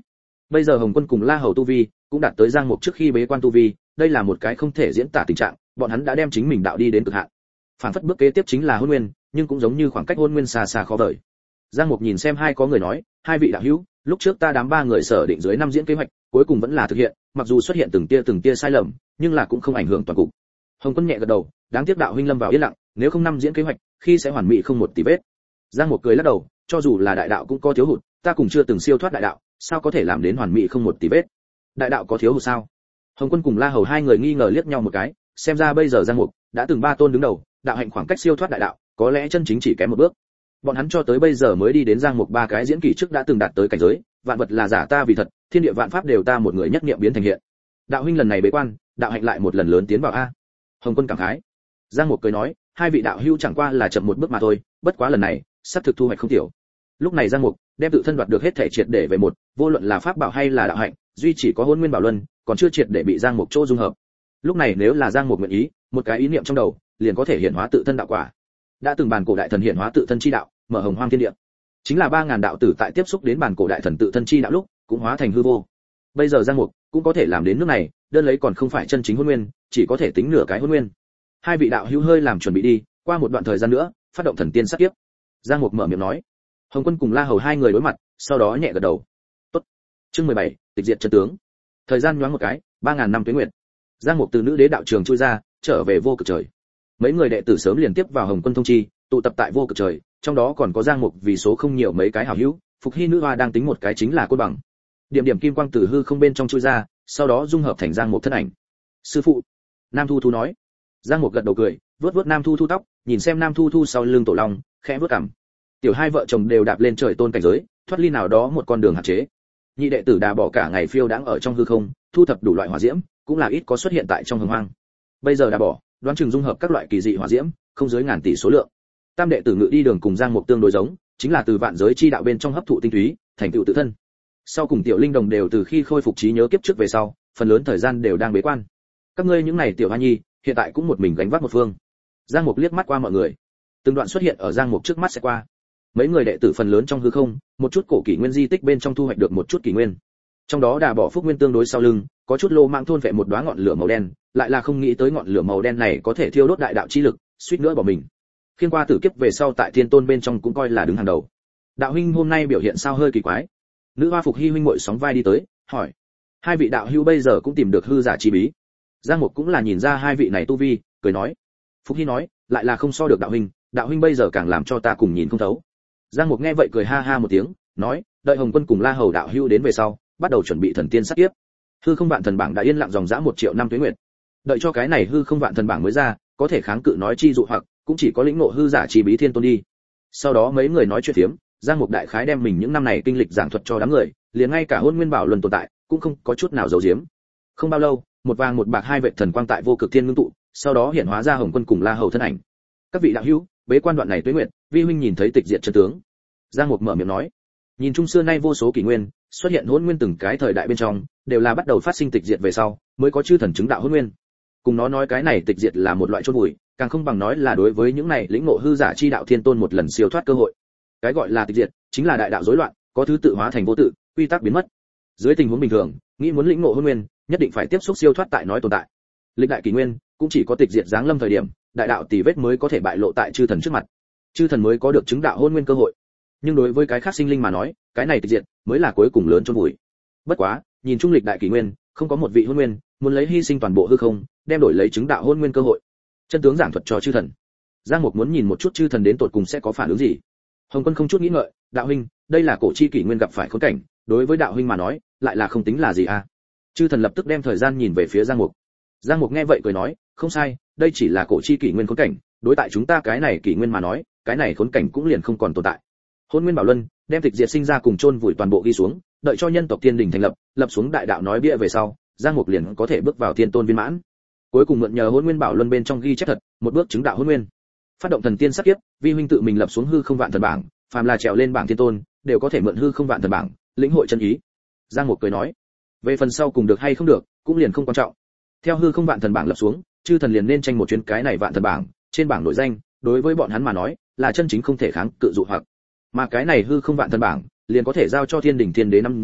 Bây giờ Hồng Quân cùng La Hầu tu vi cũng đạt tới Giang Mục trước khi bế quan tu vi, đây là một cái không thể diễn tả tình trạng, bọn hắn đã đem chính mình đạo đi đến cực hạn. Phản phất bước kế tiếp chính là Hôn Nguyên, nhưng cũng giống như khoảng cách Hôn Nguyên xa xa khó vời. Giang Mục nhìn xem hai có người nói, hai vị đạo hữu, lúc trước ta đám ba người sở định dưới năm diễn kế hoạch, cuối cùng vẫn là thực hiện, mặc dù xuất hiện từng tia từng tia sai lầm, nhưng là cũng không ảnh hưởng toàn cục. Hồng Quân nhẹ gật đầu, đáng tiếc đạo huynh lâm vào yên lặng, nếu không năm diễn kế hoạch, khi sẽ hoàn mỹ không một tì vết. Giang Mục cười lắc đầu, cho dù là đại đạo cũng có thiếu hụt, ta cùng chưa từng siêu thoát đại đạo, sao có thể làm đến hoàn mỹ không một tì vết? Đại đạo có thiếu hụt sao? Hồng Quân cùng La Hầu hai người nghi ngờ liếc nhau một cái, xem ra bây giờ Giang Mục đã từng ba tôn đứng đầu, đạo hạnh khoảng cách siêu thoát đại đạo, có lẽ chân chính chỉ kém một bước. Bọn hắn cho tới bây giờ mới đi đến Giang Mục ba cái diễn kỳ trước đã từng đạt tới cảnh giới, vạn vật là giả ta vì thật, thiên địa vạn pháp đều ta một người nhất niệm biến thành hiện. Đạo huynh lần này bế quan, đạo hạnh lại một lần lớn tiến vào a. Hồng Quân cảm khái. Giang Mục cười nói, hai vị đạo hữu chẳng qua là chậm một bước mà thôi, bất quá lần này, sắp thực thu hoạch không tiểu. Lúc này Giang Mục đem tự thân đoạt được hết thể triệt để về một, vô luận là pháp bảo hay là đạo hạnh, duy chỉ có Hôn Nguyên Bảo Luân, còn chưa triệt để bị Giang Mục chỗ dung hợp. Lúc này nếu là Giang Mục nguyện ý, một cái ý niệm trong đầu, liền có thể hiện hóa tự thân đạo quả. Đã từng bản cổ đại thần hiện hóa tự thân chi đạo, mở hồng hoang thiên địa. Chính là ba ngàn đạo tử tại tiếp xúc đến bản cổ đại thần tự thân chi đạo lúc, cũng hóa thành hư vô. Bây giờ Giang Mục cũng có thể làm đến nước này, đơn lấy còn không phải chân chính Hôn Nguyên, chỉ có thể tính nửa cái Hôn Nguyên. Hai vị đạo hữu hơi làm chuẩn bị đi, qua một đoạn thời gian nữa, phát động thần tiên sát kiếp. Giang Mục mở miệng nói. Hồng Quân cùng La Hầu hai người đối mặt, sau đó nhẹ gật đầu. Tốt. Chương mười bảy, tịch diệt chân tướng. Thời gian nhoáng một cái, ba ngàn năm tuế nguyệt. Giang Mục từ nữ đế đạo trường chui ra, trở về vô cực trời. Mấy người đệ tử sớm liền tiếp vào Hồng Quân thông chi, tụ tập tại vô cực trời, trong đó còn có Giang Mục vì số không nhiều mấy cái hảo hữu, Phục Hy nữ hoa đang tính một cái chính là côn bằng. Điểm điểm kim quang từ hư không bên trong chui ra, sau đó dung hợp thành Giang Mục thân ảnh. Sư phụ. Nam Thu Thu nói. Giang Mục gật đầu cười, vuốt vuốt Nam Thu Thu tóc, nhìn xem Nam Thu Thu sau lưng tổ long, khẽ vuốt cằm. Tiểu hai vợ chồng đều đạp lên trời tôn cảnh giới, thoát ly nào đó một con đường hạn chế. Nhị đệ tử Đà bỏ cả ngày phiêu đãng ở trong hư không, thu thập đủ loại hỏa diễm, cũng là ít có xuất hiện tại trong hồng hoang. Bây giờ Đà bỏ, đoán chừng dung hợp các loại kỳ dị hỏa diễm, không dưới ngàn tỷ số lượng. Tam đệ tử Ngự đi đường cùng Giang Mục tương đối giống, chính là từ vạn giới chi đạo bên trong hấp thụ tinh túy, thành tựu tự thân. Sau cùng Tiểu Linh Đồng đều từ khi khôi phục trí nhớ kiếp trước về sau, phần lớn thời gian đều đang bế quan. Các ngươi những này tiểu hoa nhi, hiện tại cũng một mình gánh vác một phương. Giang Mục liếc mắt qua mọi người, từng đoạn xuất hiện ở Giang Mục trước mắt sẽ qua. Mấy người đệ tử phần lớn trong hư không, một chút cổ kỷ nguyên di tích bên trong thu hoạch được một chút kỷ nguyên. Trong đó Đà bỏ phúc nguyên tương đối sau lưng, có chút lô mạng thôn vệ một đóa ngọn lửa màu đen, lại là không nghĩ tới ngọn lửa màu đen này có thể thiêu đốt đại đạo chi lực, suýt nữa bỏ mình. Khiên qua tử kiếp về sau tại thiên tôn bên trong cũng coi là đứng hàng đầu. Đạo huynh hôm nay biểu hiện sao hơi kỳ quái. Nữ hoa Phục Hy huynh muội sóng vai đi tới, hỏi. Hai vị đạo hữu bây giờ cũng tìm được hư giả chi bí. Giang Mục cũng là nhìn ra hai vị này tu vi, cười nói. Phục Hy nói, lại là không so được đạo huynh, đạo huynh bây giờ càng làm cho ta cùng nhìn không thấu. Giang Mục nghe vậy cười ha ha một tiếng, nói, đợi Hồng Quân cùng La Hầu đạo hữu đến về sau, bắt đầu chuẩn bị thần tiên sát kiếp. Hư không vạn thần bảng đã yên lặng dòng dã một triệu năm tuế nguyệt. Đợi cho cái này hư không vạn thần bảng mới ra, có thể kháng cự nói chi dụ hoặc, cũng chỉ có lĩnh ngộ hư giả chi bí thiên tôn đi. Sau đó mấy người nói chuyện phiếm, Giang Mục đại khái đem mình những năm này kinh lịch giảng thuật cho đám người, liền ngay cả Hôn Nguyên Bảo Luân tồn tại, cũng không có chút nào giấu giếm. Không bao lâu, một vàng một bạc hai vệt thần quang tại vô cực thiên ngưng tụ, sau đó hiện hóa ra Hồng Quân cùng La Hầu thân ảnh. Các vị đạo hữu, bế quan đoạn này tuế nguyệt, vi huynh nhìn thấy tịch diệt chân tướng. Giang Mục mở miệng nói, nhìn chung xưa nay vô số kỷ nguyên, xuất hiện hỗn nguyên từng cái thời đại bên trong, đều là bắt đầu phát sinh tịch diệt về sau, mới có chư thần chứng đạo hỗn nguyên. Cùng nó nói cái này tịch diệt là một loại chôn vùi, càng không bằng nói là đối với những này lĩnh ngộ hư giả chi đạo thiên tôn một lần siêu thoát cơ hội. Cái gọi là tịch diệt, chính là đại đạo rối loạn, có thứ tự hóa thành vô tự, quy tắc biến mất. Dưới tình huống bình thường, nghĩ muốn lĩnh ngộ hỗn nguyên, nhất định phải tiếp xúc siêu thoát tại nói tồn tại. Lịch đại kỷ nguyên, cũng chỉ có tịch diệt giáng lâm thời điểm, đại đạo tỷ vết mới có thể bại lộ tại chư thần trước mặt. Chư thần mới có được chứng đạo hỗn nguyên cơ hội. Nhưng đối với cái khác sinh linh mà nói, cái này tịch diệt mới là cuối cùng lớn chôn vùi. Bất quá, nhìn chung lịch đại kỷ nguyên, không có một vị hỗn nguyên muốn lấy hy sinh toàn bộ hư không, đem đổi lấy chứng đạo hỗn nguyên cơ hội. Chân tướng giảng thuật cho chư thần. Giang Mục muốn nhìn một chút chư thần đến tột cùng sẽ có phản ứng gì. Hồng Quân không chút nghĩ ngợi, đạo huynh, đây là cổ chi kỷ nguyên gặp phải khốn cảnh, đối với đạo huynh mà nói, lại là không tính là gì à? Chư thần lập tức đem thời gian nhìn về phía Giang Mục. Giang Mục nghe vậy cười nói, không sai, đây chỉ là cổ chi kỷ nguyên khốn cảnh, đối tại chúng ta cái này kỷ nguyên mà nói, cái này khốn cảnh cũng liền không còn tồn tại. Hôn Nguyên Bảo Luân, đem tịch diệt sinh ra cùng chôn vùi toàn bộ ghi xuống, đợi cho nhân tộc tiên đình thành lập, lập xuống đại đạo nói bia về sau, Giang Mục liền có thể bước vào thiên tôn viên mãn. Cuối cùng mượn nhờ Hôn Nguyên Bảo Luân bên trong ghi chép thật, một bước chứng đạo hôn nguyên. Phát động thần tiên sát kiếp, vi huynh tự mình lập xuống hư không vạn thần bảng, phàm là trèo lên bảng thiên tôn, đều có thể mượn hư không vạn thần bảng, lĩnh hội chân ý. Giang Mục cười nói, về phần sau cùng được hay không được, cũng liền không quan trọng. Theo hư không vạn thần bảng lập xuống, chư thần liền nên tranh một chuyến cái này vạn thần bảng, trên bảng nội danh, đối với bọn hắn mà nói, là chân chính không thể kháng cự dụ hoặc. Mà cái này hư không vạn thần bảng, liền có thể giao cho thiên đình thiên đế nắm giữ,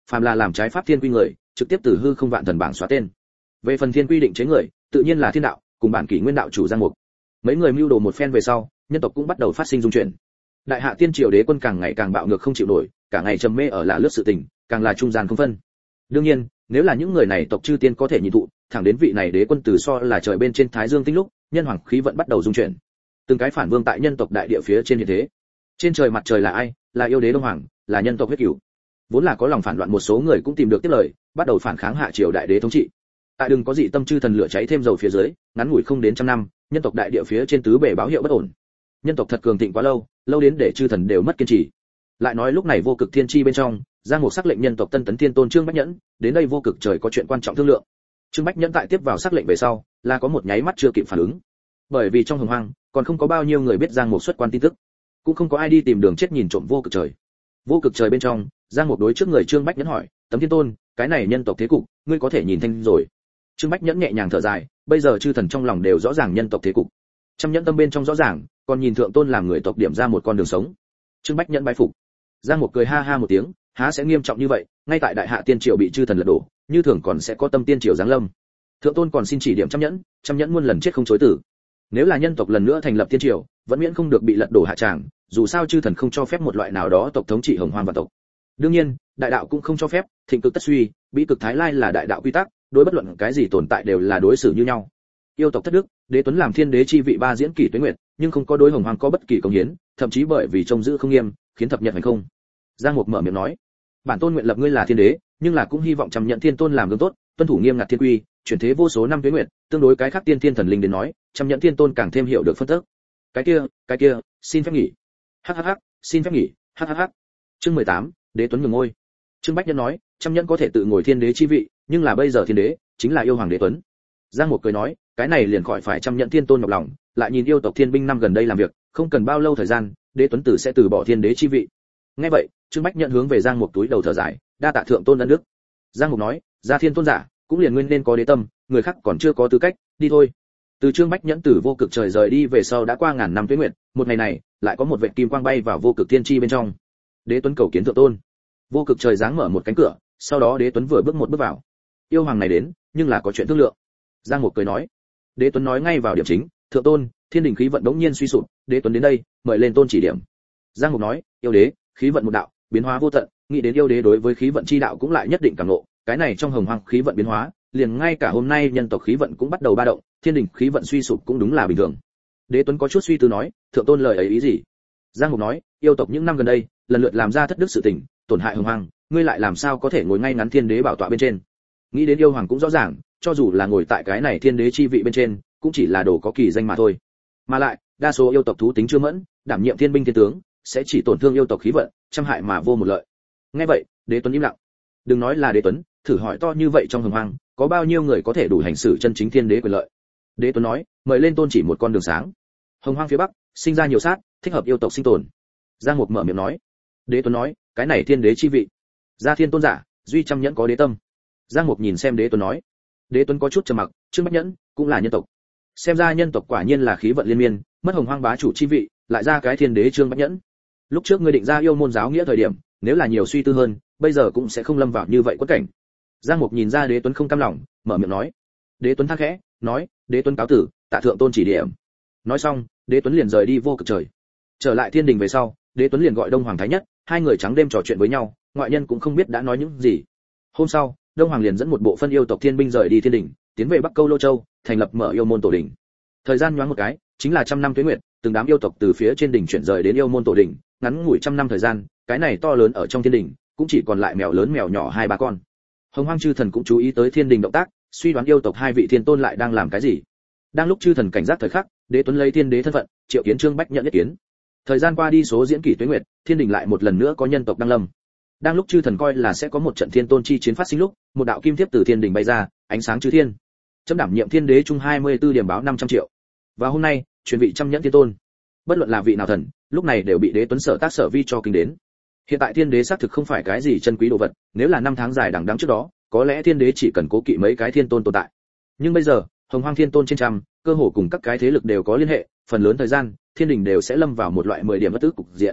phàm là làm trái pháp thiên quy người, trực tiếp từ hư không vạn thần bảng xóa tên. Về phần thiên quy định chế người, tự nhiên là thiên đạo, cùng bản kỷ nguyên đạo chủ Giang Mục. Mấy người mưu đồ một phen về sau, nhân tộc cũng bắt đầu phát sinh dung chuyển. Đại hạ tiên triều đế quân càng ngày càng bạo ngược không chịu nổi, cả ngày trầm mê ở lạ lướt sự tình, càng là trung gian không phân. Đương nhiên, nếu là những người này tộc chư tiên có thể nhìn thụ, thẳng đến vị này đế quân từ so là trời bên trên Thái Dương tinh lúc, nhân hoàng khí vận bắt đầu dung chuyển. Từng cái phản vương tại nhân tộc đại địa phía trên hiện thế. Trên trời mặt trời là ai? Là yêu đế Đông Hoàng, là nhân tộc huyết cửu. Vốn là có lòng phản loạn một số người cũng tìm được tiếp lời, bắt đầu phản kháng hạ triều đại đế thống trị. Tại đừng có dị tâm chư thần lửa cháy thêm dầu phía dưới, ngắn ngủi không đến trăm năm, nhân tộc đại địa phía trên tứ bề báo hiệu bất ổn. Nhân tộc thật cường thịnh quá lâu, lâu đến để chư thần đều mất kiên trì. Lại nói lúc này vô cực thiên chi bên trong, Giang Mục sắc lệnh nhân tộc Tân Tấn Thiên Tôn Trương Bách Nhẫn, đến đây vô cực trời có chuyện quan trọng thương lượng. Trương Bách Nhẫn tại tiếp vào sắc lệnh về sau, là có một nháy mắt chưa kịp phản ứng. Bởi vì trong hồng hoang, còn không có bao nhiêu người biết Giang Mục xuất quan tin tức, cũng không có ai đi tìm đường chết nhìn trộm vô cực trời. Vô cực trời bên trong, Giang Mục đối trước người Trương Bách Nhẫn hỏi, Tấm Thiên Tôn, cái này nhân tộc thế cục, ngươi có thể nhìn thanh rồi. Trương Bách Nhẫn nhẹ nhàng thở dài, bây giờ chư thần trong lòng đều rõ ràng nhân tộc thế cục. Trăm nhẫn tâm bên trong rõ ràng, còn nhìn thượng tôn làm người tộc điểm ra một con đường sống. Trương Bách Nhẫn bái phục. Giang Mục cười ha ha một tiếng, há sẽ nghiêm trọng như vậy, ngay tại đại hạ tiên triều bị chư thần lật đổ, như thường còn sẽ có tâm tiên triều giáng lâm. Thượng tôn còn xin chỉ điểm trăm nhẫn, trăm nhẫn muôn lần chết không chối từ. Nếu là nhân tộc lần nữa thành lập tiên triều, vẫn miễn không được bị lật đổ hạ tràng, dù sao chư thần không cho phép một loại nào đó tộc thống trị hồng hoang vạn tộc. Đương nhiên, đại đạo cũng không cho phép, thịnh cực tất suy, bí cực thái lai là đại đạo quy tắc, đối bất luận cái gì tồn tại đều là đối xử như nhau. Yêu tộc thất đức, đế tuấn làm thiên đế chi vị ba diễn kỷ tuế nguyệt, nhưng không có đối hồng hoàng có bất kỳ công hiến, thậm chí bởi vì trông giữ không nghiêm, khiến thập nhật hành không. Giang Mục mở miệng nói, bản tôn nguyện lập ngươi là thiên đế, nhưng là cũng hy vọng trăm nhận thiên tôn làm gương tốt, tuân thủ nghiêm ngặt thiên quy, chuyển thế vô số năm tuế nguyệt, tương đối cái khác tiên thiên thần linh đến nói, trăm nhận thiên tôn càng thêm hiểu được phân tích. Cái kia, cái kia, xin phép nghỉ. Hắc hắc hắc, xin phép nghỉ. Hắc hắc hắc. Chương mười tám, đế tuấn nhường ngôi. Trương Bách Nhân nói, trăm nhẫn có thể tự ngồi thiên đế chi vị, nhưng là bây giờ thiên đế chính là yêu hoàng đế tuấn. Giang Mục cười nói, cái này liền khỏi phải trăm nhẫn thiên tôn nhọc lòng, lại nhìn yêu tộc thiên binh năm gần đây làm việc, không cần bao lâu thời gian, đế tuấn tử sẽ từ bỏ thiên đế chi vị. Nghe vậy, Trương Bách Nhận hướng về Giang Mục túi đầu thở dài, đa tạ thượng tôn ân đức. Giang Mục nói, gia thiên tôn giả, cũng liền nguyên nên có đế tâm, người khác còn chưa có tư cách, đi thôi. Từ Trương Bách Nhẫn từ vô cực trời rời đi về sau đã qua ngàn năm tuế nguyệt, một ngày này, lại có một vệt kim quang bay vào vô cực thiên chi bên trong. Đế Tuấn cầu kiến thượng tôn. Vô cực trời giáng mở một cánh cửa, sau đó Đế Tuấn vừa bước một bước vào. Yêu hoàng này đến, nhưng là có chuyện thương lượng. Giang Mục cười nói. Đế Tuấn nói ngay vào điểm chính, thượng tôn, thiên đình khí vận đống nhiên suy sụp, Đế Tuấn đến đây, mời lên tôn chỉ điểm. Giang Mục nói, yêu đế, khí vận một đạo, biến hóa vô tận, nghĩ đến yêu đế đối với khí vận chi đạo cũng lại nhất định cảm ngộ, cái này trong hồng hoang khí vận biến hóa, liền ngay cả hôm nay nhân tộc khí vận cũng bắt đầu ba động, thiên đình khí vận suy sụp cũng đúng là bình thường. Đế Tuấn có chút suy tư nói, thượng tôn lời ấy ý gì? Giang Mục nói, yêu tộc những năm gần đây, lần lượt làm ra thất đức sự tình, tổn hại hồng hoang, ngươi lại làm sao có thể ngồi ngay ngắn thiên đế bảo tọa bên trên? Nghĩ đến yêu hoàng cũng rõ ràng, cho dù là ngồi tại cái này thiên đế chi vị bên trên, cũng chỉ là đồ có kỳ danh mà thôi. Mà lại, đa số yêu tộc thú tính chưa mẫn, đảm nhiệm thiên binh thiên tướng, sẽ chỉ tổn thương yêu tộc khí vận, trăm hại mà vô một lợi. Nghe vậy, Đế Tuấn im lặng. Đừng nói là Đế Tuấn, thử hỏi to như vậy trong hồng hoang, có bao nhiêu người có thể đủ hành xử chân chính thiên đế quyền lợi? Đế Tuấn nói, mời lên tôn chỉ một con đường sáng. Hồng hoang phía bắc, sinh ra nhiều sát, thích hợp yêu tộc sinh tồn. Giang Mục mở miệng nói. Đế Tuấn nói, cái này thiên đế chi vị, gia thiên tôn giả, duy trăm nhẫn có đế tâm. Giang Mục nhìn xem Đế Tuấn nói. Đế Tuấn có chút trầm mặc, Trương Bách Nhẫn cũng là nhân tộc. Xem ra nhân tộc quả nhiên là khí vận liên miên, mất hồng hoang bá chủ chi vị, lại ra cái thiên đế Trương Bách Nhẫn. Lúc trước ngươi định ra yêu môn giáo nghĩa thời điểm, nếu là nhiều suy tư hơn, bây giờ cũng sẽ không lâm vào như vậy quất cảnh. Giang Mục nhìn ra Đế Tuấn không cam lòng, mở miệng nói. Đế Tuấn thắc khẽ, nói, Đế Tuấn cáo tử, tạ thượng tôn chỉ điểm. Nói xong, Đế Tuấn liền rời đi vô cực trời. Trở lại thiên đình về sau, Đế Tuấn liền gọi Đông Hoàng Thái Nhất, hai người trắng đêm trò chuyện với nhau, ngoại nhân cũng không biết đã nói những gì. Hôm sau, Đông Hoàng liền dẫn một bộ phân yêu tộc thiên binh rời đi thiên đình, tiến về Bắc Câu Lô Châu, thành lập mở yêu môn tổ đình. Thời gian nhoáng một cái, chính là trăm năm tuế nguyệt, từng đám yêu tộc từ phía trên đỉnh chuyển rời đến yêu môn tổ đình, ngắn ngủi trăm năm thời gian, cái này to lớn ở trong thiên đình, cũng chỉ còn lại mèo lớn mèo nhỏ hai ba con. Hồng Hoang chư thần cũng chú ý tới thiên đình động tác, suy đoán yêu tộc hai vị thiên tôn lại đang làm cái gì. Đang lúc chư thần cảnh giác thời khắc, Đế Tuấn lấy thiên đế thân phận, triệu kiến Trương Bách Nhận nhất kiến. Thời gian qua đi số diễn kỷ tuế nguyệt, thiên đình lại một lần nữa có nhân tộc đăng lâm. Đang lúc chư thần coi là sẽ có một trận thiên tôn chi chiến phát sinh lúc, một đạo kim thiếp từ thiên đình bay ra, ánh sáng chư thiên. Chấm đảm nhiệm thiên đế chung hai mươi tư điểm báo năm trăm triệu. Và hôm nay, truyền vị trăm nhẫn thiên tôn. Bất luận là vị nào thần, lúc này đều bị Đế Tuấn sở tác sở vi cho kinh đến. Hiện tại thiên đế xác thực không phải cái gì chân quý đồ vật, nếu là năm tháng dài đằng đẵng trước đó, có lẽ thiên đế chỉ cần cố kỵ mấy cái thiên tôn tồn tại. Nhưng bây giờ, hồng hoang thiên tôn trên trăm, cơ hồ cùng các cái thế lực đều có liên hệ, phần lớn thời gian, thiên đình đều sẽ lâm vào một loại mười điểm bất tức cục diện.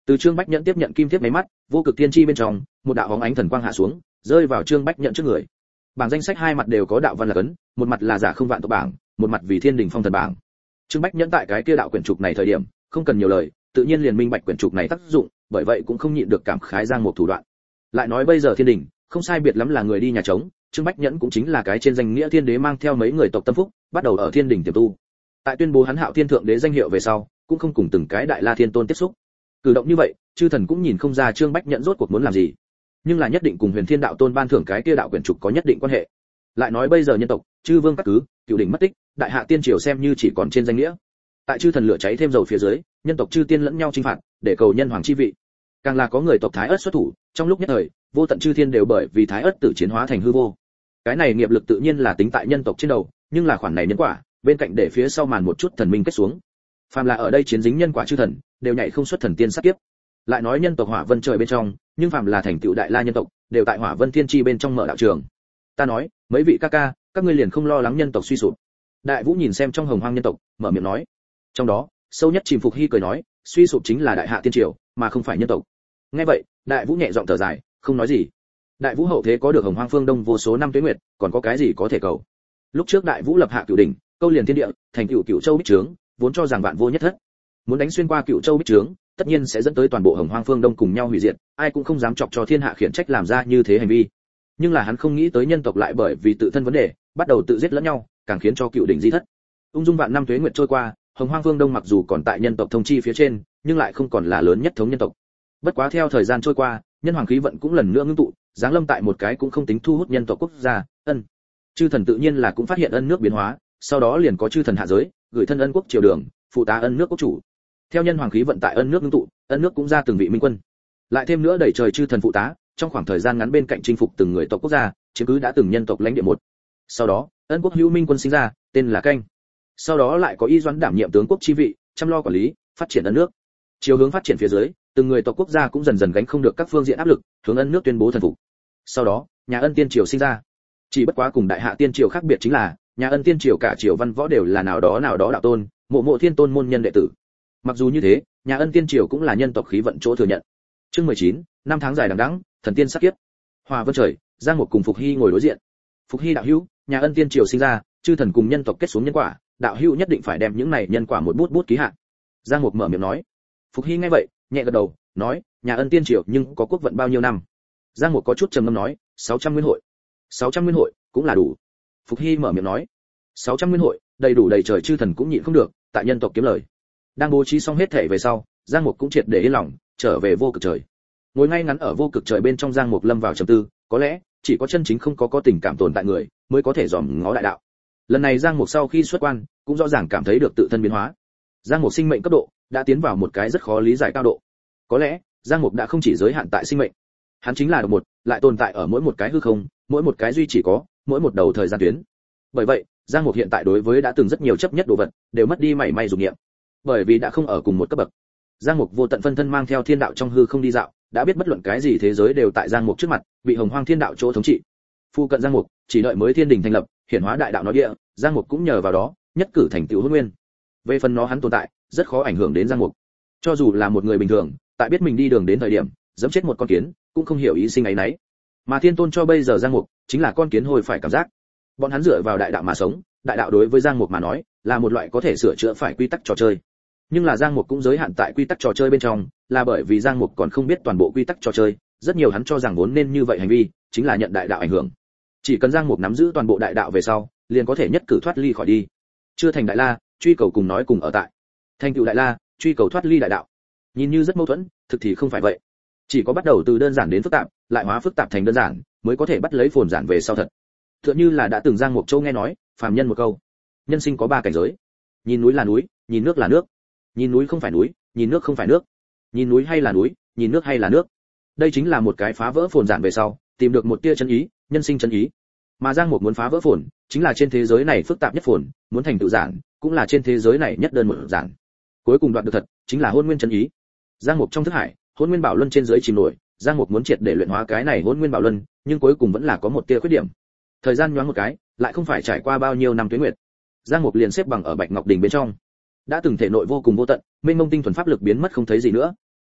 Từ Trương Bách Nhẫn tiếp nhận kim tiếp máy mắt, vô cực tiên chi bên trong, một đạo bóng ánh thần quang hạ xuống, rơi vào Trương Bách Nhẫn trước người. Bảng danh sách hai mặt đều có đạo văn là cấn, một mặt là giả không vạn tộc bảng, một mặt vì thiên đình phong thần bảng. Trương Bách Nhẫn tại cái kia đạo quyển trục này thời điểm, không cần nhiều lời, tự nhiên liền minh bạch quyển trục này tác dụng, bởi vậy cũng không nhịn được cảm khái Giang Mục thủ đoạn. Lại nói bây giờ thiên đình, không sai biệt lắm là người đi nhà trống, Trương Bách Nhẫn cũng chính là cái trên danh nghĩa thiên đế mang theo mấy người tộc tâm phúc, bắt đầu ở thiên đình tiềm tu. Tại tuyên bố hắn Hạo Thiên thượng đế danh hiệu về sau, cũng không cùng từng cái đại la thiên tôn tiếp xúc. Cử động như vậy, chư thần cũng nhìn không ra Trương Bách Nhẫn rốt cuộc muốn làm gì, nhưng là nhất định cùng Huyền Thiên đạo tôn ban thưởng cái kia đạo quyển trục có nhất định quan hệ. Lại nói bây giờ nhân tộc, chư vương các cứ, cửu đỉnh mất tích, đại hạ tiên triều xem như chỉ còn trên danh nghĩa. Tại chư thần lửa cháy thêm dầu phía dưới, nhân tộc chư tiên lẫn nhau chinh phạt, để cầu nhân hoàng chi vị. Càng là có người tộc Thái Ức xuất thủ, trong lúc nhất thời, vô tận chư thiên đều bởi vì Thái Ức tự chiến hóa thành hư vô. Cái này nghiệp lực tự nhiên là tính tại nhân tộc trên đầu, nhưng là khoản này nhân quả, bên cạnh để phía sau màn một chút thần minh kết xuống. Phàm là ở đây chiến dính nhân quả chư thần, đều nhảy không xuất thần tiên sát kiếp. Lại nói nhân tộc Hỏa Vân trời bên trong, nhưng phàm là thành tựu đại la nhân tộc, đều tại Hỏa Vân Thiên Chi bên trong mở đạo trường. Ta nói, mấy vị ca ca, các ngươi liền không lo lắng nhân tộc suy sụp. Đại Vũ nhìn xem trong hồng hoang nhân tộc, mở miệng nói. Trong đó, sâu nhất chìm Phục Hy cười nói, suy sụp chính là đại hạ tiên triều, mà không phải nhân tộc. Nghe vậy, Đại Vũ nhẹ giọng thở dài, không nói gì. Đại Vũ hậu thế có được hồng hoang phương đông vô số năm tuế nguyệt, còn có cái gì có thể cầu? Lúc trước Đại Vũ lập hạ cửu đỉnh, câu liền thiên địa, thành cửu cửu châu bích trướng, vốn cho rằng vạn vô nhất thất. Muốn đánh xuyên qua cửu châu bích trướng, tất nhiên sẽ dẫn tới toàn bộ hồng hoang phương đông cùng nhau hủy diệt, ai cũng không dám chọc cho thiên hạ khiển trách làm ra như thế hành vi. Nhưng là hắn không nghĩ tới nhân tộc lại bởi vì tự thân vấn đề, bắt đầu tự giết lẫn nhau, càng khiến cho cửu đỉnh di thất. Ung dung vạn năm tuế nguyệt trôi qua, hồng hoang phương đông mặc dù còn tại nhân tộc thông chi phía trên, nhưng lại không còn là lớn nhất thống nhân tộc. Bất quá theo thời gian trôi qua, nhân hoàng khí vận cũng lần nữa ngưng tụ, giáng lâm tại một cái cũng không tính thu hút nhân tộc quốc gia, ân. Chư thần tự nhiên là cũng phát hiện ân nước biến hóa, sau đó liền có chư thần hạ giới, gửi thân ân quốc triều đường, phụ tá ân nước quốc chủ. Theo nhân hoàng khí vận tại ân nước ngưng tụ, ân nước cũng ra từng vị minh quân. Lại thêm nữa đẩy trời chư thần phụ tá, trong khoảng thời gian ngắn bên cạnh chinh phục từng người tộc quốc gia, chiếm cứ đã từng nhân tộc lãnh địa một. Sau đó, ân quốc hữu minh quân sinh ra, tên là Canh. Sau đó lại có Y Doãn đảm nhiệm tướng quốc chi vị, chăm lo quản lý, phát triển ân nước. Chiều hướng phát triển phía dưới, từng người tộc quốc gia cũng dần dần gánh không được các phương diện áp lực, hướng ân nước tuyên bố thần phục. Sau đó, nhà ân tiên triều sinh ra. Chỉ bất quá cùng đại hạ tiên triều khác biệt chính là, nhà ân tiên triều cả triều văn võ đều là nào đó nào đó đạo tôn, mộ mộ thiên tôn môn nhân đệ tử. Mặc dù như thế, nhà ân tiên triều cũng là nhân tộc khí vận chỗ thừa nhận. Chương mười chín, năm tháng dài đằng đẵng, thần tiên sát kiếp. Hòa Vân trời, Giang Mục cùng Phục Hy ngồi đối diện. Phục Hy đạo hữu, nhà ân tiên triều sinh ra, chư thần cùng nhân tộc kết xuống nhân quả, đạo hữu nhất định phải đem những này nhân quả một bút bút ký hạ. Giang Mục mở miệng nói. Phục Hy nghe vậy, nhẹ gật đầu, nói, nhà ân tiên triều nhưng có quốc vận bao nhiêu năm? Giang Mục có chút trầm ngâm nói, sáu trăm nguyên hội. sáu trăm nguyên hội cũng là đủ. Phục Hy mở miệng nói, sáu trăm nguyên hội, đầy đủ đầy trời chư thần cũng nhịn không được, tại nhân tộc kiếm lời. Đang bố trí xong hết thể về sau, Giang Mục cũng triệt để yên lòng, trở về vô cực trời. Ngồi ngay ngắn ở vô cực trời bên trong, Giang Mục lâm vào trầm tư, có lẽ chỉ có chân chính không có có tình cảm tồn tại người, mới có thể dòm ngó đại đạo. Lần này Giang Mục sau khi xuất quan, cũng rõ ràng cảm thấy được tự thân biến hóa. Giang Mục sinh mệnh cấp độ đã tiến vào một cái rất khó lý giải cao độ. Có lẽ, Giang Mục đã không chỉ giới hạn tại sinh mệnh. Hắn chính là độc một, lại tồn tại ở mỗi một cái hư không, mỗi một cái duy chỉ có, mỗi một đầu thời gian tuyến. Bởi vậy, Giang Mục hiện tại đối với đã từng rất nhiều chấp nhất đồ vật, đều mất đi mảy may dụng nghiệm. Bởi vì đã không ở cùng một cấp bậc. Giang Mục vô tận phân thân mang theo thiên đạo trong hư không đi dạo, đã biết bất luận cái gì thế giới đều tại Giang Mục trước mặt, bị hồng hoang thiên đạo chỗ thống trị. Phu cận Giang Mục, chỉ đợi mới thiên đình thành lập, hiển hóa đại đạo nói địa, Giang Mục cũng nhờ vào đó, nhất cử thành tựu hôn nguyên. Về phần nó hắn tồn tại, rất khó ảnh hưởng đến Giang Mục. Cho dù là một người bình thường, tại biết mình đi đường đến thời điểm, giẫm chết một con kiến, cũng không hiểu ý sinh ấy nấy. Mà Thiên Tôn cho bây giờ Giang Mục, chính là con kiến hồi phải cảm giác. Bọn hắn dựa vào đại đạo mà sống, đại đạo đối với Giang Mục mà nói, là một loại có thể sửa chữa phải quy tắc trò chơi. Nhưng là Giang Mục cũng giới hạn tại quy tắc trò chơi bên trong, là bởi vì Giang Mục còn không biết toàn bộ quy tắc trò chơi, rất nhiều hắn cho rằng vốn nên như vậy hành vi, chính là nhận đại đạo ảnh hưởng. Chỉ cần Giang Mục nắm giữ toàn bộ đại đạo về sau, liền có thể nhất cử thoát ly khỏi đi. Chưa thành đại la, truy cầu cùng nói cùng ở tại. Thành tựu đại la, truy cầu thoát ly đại đạo. Nhìn như rất mâu thuẫn, thực thì không phải vậy. Chỉ có bắt đầu từ đơn giản đến phức tạp, lại hóa phức tạp thành đơn giản, mới có thể bắt lấy phồn giản về sau thật. Tựa như là đã từng Giang Mục Châu nghe nói, phàm nhân một câu, nhân sinh có ba cảnh giới. Nhìn núi là núi, nhìn nước là nước. Nhìn núi không phải núi, nhìn nước không phải nước. Nhìn núi hay là núi, nhìn nước hay là nước. Đây chính là một cái phá vỡ phồn giản về sau, tìm được một tia chân ý, nhân sinh chân ý. Mà Giang Mục muốn phá vỡ phồn, chính là trên thế giới này phức tạp nhất phồn, muốn thành tựu giản, cũng là trên thế giới này nhất đơn một giản. Cuối cùng đoạn được thật, chính là hôn nguyên chân ý. Giang Mục trong thức hải, hôn nguyên bảo luân trên dưới chìm nổi, Giang Mục muốn triệt để luyện hóa cái này hôn nguyên bảo luân, nhưng cuối cùng vẫn là có một tia khuyết điểm. Thời gian nhoáng một cái, lại không phải trải qua bao nhiêu năm tuế nguyệt. Giang Mục liền xếp bằng ở Bạch Ngọc đỉnh bên trong. Đã từng thể nội vô cùng vô tận, mênh mông tinh thuần pháp lực biến mất không thấy gì nữa.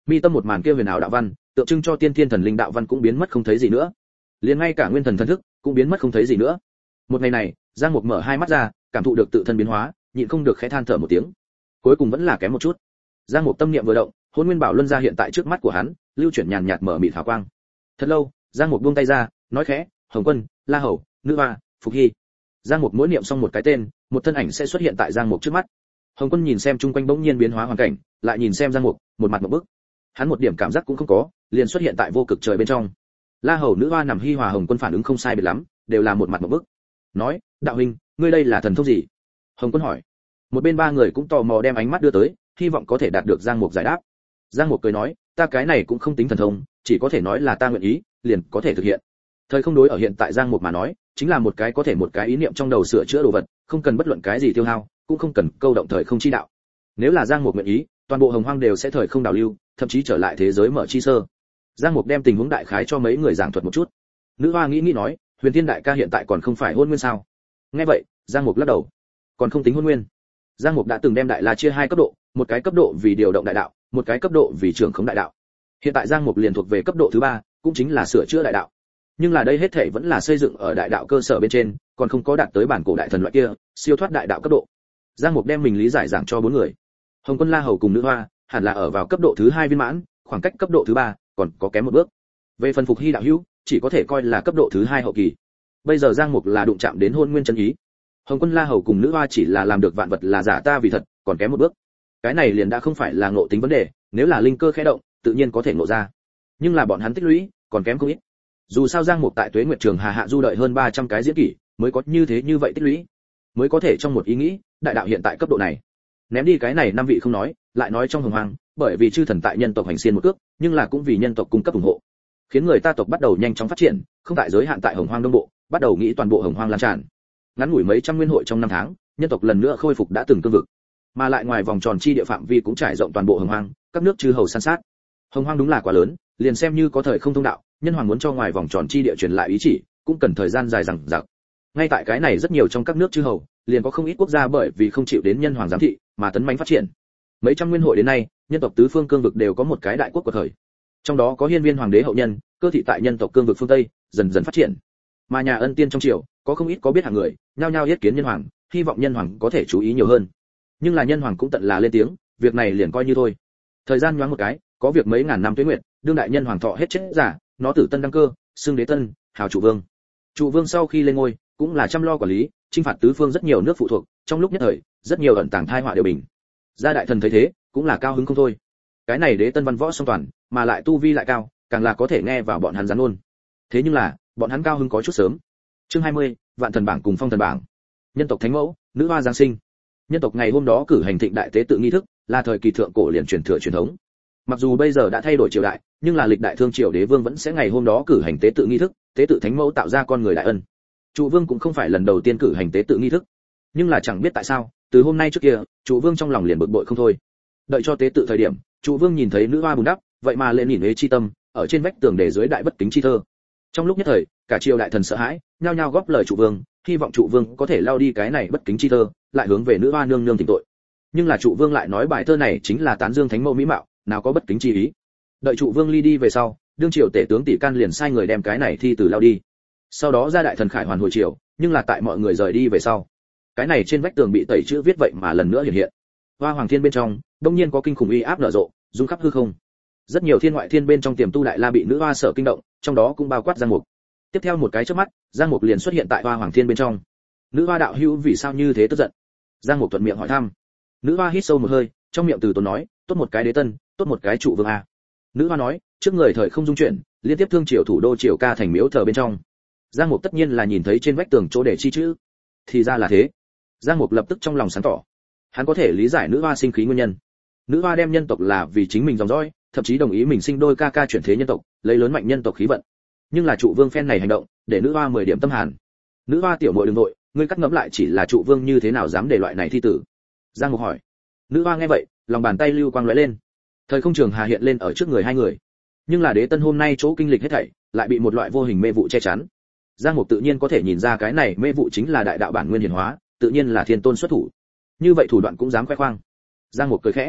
mi tâm một màn kia huyền ảo đạo văn, tượng trưng cho tiên thiên thần linh đạo văn cũng biến mất không thấy gì nữa. Liền ngay cả nguyên thần thần thức cũng biến mất không thấy gì nữa. Một ngày này, Giang Mục mở hai mắt ra, cảm thụ được tự thân biến hóa, nhịn không được khẽ than thở một tiếng. Cuối cùng vẫn là kém một chút. Giang Mục tâm niệm vừa động, Hỗn Nguyên Bảo Luân ra hiện tại trước mắt của hắn, lưu chuyển nhàn nhạt mở mịt hào quang. Thật lâu, Giang Mục buông tay ra, nói khẽ, Hồng Quân, La Hầu, Nữ Hoa, Phục Hy. Giang Mục mỗi niệm xong một cái tên, một thân ảnh sẽ xuất hiện tại Giang Mục trước mắt. Hồng Quân nhìn xem chung quanh bỗng nhiên biến hóa hoàn cảnh, lại nhìn xem Giang Mục, một mặt một bức. Hắn một điểm cảm giác cũng không có, liền xuất hiện tại vô cực trời bên trong. La Hầu, Nữ Hoa nằm hi hòa Hồng Quân phản ứng không sai biệt lắm, đều là một mặt một bức. Nói, đạo huynh, ngươi đây là thần thông gì? Hồng Quân hỏi. Một bên ba người cũng tò mò đem ánh mắt đưa tới, hy vọng có thể đạt được Giang Mục giải đáp. Giang Mục cười nói, ta cái này cũng không tính thần thông, chỉ có thể nói là ta nguyện ý, liền có thể thực hiện. Thời không đối ở hiện tại Giang Mục mà nói, chính là một cái có thể một cái ý niệm trong đầu sửa chữa đồ vật, không cần bất luận cái gì tiêu hao, cũng không cần câu động thời không chi đạo. Nếu là Giang Mục nguyện ý, toàn bộ Hồng Hoang đều sẽ thời không đảo lưu, thậm chí trở lại thế giới mở chi sơ. Giang Mục đem tình huống đại khái cho mấy người giảng thuật một chút. Nữ Hoa nghĩ nghĩ nói, Huyền Thiên đại ca hiện tại còn không phải Hôn Nguyên sao? Nghe vậy, Giang Mục lắc đầu. Còn không tính Hôn Nguyên. Giang Mục đã từng đem đại la chia hai cấp độ, một cái cấp độ vì điều động đại đạo, một cái cấp độ vì trưởng khống đại đạo. Hiện tại Giang Mục liền thuộc về cấp độ thứ ba, cũng chính là sửa chữa đại đạo. Nhưng là đây hết thảy vẫn là xây dựng ở đại đạo cơ sở bên trên, còn không có đạt tới bản cổ đại thần loại kia, siêu thoát đại đạo cấp độ. Giang Mục đem mình lý giải giảng cho bốn người. Hồng Quân, La Hầu cùng Nữ Hoa, hẳn là ở vào cấp độ thứ hai viên mãn, khoảng cách cấp độ thứ ba còn có kém một bước. Về phần Phục Hy đạo hữu, chỉ có thể coi là cấp độ thứ hai hậu kỳ. Bây giờ Giang Mục là đụng chạm đến Hôn Nguyên chân ý. Hồng Quân, La Hầu cùng Nữ Hoa chỉ là làm được vạn vật là giả ta vì thật, còn kém một bước. Cái này liền đã không phải là ngộ tính vấn đề, nếu là linh cơ khẽ động, tự nhiên có thể ngộ ra. Nhưng là bọn hắn tích lũy, còn kém không ít. Dù sao Giang Mục tại Tuế Nguyệt Trường Hà hạ du đợi hơn ba trăm cái diễn kỷ, mới có như thế như vậy tích lũy, mới có thể trong một ý nghĩ, đại đạo hiện tại cấp độ này. Ném đi cái này năm vị không nói, lại nói trong Hồng Hoang, bởi vì chư thần tại nhân tộc hành xiên một cước, nhưng là cũng vì nhân tộc cung cấp ủng hộ, khiến người ta tộc bắt đầu nhanh chóng phát triển, không tại giới hạn tại Hồng Hoang Đông Bộ, bắt đầu nghĩ toàn bộ Hồng Hoang lan tràn. Ngắn ngủi mấy trăm nguyên hội trong năm tháng, nhân tộc lần nữa khôi phục đã từng cương vực, mà lại ngoài vòng tròn chi địa phạm vi cũng trải rộng toàn bộ Hồng Hoang, các nước chư hầu san sát. Hồng Hoang đúng là quá lớn, liền xem như có thời không thông đạo, nhân hoàng muốn cho ngoài vòng tròn chi địa truyền lại ý chỉ, cũng cần thời gian dài dằng dặc. Ngay tại cái này rất nhiều trong các nước chư hầu, liền có không ít quốc gia bởi vì không chịu đến nhân hoàng giám thị, mà tấn mãnh phát triển. Mấy trăm nguyên hội đến nay, nhân tộc tứ phương cương vực đều có một cái đại quốc của thời. Trong đó có Hiên Viên hoàng đế hậu nhân, cơ thị tại nhân tộc cương vực phương Tây, dần dần phát triển. Mà nhà ân tiên trong triều, có không ít có biết hạng người, nhao nhao yết kiến nhân hoàng, hy vọng nhân hoàng có thể chú ý nhiều hơn. Nhưng là nhân hoàng cũng tận là lên tiếng, việc này liền coi như thôi. Thời gian nhoáng một cái, có việc mấy ngàn năm tuế nguyệt, đương đại nhân hoàng thọ hết chết giả, nó tử tân đăng cơ, xưng đế tân, hào trụ vương. Trụ vương sau khi lên ngôi, cũng là chăm lo quản lý, chinh phạt tứ phương rất nhiều nước phụ thuộc, trong lúc nhất thời, rất nhiều ẩn tàng thai họa đều bình. Gia đại thần thấy thế, cũng là cao hứng không thôi. Cái này đế tân văn võ song toàn, mà lại tu vi lại cao, càng là có thể nghe vào bọn hắn gián luôn. Thế nhưng là, bọn hắn cao hứng có chút sớm. Chương hai mươi, Vạn thần bảng cùng phong thần bảng. Nhân tộc thánh mẫu, Nữ Hoa giáng sinh. Nhân tộc ngày hôm đó cử hành thịnh đại tế tự nghi thức, là thời kỳ thượng cổ liền truyền thừa truyền thống. Mặc dù bây giờ đã thay đổi triều đại, nhưng là lịch đại thương triều đế vương vẫn sẽ ngày hôm đó cử hành tế tự nghi thức, tế tự thánh mẫu tạo ra con người đại ân. Trụ vương cũng không phải lần đầu tiên cử hành tế tự nghi thức, nhưng là chẳng biết tại sao, từ hôm nay trước kia, Trụ vương trong lòng liền bực bội không thôi. Đợi cho tế tự thời điểm, Trụ vương nhìn thấy Nữ Hoa bùn đắp, vậy mà lên nhìn ế chi tâm, ở trên vách tường để dưới đại bất kính chi thơ. Trong lúc nhất thời, cả triều đại thần sợ hãi, nhao nhao góp lời Trụ vương, hy vọng Trụ vương có thể lao đi cái này bất kính chi thơ, lại hướng về Nữ Hoa nương nương thỉnh tội. Nhưng là Trụ vương lại nói bài thơ này chính là tán dương thánh mẫu mỹ mạo, nào có bất kính chi ý. Đợi Trụ vương ly đi về sau, đương triều tể tướng Tỷ Can liền sai người đem cái này thi từ lao đi. Sau đó ra đại thần khải hoàn hồi triều, nhưng là tại mọi người rời đi về sau, cái này trên vách tường bị tẩy chữ viết vậy mà lần nữa hiện hiện. Hoa Hoàng Thiên bên trong, đông nhiên có kinh khủng uy áp nở rộ, rung khắp hư không. Rất nhiều thiên ngoại thiên bên trong tiềm tu đại la bị Nữ Hoa sợ kinh động, trong đó cũng bao quát Giang Mục. Tiếp theo một cái chớp mắt, Giang Mục liền xuất hiện tại Hoa Hoàng Thiên bên trong. Nữ Hoa đạo hữu vì sao như thế tức giận? Giang Mục thuận miệng hỏi thăm. Nữ Hoa hít sâu một hơi, trong miệng từ tốn nói, tốt một cái đế tân, tốt một cái trụ vương a. Nữ Hoa nói, trước người thời không dung chuyển, liên tiếp thương triều thủ đô triều ca thành miếu thờ bên trong. Giang Mục tất nhiên là nhìn thấy trên vách tường chỗ để chi chữ. Thì ra là thế. Giang Mục lập tức trong lòng sáng tỏ. Hắn có thể lý giải Nữ Hoa sinh khí nguyên nhân. Nữ Hoa đem nhân tộc là vì chính mình dòng dõi, thậm chí đồng ý mình sinh đôi ca ca chuyển thế nhân tộc, lấy lớn mạnh nhân tộc khí vận. Nhưng là trụ vương phen này hành động, để Nữ Hoa mười điểm tâm hàn. Nữ Hoa tiểu muội đừng nội, ngươi cắt ngẫm lại chỉ là trụ vương như thế nào dám để loại này thi tử? Giang Mục hỏi. Nữ Hoa nghe vậy, lòng bàn tay lưu quang lóe lên. Thời không trường hà hiện lên ở trước người hai người. Nhưng là đế tân hôm nay chỗ kinh lịch hết thảy, lại bị một loại vô hình mê vụ che chắn. Giang Mục tự nhiên có thể nhìn ra cái này mê vụ chính là đại đạo bản nguyên hiển hóa, tự nhiên là thiên tôn xuất thủ. Như vậy thủ đoạn cũng dám khoe khoang. Giang Mục cười khẽ.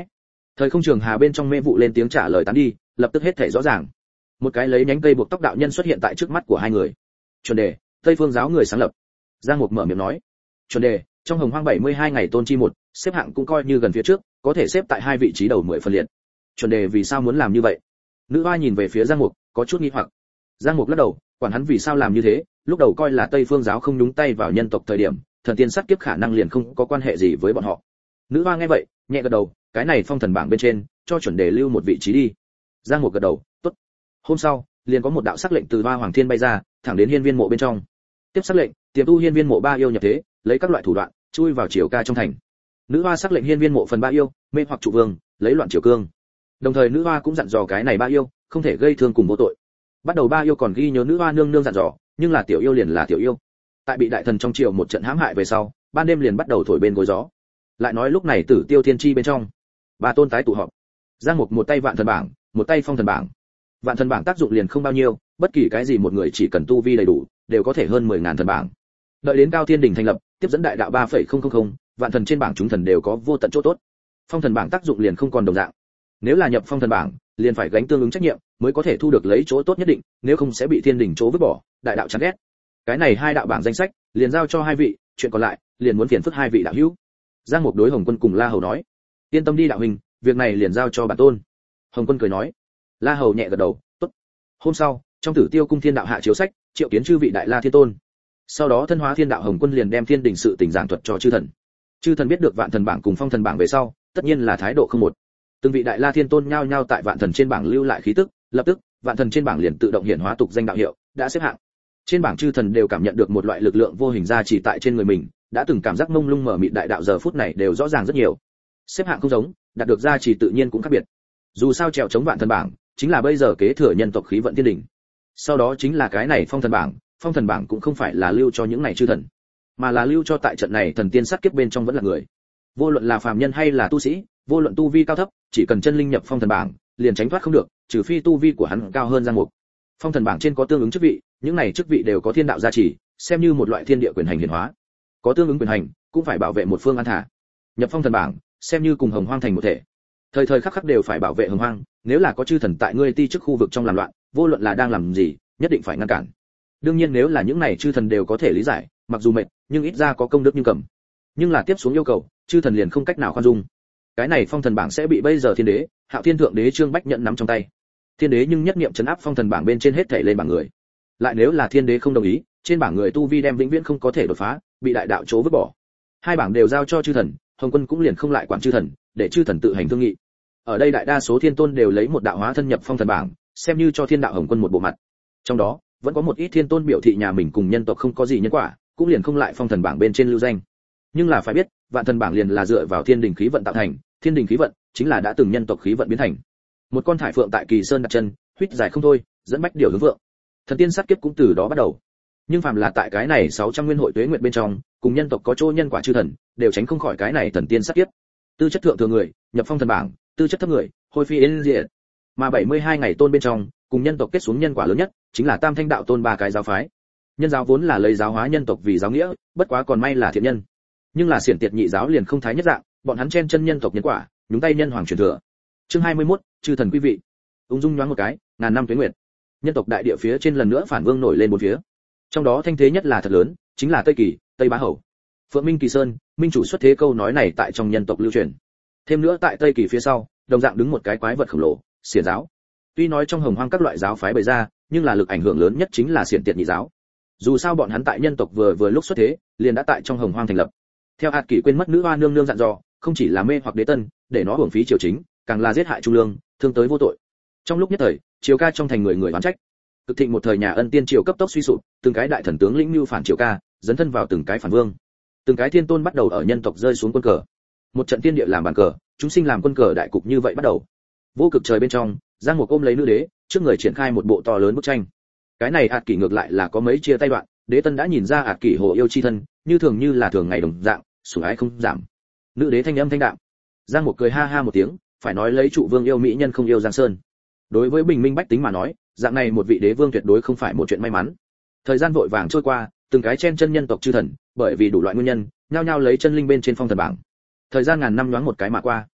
Thời không trường hà bên trong mê vụ lên tiếng trả lời tán đi, lập tức hết thể rõ ràng. Một cái lấy nhánh cây buộc tóc đạo nhân xuất hiện tại trước mắt của hai người. Chuẩn đề, Tây Phương giáo người sáng lập. Giang Mục mở miệng nói. Chuẩn đề, trong Hồng Hoang bảy mươi hai ngày tôn chi một, xếp hạng cũng coi như gần phía trước, có thể xếp tại hai vị trí đầu mười phần liệt. Chuẩn đề vì sao muốn làm như vậy? Nữ hoa nhìn về phía Giang Mục, có chút nghi hoặc. Giang Mục lắc đầu, quản hắn vì sao làm như thế, lúc đầu coi là Tây Phương giáo không nhúng tay vào nhân tộc thời điểm, thần tiên sát kiếp khả năng liền không có quan hệ gì với bọn họ. Nữ hoa nghe vậy, nhẹ gật đầu, cái này phong thần bảng bên trên, cho Chuẩn đề lưu một vị trí đi. Giang Mục gật đầu, tốt. Hôm sau, liền có một đạo sắc lệnh từ Hoa Hoàng Thiên bay ra, thẳng đến Hiên Viên Mộ bên trong. Tiếp sắc lệnh, tiềm tu Hiên Viên Mộ ba yêu nhập thế, lấy các loại thủ đoạn, chui vào triều ca trong thành. Nữ hoa sắc lệnh Hiên Viên Mộ phần ba yêu, mê hoặc trụ vương, lấy loạn triều cương. Đồng thời nữ hoa cũng dặn dò cái này ba yêu, không thể gây thương cùng vô tội. Bắt đầu ba yêu còn ghi nhớ nữ hoa nương nương dặn dò, nhưng là tiểu yêu liền là tiểu yêu. Tại bị đại thần trong triều một trận hãm hại về sau, ban đêm liền bắt đầu thổi bên gối gió. Lại nói lúc này Tử Tiêu Thiên Chi bên trong, ba tôn tái tụ họp. Giang Mục một tay Vạn Thần Bảng, một tay Phong Thần Bảng. Vạn Thần Bảng tác dụng liền không bao nhiêu, bất kỳ cái gì một người chỉ cần tu vi đầy đủ, đều có thể hơn mười ngàn thần bảng. Đợi đến Cao Thiên Đỉnh thành lập, tiếp dẫn đại đạo ba phẩy không không không, vạn thần trên bảng chúng thần đều có vô tận chỗ tốt. Phong Thần Bảng tác dụng liền không còn đồng dạng. Nếu là nhập Phong Thần Bảng, liền phải gánh tương ứng trách nhiệm, mới có thể thu được lấy chỗ tốt nhất định, nếu không sẽ bị Thiên Đỉnh chỗ vứt bỏ, đại đạo chán ghét. Cái này hai đạo bảng danh sách, liền giao cho hai vị, chuyện còn lại, liền muốn phiền phức hai vị đạo hữu. Giang Mục đối Hồng Quân cùng La Hầu nói, yên tâm đi đạo huynh, việc này liền giao cho bản tôn. Hồng Quân cười nói. La Hầu nhẹ gật đầu, tốt. Hôm sau, trong Tử Tiêu cung Thiên đạo hạ chiếu sách, triệu kiến chư vị đại la thiên tôn. Sau đó thân hóa Thiên đạo Hồng Quân liền đem Thiên Đình sự tình giảng thuật cho chư thần. Chư thần biết được Vạn Thần Bảng cùng Phong Thần Bảng về sau, tất nhiên là thái độ không một. Từng vị đại la thiên tôn nhao nhao tại Vạn Thần trên bảng lưu lại khí tức, lập tức, Vạn Thần trên bảng liền tự động hiển hóa tục danh đạo hiệu, đã xếp hạng. Trên bảng chư thần đều cảm nhận được một loại lực lượng vô hình ra chỉ tại trên người mình, đã từng cảm giác mông lung mở mịt đại đạo giờ phút này đều rõ ràng rất nhiều. Xếp hạng không giống, đạt được ra chỉ tự nhiên cũng khác biệt. Dù sao trèo chống Vạn Thần Bảng, chính là bây giờ kế thừa nhân tộc khí vận thiên đỉnh. Sau đó chính là cái này Phong Thần Bảng, Phong Thần Bảng cũng không phải là lưu cho những này chư thần, mà là lưu cho tại trận này thần tiên sát kiếp bên trong vẫn là người. Vô luận là phàm nhân hay là tu sĩ, vô luận tu vi cao thấp, chỉ cần chân linh nhập Phong Thần Bảng, liền tránh thoát không được, trừ phi tu vi của hắn cao hơn Giang Mục. Phong Thần Bảng trên có tương ứng chức vị, những này chức vị đều có thiên đạo gia trì, xem như một loại thiên địa quyền hành hiển hóa. Có tương ứng quyền hành, cũng phải bảo vệ một phương an thả. Nhập Phong Thần Bảng, xem như cùng Hồng Hoang thành một thể. Thời thời khắc khắc đều phải bảo vệ Hồng Hoang, nếu là có chư thần tại ngươi ti chức khu vực trong làm loạn, vô luận là đang làm gì, nhất định phải ngăn cản. Đương nhiên nếu là những này chư thần đều có thể lý giải, mặc dù mệt, nhưng ít ra có công đức như cầm. Nhưng là tiếp xuống yêu cầu, chư thần liền không cách nào khoan dung. Cái này Phong Thần Bảng sẽ bị bây giờ Thiên Đế, Hạo Thiên Thượng Đế Trương Bách nhận nắm trong tay. Thiên Đế nhưng nhất niệm trấn áp Phong Thần Bảng bên trên hết thảy lên bảng người. Lại nếu là Thiên Đế không đồng ý, trên bảng người tu vi đem vĩnh viễn không có thể đột phá, bị đại đạo chỗ vứt bỏ. Hai bảng đều giao cho chư thần, Hồng Quân cũng liền không lại quản chư thần, để chư thần tự hành thương nghị. Ở đây đại đa số thiên tôn đều lấy một đạo hóa thân nhập Phong Thần Bảng, xem như cho Thiên đạo Hồng Quân một bộ mặt. Trong đó, vẫn có một ít thiên tôn biểu thị nhà mình cùng nhân tộc không có gì nhân quả, cũng liền không lại Phong Thần Bảng bên trên lưu danh. Nhưng là phải biết, Vạn Thần Bảng liền là dựa vào Thiên Đình khí vận tạo thành, Thiên Đình khí vận chính là đã từng nhân tộc khí vận biến thành. Một con thải phượng tại Kỳ Sơn đặt chân, huýt dài không thôi, dẫn bách điều hướng vượng. Thần tiên sát kiếp cũng từ đó bắt đầu. Nhưng phàm là tại cái này sáu trăm nguyên hội tuế nguyệt bên trong, cùng nhân tộc có chỗ nhân quả chư thần, đều tránh không khỏi cái này thần tiên sát kiếp. Tư chất thượng thừa người, nhập Phong Thần Bảng, tư chất thấp người, hôi phi yên diệt. Mà bảy mươi hai ngày tôn bên trong, cùng nhân tộc kết xuống nhân quả lớn nhất, chính là Tam Thanh đạo tôn ba cái giáo phái. Nhân giáo vốn là lấy giáo hóa nhân tộc vì giáo nghĩa, bất quá còn may là thiện nhân. Nhưng là xiển tiệt nhị giáo liền không thái nhất dạng, bọn hắn chen chân nhân tộc nhân quả, nhúng tay nhân hoàng truyền thừa. Chương hai mươi mốt, chư thần quý vị. Ung dung nhoáng một cái, ngàn năm tuế nguyệt. Nhân tộc đại địa phía trên lần nữa phản vương nổi lên một phía. Trong đó thanh thế nhất là thật lớn, chính là Tây Kỳ, Tây Bá Hầu. Phượng Minh Kỳ Sơn, minh chủ xuất thế câu nói này tại trong nhân tộc lưu truyền. Thêm nữa tại Tây Kỳ phía sau, đồng dạng đứng một cái quái vật khổng lồ, xiển giáo. Tuy nói trong Hồng Hoang các loại giáo phái bày ra, nhưng là lực ảnh hưởng lớn nhất chính là xiển tiệt nhị giáo. Dù sao bọn hắn tại nhân tộc vừa vừa lúc xuất thế, liền đã tại trong Hồng Hoang thành lập. Theo hạt kỷ quên mất nữ hoa nương nương dặn dò, không chỉ là mê hoặc đế tân, để nó hưởng phí triều chính, càng là giết hại trung lương, thương tới vô tội. Trong lúc nhất thời, triều ca trong thành người người oán trách. Cực thịnh một thời nhà Ân Tiên triều cấp tốc suy sụp, từng cái đại thần tướng lĩnh mưu phản triều ca, dấn thân vào từng cái phản vương. Từng cái thiên tôn bắt đầu ở nhân tộc rơi xuống quân cờ. Một trận tiên địa làm bàn cờ, chúng sinh làm quân cờ đại cục như vậy bắt đầu. Vô cực trời bên trong, Giang Mục ôm lấy nữ đế, trước người triển khai một bộ to lớn bức tranh. Cái này hạt kỷ ngược lại là có mấy chia tay đoạn, đế tân đã nhìn ra hạt kỷ hồ yêu chi thân, như thường như là thường ngày đồng dạng, sủng ái không giảm. Nữ đế thanh âm thanh đạm. Giang Mục cười ha ha một tiếng, phải nói lấy trụ vương yêu mỹ nhân không yêu Giang Sơn. Đối với bình minh bách tính mà nói, dạng này một vị đế vương tuyệt đối không phải một chuyện may mắn. Thời gian vội vàng trôi qua, từng cái chen chân nhân tộc chư thần, bởi vì đủ loại nguyên nhân, nhao nhao lấy chân linh bên trên Phong Thần Bảng. Thời gian ngàn năm nhoáng một cái mà qua.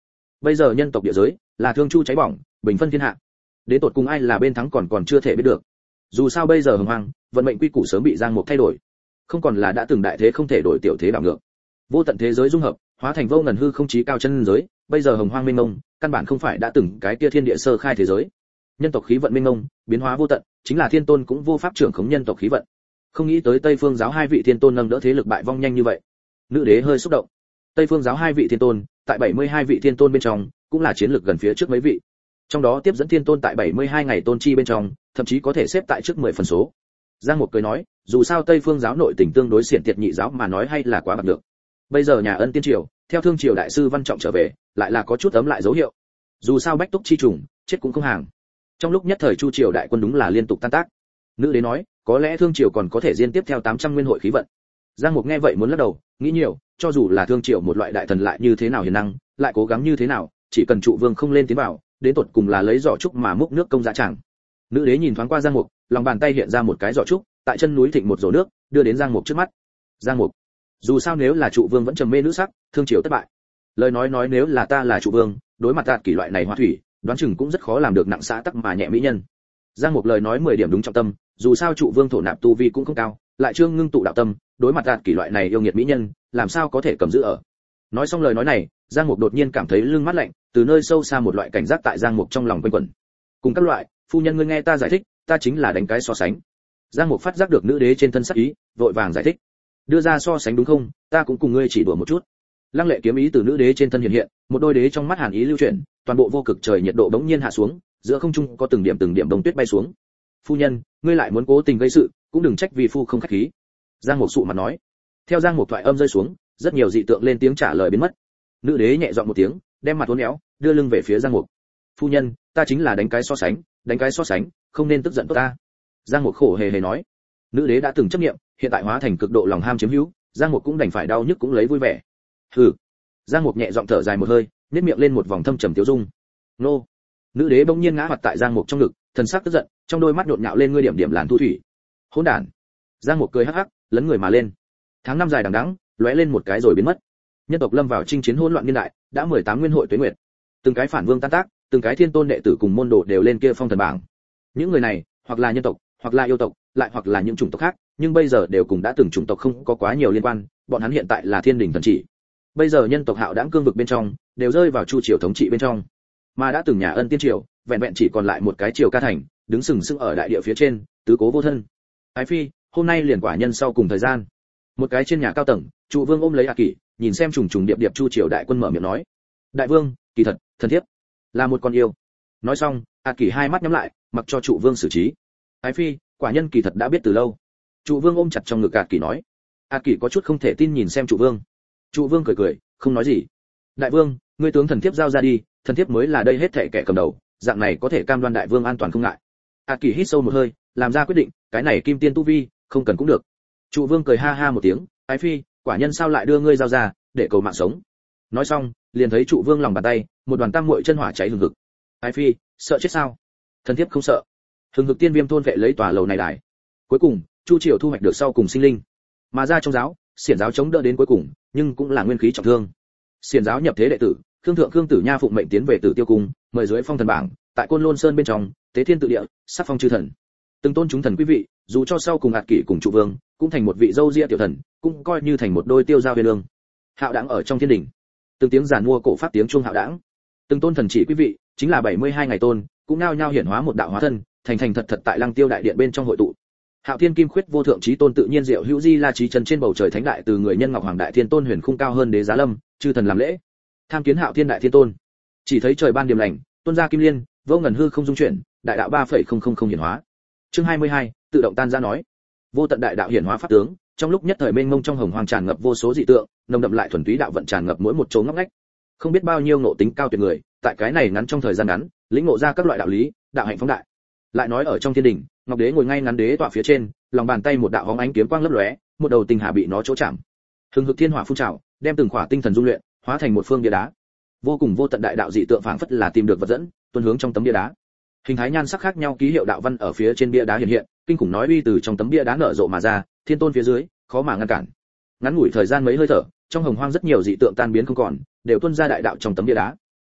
Bây giờ nhân tộc địa giới là thương chu cháy bỏng, bình phân thiên hạ. Đến tột cùng ai là bên thắng còn còn chưa thể biết được. Dù sao bây giờ hồng hoang, vận mệnh quy củ sớm bị Giang Mục thay đổi, không còn là đã từng đại thế không thể đổi tiểu thế đảo ngược. Vô tận thế giới dung hợp, hóa thành vô ngần hư không chí cao chân giới, bây giờ hồng hoang mênh mông, căn bản không phải đã từng cái kia thiên địa sơ khai thế giới. Nhân tộc khí vận mênh mông, biến hóa vô tận, chính là thiên tôn cũng vô pháp trưởng khống nhân tộc khí vận. Không nghĩ tới Tây Phương giáo hai vị thiên tôn nâng đỡ thế lực bại vong nhanh như vậy. Nữ đế hơi xúc động. Tây Phương giáo hai vị thiên tôn, tại bảy mươi hai vị thiên tôn bên trong, cũng là chiến lược gần phía trước mấy vị. Trong đó tiếp dẫn thiên tôn tại bảy mươi hai ngày tôn chi bên trong, thậm chí có thể xếp tại trước mười phần số. Giang Mục cười nói, dù sao Tây Phương giáo nội tình tương đối xiển tiệt nhị giáo mà nói hay là quá bạc được. Bây giờ nhà Ân tiên triều, theo thương triều đại sư Văn Trọng trở về, lại là có chút ấm lại dấu hiệu. Dù sao bách túc chi trùng, chết cũng không hàng. Trong lúc nhất thời Chu triều đại quân đúng là liên tục tan tác. Nữ đế nói, có lẽ thương triều còn có thể diên tiếp theo tám trăm nguyên hội khí vận. Giang Mục nghe vậy muốn lắc đầu, nghĩ nhiều, cho dù là thương triều một loại đại thần lại như thế nào hiền năng, lại cố gắng như thế nào, chỉ cần trụ vương không lên tiến vào, đến tột cùng là lấy giỏ trúc mà múc nước công dạ chẳng. Nữ đế nhìn thoáng qua Giang Mục, lòng bàn tay hiện ra một cái giỏ trúc, tại chân núi thịnh một rổ nước, đưa đến Giang Mục trước mắt. Giang Mục, dù sao nếu là trụ vương vẫn trầm mê nữ sắc, thương triều thất bại. Lời nói nói nếu là ta là trụ vương, đối mặt đạt kỷ loại này hoa thủy, đoán chừng cũng rất khó làm được nặng xã tắc mà nhẹ mỹ nhân. Giang Mục lời nói mười điểm đúng trọng tâm, dù sao trụ vương thổ nạp tu vi cũng không cao, lại trương ngưng tụ đạo tâm, đối mặt đạt kỷ loại này yêu nghiệt mỹ nhân, làm sao có thể cầm giữ ở. Nói xong lời nói này, Giang Mục đột nhiên cảm thấy lưng mát lạnh, từ nơi sâu xa một loại cảnh giác tại Giang Mục trong lòng quanh quẩn. Cùng các loại, phu nhân ngươi nghe ta giải thích, ta chính là đánh cái so sánh. Giang Mục phát giác được nữ đế trên thân sắc ý, vội vàng giải thích. Đưa ra so sánh đúng không, ta cũng cùng ngươi chỉ đùa một chút. Lăng lệ kiếm ý từ nữ đế trên thân hiện hiện, một đôi đế trong mắt hàn ý lưu chuyển, toàn bộ vô cực trời nhiệt độ bỗng nhiên hạ xuống, giữa không trung có từng điểm từng điểm bông tuyết bay xuống. Phu nhân, ngươi lại muốn cố tình gây sự, cũng đừng trách vì phu không khách khí. Giang Mục sụ mặt nói. Theo Giang Mục thoại âm rơi xuống, rất nhiều dị tượng lên tiếng trả lời biến mất. Nữ đế nhẹ giọng một tiếng, đem mặt uốn éo, đưa lưng về phía Giang Mục. Phu nhân, ta chính là đánh cái so sánh, đánh cái so sánh, không nên tức giận tốt ta. Giang Mục khổ hề hề nói. Nữ đế đã từng chấp niệm, hiện tại hóa thành cực độ lòng ham chiếm hữu, Giang Mục cũng đành phải đau nhức cũng lấy vui vẻ. Hừ. Giang Mục nhẹ giọng thở dài một hơi, nhếch miệng lên một vòng thâm trầm tiêu dung. Nô. Nữ đế bỗng nhiên ngã mặt tại Giang Mục trong ngực, thần sắc tức giận, trong đôi mắt nhộn nhạo lên ngươi điểm điểm làn thu thủy. Hỗn đản. Giang Mục cười hắc hắc, lấn người mà lên. Tháng năm dài đằng đẵng, lóe lên một cái rồi biến mất. Nhân tộc lâm vào chinh chiến hỗn loạn niên đại, đã mười tám nguyên hội tuế nguyệt. Từng cái phản vương tan tác, từng cái thiên tôn đệ tử cùng môn đồ đều lên kia phong thần bảng. Những người này, hoặc là nhân tộc, hoặc là yêu tộc, lại hoặc là những chủng tộc khác, nhưng bây giờ đều cùng đã từng chủng tộc không có quá nhiều liên quan, bọn hắn hiện tại là thiên đình thần chỉ. Bây giờ nhân tộc hạo đãng cương vực bên trong, đều rơi vào chu triều thống trị bên trong. Mà đã từng nhà Ân tiên triều, vẹn vẹn chỉ còn lại một cái triều ca thành, đứng sừng sững ở đại địa phía trên, tứ cố vô thân. Ái phi, hôm nay liền quả nhân sau cùng thời gian. Một cái trên nhà cao tầng, trụ vương ôm lấy A Kỷ, nhìn xem trùng trùng điệp điệp chu triều đại quân mở miệng nói: đại vương, kỳ thật, thần thiếp là một con yêu. Nói xong, A Kỷ hai mắt nhắm lại, mặc cho trụ vương xử trí. Ái phi, quả nhân kỳ thật đã biết từ lâu. Trụ vương ôm chặt trong ngực A Kỷ nói. A Kỷ có chút không thể tin nhìn xem trụ vương. Trụ vương cười cười, không nói gì. Đại vương, ngươi tướng thần thiếp giao ra đi, thần thiếp mới là đây hết thảy kẻ cầm đầu, dạng này có thể cam đoan đại vương an toàn không ngại. A Kỷ hít sâu một hơi, làm ra quyết định, cái này kim tiên tu vi, không cần cũng được. Trụ vương cười ha ha một tiếng, ái phi, quả nhân sao lại đưa ngươi giao ra, để cầu mạng sống. Nói xong, liền thấy trụ vương lòng bàn tay, một đoàn tam muội chân hỏa cháy hừng hực. Ái phi, sợ chết sao? Thần thiếp không sợ. Hừng hực tiên viêm thôn vệ lấy tòa lầu này đài. Cuối cùng, chu triều thu hoạch được sau cùng sinh linh. Mà ra trong giáo, xiển giáo chống đỡ đến cuối cùng, nhưng cũng là nguyên khí trọng thương. Xiển giáo nhập thế đệ tử, khương thượng khương tử nha phụng mệnh tiến về tử tiêu cung, mời dưới phong thần bảng, tại côn lôn sơn bên trong, tế thiên tự địa, sắc phong chư thần. Từng tôn chúng thần quý vị, dù cho sau cùng hạt kỷ cùng trụ vương, cũng thành một vị dâu ria tiểu thần, cũng coi như thành một đôi tiêu giao huyền lương. Hạo đãng ở trong thiên đỉnh, từng tiếng giàn mua cổ pháp tiếng chuông hạo đãng. Từng tôn thần chỉ quý vị, chính là bảy mươi hai ngày tôn, cũng nao nhao hiển hóa một đạo hóa thân, thành thành thật thật tại Lăng Tiêu đại điện bên trong hội tụ. Hạo Thiên Kim Khuyết vô thượng chí tôn tự nhiên diệu hữu di la chí chân trên bầu trời thánh đại từ người nhân ngọc hoàng đại thiên tôn huyền khung cao hơn đế giá lâm, chư thần làm lễ. Tham kiến Hạo Thiên đại thiên tôn. Chỉ thấy trời ban điềm lành, tuôn ra kim liên, vô ngần hư không dung chuyển, đại đạo ba phẩy không không không hiển hóa. Chương hai mươi hai, tự động tan ra nói. Vô tận đại đạo hiển hóa pháp tướng, trong lúc nhất thời mênh mông trong hồng hoàng tràn ngập vô số dị tượng, nồng đậm lại thuần túy đạo vận tràn ngập mỗi một chỗ ngóc ngách. Không biết bao nhiêu ngộ tính cao tuyệt người, tại cái này ngắn trong thời gian ngắn, lĩnh ngộ ra các loại đạo lý, đạo hạnh phóng đại. Lại nói ở trong thiên đình, Ngọc Đế ngồi ngay ngắn đế tọa phía trên, lòng bàn tay một đạo hóng ánh kiếm quang lấp lóe, một đầu tinh hà bị nó chỗ chạm. Hừng hực thiên hỏa phun trào, đem từng khỏa tinh thần dung luyện, hóa thành một phương bia đá. Vô cùng vô tận đại đạo dị tượng phảng phất là tìm được vật dẫn, tuôn hướng trong tấm bia đá. Hình thái nhan sắc khác nhau ký hiệu đạo văn ở phía trên bia đá hiện hiện, kinh khủng nói uy từ trong tấm bia đá nở rộ mà ra, thiên tôn phía dưới, khó mà ngăn cản. Ngắn ngủi thời gian mấy hơi thở, trong hồng hoang rất nhiều dị tượng tan biến không còn, đều tuôn ra đại đạo trong tấm bia đá.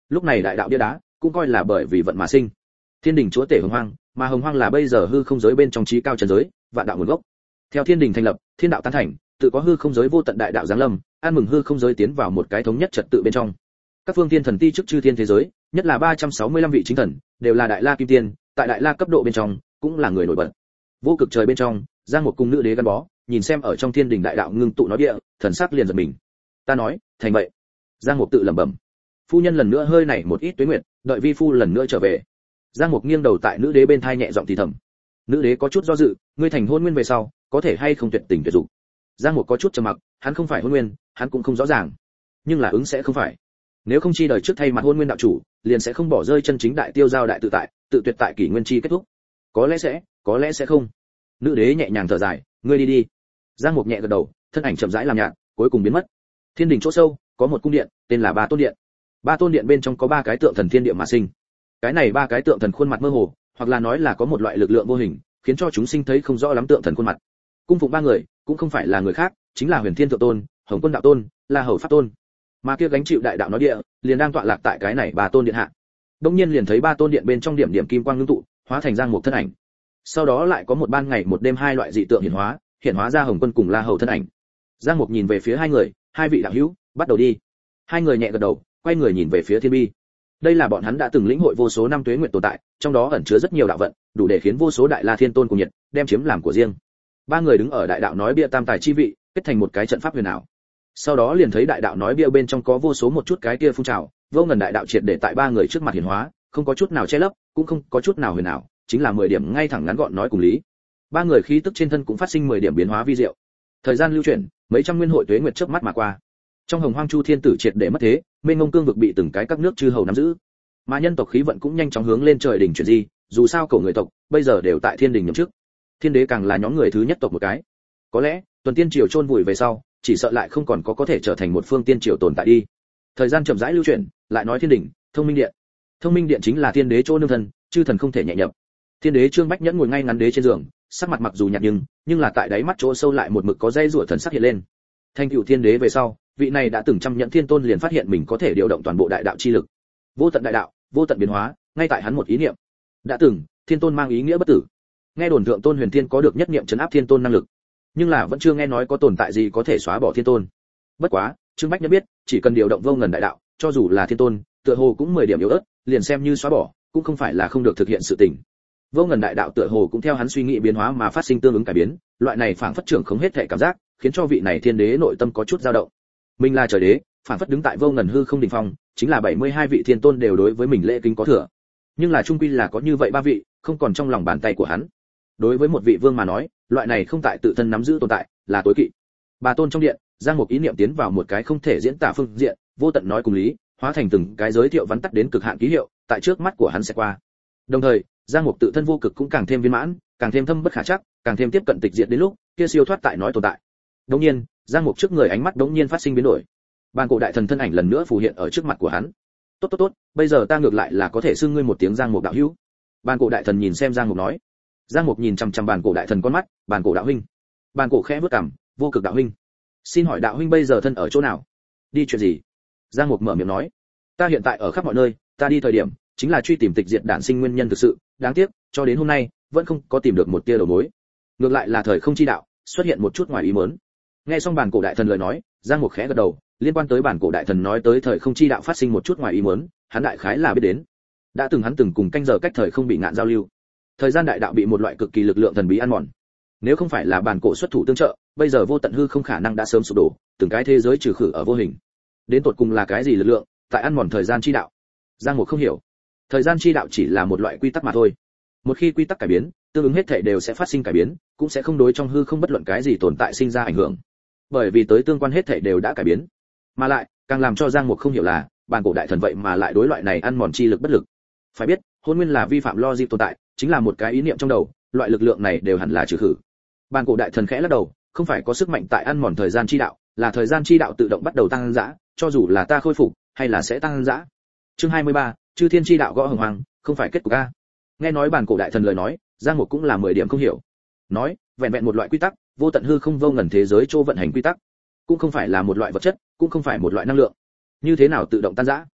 Lúc này đại đạo bia đá cũng coi là bởi vì vận mà sinh. Thiên đình chúa tể hồng hoang, mà hồng hoang là bây giờ hư không giới bên trong trí cao trần giới, vạn đạo nguồn gốc. Theo thiên đình thành lập, thiên đạo tán thành, tự có hư không giới vô tận đại đạo giáng lâm, an mừng hư không giới tiến vào một cái thống nhất trật tự bên trong. Các phương thiên thần ti trước chư thiên thế giới, nhất là ba trăm sáu mươi lăm vị chính thần, đều là đại la kim tiên, tại đại la cấp độ bên trong, cũng là người nổi bật. Vô cực trời bên trong, Giang một cung nữ đế gắn bó, nhìn xem ở trong thiên đình đại đạo ngưng tụ nói địa, thần sắc liền giật mình. Ta nói, thành vậy. Giang Mục tự lẩm bẩm. Phu nhân lần nữa hơi này một ít tuế nguyệt, đợi vi phu lần nữa trở về. Giang Mục nghiêng đầu tại nữ đế bên thai nhẹ giọng thì thầm. Nữ đế có chút do dự, ngươi thành hôn nguyên về sau, có thể hay không tuyệt tình tuyệt dục. Giang Mục có chút trầm mặc, hắn không phải hôn nguyên, hắn cũng không rõ ràng, nhưng là ứng sẽ không phải. Nếu không chi đời trước thay mặt hôn nguyên đạo chủ, liền sẽ không bỏ rơi chân chính đại tiêu giao đại tự tại, tự tuyệt tại kỷ nguyên chi kết thúc. Có lẽ sẽ, có lẽ sẽ không. Nữ đế nhẹ nhàng thở dài, ngươi đi đi. Giang Mục nhẹ gật đầu, thân ảnh chậm rãi làm nhạt, cuối cùng biến mất. Thiên đình chỗ sâu, có một cung điện, tên là Ba Tôn Điện. Ba Tôn Điện bên trong có ba cái tượng thần thiên địa mà sinh. Cái này ba cái tượng thần khuôn mặt mơ hồ, hoặc là nói là có một loại lực lượng vô hình, khiến cho chúng sinh thấy không rõ lắm tượng thần khuôn mặt. Cung phụng ba người, cũng không phải là người khác, chính là Huyền Thiên Thượng Tôn, Hồng Quân Đạo Tôn, La Hầu Pháp Tôn. Mà kia gánh chịu đại đạo nói địa, liền đang tọa lạc tại cái này Ba Tôn Điện hạ. Đông nhiên liền thấy Ba Tôn Điện bên trong điểm điểm kim quang ngưng tụ, hóa thành Giang Mục thân ảnh. Sau đó lại có một ban ngày một đêm hai loại dị tượng hiển hóa, hiển hóa ra Hồng Quân cùng La Hầu thân ảnh. Giang Mục nhìn về phía hai người, hai vị đạo hữu, bắt đầu đi. Hai người nhẹ gật đầu, quay người nhìn về phía Thiên Bi. Đây là bọn hắn đã từng lĩnh hội vô số năm tuế nguyện tồn tại, trong đó ẩn chứa rất nhiều đạo vận, đủ để khiến vô số đại la thiên tôn cùng nhiệt, đem chiếm làm của riêng. Ba người đứng ở đại đạo nói bia tam tài chi vị, kết thành một cái trận pháp huyền ảo. Sau đó liền thấy đại đạo nói bia bên trong có vô số một chút cái kia phun trào, vô ngần đại đạo triệt để tại ba người trước mặt hiển hóa, không có chút nào che lấp, cũng không có chút nào huyền ảo, chính là mười điểm ngay thẳng ngắn gọn nói cùng lý. Ba người khí tức trên thân cũng phát sinh mười điểm biến hóa vi diệu. Thời gian lưu chuyển, mấy trăm nguyên hội tuế nguyệt chớp mắt mà qua. Trong hồng hoang chu thiên tử triệt để mất thế, mênh mông cương vực bị từng cái các nước chư hầu nắm giữ. Mà nhân tộc khí vận cũng nhanh chóng hướng lên trời đỉnh chuyển di, dù sao cổ người tộc bây giờ đều tại thiên đình nhậm chức. Thiên đế càng là nhóm người thứ nhất tộc một cái. Có lẽ, tuần tiên triều chôn vùi về sau, chỉ sợ lại không còn có có thể trở thành một phương tiên triều tồn tại đi. Thời gian chậm rãi lưu chuyển, lại nói thiên đình, thông minh điện. Thông minh điện chính là thiên đế chỗ nương thân, chư thần không thể nhẹ nhập. Thiên đế Trương Bách Nhẫn ngồi ngay ngắn đế trên giường, sắc mặt mặc dù nhạt nhưng, nhưng là tại đáy mắt chỗ sâu lại một mực có dây rủa thần sắc hiện lên. Thanh cửu thiên đế về sau, vị này đã từng trăm nhẫn thiên tôn liền phát hiện mình có thể điều động toàn bộ đại đạo chi lực. Vô tận đại đạo, vô tận biến hóa, ngay tại hắn một ý niệm. Đã từng, thiên tôn mang ý nghĩa bất tử. Nghe đồn thượng tôn huyền thiên có được nhất niệm trấn áp thiên tôn năng lực, nhưng là vẫn chưa nghe nói có tồn tại gì có thể xóa bỏ thiên tôn. Bất quá, Trương Bách Nhẫn biết, chỉ cần điều động vô ngần đại đạo, cho dù là thiên tôn, tựa hồ cũng mười điểm yếu ớt, liền xem như xóa bỏ, cũng không phải là không được thực hiện sự tình. Vô ngần đại đạo tựa hồ cũng theo hắn suy nghĩ biến hóa mà phát sinh tương ứng cải biến, loại này phảng phất trưởng không hết thể cảm giác, khiến cho vị này thiên đế nội tâm có chút dao động. Mình là trời đế, phảng phất đứng tại vô ngần hư không đỉnh phong, chính là bảy mươi hai vị thiên tôn đều đối với mình lễ kính có thừa. Nhưng là trung quy là có như vậy ba vị, không còn trong lòng bàn tay của hắn. Đối với một vị vương mà nói, loại này không tại tự thân nắm giữ tồn tại, là tối kỵ. Bà tôn trong điện, Giang Mục ý niệm tiến vào một cái không thể diễn tả phương diện, vô tận nói cùng lý, hóa thành từng cái giới thiệu vắn tắt đến cực hạn ký hiệu, tại trước mắt của hắn sẽ qua. Đồng thời, Giang Mục tự thân vô cực cũng càng thêm viên mãn, càng thêm thâm bất khả trắc, càng thêm tiếp cận tịch diệt đến lúc kia siêu thoát tại nói tồn tại. Đống nhiên, Giang Mục trước người ánh mắt đống nhiên phát sinh biến đổi. Bàn cổ đại thần thân ảnh lần nữa phù hiện ở trước mặt của hắn. Tốt tốt tốt, bây giờ ta ngược lại là có thể xưng ngươi một tiếng Giang Mục đạo hữu. Bàn cổ đại thần nhìn xem Giang Mục nói. Giang Mục nhìn chằm chằm bàn cổ đại thần con mắt, bàn cổ đạo huynh. Bàn cổ khẽ bước cằm, vô cực đạo huynh. Xin hỏi đạo huynh bây giờ thân ở chỗ nào? Đi chuyện gì? Giang Mục mở miệng nói. Ta hiện tại ở khắp mọi nơi, ta đi thời điểm chính là truy tìm tịch diệt đản sinh nguyên nhân thực sự, đáng tiếc, cho đến hôm nay vẫn không có tìm được một tia đầu mối. Ngược lại là thời không chi đạo xuất hiện một chút ngoài ý muốn. Nghe xong bản cổ đại thần lời nói, Giang Mục khẽ gật đầu, liên quan tới bản cổ đại thần nói tới thời không chi đạo phát sinh một chút ngoài ý muốn, hắn đại khái là biết đến. Đã từng hắn từng cùng canh giờ cách thời không bị ngạn giao lưu. Thời gian đại đạo bị một loại cực kỳ lực lượng thần bí ăn mòn. Nếu không phải là bản cổ xuất thủ tương trợ, bây giờ vô tận hư không khả năng đã sớm sụp đổ, từng cái thế giới trừ khử ở vô hình. Đến tột cùng là cái gì lực lượng, tại ăn mòn thời gian chi đạo? Giang Mục không hiểu. Thời gian chi đạo chỉ là một loại quy tắc mà thôi. Một khi quy tắc cải biến, tương ứng hết thảy đều sẽ phát sinh cải biến, cũng sẽ không đối trong hư không bất luận cái gì tồn tại sinh ra ảnh hưởng. Bởi vì tới tương quan hết thảy đều đã cải biến. Mà lại, càng làm cho Giang Mục không hiểu là, bản cổ đại thần vậy mà lại đối loại này ăn mòn chi lực bất lực. Phải biết, hôn nguyên là vi phạm logic tồn tại, chính là một cái ý niệm trong đầu, loại lực lượng này đều hẳn là trừ khử. Bản cổ đại thần khẽ lắc đầu, không phải có sức mạnh tại ăn mòn thời gian chi đạo, là thời gian chi đạo tự động bắt đầu tăng dã, cho dù là ta khôi phục, hay là sẽ tăng dã. Chương hai mươi ba, chư thiên chi đạo gõ hồng hoàng, không phải kết cục a. Nghe nói bản cổ đại thần lời nói, Giang Mục cũng là mười điểm không hiểu. Nói, vẹn vẹn một loại quy tắc, vô tận hư không vô ngần thế giới chỗ vận hành quy tắc, cũng không phải là một loại vật chất, cũng không phải một loại năng lượng. Như thế nào tự động tan rã?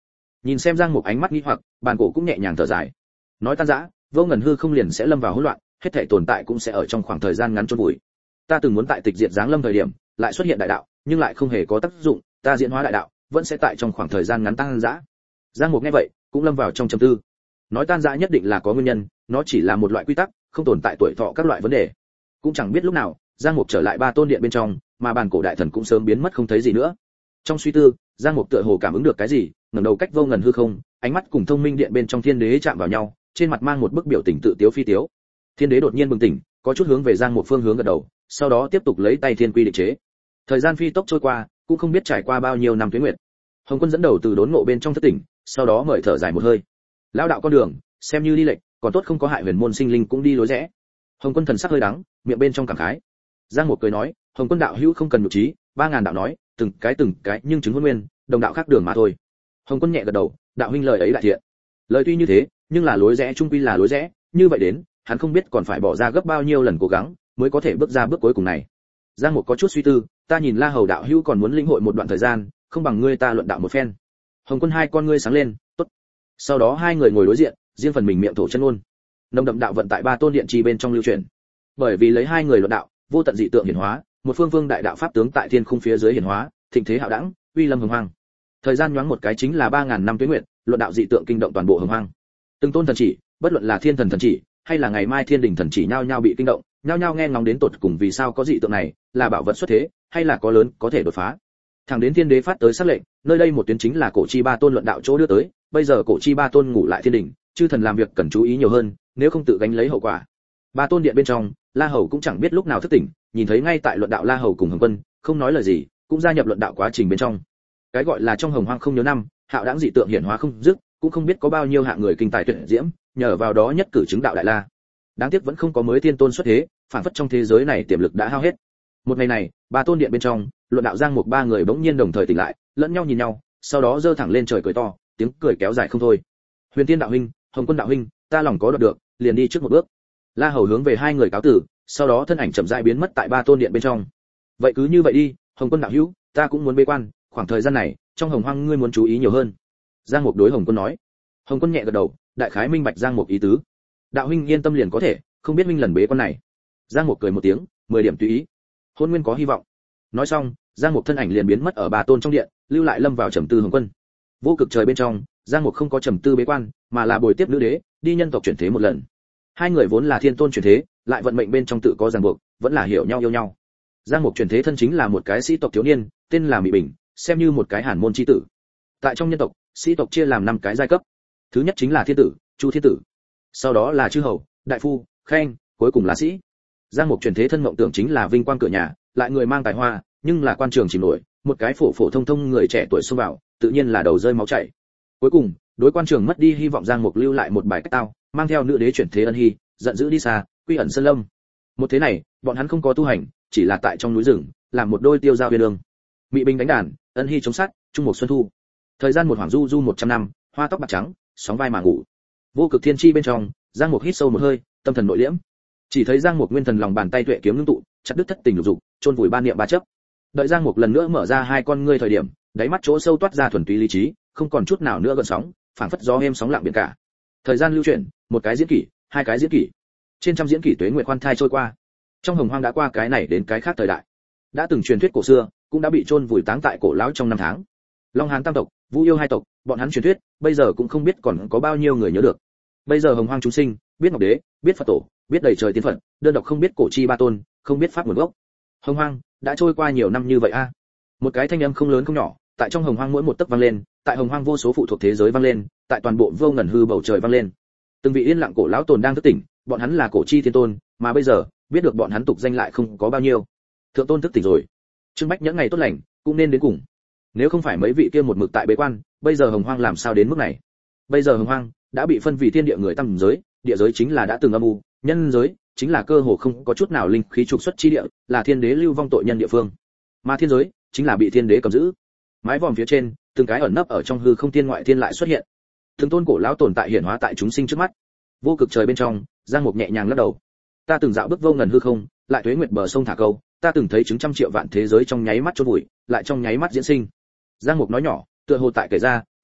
Nhìn xem Giang Mục ánh mắt nghi hoặc, bàn cổ cũng nhẹ nhàng thở dài. Nói tan dã, vô ngần hư không liền sẽ lâm vào hỗn loạn, hết thảy tồn tại cũng sẽ ở trong khoảng thời gian ngắn chôn vùi. Ta từng muốn tại tịch diệt giáng lâm thời điểm, lại xuất hiện đại đạo, nhưng lại không hề có tác dụng, ta diễn hóa đại đạo, vẫn sẽ tại trong khoảng thời gian ngắn tan dã. Giang Mục nghe vậy, cũng lâm vào trong trầm tư. Nói tan dã nhất định là có nguyên nhân, nó chỉ là một loại quy tắc, không tồn tại tuổi thọ các loại vấn đề. Cũng chẳng biết lúc nào, Giang Mục trở lại ba tôn điện bên trong, mà bàn cổ đại thần cũng sớm biến mất không thấy gì nữa. Trong suy tư, Giang Mục tựa hồ cảm ứng được cái gì, ngẩng đầu cách vô ngần hư không, ánh mắt cùng thông minh điện bên trong thiên đế chạm vào nhau, trên mặt mang một bức biểu tình tự tiếu phi tiếu. Thiên đế đột nhiên bừng tỉnh, có chút hướng về Giang Mục phương hướng gật đầu, sau đó tiếp tục lấy tay thiên quy định chế. Thời gian phi tốc trôi qua, cũng không biết trải qua bao nhiêu năm tuế nguyệt. Hồng Quân dẫn đầu từ đốn ngộ bên trong thất tỉnh, sau đó mời thở dài một hơi. Lão đạo con đường, xem như đi lệch, còn tốt không có hại huyền môn sinh linh cũng đi lối rẽ. Hồng Quân thần sắc hơi đắng, miệng bên trong cảm khái. Giang Mục cười nói, Hồng Quân đạo hữu không cần nhục trí, ba ngàn đạo nói, từng cái từng cái nhưng chứng huân nguyên, đồng đạo khác đường mà thôi. Hồng Quân nhẹ gật đầu, đạo huynh lời ấy đại thiện. Lời tuy như thế, nhưng là lối rẽ chung quy là lối rẽ, như vậy đến, hắn không biết còn phải bỏ ra gấp bao nhiêu lần cố gắng mới có thể bước ra bước cuối cùng này. Giang Mục có chút suy tư, ta nhìn La Hầu đạo hữu còn muốn lĩnh hội một đoạn thời gian, không bằng ngươi ta luận đạo một phen. Hồng Quân hai con ngươi sáng lên, tốt. Sau đó hai người ngồi đối diện, riêng phần mình miệng thổ chân ngôn. Nồng đậm đạo vận tại ba tôn điện trì bên trong lưu truyền. Bởi vì lấy hai người luận đạo, vô tận dị tượng hiển hóa, một phương vương đại đạo pháp tướng tại thiên khung phía dưới hiển hóa, thịnh thế hạo đẳng, uy lâm hùng hoang. Thời gian nhoáng một cái chính là ba ngàn năm tuế nguyệt, luận đạo dị tượng kinh động toàn bộ hùng hoang. Từng tôn thần chỉ, bất luận là thiên thần thần chỉ, hay là ngày mai thiên đình thần chỉ nhao nhao bị kinh động, nhao nhao nghe ngóng đến tột cùng vì sao có dị tượng này, là bảo vật xuất thế, hay là có lớn có thể đột phá. Thẳng đến thiên đế phát tới sắc lệnh, nơi đây một tuyến chính là cổ chi ba tôn luận đạo chỗ đưa tới, bây giờ cổ chi ba tôn ngủ lại thiên đình, chư thần làm việc cần chú ý nhiều hơn, nếu không tự gánh lấy hậu quả. Ba tôn điện bên trong, La Hầu cũng chẳng biết lúc nào thức tỉnh, nhìn thấy ngay tại luận đạo La Hầu cùng Hồng Quân, không nói lời gì, cũng gia nhập luận đạo quá trình bên trong. Cái gọi là trong hồng hoang không nhớ năm, hạo đãng dị tượng hiển hóa không dứt, cũng không biết có bao nhiêu hạng người kinh tài tuyệt diễm, nhờ vào đó nhất cử chứng đạo đại la. Đáng tiếc vẫn không có mới tiên tôn xuất thế, phản phất trong thế giới này tiềm lực đã hao hết. Một ngày này, ba tôn điện bên trong, luận đạo Giang Mục ba người bỗng nhiên đồng thời tỉnh lại, lẫn nhau nhìn nhau, sau đó giơ thẳng lên trời cười to, tiếng cười kéo dài không thôi. Huyền Tiên đạo huynh, Hồng Quân đạo huynh, ta lòng có đoạt được, liền đi trước một bước. La Hầu hướng về hai người cáo tử, sau đó thân ảnh chậm rãi biến mất tại ba tôn điện bên trong. Vậy cứ như vậy đi, Hồng Quân đạo hữu, ta cũng muốn bế quan, khoảng thời gian này, trong hồng hoang ngươi muốn chú ý nhiều hơn. Giang Mục đối Hồng Quân nói. Hồng Quân nhẹ gật đầu, đại khái minh bạch Giang Mục ý tứ. Đạo huynh yên tâm liền có thể, không biết minh lần bế quan này. Giang Mục cười một tiếng, mười điểm tùy ý. Hôn nguyên có hy vọng. Nói xong, Giang Mục thân ảnh liền biến mất ở ba tôn trong điện, lưu lại lâm vào trầm tư Hồng Quân. Vô cực trời bên trong, Giang Mục không có trầm tư bế quan, mà là bồi tiếp nữ đế, đi nhân tộc chuyển thế một lần. Hai người vốn là thiên tôn chuyển thế, lại vận mệnh bên trong tự có ràng buộc, vẫn là hiểu nhau yêu nhau. Giang Mục chuyển thế thân chính là một cái sĩ tộc thiếu niên, tên là Mị Bình, xem như một cái hàn môn chi tử. Tại trong nhân tộc, sĩ tộc chia làm năm cái giai cấp. Thứ nhất chính là thiên tử, Chu thiên tử. Sau đó là chư hầu, đại phu, khanh, cuối cùng là sĩ. Giang Mục chuyển thế thân mộng tưởng chính là vinh quang cửa nhà, lại người mang tài hoa, nhưng là quan trường chìm nổi, một cái phổ phổ thông thông người trẻ tuổi xông vào, tự nhiên là đầu rơi máu chảy. Cuối cùng, đối quan trường mất đi hy vọng, Giang Mục lưu lại một bài cách tao, mang theo nữ đế chuyển thế ân hy, giận dữ đi xa, quy ẩn sơn lâm. Một thế này, bọn hắn không có tu hành, chỉ là tại trong núi rừng, làm một đôi tiêu giao viên đường. Mị Bình đánh đàn, ân hy chống sắt, trung một xuân thu. Thời gian một hoàng du du một trăm năm, hoa tóc bạc trắng, sóng vai mà ngủ. Vô cực thiên chi bên trong, Giang Mục hít sâu một hơi, tâm thần nội liễm. Chỉ thấy Giang Mục nguyên thần lòng bàn tay tuệ kiếm ngưng tụ, chặt đứt thất tình lục dục, chôn vùi ba niệm ba chấp. Đợi Giang Mục lần nữa mở ra hai con ngươi thời điểm, đáy mắt chỗ sâu toát ra thuần túy lý trí, không còn chút nào nữa gợn sóng, phảng phất gió êm sóng lặng biển cả. Thời gian lưu chuyển, một cái diễn kỷ, hai cái diễn kỷ. Trên trăm diễn kỷ tuế nguyệt khoan thai trôi qua. Trong hồng hoang đã qua cái này đến cái khác thời đại. Đã từng truyền thuyết cổ xưa, cũng đã bị chôn vùi táng tại cổ lão trong năm tháng. Long Hán tam tộc, Vu Yêu hai tộc, bọn hắn truyền thuyết, bây giờ cũng không biết còn có bao nhiêu người nhớ được. Bây giờ hồng hoang chúng sinh, biết Ngọc Đế, biết Phật tổ, biết đầy trời tiên Phật, đơn độc không biết cổ chi ba tôn, không biết pháp nguồn gốc. Hồng hoang đã trôi qua nhiều năm như vậy a. Một cái thanh âm không lớn không nhỏ, tại trong hồng hoang mỗi một tấc vang lên, tại hồng hoang vô số phụ thuộc thế giới vang lên, tại toàn bộ vô ngần hư bầu trời vang lên. Từng vị yên lặng cổ lão tồn đang thức tỉnh, bọn hắn là cổ chi thiên tôn, mà bây giờ, biết được bọn hắn tục danh lại không có bao nhiêu. Thượng tôn thức tỉnh rồi. Trương Bách những ngày tốt lành, cũng nên đến cùng. Nếu không phải mấy vị kia một mực tại bế quan, bây giờ hồng hoang làm sao đến mức này? Bây giờ hồng hoang đã bị phân vì thiên địa người tam giới, địa giới chính là đã từng âm u, nhân giới chính là cơ hồ không có chút nào linh khí trục xuất chi địa, là thiên đế lưu vong tội nhân địa phương. Mà thiên giới chính là bị thiên đế cầm giữ. Mái vòm phía trên, từng cái ẩn nấp ở trong hư không thiên ngoại thiên lại xuất hiện. Từng tôn cổ lão tồn tại hiển hóa tại chúng sinh trước mắt. Vô cực trời bên trong, Giang Mục nhẹ nhàng lắc đầu. Ta từng dạo bước vô ngần hư không, lại tuế nguyệt bờ sông thả câu, ta từng thấy chứng trăm triệu vạn thế giới trong nháy mắt chôn vùi, lại trong nháy mắt diễn sinh. Giang Mục nói nhỏ, tựa hồ tại kể ra,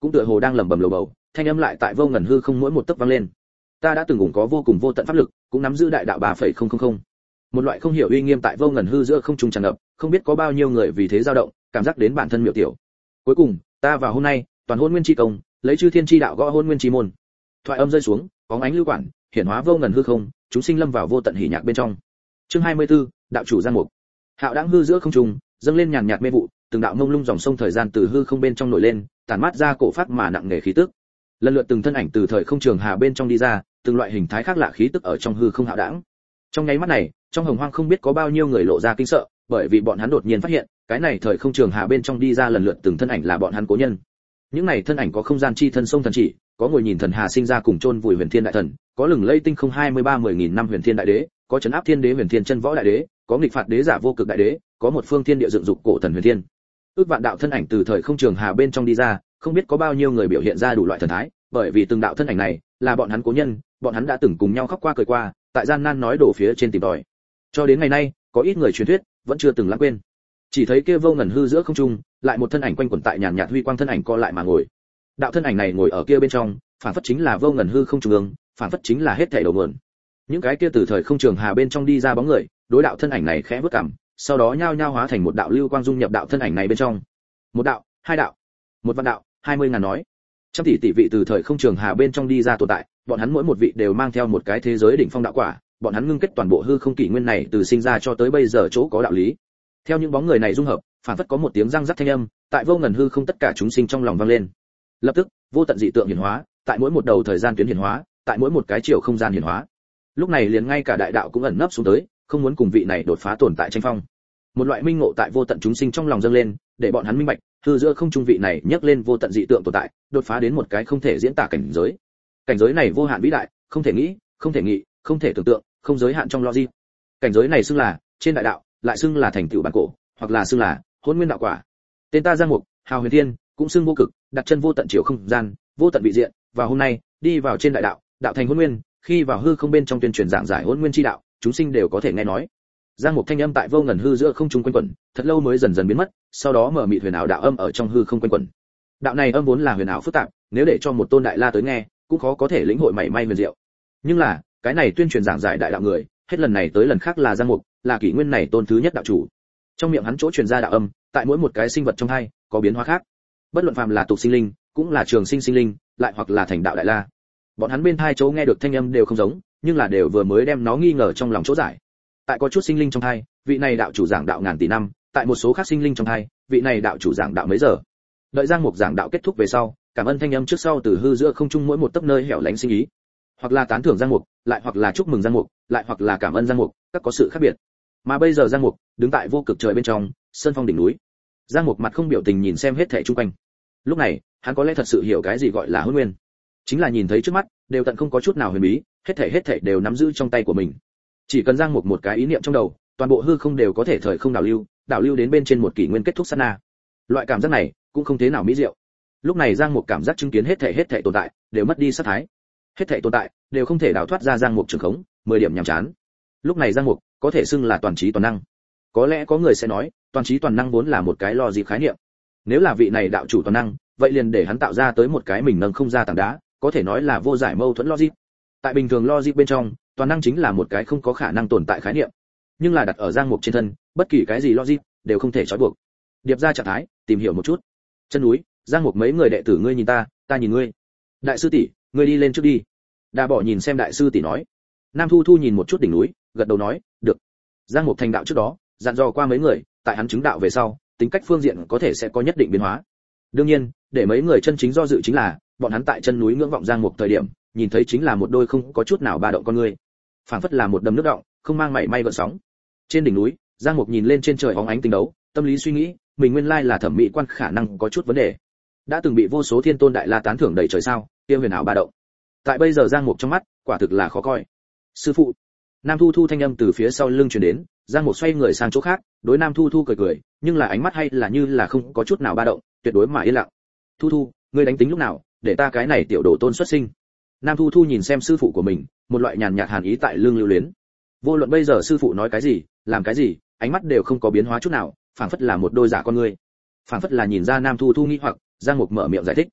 cũng tựa hồ đang lẩm bẩm lầu bầu, thanh âm lại tại vô ngần hư không mỗi một tấc vang lên. Ta đã từng cũng có vô cùng vô tận pháp lực, cũng nắm giữ đại đạo ba phẩy không không không. Một loại không hiểu uy nghiêm tại vô ngần hư giữa không trung tràn ngập, không biết có bao nhiêu người vì thế dao động, cảm giác đến bản thân miểu tiểu. Cuối cùng, ta vào hôm nay, toàn hôn nguyên chi công, lấy chư thiên chi đạo gõ hôn nguyên chi môn. Thoại âm rơi xuống, bóng ánh lưu quản, hiển hóa vô ngần hư không, chúng sinh lâm vào vô tận hỉ nhạc bên trong. Chương hai mươi tư, đạo chủ Giang Mục. Hạo đãng hư giữa không trung, dâng lên nhàn nhạt mê vụ, từng đạo mông lung dòng sông thời gian từ hư không bên trong nổi lên, tản mát ra cổ phát mà nặng nề khí tức. Lần lượt từng thân ảnh từ thời không trường hà bên trong đi ra, từng loại hình thái khác lạ khí tức ở trong hư không hạo đãng. Trong nháy mắt này, trong hồng hoang không biết có bao nhiêu người lộ ra kinh sợ, bởi vì bọn hắn đột nhiên phát hiện, cái này thời không trường hà bên trong đi ra lần lượt từng thân ảnh là bọn hắn cố nhân. Những này thân ảnh có không gian chi thân sông thần chỉ, có ngồi nhìn thần hà sinh ra cùng chôn vùi huyền thiên đại thần, có lừng lây tinh không hai mươi ba mười nghìn năm huyền thiên đại đế, có trấn áp thiên đế huyền thiên chân võ đại đế, có nghịch phạt đế giả vô cực đại đế, có một phương thiên địa dựng dục cổ thần huyền thiên. Ước vạn đạo thân ảnh từ thời không trường hà bên trong đi ra, không biết có bao nhiêu người biểu hiện ra đủ loại thần thái, bởi vì từng đạo thân ảnh này là bọn hắn cố nhân, bọn hắn đã từng cùng nhau khóc qua cười qua, tại gian nan nói đổ phía trên tìm tòi. Cho đến ngày nay, có ít người truyền thuyết vẫn chưa từng lãng quên. Chỉ thấy kia vô ngần hư giữa không trung, lại một thân ảnh quanh quẩn tại nhàn nhạt huy quang thân ảnh co lại mà ngồi. Đạo thân ảnh này ngồi ở kia bên trong, phản phất chính là vô ngần hư không trung ương, phản phất chính là hết thảy đầu nguồn. Những cái kia từ thời không trường hà bên trong đi ra bóng người, đối đạo thân ảnh này khẽ bước cằm, sau đó nhao nhao hóa thành một đạo lưu quang dung nhập đạo thân ảnh này bên trong. Một đạo, hai đạo, một vạn đạo, hai mươi ngàn nói. Trăm tỷ tỷ vị từ thời không trường hà bên trong đi ra tồn tại, bọn hắn mỗi một vị đều mang theo một cái thế giới đỉnh phong đạo quả, bọn hắn ngưng kết toàn bộ hư không kỷ nguyên này từ sinh ra cho tới bây giờ chỗ có đạo lý. Theo những bóng người này dung hợp, phản phất có một tiếng răng rắc thanh âm, tại vô ngần hư không tất cả chúng sinh trong lòng vang lên. Lập tức, vô tận dị tượng hiển hóa, tại mỗi một đầu thời gian tuyến hiển hóa, tại mỗi một cái chiều không gian hiển hóa. Lúc này liền ngay cả đại đạo cũng ẩn nấp xuống tới, không muốn cùng vị này đột phá tồn tại tranh phong. Một loại minh ngộ tại vô tận chúng sinh trong lòng dâng lên, để bọn hắn minh bạch, hư giữa không trung vị này nhấc lên vô tận dị tượng tồn tại, đột phá đến một cái không thể diễn tả cảnh giới. Cảnh giới này vô hạn vĩ đại, không thể nghĩ, không thể nghĩ, không thể tưởng tượng, không giới hạn trong logic. Cảnh giới này xưng là trên đại đạo, lại xưng là thành tựu bản cổ, hoặc là xưng là hôn nguyên đạo quả. Tên ta Giang Mục, hào huyền thiên, cũng xưng vô cực, đặt chân vô tận chiều không gian, vô tận vị diện, và hôm nay đi vào trên đại đạo, đạo thành hôn nguyên, khi vào hư không bên trong tuyên truyền giảng giải hôn nguyên chi đạo, chúng sinh đều có thể nghe nói. Giang Mục thanh âm tại vô ngần hư giữa không trung quanh quẩn, thật lâu mới dần dần biến mất, sau đó mở mịt huyền ảo đạo âm ở trong hư không quanh quẩn. Đạo này âm vốn là huyền ảo phức tạp, nếu để cho một tôn đại la tới nghe, cũng khó có thể lĩnh hội mảy may huyền diệu. Nhưng là, cái này tuyên truyền giảng giải đại đạo người, hết lần này tới lần khác là Giang Mục, là kỷ nguyên này tôn thứ nhất đạo chủ. Trong miệng hắn chỗ truyền ra đạo âm, tại mỗi một cái sinh vật trong hai, có biến hóa khác. Bất luận phàm là tục sinh linh, cũng là trường sinh sinh linh, lại hoặc là thành đạo đại la. Bọn hắn bên hai chỗ nghe được thanh âm đều không giống, nhưng là đều vừa mới đem nó nghi ngờ trong lòng chỗ giải. Tại có chút sinh linh trong hai, vị này đạo chủ giảng đạo ngàn tỷ năm, tại một số khác sinh linh trong hai, vị này đạo chủ giảng đạo mấy giờ. Đợi Giang Mục giảng đạo kết thúc về sau, cảm ơn thanh âm trước sau từ hư giữa không trung mỗi một tấc nơi hẻo lánh sinh ý. Hoặc là tán thưởng Giang Mục, lại hoặc là chúc mừng Giang Mục, lại hoặc là cảm ơn Giang Mục, các có sự khác biệt. Mà bây giờ Giang Mục đứng tại vô cực trời bên trong, sơn phong đỉnh núi. Giang Mục mặt không biểu tình nhìn xem hết thảy xung quanh. Lúc này, hắn có lẽ thật sự hiểu cái gì gọi là hôn nguyên. Chính là nhìn thấy trước mắt, đều tận không có chút nào huyền bí, hết thảy hết thảy đều nắm giữ trong tay của mình. Chỉ cần Giang Mục một cái ý niệm trong đầu, toàn bộ hư không đều có thể thời không đảo lưu, đảo lưu đến bên trên một kỷ nguyên kết thúc sát na. Loại cảm giác này cũng không thế nào mỹ diệu. Lúc này Giang Mục cảm giác chứng kiến hết thảy hết thảy tồn tại, đều mất đi sát thái. Hết thảy tồn tại đều không thể đào thoát ra Giang Mục trường khống, mười điểm nhàm chán. Lúc này Giang Mục có thể xưng là toàn trí toàn năng. Có lẽ có người sẽ nói, toàn trí toàn năng vốn là một cái lo gì khái niệm. Nếu là vị này đạo chủ toàn năng, vậy liền để hắn tạo ra tới một cái mình nâng không ra tảng đá, có thể nói là vô giải mâu thuẫn logic. Tại bình thường logic bên trong, toàn năng chính là một cái không có khả năng tồn tại khái niệm. Nhưng là đặt ở Giang Mục trên thân, bất kỳ cái gì logic đều không thể trói buộc. Điệp ra trạng thái, tìm hiểu một chút. Chân núi, Giang Mục mấy người đệ tử ngươi nhìn ta, ta nhìn ngươi. Đại sư tỷ, ngươi đi lên trước đi. Đa Bỏ nhìn xem đại sư tỷ nói. Nam Thu Thu nhìn một chút đỉnh núi, gật đầu nói, được. Giang Mục thành đạo trước đó, dặn dò qua mấy người, tại hắn chứng đạo về sau, tính cách phương diện có thể sẽ có nhất định biến hóa. Đương nhiên, để mấy người chân chính do dự chính là, bọn hắn tại chân núi ngưỡng vọng Giang Mục thời điểm, nhìn thấy chính là một đôi không có chút nào ba động con người, phảng phất là một đầm nước động, không mang mảy may gợn sóng. Trên đỉnh núi, Giang Mục nhìn lên trên trời óng ánh tinh đấu, tâm lý suy nghĩ, mình nguyên lai là thẩm mỹ quan khả năng có chút vấn đề. Đã từng bị vô số thiên tôn đại la tán thưởng đầy trời sao, kia huyền ảo ba động. Tại bây giờ Giang Mục trong mắt, quả thực là khó coi. Sư phụ. Nam Thu Thu thanh âm từ phía sau lưng truyền đến, Giang Mục xoay người sang chỗ khác, đối Nam Thu Thu cười cười, nhưng là ánh mắt hay là như là không có chút nào ba động, tuyệt đối mà yên lặng. Thu Thu, ngươi đánh tính lúc nào, để ta cái này tiểu đồ tôn xuất sinh. Nam Thu Thu nhìn xem sư phụ của mình, một loại nhàn nhạt hàn ý tại lưng lưu luyến. Vô luận bây giờ sư phụ nói cái gì, làm cái gì, ánh mắt đều không có biến hóa chút nào, phảng phất là một đôi giả con người. Phảng phất là nhìn ra Nam Thu Thu nghi hoặc, Giang Mục mở miệng giải thích.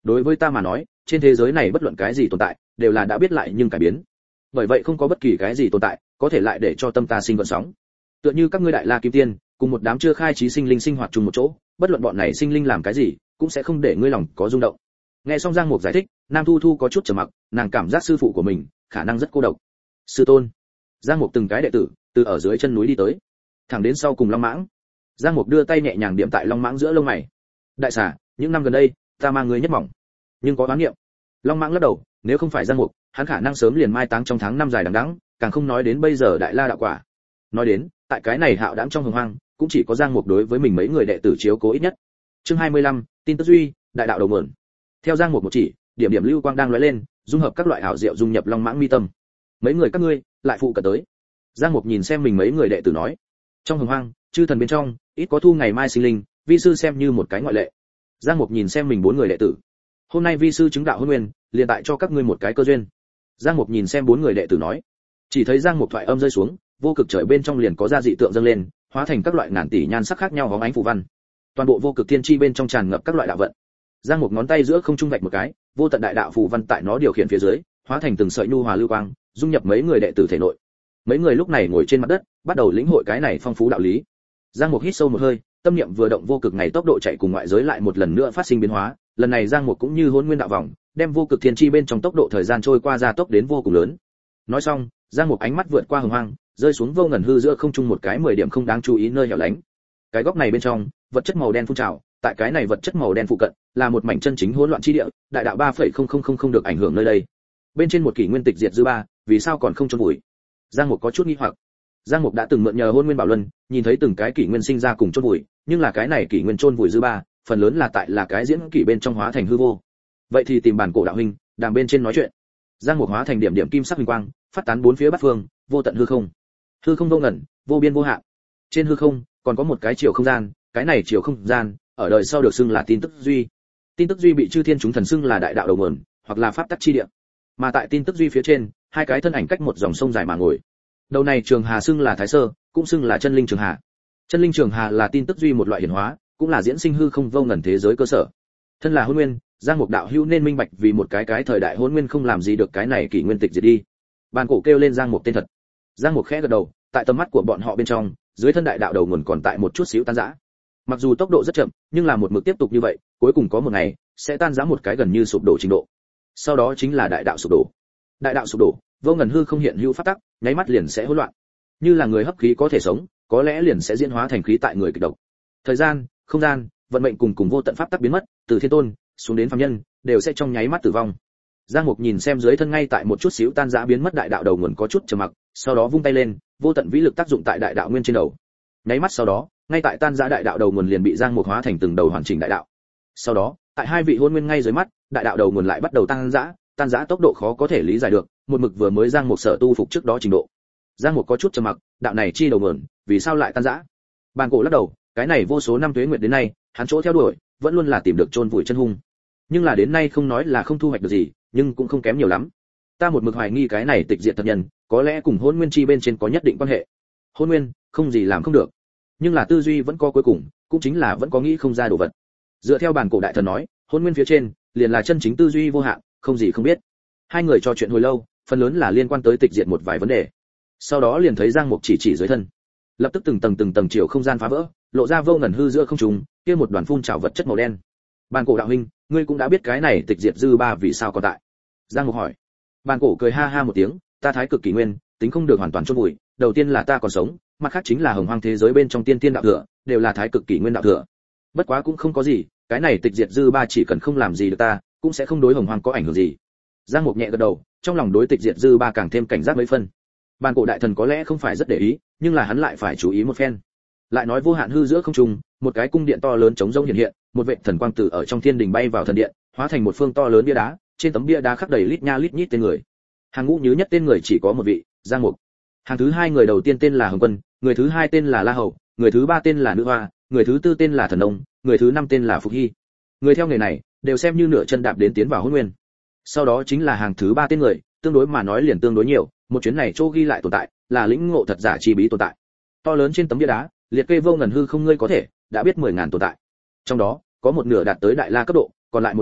đối với ta mà nói, trên thế giới này bất luận cái gì tồn tại đều là đã biết lại nhưng cải biến. Bởi vậy không có bất kỳ cái gì tồn tại có thể lại để cho tâm ta sinh gợn sóng. Tựa như các ngươi đại la kim tiên, cùng một đám chưa khai trí sinh linh sinh hoạt chung một chỗ, bất luận bọn này sinh linh làm cái gì, cũng sẽ không để ngươi lòng có rung động. Nghe xong Giang Mục giải thích, Nam Thu Thu có chút trầm mặc, nàng cảm giác sư phụ của mình khả năng rất cô độc. Sư tôn. Giang Mục từng cái đệ tử từ ở dưới chân núi đi tới, thẳng đến sau cùng Long Mãng. Giang Mục đưa tay nhẹ nhàng điểm tại Long Mãng giữa lông mày. Đại xà, những năm gần đây, ta mang ngươi nhất mỏng, nhưng có oán niệm. Long Mãng lắc đầu, nếu không phải Giang Mục, hắn khả năng sớm liền mai táng trong tháng năm dài đằng đẵng, càng không nói đến bây giờ đại la đạo quả. Nói đến, tại cái này hạo đãng trong hồng hoang, cũng chỉ có Giang Mục đối với mình mấy người đệ tử chiếu cố ít nhất. Chương hai mươi lăm, tin tức duy, đại đạo đầu nguồn. Theo Giang Mục một chỉ, điểm điểm lưu quang đang lóe lên, dung hợp các loại ảo diệu dung nhập Long Mãng mi tâm. Mấy người các ngươi, lại phụ cận tới. Giang Mục nhìn xem mình mấy người đệ tử nói, trong hồng hoang, chư thần bên trong, ít có thu ngày mai sinh linh, vi sư xem như một cái ngoại lệ. Giang Mục nhìn xem mình bốn người đệ tử, hôm nay vi sư chứng đạo hôn nguyên, liền tại cho các ngươi một cái cơ duyên. Giang Mục nhìn xem bốn người đệ tử nói, chỉ thấy Giang Mục thoại âm rơi xuống, vô cực trời bên trong liền có ra dị tượng dâng lên, hóa thành các loại ngàn tỷ nhan sắc khác nhau hóng ánh phù văn. Toàn bộ vô cực thiên chi bên trong tràn ngập các loại đạo vận. Giang Mục ngón tay giữa không trung vạch một cái, vô tận đại đạo phù văn tại nó điều khiển phía dưới, hóa thành từng sợi nhu hòa lưu quang, dung nhập mấy người đệ tử thể nội. Mấy người lúc này ngồi trên mặt đất, bắt đầu lĩnh hội cái này phong phú đạo lý. Giang Mục hít sâu một hơi, tâm niệm vừa động, vô cực ngày tốc độ chạy cùng ngoại giới lại một lần nữa phát sinh biến hóa, lần này Giang Mục cũng như hỗn nguyên đạo vòng, đem vô cực thiên chi bên trong tốc độ thời gian trôi qua ra tốc đến vô cùng lớn. Nói xong, Giang Mục ánh mắt vượt qua hồng hoang, rơi xuống vô ngần hư giữa không trung một cái mười điểm không đáng chú ý nơi hẻo lánh. Cái góc này bên trong, vật chất màu đen phun trào, tại cái này vật chất màu đen phụ cận, là một mảnh chân chính hỗn loạn chi địa, đại đạo ba phẩy không không không không được ảnh hưởng nơi đây. Bên trên một kỷ nguyên tịch diệt dư ba, vì sao còn không chôn vùi? Giang Mục có chút nghi hoặc. Giang Mục đã từng mượn nhờ Hôn Nguyên Bảo Luân, nhìn thấy từng cái kỷ nguyên sinh ra cùng chôn vùi, nhưng là cái này kỷ nguyên chôn vùi dư ba, phần lớn là tại là cái diễn kỷ bên trong hóa thành hư vô. Vậy thì tìm bản cổ đạo huynh, đàm bên trên nói chuyện. Giang Mục hóa thành điểm điểm kim sắc huỳnh quang, phát tán bốn phía bát phương, vô tận hư không. Hư không vô ngần, vô biên vô hạn. Trên hư không còn có một cái chiều không gian, cái này chiều không gian, ở đời sau được xưng là tin tức duy. Tin tức duy bị chư thiên chúng thần xưng là đại đạo đầu nguồn, hoặc là pháp tắc chi địa. Mà tại tin tức duy phía trên, hai cái thân ảnh cách một dòng sông dài mà ngồi. Đầu này Trường Hà xưng là Thái Sơ, cũng xưng là Chân Linh Trường Hà. Chân Linh Trường Hà là tin tức duy một loại hiển hóa, cũng là diễn sinh hư không vô ngần thế giới cơ sở. Thân là Hôn Nguyên, Giang Mục đạo hữu nên minh bạch vì một cái cái thời đại Hôn Nguyên không làm gì được cái này kỷ nguyên tịch diệt đi. Bàn cổ kêu lên Giang Mục tên thật. Giang Mục khẽ gật đầu, tại tầm mắt của bọn họ bên trong, dưới thân đại đạo đầu nguồn còn tại một chút xíu tan rã. Mặc dù tốc độ rất chậm, nhưng là một mực tiếp tục như vậy, cuối cùng có một ngày sẽ tan rã một cái gần như sụp đổ trình độ. Sau đó chính là đại đạo sụp đổ. Đại đạo sụp đổ, vô ngần hư không hiện hữu pháp tắc, nháy mắt liền sẽ hỗn loạn. Như là người hấp khí có thể sống, có lẽ liền sẽ diễn hóa thành khí tại người kịch độc. Thời gian, không gian, vận mệnh cùng cùng vô tận pháp tắc biến mất, từ thiên tôn xuống đến phàm nhân, đều sẽ trong nháy mắt tử vong. Giang Mục nhìn xem dưới thân ngay tại một chút xíu tan rã biến mất đại đạo đầu nguồn có chút trầm mặc, sau đó vung tay lên, vô tận vĩ lực tác dụng tại đại đạo nguyên trên đầu. Nháy mắt sau đó, ngay tại tan rã đại đạo đầu nguồn liền bị Giang Mục hóa thành từng đầu hoàn chỉnh đại đạo. Sau đó, tại hai vị hôn nguyên ngay dưới mắt, đại đạo đầu nguồn lại bắt đầu tan rã, tan rã tốc độ khó có thể lý giải được, một mực vừa mới Giang Mục sở tu phục trước đó trình độ. Giang Mục có chút trầm mặc, đạo này chi đầu nguồn, vì sao lại tan rã? Bàn cổ lắc đầu, cái này vô số năm tuế nguyệt đến nay, hắn chỗ theo đuổi, vẫn luôn là tìm được chôn vùi chân hung. Nhưng là đến nay không nói là không thu hoạch được gì, nhưng cũng không kém nhiều lắm. Ta một mực hoài nghi cái này tịch diệt thật nhân, có lẽ cùng hôn nguyên chi bên trên có nhất định quan hệ. Hôn nguyên, không gì làm không được. Nhưng là tư duy vẫn có cuối cùng, cũng chính là vẫn có nghĩ không ra đồ vật. Dựa theo bản cổ đại thần nói, hôn nguyên phía trên, liền là chân chính tư duy vô hạn, không gì không biết. Hai người trò chuyện hồi lâu, phần lớn là liên quan tới tịch diệt một vài vấn đề. Sau đó liền thấy Giang Mục chỉ chỉ dưới thân, lập tức từng tầng từng tầng chiều không gian phá vỡ, lộ ra vô ngần hư giữa không trung, kia một đoàn phun trào vật chất màu đen. Bàn cổ đạo huynh, ngươi cũng đã biết cái này tịch diệt dư ba vì sao còn tại? Giang Mục hỏi. Bàn cổ cười ha ha một tiếng, ta thái cực kỷ nguyên, tính không được hoàn toàn chôn vùi, đầu tiên là ta còn sống, mặt khác chính là hồng hoang thế giới bên trong tiên tiên đạo thừa, đều là thái cực kỷ nguyên đạo thừa. Bất quá cũng không có gì, cái này tịch diệt dư ba chỉ cần không làm gì được ta, cũng sẽ không đối hồng hoang có ảnh hưởng gì. Giang Mục nhẹ gật đầu, trong lòng đối tịch diệt dư ba càng thêm cảnh giác mấy phân. Bàn cổ đại thần có lẽ không phải rất để ý, nhưng là hắn lại phải chú ý một phen. Lại nói vô hạn hư giữa không trung, một cái cung điện to lớn trống rỗng hiện hiện, một vệt thần quang từ ở trong thiên đình bay vào thần điện, hóa thành một phương to lớn bia đá, trên tấm bia đá khắc đầy lít nha lít nhít tên người. Hàng ngũ nhứ nhất tên người chỉ có một vị, Giang Mục. Hàng thứ hai người đầu tiên tên là Hồng Quân, người thứ hai tên là La Hầu, người thứ ba tên là Nữ Hoa, người thứ tư tên là Thần Ông, người thứ năm tên là Phục Hy. Người theo nghề này đều xem như nửa chân đạp đến tiến vào hôn nguyên. Sau đó chính là hàng thứ ba tên người, tương đối mà nói liền tương đối nhiều, một chuyến này chỗ ghi lại tồn tại là lĩnh ngộ thật giả chi bí tồn tại. To lớn trên tấm bia đá, liệt kê vô ngần hư không ngươi có thể đã biết mười ngàn tồn tại. Trong đó, có một nửa đạt tới đại la cấp độ, còn lại một nửa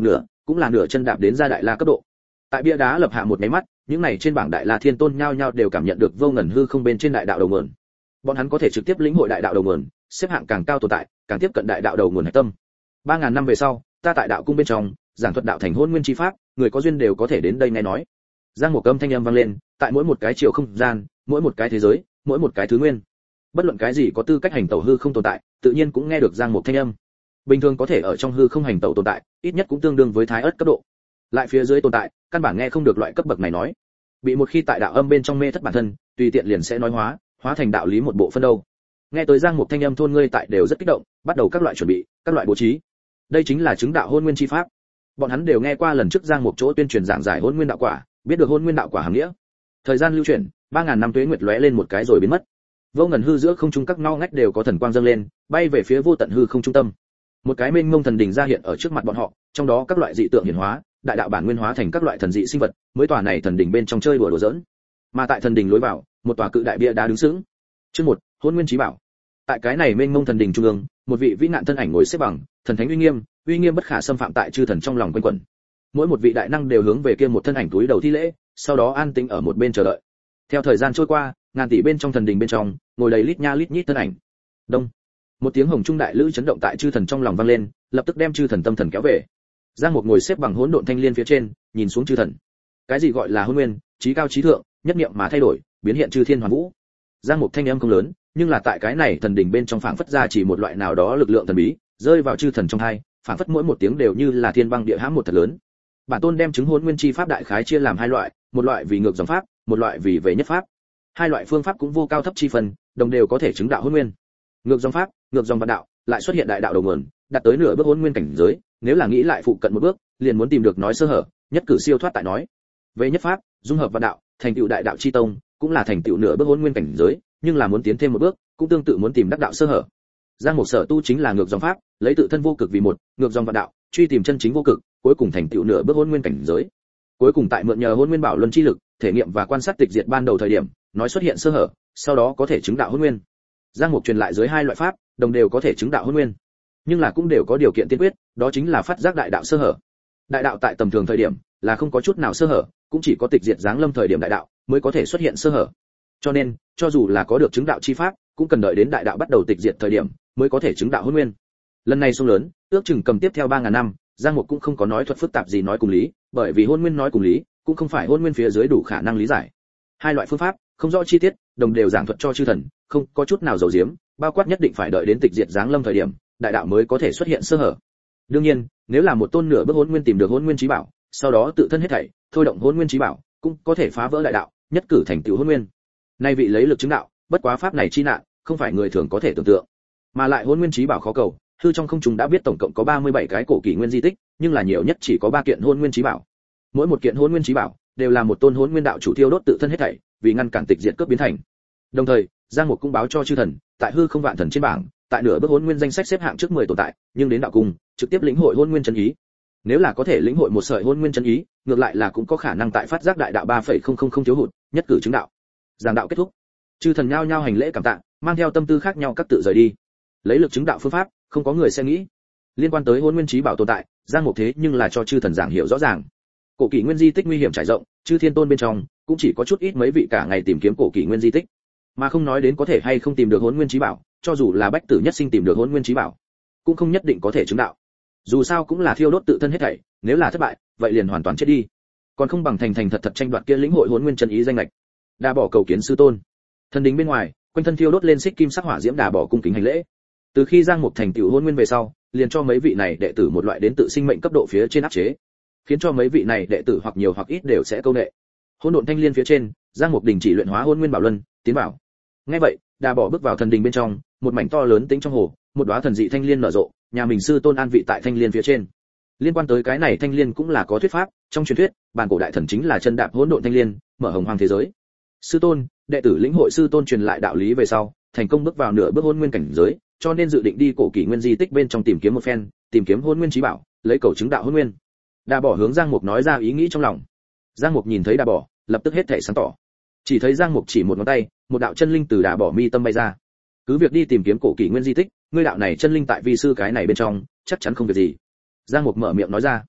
cũng là nửa chân đạp đến ra đại la cấp độ. Tại bia đá lập hạ một cái mắt, những này trên bảng đại la thiên tôn nhao nhao đều cảm nhận được vô ngần hư không bên trên đại đạo đầu nguồn. Bọn hắn có thể trực tiếp lĩnh hội đại đạo đầu nguồn, xếp hạng càng cao tồn tại, càng tiếp cận đại đạo đầu nguồn hạch tâm. ba ngàn năm về sau, ta tại đạo cung bên trong, giảng thuật đạo thành hôn nguyên chi pháp, người có duyên đều có thể đến đây nghe nói. Giang một âm thanh âm vang lên, tại mỗi một cái chiều không gian, mỗi một cái thế giới, mỗi một cái thứ nguyên. Bất luận cái gì có tư cách hành tẩu hư không tồn tại, tự nhiên cũng nghe được Giang một thanh âm. Bình thường có thể ở trong hư không hành tẩu tồn tại, ít nhất cũng tương đương với thái ớt cấp độ. Lại phía dưới tồn tại, căn bản nghe không được loại cấp bậc này nói. Bị một khi tại đạo âm bên trong mê thất bản thân, tùy tiện liền sẽ nói hóa, hóa thành đạo lý một bộ phân đâu. Nghe tới Giang một thanh âm thôn ngươi tại đều rất kích động, bắt đầu các loại chuẩn bị, các loại bố trí. Đây chính là chứng đạo hôn nguyên chi pháp. Bọn hắn đều nghe qua lần trước Giang một chỗ tuyên truyền giảng giải hôn nguyên đạo quả, biết được hôn nguyên đạo quả hàm nghĩa. Thời gian lưu chuyển, ba ngàn năm tuế nguyệt lóe lên một cái rồi biến mất. Vô ngần hư giữa không trung các ngao ngách đều có thần quang dâng lên, bay về phía vô tận hư không trung tâm. Một cái mênh mông thần đỉnh ra hiện ở trước mặt bọn họ, trong đó các loại dị tượng hiển hóa, đại đạo bản nguyên hóa thành các loại thần dị sinh vật, mới tòa này thần đỉnh bên trong chơi đùa đùa giỡn. Mà tại thần đỉnh lối vào, một tòa cự đại bia đá đứng sững. Chương một, hôn nguyên chí bảo. Tại cái này mênh mông thần đỉnh trung ương, một vị vĩ nạn thân ảnh ngồi xếp bằng, thần thánh uy nghiêm, uy nghiêm bất khả xâm phạm tại chư thần trong lòng quanh quẩn. Mỗi một vị đại năng đều hướng về kia một thân ảnh túi đầu thi lễ, sau đó an tĩnh ở một bên chờ đợi. Theo thời gian trôi qua, ngàn tỷ bên trong thần đình bên trong, ngồi đầy lít nha lít nhít thân ảnh. Đông. Một tiếng hồng trung đại lữ chấn động tại chư thần trong lòng vang lên, lập tức đem chư thần tâm thần kéo về. Giang Mục ngồi xếp bằng hỗn độn thanh liên phía trên, nhìn xuống chư thần. Cái gì gọi là hôn nguyên, trí cao trí thượng, nhất niệm mà thay đổi, biến hiện chư thiên hoàn vũ. Giang Mục thanh âm không lớn, nhưng là tại cái này thần đỉnh bên trong phảng phất ra chỉ một loại nào đó lực lượng thần bí, rơi vào chư thần trong hai, phảng phất mỗi một tiếng đều như là thiên băng địa hãm một thật lớn. Bản tôn đem chứng hôn nguyên chi pháp đại khái chia làm hai loại, một loại vì ngược dòng pháp, một loại vì về nhất pháp. Hai loại phương pháp cũng vô cao thấp chi phần, đồng đều có thể chứng đạo hôn nguyên. Ngược dòng pháp, ngược dòng vạn đạo, lại xuất hiện đại đạo đầu nguồn, đạt tới nửa bước hôn nguyên cảnh giới, nếu là nghĩ lại phụ cận một bước, liền muốn tìm được nói sơ hở, nhất cử siêu thoát tại nói. Về nhất pháp, dung hợp vạn đạo, thành tựu đại đạo chi tông, cũng là thành tựu nửa bước hôn nguyên cảnh giới, nhưng là muốn tiến thêm một bước, cũng tương tự muốn tìm đắc đạo sơ hở. Giang Mục sở tu chính là ngược dòng pháp, lấy tự thân vô cực vì một, ngược dòng vạn đạo, truy tìm chân chính vô cực, cuối cùng thành tựu nửa bước hôn nguyên cảnh giới. Cuối cùng tại mượn nhờ hôn nguyên bảo luân chi lực, thể nghiệm và quan sát tịch diệt ban đầu thời điểm, nói xuất hiện sơ hở, sau đó có thể chứng đạo hôn nguyên. Giang Mục truyền lại dưới hai loại pháp, đồng đều có thể chứng đạo hôn nguyên, nhưng là cũng đều có điều kiện tiên quyết, đó chính là phát giác đại đạo sơ hở. Đại đạo tại tầm thường thời điểm là không có chút nào sơ hở, cũng chỉ có tịch diệt giáng lâm thời điểm đại đạo mới có thể xuất hiện sơ hở. Cho nên, cho dù là có được chứng đạo chi pháp, cũng cần đợi đến đại đạo bắt đầu tịch diệt thời điểm mới có thể chứng đạo hôn nguyên. Lần này sông lớn, ước chừng cầm tiếp theo ba ngàn năm, Giang Mục cũng không có nói thuật phức tạp gì nói cùng lý, bởi vì hôn nguyên nói cùng lý, cũng không phải hôn nguyên phía dưới đủ khả năng lý giải. Hai loại phương pháp, không rõ chi tiết, đồng đều giảng thuật cho chư thần, không có chút nào giấu giếm, bao quát nhất định phải đợi đến tịch diệt giáng lâm thời điểm, đại đạo mới có thể xuất hiện sơ hở. Đương nhiên, nếu là một tôn nửa bước hôn nguyên tìm được hôn nguyên chí bảo, sau đó tự thân hết thảy, thôi động hôn nguyên chí bảo, cũng có thể phá vỡ đại đạo, nhất cử thành tựu hôn nguyên. Nay vị lấy lực chứng đạo, bất quá pháp này chi nạn, không phải người thường có thể tưởng tượng. Mà lại hôn nguyên chí bảo khó cầu, hư trong không trung đã biết tổng cộng có ba mươi bảy cái cổ kỷ nguyên di tích, nhưng là nhiều nhất chỉ có ba kiện hôn nguyên chí bảo. Mỗi một kiện hôn nguyên chí bảo đều là một tôn hôn nguyên đạo chủ tiêu đốt tự thân hết thảy, vì ngăn cản tịch diệt cướp biến thành. Đồng thời, Giang Mục cũng báo cho chư thần, tại hư không vạn thần trên bảng, tại nửa bước hôn nguyên danh sách xếp hạng trước mười tồn tại, nhưng đến đạo cung, trực tiếp lĩnh hội hôn nguyên chân ý. Nếu là có thể lĩnh hội một sợi hôn nguyên chân ý, ngược lại là cũng có khả năng tại phát giác đại đạo ba phẩy không không không thiếu hụt, nhất cử chứng đạo. Giảng đạo kết thúc, chư thần nhao nhao hành lễ cảm tạ, mang theo tâm tư khác nhau các tự rời đi. Lấy lực chứng đạo phương pháp, không có người sẽ nghĩ. Liên quan tới hôn nguyên chí bảo tồn tại, Giang Mục thế nhưng là cho chư thần giảng hiểu rõ ràng. Cổ kỷ nguyên di tích nguy hiểm trải rộng, chư thiên tôn bên trong cũng chỉ có chút ít mấy vị cả ngày tìm kiếm cổ kỷ nguyên di tích, mà không nói đến có thể hay không tìm được hôn nguyên chí bảo, cho dù là bách tử nhất sinh tìm được hôn nguyên chí bảo, cũng không nhất định có thể chứng đạo. Dù sao cũng là thiêu đốt tự thân hết thảy, nếu là thất bại, vậy liền hoàn toàn chết đi. Còn không bằng thành thành thật thật tranh đoạt kia lĩnh hội hôn nguyên chân ý danh lệch. Đa bỏ cầu kiến sư tôn. Thần đính bên ngoài, quanh thân thiêu đốt lên xích kim sắc hỏa diễm, Đà bỏ cung kính hành lễ. Từ khi Giang Mục thành tựu hôn nguyên về sau, liền cho mấy vị này đệ tử một loại đến tự sinh mệnh cấp độ phía trên áp chế, khiến cho mấy vị này đệ tử hoặc nhiều hoặc ít đều sẽ câu nệ. Hỗn độn thanh liên phía trên, Giang Mục đình chỉ luyện hóa hôn nguyên bảo luân, tiến vào. Nghe vậy, Đà bỏ bước vào thần đình bên trong, một mảnh to lớn tĩnh trong hồ, một đóa thần dị thanh liên nở rộ, nhà mình sư tôn an vị tại thanh liên phía trên. Liên quan tới cái này thanh liên cũng là có thuyết pháp, trong truyền thuyết, bản cổ đại thần chính là chân đạp hỗn độn thanh liên, mở hồng hoàng thế giới. Sư tôn, đệ tử lĩnh hội sư tôn truyền lại đạo lý về sau, thành công bước vào nửa bước hôn nguyên cảnh giới, cho nên dự định đi cổ kỷ nguyên di tích bên trong tìm kiếm một phen, tìm kiếm hôn nguyên chí bảo, lấy cầu chứng đạo hôn nguyên. Đà bỏ hướng Giang Mục nói ra ý nghĩ trong lòng. Giang Mục nhìn thấy Đà bỏ, lập tức hết thảy sáng tỏ. Chỉ thấy Giang Mục chỉ một ngón tay, một đạo chân linh từ Đà bỏ mi tâm bay ra. Cứ việc đi tìm kiếm cổ kỷ nguyên di tích, ngươi đạo này chân linh tại vi sư cái này bên trong, chắc chắn không việc gì. Giang Mục mở miệng nói ra.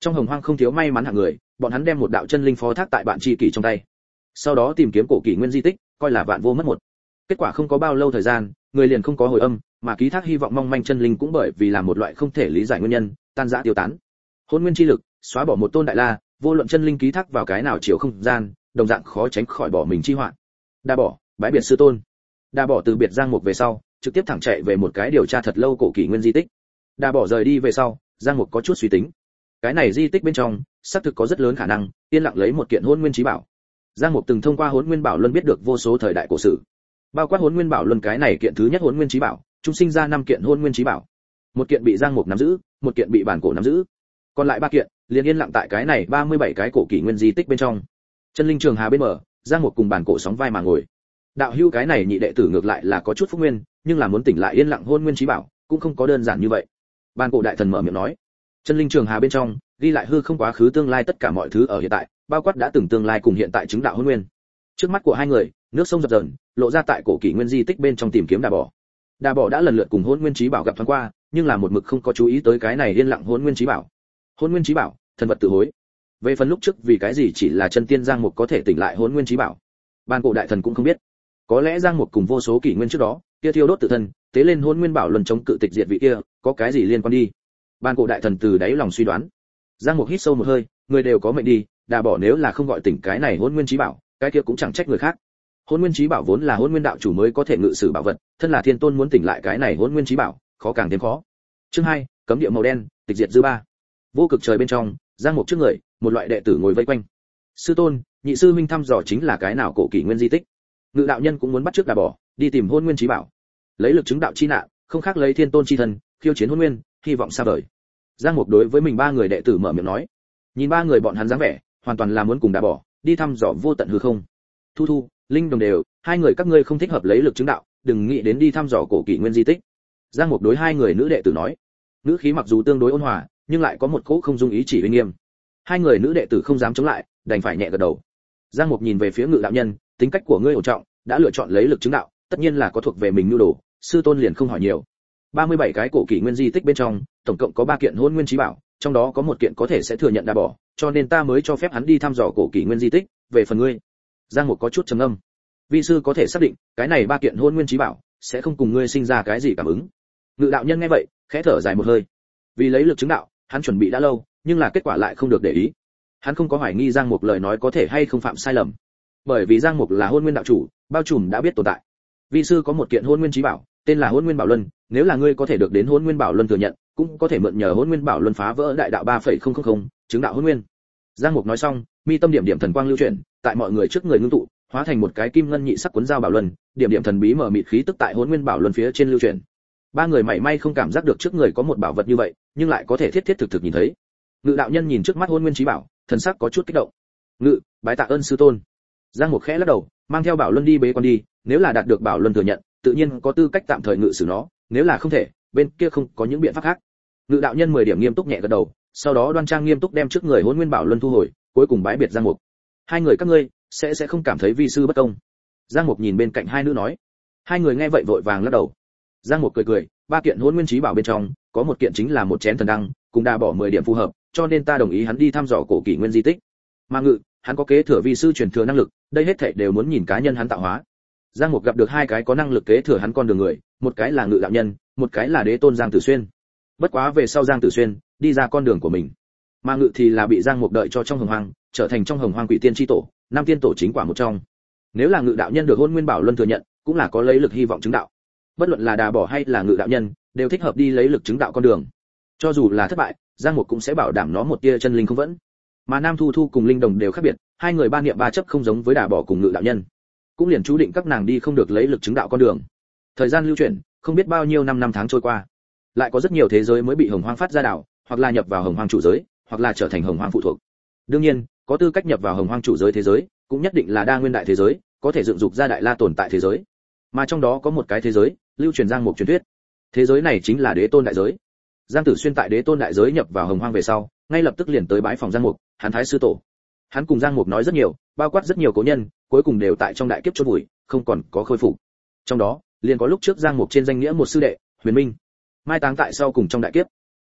Trong hồng hoang không thiếu may mắn hạng người, bọn hắn đem một đạo chân linh phó thác tại bạn tri kỷ trong tay, sau đó tìm kiếm cổ kỷ nguyên di tích, coi là vạn vô mất một. Kết quả không có bao lâu thời gian, người liền không có hồi âm, mà ký thác hy vọng mong manh chân linh cũng bởi vì là một loại không thể lý giải nguyên nhân, tan rã tiêu tán. Hỗn nguyên chi lực xóa bỏ một tôn đại la, vô luận chân linh ký thác vào cái nào chiều không gian, đồng dạng khó tránh khỏi bỏ mình chi họa. Đa bỏ, bái biệt sư tôn. Đa bỏ từ biệt Giang Mục về sau, trực tiếp thẳng chạy về một cái điều tra thật lâu cổ kỷ nguyên di tích. Đa bỏ rời đi về sau, Giang Mục có chút suy tính. Cái này di tích bên trong, xác thực có rất lớn khả năng yên lặng lấy một kiện hỗn nguyên chí bảo. Giang Mục từng thông qua hỗn nguyên bảo luân biết được vô số thời đại cổ sử, bao quát hỗn nguyên bảo luân cái này kiện thứ nhất hỗn nguyên chí bảo, chúng sinh ra năm kiện hỗn nguyên chí bảo. Một kiện bị Giang Mục nắm giữ, một kiện bị bản cổ nắm giữ, còn lại ba kiện liền yên lặng tại cái này ba mươi bảy cái cổ kỷ nguyên di tích bên trong. Chân linh trường hà bên mở, Giang Mục cùng bản cổ sóng vai mà ngồi. Đạo hữu cái này nhị đệ tử ngược lại là có chút phúc nguyên, nhưng là muốn tỉnh lại yên lặng hỗn nguyên chí bảo, cũng không có đơn giản như vậy. Bản cổ đại thần mở miệng nói, chân linh trường hà bên trong ghi lại hư không quá khứ tương lai tất cả mọi thứ ở hiện tại, bao quát đã từng tương lai cùng hiện tại chứng đạo hỗn nguyên. Trước mắt của hai người, nước sông dập dờn, lộ ra tại cổ kỷ nguyên di tích bên trong tìm kiếm Đà Bỏ. Đà Bỏ đã lần lượt cùng hỗn nguyên chí bảo gặp thoáng qua, nhưng là một mực không có chú ý tới cái này yên lặng hỗn nguyên chí bảo. Hỗn nguyên chí bảo, thần vật tự hối. Về phần lúc trước vì cái gì chỉ là chân tiên Giang Mục có thể tỉnh lại hỗn nguyên chí bảo, ban cổ đại thần cũng không biết. Có lẽ Giang Mục cùng vô số kỷ nguyên trước đó, kia thiêu đốt tự thân, tế lên hỗn nguyên bảo luân chống cự tịch diệt vị kia, có cái gì liên quan đi. Ban cổ đại thần từ đáy lòng suy đoán. Giang Mục hít sâu một hơi, người đều có mệnh đi, Đà Bỏ nếu là không gọi tỉnh cái này hỗn nguyên chí bảo, cái kia cũng chẳng trách người khác. Hỗn nguyên chí bảo vốn là hỗn nguyên đạo chủ mới có thể ngự sử bảo vật, thân là thiên tôn muốn tỉnh lại cái này hỗn nguyên chí bảo, khó càng thêm khó. Chương hai, cấm địa màu đen, tịch diệt dư ba. Vô cực trời bên trong, Giang Mục trước người, một loại đệ tử ngồi vây quanh. Sư tôn, nhị sư huynh thăm dò chính là cái nào cổ kỷ nguyên di tích. Ngự đạo nhân cũng muốn bắt trước Đà Bỏ, đi tìm hỗn nguyên chí bảo. Lấy lực chứng đạo chi nạn, không khác lấy thiên tôn chi thân, khiêu chiến hỗn nguyên, hy vọng xa vời. Giang Mục đối với mình ba người đệ tử mở miệng nói. Nhìn ba người bọn hắn dáng vẻ, hoàn toàn là muốn cùng Đà Bỏ đi thăm dò vô tận hư không. Thu Thu, Linh Đồng đều, hai người các ngươi không thích hợp lấy lực chứng đạo, đừng nghĩ đến đi thăm dò cổ kỷ nguyên di tích. Giang Mục đối hai người nữ đệ tử nói. Nữ khí mặc dù tương đối ôn hòa, nhưng lại có một cỗ không dung ý chỉ uy nghiêm. Hai người nữ đệ tử không dám chống lại, đành phải nhẹ gật đầu. Giang Mục nhìn về phía Ngự đạo nhân, tính cách của ngươi ổn trọng, đã lựa chọn lấy lực chứng đạo, tất nhiên là có thuộc về mình nhu đồ, sư tôn liền không hỏi nhiều. ba mươi bảy cái cổ kỷ nguyên di tích bên trong, tổng cộng có ba kiện hỗn nguyên chí bảo, trong đó có một kiện có thể sẽ thừa nhận Đà Bỏ, cho nên ta mới cho phép hắn đi thăm dò cổ kỷ nguyên di tích. Về phần ngươi, Giang Mục có chút trầm ngâm. Vi sư có thể xác định, cái này ba kiện hỗn nguyên chí bảo sẽ không cùng ngươi sinh ra cái gì cảm ứng. Ngự đạo nhân nghe vậy, khẽ thở dài một hơi. Vì lấy lực chứng đạo, hắn chuẩn bị đã lâu, nhưng là kết quả lại không được để ý. Hắn không có hoài nghi Giang Mục lời nói có thể hay không phạm sai lầm, bởi vì Giang Mục là hỗn nguyên đạo chủ, bao trùm đã biết tồn tại. Vi sư có một kiện hỗn nguyên chí bảo, tên là hỗn nguyên bảo luân, nếu là ngươi có thể được đến hỗn nguyên bảo luân thừa nhận, cũng có thể mượn nhờ hỗn nguyên bảo luân phá vỡ đại đạo ba phẩy không không không, chứng đạo hỗn nguyên. Giang Mục nói xong, mi tâm điểm điểm thần quang lưu chuyển, tại mọi người trước người ngưng tụ, hóa thành một cái kim ngân nhị sắc cuốn dao bảo luân, điểm điểm thần bí mở mịt khí tức tại hỗn nguyên bảo luân phía trên lưu chuyển. Ba người mảy may không cảm giác được trước người có một bảo vật như vậy, nhưng lại có thể thiết thiết thực thực nhìn thấy. Ngự đạo nhân nhìn trước mắt hỗn nguyên chí bảo, thần sắc có chút kích động. Ngự, bái tạ ơn sư tôn. Giang Mục khẽ lắc đầu, mang theo bảo luân đi bế quan đi, nếu là đạt được bảo luân thừa nhận, tự nhiên có tư cách tạm thời ngự sử nó, nếu là không thể, bên kia không có những biện pháp khác. Ngự đạo nhân mười điểm nghiêm túc nhẹ gật đầu, sau đó đoan trang nghiêm túc đem trước người hỗn nguyên bảo luân thu hồi, cuối cùng bái biệt Giang Mục. Hai người các ngươi sẽ sẽ không cảm thấy vi sư bất công. Giang Mục nhìn bên cạnh hai nữ nói. Hai người nghe vậy vội vàng lắc đầu. Giang Mục cười cười, ba kiện hỗn nguyên chí bảo bên trong, có một kiện chính là một chén thần đăng, cùng Đà Bỏ mười điểm phù hợp, cho nên ta đồng ý hắn đi thăm dò cổ kỷ nguyên di tích. Mà Ngự, hắn có kế thừa vi sư truyền thừa năng lực, đây hết thảy đều muốn nhìn cá nhân hắn tạo hóa. Giang Mục gặp được hai cái có năng lực kế thừa hắn con đường người, một cái là Ngự đạo nhân, một cái là Đế tôn Giang Tử Xuyên. Bất quá về sau Giang Tử Xuyên đi ra con đường của mình, mà Ngự thì là bị Giang Mục đợi cho trong hồng hoang, trở thành trong hồng hoang quỷ tiên chi tổ, năm tiên tổ chính quả một trong. Nếu là Ngự đạo nhân được hỗn nguyên bảo luân thừa nhận, cũng là có lấy lực hy vọng chứng đạo. Bất luận là Đà Bỏ hay là Ngự đạo nhân, đều thích hợp đi lấy lực chứng đạo con đường. Cho dù là thất bại, Giang Mục cũng sẽ bảo đảm nó một tia chân linh không vẫn. Mà Nam Thu Thu cùng Linh Đồng đều khác biệt, hai người ba niệm ba chấp không giống với Đà Bỏ cùng Ngự đạo nhân, cũng liền chú định các nàng đi không được lấy lực chứng đạo con đường. Thời gian lưu chuyển, không biết bao nhiêu năm năm tháng trôi qua, lại có rất nhiều thế giới mới bị hồng hoang phát ra đảo, hoặc là nhập vào hồng hoang chủ giới, hoặc là trở thành hồng hoang phụ thuộc. Đương nhiên, có tư cách nhập vào hồng hoang chủ giới thế giới, cũng nhất định là đa nguyên đại thế giới, có thể dựng dục ra đại la tồn tại thế giới. Mà trong đó có một cái thế giới, lưu truyền Giang Mục truyền thuyết. Thế giới này chính là Đế tôn đại giới. Giang Tử Xuyên tại Đế tôn đại giới nhập vào hồng hoang về sau, ngay lập tức liền tới bái phòng Giang Mục, hắn thái sư tổ. Hắn cùng Giang Mục nói rất nhiều, bao quát rất nhiều cố nhân, cuối cùng đều tại trong đại kiếp chôn vùi, không còn có khôi phục. Trong đó, liền có lúc trước Giang Mục trên danh nghĩa một sư đệ, Huyền Minh, mai táng tại sau cùng trong đại kiếp.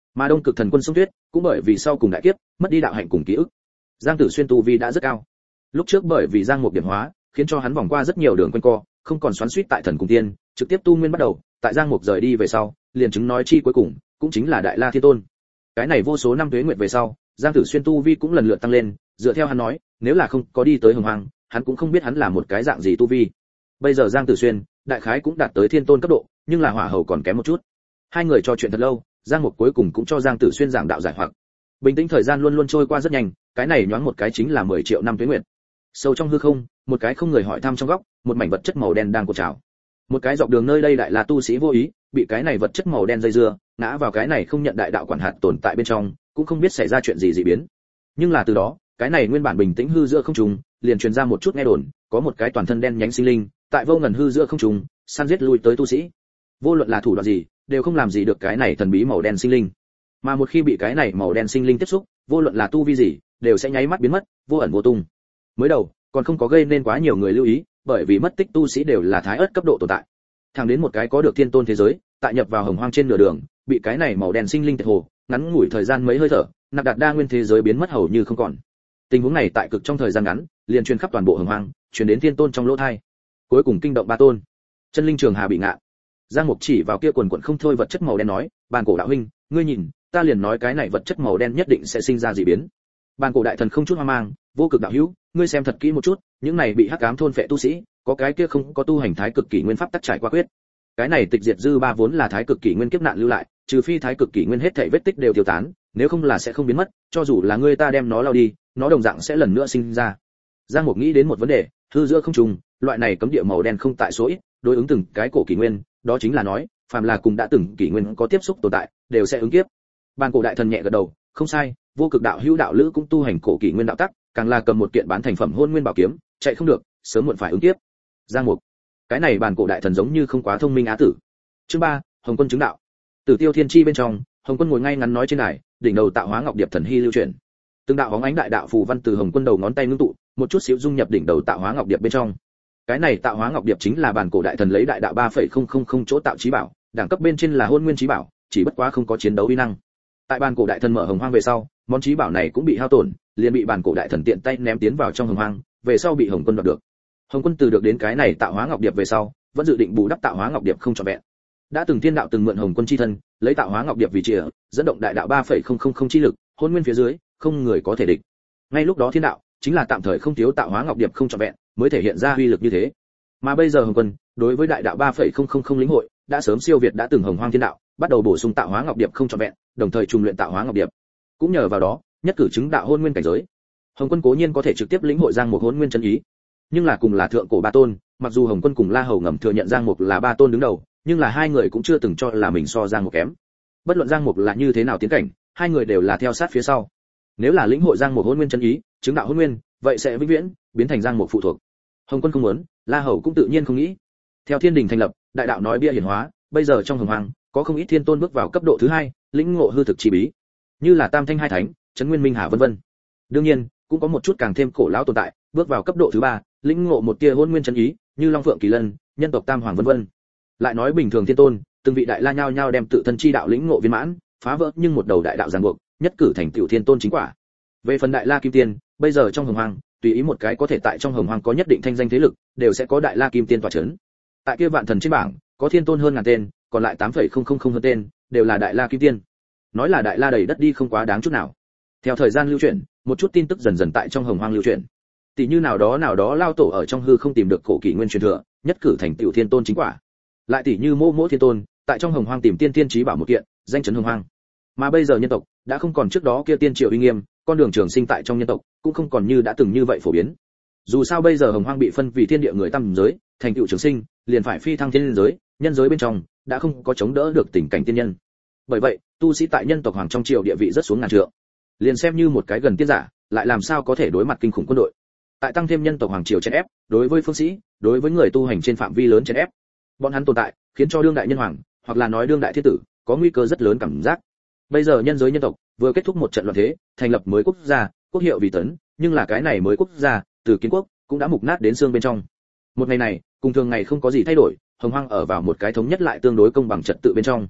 Mà Đông Cực Thần Quân Sông Tuyết cũng bởi vì sau cùng đại kiếp mất đi đạo hạnh cùng ký ức. Giang Tử Xuyên tu vi đã rất cao. Lúc trước bởi vì Giang Mục điểm hóa, khiến cho hắn vòng qua rất nhiều đường quanh co, không còn xoắn xuýt tại Thần Cùng Tiên, trực tiếp tu nguyên bắt đầu, tại Giang Mục rời đi về sau, liền chứng nói chi cuối cùng, cũng chính là Đại La Thiên Tôn. Cái này vô số năm tuế nguyệt về sau, Giang Tử Xuyên tu vi cũng lần lượt tăng lên, dựa theo hắn nói, nếu là không có đi tới Hồng Hoang, hắn cũng không biết hắn là một cái dạng gì tu vi. Bây giờ Giang Tử Xuyên, đại khái cũng đạt tới Thiên Tôn cấp độ, nhưng là Hỏa Hầu còn kém một chút. Hai người trò chuyện thật lâu, Giang Mục cuối cùng cũng cho Giang Tử Xuyên giảng đạo giải hoặc. Bình tĩnh thời gian luôn luôn trôi qua rất nhanh, cái này nhoáng một cái chính là mười triệu năm tuế nguyệt. Sâu trong hư không, một cái không người hỏi thăm trong góc, một mảnh vật chất màu đen đang cột trào. Một cái dọc đường nơi đây đại là tu sĩ vô ý, bị cái này vật chất màu đen dây dưa, ngã vào cái này không nhận đại đạo quản hạt tồn tại bên trong, cũng không biết xảy ra chuyện gì dị biến. Nhưng là từ đó, cái này nguyên bản bình tĩnh hư giữa không trung, liền truyền ra một chút nghe đồn, có một cái toàn thân đen nhánh sinh linh, tại vô ngần hư giữa không trung, săn giết lui tới tu sĩ. Vô luận là thủ đoạn gì, đều không làm gì được cái này thần bí màu đen sinh linh. Mà một khi bị cái này màu đen sinh linh tiếp xúc, vô luận là tu vi gì, đều sẽ nháy mắt biến mất, vô ẩn vô tung. Mới đầu, còn không có gây nên quá nhiều người lưu ý, bởi vì mất tích tu sĩ đều là thái ớt cấp độ tồn tại. Thẳng đến một cái có được thiên tôn thế giới, tại nhập vào Hồng Hoang trên nửa đường, bị cái này màu đen sinh linh tiệt hồ, ngắn ngủi thời gian mấy hơi thở, nạp đạt đa nguyên thế giới biến mất hầu như không còn. Tình huống này tại cực trong thời gian ngắn, liền truyền khắp toàn bộ Hồng Hoang, truyền đến thiên tôn trong lỗ tai. Cuối cùng kinh động ba tôn. Chân linh trường hà bị ngạ. Giang Mục chỉ vào kia quần quần không thôi vật chất màu đen nói, "Bàn cổ đạo huynh, ngươi nhìn, ta liền nói cái này vật chất màu đen nhất định sẽ sinh ra dị biến." Bàn cổ đại thần không chút hoang mang, "Vô Cực đạo hữu, ngươi xem thật kỹ một chút, những này bị hắc ám thôn phệ tu sĩ, có cái kia không có tu hành thái cực kỷ nguyên pháp tắc trải qua quyết. Cái này tịch diệt dư ba vốn là thái cực kỷ nguyên kiếp nạn lưu lại, trừ phi thái cực kỷ nguyên hết thảy vết tích đều tiêu tán, nếu không là sẽ không biến mất, cho dù là ngươi ta đem nó lao đi, nó đồng dạng sẽ lần nữa sinh ra." Giang Mục nghĩ đến một vấn đề, hư giữa không trùng, loại này cấm địa màu đen không tại số ít, đối ứng từng cái cổ kỷ nguyên, đó chính là nói, phàm là cùng đã từng kỷ nguyên có tiếp xúc tồn tại, đều sẽ ứng kiếp. Bàn cổ đại thần nhẹ gật đầu, "Không sai, Vô Cực đạo hữu đạo lữ cũng tu hành cổ kỷ nguyên đạo tắc, càng là cầm một kiện bán thành phẩm hôn nguyên bảo kiếm, chạy không được, sớm muộn phải ứng kiếp." Giang Mục, cái này bàn cổ đại thần giống như không quá thông minh á tử. Chương ba, Hồng Quân chứng đạo. Tử Tiêu Thiên Chi bên trong, Hồng Quân ngồi ngay ngắn nói trên đài, đỉnh đầu tạo hóa ngọc điệp thần hy lưu chuyển. Từng đạo bóng ánh đại đạo phù văn từ Hồng Quân đầu ngón tay ngưng tụ, một chút xíu dung nhập đỉnh đầu tạo hóa ngọc điệp bên trong. Cái này tạo hóa ngọc điệp chính là bàn cổ đại thần lấy đại đạo ba phẩy không không không chỗ tạo chí bảo, đẳng cấp bên trên là hôn nguyên chí bảo, chỉ bất quá không có chiến đấu uy năng. Tại bàn cổ đại thần mở Hồng Hoang về sau, món chí bảo này cũng bị hao tổn, liền bị bàn cổ đại thần tiện tay ném tiến vào trong Hồng Hoang, về sau bị Hồng Quân đoạt được. Hồng Quân từ được đến cái này tạo hóa ngọc điệp về sau, vẫn dự định bù đắp tạo hóa ngọc điệp không trọn vẹn. Đã từng thiên đạo từng mượn Hồng Quân chi thân, lấy tạo hóa ngọc điệp vì chìa, dẫn động đại đạo ba phẩy không không không chi lực, hôn nguyên phía dưới, không người có thể địch. Ngay lúc đó thiên đạo chính là tạm thời không thiếu tạo hóa ngọc điệp không trọn vẹn, mới thể hiện ra uy lực như thế. Mà bây giờ Hồng Quân, đối với đại đạo ba phẩy không không không lĩnh hội, đã sớm siêu việt đã từng Hồng Hoang thiên đạo, bắt đầu bổ sung tạo hóa ngọc điệp không trọn vẹn, đồng thời trùng luyện tạo hóa ngọc điệp. Cũng nhờ vào đó, nhất cử chứng đạo hôn nguyên cảnh giới. Hồng Quân cố nhiên có thể trực tiếp lĩnh hội Giang Mục hôn nguyên chân ý, nhưng là cùng là thượng cổ ba tôn, mặc dù Hồng Quân cùng La Hầu ngầm thừa nhận Giang Mục là ba tôn đứng đầu, nhưng là hai người cũng chưa từng cho là mình so Giang Mục kém. Bất luận Giang Mục là như thế nào tiến cảnh, hai người đều là theo sát phía sau. Nếu là lĩnh hội Giang Mục hôn nguyên chân ý, chứng đạo hôn nguyên, vậy sẽ vĩnh viễn biến thành Giang Mục phụ thuộc. Hồng Quân không muốn, La Hầu cũng tự nhiên không nghĩ. Theo thiên đình thành lập, đại đạo nói bia hiển hóa, bây giờ trong Hồng Hoang có không ít thiên tôn bước vào cấp độ thứ hai, lĩnh ngộ hư thực chi bí, như là Tam Thanh hai thánh, Trấn Nguyên Minh Hà vân vân. Đương nhiên, cũng có một chút càng thêm cổ lão tồn tại, bước vào cấp độ thứ ba, lĩnh ngộ một tia hôn nguyên chân ý, như Long Phượng Kỳ Lân, nhân tộc Tam Hoàng vân vân. Lại nói bình thường thiên tôn, từng vị đại la nhao nhao đem tự thân chi đạo lĩnh ngộ viên mãn, phá vỡ nhưng một đầu đại đạo ràng buộc, nhất cử thành tiểu thiên tôn chính quả. Về phần đại la kim tiên, bây giờ trong Hồng Hoang, tùy ý một cái có thể tại trong Hồng Hoang có nhất định thanh danh thế lực, đều sẽ có đại la kim tiên tọa chấn. Tại kia vạn thần trên bảng, có thiên tôn hơn ngàn tên, còn lại tám phẩy không không không hơn tên, đều là đại la kim tiên. Nói là đại la đầy đất đi không quá đáng chút nào. Theo thời gian lưu chuyển, một chút tin tức dần dần tại trong Hồng Hoang lưu chuyển. Tỷ như nào đó nào đó lao tổ ở trong hư không tìm được cổ kỷ nguyên truyền thừa, nhất cử thành tiểu thiên tôn chính quả. Lại tỷ như Mỗ Mỗ Thiên Tôn, tại trong Hồng Hoang tìm tiên tiên chí bảo một kiện, danh chấn Hồng Hoang. Mà bây giờ nhân tộc đã không còn trước đó kia tiên triều uy nghiêm, con đường trường sinh tại trong nhân tộc cũng không còn như đã từng như vậy phổ biến. Dù sao bây giờ Hồng Hoang bị phân vì thiên địa người tam giới, thành tựu trường sinh, liền phải phi thăng thiên giới, nhân giới bên trong đã không có chống đỡ được tình cảnh tiên nhân. Bởi vậy, tu sĩ tại nhân tộc hoàng trong triều địa vị rất xuống ngàn trượng. Liền xem như một cái gần tiên giả, lại làm sao có thể đối mặt kinh khủng quân đội. Tại tăng thêm nhân tộc hoàng triều chèn ép, đối với phương sĩ, đối với người tu hành trên phạm vi lớn chèn ép. Bọn hắn tồn tại, khiến cho đương đại nhân hoàng, hoặc là nói đương đại thiên tử, có nguy cơ rất lớn cảm giác. Bây giờ nhân giới nhân tộc vừa kết thúc một trận loạn thế, thành lập mới quốc gia, quốc hiệu vì Tấn, nhưng là cái này mới quốc gia, từ kiến quốc cũng đã mục nát đến xương bên trong. Một ngày này, cùng thường ngày không có gì thay đổi, Hồng Hoang ở vào một cái thống nhất lại tương đối công bằng trật tự bên trong.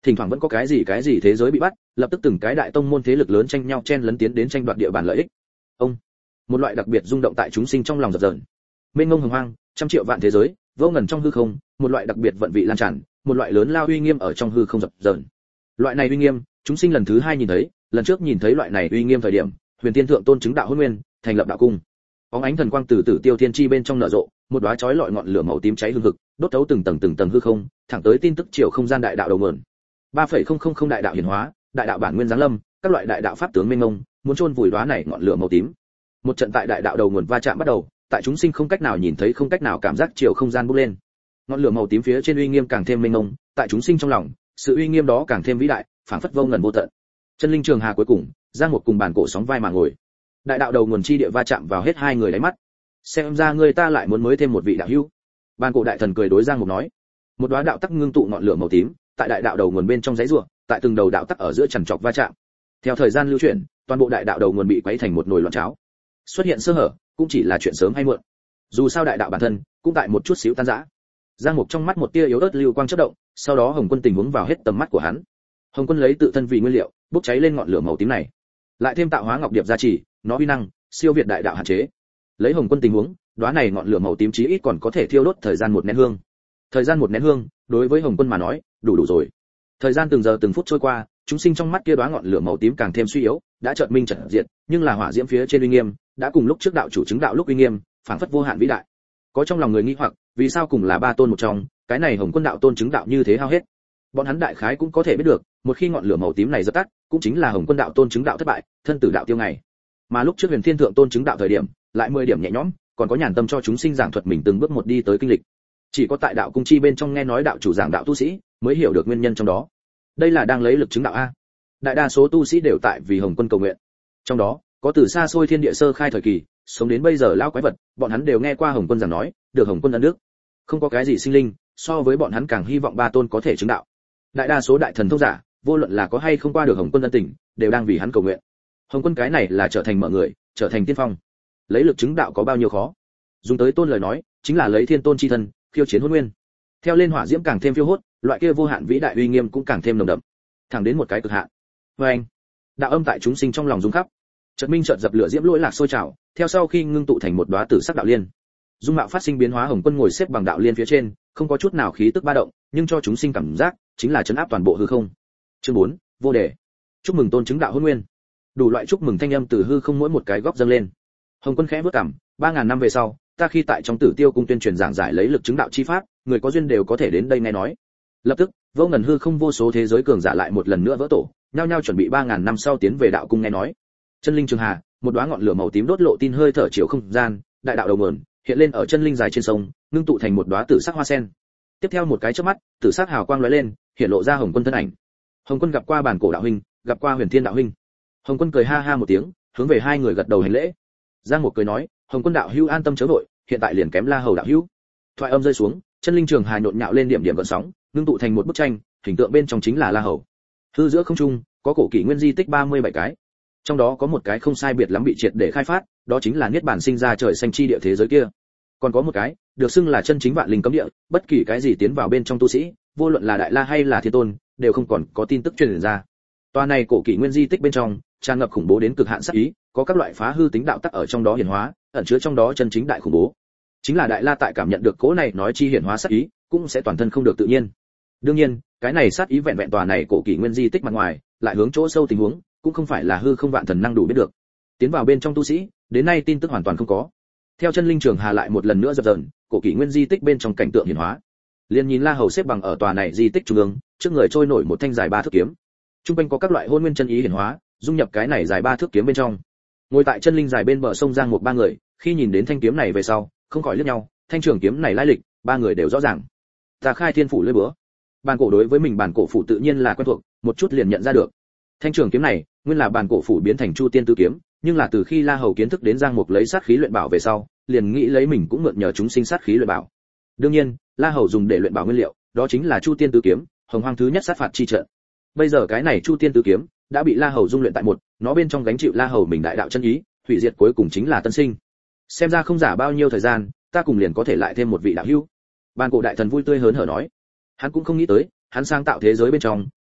thỉnh thoảng vẫn có cái gì cái gì thế giới bị bắt, lập tức từng cái đại tông môn thế lực lớn tranh nhau chen lấn tiến đến tranh đoạt địa bàn lợi ích. Ông, một loại đặc biệt rung động tại chúng sinh trong lòng dập dờn. Mênh mông hồng hoang, trăm triệu vạn thế giới, vô ngần trong hư không, một loại đặc biệt vận vị lan tràn, một loại lớn lao uy nghiêm ở trong hư không dập dờn. Loại này uy nghiêm, chúng sinh lần thứ hai nhìn thấy, lần trước nhìn thấy loại này uy nghiêm thời điểm, Huyền Tiên Thượng Tôn chứng đạo hôn nguyên, thành lập đạo cung. Bóng ánh thần quang từ Tử Tiêu Thiên Chi bên trong nở rộ, một đóa chói lọi ngọn lửa màu tím cháy hừng hực, đốt thấu từng tầng từng tầng hư không, thẳng tới tin tức chiều không gian đại đạo đầu nguồn. ba phẩy không không không đại đạo hiển hóa, đại đạo bản nguyên giáng lâm, các loại đại đạo pháp tướng mênh mông, muốn chôn vùi đóa này ngọn lửa màu tím. Một trận tại đại đạo đầu nguồn va chạm bắt đầu, tại chúng sinh không cách nào nhìn thấy không cách nào cảm giác chiều không gian bốc lên. Ngọn lửa màu tím phía trên uy nghiêm càng thêm mênh mông, tại chúng sinh trong lòng, sự uy nghiêm đó càng thêm vĩ đại, phảng phất vô ngần vô tận. Chân linh trường hà cuối cùng, Giang một cùng bàn cổ sóng vai mà ngồi. Đại đạo đầu nguồn chi địa va chạm vào hết hai người đáy mắt. Xem ra người ta lại muốn mới thêm một vị đạo hữu. Bàn cổ đại thần cười đối Giang một nói. Một đóa đạo tắc ngưng tụ ngọn lửa màu tím, tại đại đạo đầu nguồn bên trong dãy rùa, tại từng đầu đạo tắc ở giữa chằn chọc va chạm. Theo thời gian lưu chuyển, toàn bộ đại đạo đầu nguồn bị quấy thành một nồi loạn cháo. Xuất hiện sơ hở, cũng chỉ là chuyện sớm hay muộn. Dù sao đại đạo bản thân cũng tại một chút xíu tan rã. Giang Mục trong mắt một tia yếu ớt lưu quang chớp động, sau đó Hồng Quân tình huống vào hết tầm mắt của hắn. Hồng Quân lấy tự thân vì nguyên liệu, bốc cháy lên ngọn lửa màu tím này, lại thêm tạo hóa ngọc điệp gia trì, nó uy năng siêu việt đại đạo hạn chế. Lấy Hồng Quân tình huống, đóa này ngọn lửa màu tím chí ít còn có thể thiêu đốt thời gian một nén hương. Thời gian một nén hương, đối với Hồng Quân mà nói, đủ đủ rồi. Thời gian từng giờ từng phút trôi qua, chúng sinh trong mắt kia đóa ngọn lửa màu tím càng thêm suy yếu, đã chợt minh chợt diệt, nhưng là hỏa diễm phía trên uy nghiêm, đã cùng lúc trước đạo chủ chứng đạo lúc uy nghiêm, phảng phất vô hạn vĩ đại. Có trong lòng người nghi hoặc, vì sao cùng là ba tôn một trong, cái này Hồng Quân đạo tôn chứng đạo như thế hao hết. Bọn hắn đại khái cũng có thể biết được, một khi ngọn lửa màu tím này dập tắt, cũng chính là Hồng Quân đạo tôn chứng đạo thất bại, thân tử đạo tiêu ngày. Mà lúc trước Huyền Thiên Thượng Tôn chứng đạo thời điểm, lại mười điểm nhẹ nhõm, còn có nhàn tâm cho chúng sinh giảng thuật mình từng bước một đi tới kinh lịch. Chỉ có tại đạo cung chi bên trong nghe nói đạo chủ giảng đạo tu sĩ, mới hiểu được nguyên nhân trong đó. Đây là đang lấy lực chứng đạo a. Đại đa số tu sĩ đều tại vì Hồng Quân cầu nguyện. Trong đó, có từ xa xôi thiên địa sơ khai thời kỳ, sống đến bây giờ lão quái vật, bọn hắn đều nghe qua Hồng Quân giảng nói, được Hồng Quân ân đức. Không có cái gì sinh linh, so với bọn hắn càng hy vọng ba tôn có thể chứng đạo. Đại đa số đại thần thông giả, vô luận là có hay không qua được Hồng Quân ân tình, đều đang vì hắn cầu nguyện. Hồng Quân cái này là trở thành mở người, trở thành tiên phong. Lấy lực chứng đạo có bao nhiêu khó? Dùng tới tôn lời nói, chính là lấy thiên tôn chi thân, khiêu chiến hôn nguyên. Theo lên hỏa diễm càng thêm phiêu hốt, loại kia vô hạn vĩ đại uy nghiêm cũng càng thêm nồng đậm, thẳng đến một cái cực hạn. Và anh, đạo âm tại chúng sinh trong lòng rung khắp. Chợt minh chợt dập lửa diễm lỗi lạc sôi trào, theo sau khi ngưng tụ thành một đóa tử sắc đạo liên. Dung mạo phát sinh biến hóa, Hồng Quân ngồi xếp bằng đạo liên phía trên, không có chút nào khí tức ba động, nhưng cho chúng sinh cảm giác chính là chấn áp toàn bộ hư không. Chương bốn, vô đề. Chúc mừng tôn chứng đạo hôn nguyên. Đủ loại chúc mừng thanh âm từ hư không mỗi một cái góc dâng lên. Hồng Quân khẽ bước cằm, ba ngàn năm về sau, ta khi tại trong Tử Tiêu cung tuyên truyền giảng giải lấy lực chứng đạo chi pháp, người có duyên đều có thể đến đây nghe nói. Lập tức, vô ngần hư không vô số thế giới cường giả lại một lần nữa vỡ tổ, nhao nhao chuẩn bị ba ngàn năm sau tiến về đạo cung nghe nói. Chân linh trường hà, một đóa ngọn lửa màu tím đốt lộ tin hơi thở chiều không gian, đại đạo đầu nguồn, hiện lên ở chân linh dài trên sông, ngưng tụ thành một đóa tử sắc hoa sen. Tiếp theo một cái chớp mắt, tử sắc hào quang lóe lên, hiện lộ ra Hồng Quân thân ảnh. Hồng Quân gặp qua bản cổ đạo huynh, gặp qua Huyền Thiên đạo huynh. Hồng Quân cười ha ha một tiếng, hướng về hai người gật đầu hành lễ. Giang Mục cười nói, Hồng Quân đạo hữu an tâm chớ vội, hiện tại liền kém La Hầu đạo hữu. Thoại âm rơi xuống, chân linh trường hà nhộn nhạo lên điểm điểm gợn sóng, ngưng tụ thành một bức tranh, hình tượng bên trong chính là La Hầu. Hư giữa không trung, có cổ kỷ nguyên di tích ba mươi bảy cái. Trong đó có một cái không sai biệt lắm bị triệt để khai phát, đó chính là niết bàn sinh ra trời xanh chi địa thế giới kia. Còn có một cái, được xưng là chân chính vạn linh cấm địa, bất kỳ cái gì tiến vào bên trong tu sĩ, vô luận là đại la hay là thiên tôn, đều không còn có tin tức truyền ra. Toa này cổ kỷ nguyên di tích bên trong, tràn ngập khủng bố đến cực hạn sát ý, có các loại phá hư tính đạo tắc ở trong đó hiển hóa, ẩn chứa trong đó chân chính đại khủng bố. Chính là đại la tại cảm nhận được cố này nói chi hiển hóa sát ý, cũng sẽ toàn thân không được tự nhiên. Đương nhiên, cái này sát ý vẹn vẹn tòa này cổ kỷ nguyên di tích mặt ngoài, lại hướng chỗ sâu tình huống, cũng không phải là hư không vạn thần năng đủ biết được. Tiến vào bên trong tu sĩ, đến nay tin tức hoàn toàn không có. Theo chân linh trường hà lại một lần nữa dập dờn, cổ kỷ nguyên di tích bên trong cảnh tượng hiển hóa. Liên nhìn La Hầu xếp bằng ở tòa này di tích trung ương, trước người trôi nổi một thanh dài ba thước kiếm. Trung quanh có các loại hôn nguyên chân ý hiển hóa, dung nhập cái này dài ba thước kiếm bên trong. Ngồi tại chân linh dài bên bờ sông Giang một ba người, khi nhìn đến thanh kiếm này về sau, không khỏi liếc nhau, thanh trường kiếm này lai lịch, ba người đều rõ ràng. Ta khai thiên phủ lưỡi búa. Bản cổ đối với mình bản cổ phủ tự nhiên là quen thuộc, một chút liền nhận ra được. Thanh trường kiếm này, nguyên là bản cổ phủ biến thành Chu Tiên Tứ kiếm, nhưng là từ khi La Hầu kiến thức đến Giang Mục lấy sát khí luyện bảo về sau, liền nghĩ lấy mình cũng mượn nhờ chúng sinh sát khí luyện bảo. Đương nhiên, La Hầu dùng để luyện bảo nguyên liệu, đó chính là Chu Tiên Tứ kiếm, hồng hoang thứ nhất sát phạt chi trận. Bây giờ cái này Chu Tiên Tứ kiếm đã bị La Hầu dung luyện tại một, nó bên trong gánh chịu La Hầu mình đại đạo chân ý, hủy diệt cuối cùng chính là tân sinh. Xem ra không giả bao nhiêu thời gian, ta cùng liền có thể lại thêm một vị đạo hữu. Ban cổ đại thần vui tươi hớn hở nói, hắn cũng không nghĩ tới, hắn sáng tạo thế giới bên trong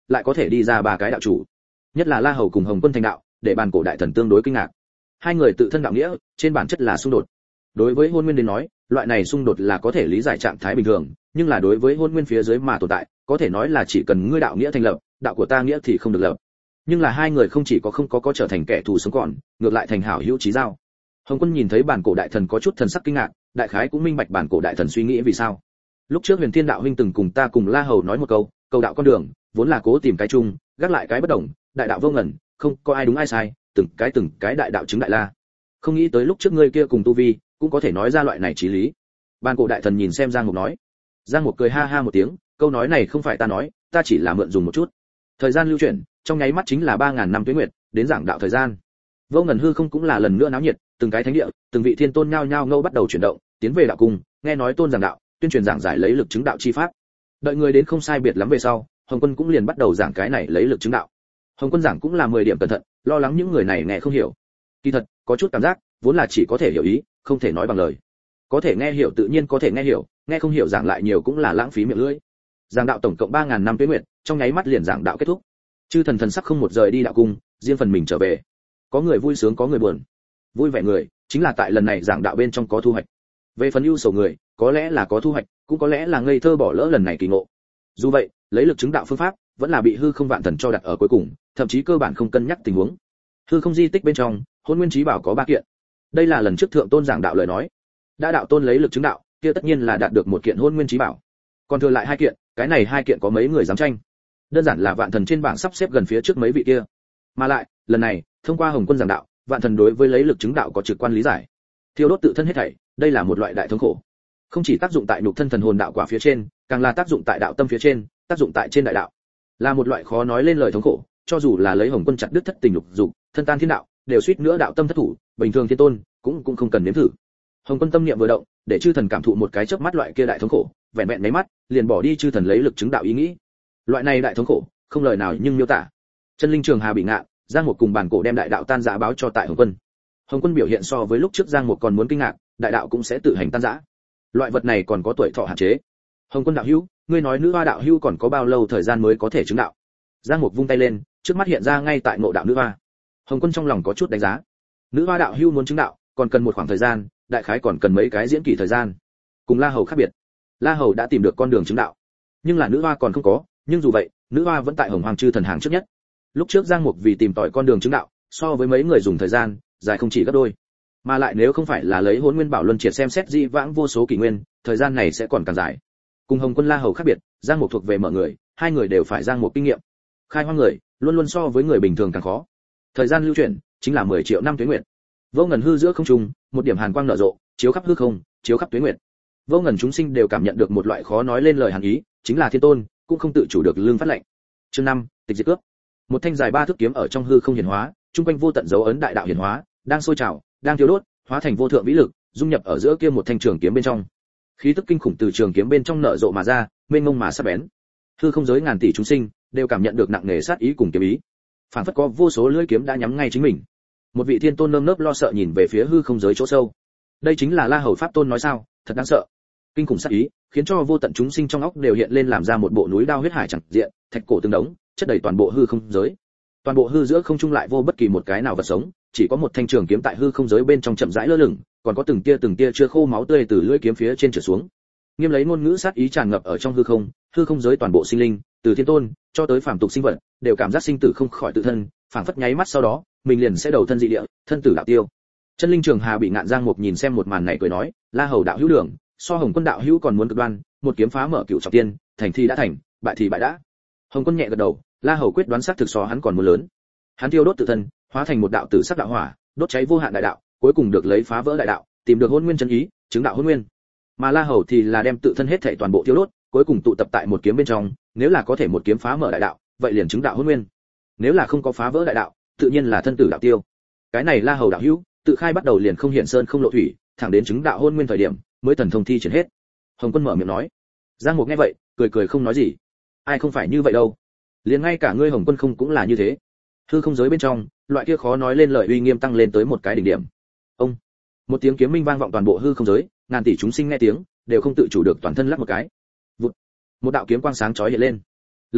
lại có thể đi ra ba cái đạo chủ. Nhất là La Hầu cùng Hồng Quân thành đạo, để bàn cổ đại thần tương đối kinh ngạc. Hai người tự thân đạo nghĩa, trên bản chất là xung đột. Đối với Hôn Nguyên đến nói, loại này xung đột là có thể lý giải trạng thái bình thường, nhưng là đối với Hôn Nguyên phía dưới mà tồn tại, có thể nói là chỉ cần ngươi đạo nghĩa thành lập, đạo của ta nghĩa thì không được lập. Nhưng là hai người không chỉ có không có có trở thành kẻ thù sống còn, ngược lại thành hảo hữu chí giao. Hồng Quân nhìn thấy bản cổ đại thần có chút thần sắc kinh ngạc, đại khái cũng minh bạch bản cổ đại thần suy nghĩ vì sao. Lúc trước Huyền Thiên đạo huynh từng cùng ta cùng La Hầu nói một câu, cầu đạo con đường, vốn là cố tìm cái chung, gác lại cái bất đồng, đại đạo vô ngần, không có ai đúng ai sai, từng cái từng cái đại đạo chứng đại la. Không nghĩ tới lúc trước ngươi kia cùng tu vi, cũng có thể nói ra loại này chí lý. Bản cổ đại thần nhìn xem Giang Mục nói. Giang Mục cười ha ha một tiếng, câu nói này không phải ta nói, ta chỉ là mượn dùng một chút. Thời gian lưu chuyển, trong nháy mắt chính là ba ngàn năm tuế nguyệt, đến giảng đạo thời gian. Vô ngần hư không cũng là lần nữa náo nhiệt, từng cái thánh địa, từng vị thiên tôn nhao nhao ngâu bắt đầu chuyển động, tiến về đạo cung, nghe nói tôn giảng đạo, tuyên truyền giảng giải lấy lực chứng đạo chi pháp. Đợi người đến không sai biệt lắm về sau, Hồng Quân cũng liền bắt đầu giảng cái này lấy lực chứng đạo. Hồng Quân giảng cũng là mười điểm cẩn thận, lo lắng những người này nghe không hiểu. Kỳ thật, có chút cảm giác, vốn là chỉ có thể hiểu ý, không thể nói bằng lời. Có thể nghe hiểu tự nhiên có thể nghe hiểu, nghe không hiểu giảng lại nhiều cũng là lãng phí miệng lưỡi. Giảng đạo tổng cộng ba ngàn năm tuế nguyệt, trong nháy mắt liền giảng đạo kết thúc. Chư thần thần sắc không một rời đi đạo cung, riêng phần mình trở về. Có người vui sướng có người buồn. Vui vẻ người, chính là tại lần này giảng đạo bên trong có thu hoạch. Về phần ưu sầu người, có lẽ là có thu hoạch, cũng có lẽ là ngây thơ bỏ lỡ lần này kỳ ngộ. Dù vậy, lấy lực chứng đạo phương pháp, vẫn là bị hư không vạn thần cho đặt ở cuối cùng, thậm chí cơ bản không cân nhắc tình huống. Hư không di tích bên trong, Hôn Nguyên Chí Bảo có ba kiện. Đây là lần trước thượng tôn giảng đạo lời nói. Đã đạo tôn lấy lực chứng đạo, kia tất nhiên là đạt được một kiện Hôn Nguyên Chí Bảo. Còn thừa lại hai kiện, cái này hai kiện có mấy người dám tranh? Đơn giản là vạn thần trên bảng sắp xếp gần phía trước mấy vị kia. Mà lại, lần này, thông qua Hồng Quân giảng đạo, vạn thần đối với lấy lực chứng đạo có trực quan lý giải. Thiêu đốt tự thân hết thảy, đây là một loại đại thống khổ. Không chỉ tác dụng tại nhục thân thần hồn đạo quả phía trên, càng là tác dụng tại đạo tâm phía trên, tác dụng tại trên đại đạo. Là một loại khó nói lên lời thống khổ, cho dù là lấy Hồng Quân chặt đứt thất tình lục dục, thân tan thiên đạo, đều suýt nữa đạo tâm thất thủ, bình thường thiên tôn cũng cũng không cần nếm thử. Hồng Quân tâm niệm vừa động, để chư thần cảm thụ một cái chớp mắt loại kia đại thống khổ, vẹn vẹn mấy mắt, liền bỏ đi chư thần lấy lực chứng đạo ý nghĩ. Loại này đại thống khổ, không lời nào nhưng miêu tả. Chân linh trường hà bị ngạn, Giang Mục cùng bản cổ đem đại đạo tan rã báo cho tại Hồng Quân. Hồng Quân biểu hiện so với lúc trước Giang Mục còn muốn kinh ngạc, đại đạo cũng sẽ tự hành tan rã. Loại vật này còn có tuổi thọ hạn chế. Hồng Quân đạo hữu, ngươi nói nữ hoa đạo hữu còn có bao lâu thời gian mới có thể chứng đạo? Giang Mục vung tay lên, trước mắt hiện ra ngay tại ngộ đạo nữ hoa. Hồng Quân trong lòng có chút đánh giá. Nữ hoa đạo hữu muốn chứng đạo, còn cần một khoảng thời gian, đại khái còn cần mấy cái diễn kỳ thời gian. Cùng La Hầu khác biệt. La Hầu đã tìm được con đường chứng đạo, nhưng là nữ hoa còn không có, nhưng dù vậy, nữ hoa vẫn tại Hồng Hoàng chư thần hàng trước nhất. Lúc trước Giang Mục vì tìm tòi con đường chứng đạo, so với mấy người dùng thời gian, dài không chỉ gấp đôi. Mà lại nếu không phải là lấy Hỗn Nguyên Bảo Luân triệt xem xét dị vãng vô số kỷ nguyên, thời gian này sẽ còn càng dài. Cùng Hồng Quân La Hầu khác biệt, Giang Mục thuộc về mở người, hai người đều phải Giang Mục kinh nghiệm. Khai hoang người, luôn luôn so với người bình thường càng khó. Thời gian lưu chuyển, chính là mười triệu năm tuế nguyệt. Vô ngần hư giữa không trung, một điểm hàn quang nở rộ, chiếu khắp hư không, chiếu khắp tuế nguyệt. Vô ngần chúng sinh đều cảm nhận được một loại khó nói lên lời hàn ý, chính là thiên tôn, cũng không tự chủ được lương phát lệnh. Chương năm, tịch diệt cướp. Một thanh dài ba thước kiếm ở trong hư không hiển hóa, trung quanh vô tận dấu ấn đại đạo hiển hóa, đang sôi trào, đang thiêu đốt, hóa thành vô thượng vĩ lực, dung nhập ở giữa kia một thanh trường kiếm bên trong. Khí tức kinh khủng từ trường kiếm bên trong nở rộ mà ra, mênh mông mà sắc bén. Hư không giới ngàn tỷ chúng sinh đều cảm nhận được nặng nề sát ý cùng kiếm ý. Phản phất có vô số lưỡi kiếm đã nhắm ngay chính mình. Một vị thiên tôn nơm nớp lo sợ nhìn về phía hư không giới chỗ sâu. Đây chính là La Hầu pháp tôn nói sao, thật đáng sợ. Kinh khủng sát ý, khiến cho vô tận chúng sinh trong óc đều hiện lên làm ra một bộ núi đao huyết hải chẳng diện, thạch cổ tương đống, chất đầy toàn bộ hư không giới. Toàn bộ hư giữa không trung lại vô bất kỳ một cái nào vật sống, chỉ có một thanh trường kiếm tại hư không giới bên trong chậm rãi lơ lửng, còn có từng tia từng tia chưa khô máu tươi từ lưỡi kiếm phía trên trượt xuống. Nghiêm lấy ngôn ngữ sát ý tràn ngập ở trong hư không, hư không giới toàn bộ sinh linh, từ thiên tôn cho tới phàm tục sinh vật, đều cảm giác sinh tử không khỏi tự thân, phảng phất nháy mắt sau đó, mình liền sẽ đầu thân dị địa, thân tử đạo tiêu. Chân linh trường hà bị ngạn Giang Mục nhìn xem một màn này cười nói, La Hầu đạo hữu đường, so Hồng Quân đạo hữu còn muốn cực đoan, một kiếm phá mở cựu trọng tiên, thành thì đã thành, bại thì bại đã. Hồng Quân nhẹ gật đầu, La Hầu quyết đoán xác thực so hắn còn muốn lớn. Hắn thiêu đốt tự thân, hóa thành một đạo tử sắc đạo hỏa, đốt cháy vô hạn đại đạo, cuối cùng được lấy phá vỡ đại đạo, tìm được hôn nguyên chân ý, chứng đạo hôn nguyên. Mà La Hầu thì là đem tự thân hết thảy toàn bộ thiêu đốt, cuối cùng tụ tập tại một kiếm bên trong, nếu là có thể một kiếm phá mở đại đạo, vậy liền chứng đạo hôn nguyên. Nếu là không có phá vỡ đại đạo, tự nhiên là thân tử đạo tiêu. Cái này La Hầu đạo hữu, tự khai bắt đầu liền không hiện sơn không lộ thủy, thẳng đến chứng đạo hôn nguyên thời điểm, mới thần thông thi triển hết. Hồng Quân mở miệng nói. Giang Mục nghe vậy, cười cười không nói gì. Ai không phải như vậy đâu, liền ngay cả ngươi Hồng Quân không cũng là như thế. Hư không giới bên trong, loại kia khó nói lên lời uy nghiêm tăng lên tới một cái đỉnh điểm. Ông, một tiếng kiếm minh vang vọng toàn bộ hư không giới, ngàn tỷ chúng sinh nghe tiếng, đều không tự chủ được toàn thân lắc một cái. Vụt, một đạo kiếm quang sáng chói hiện lên. Lập tức,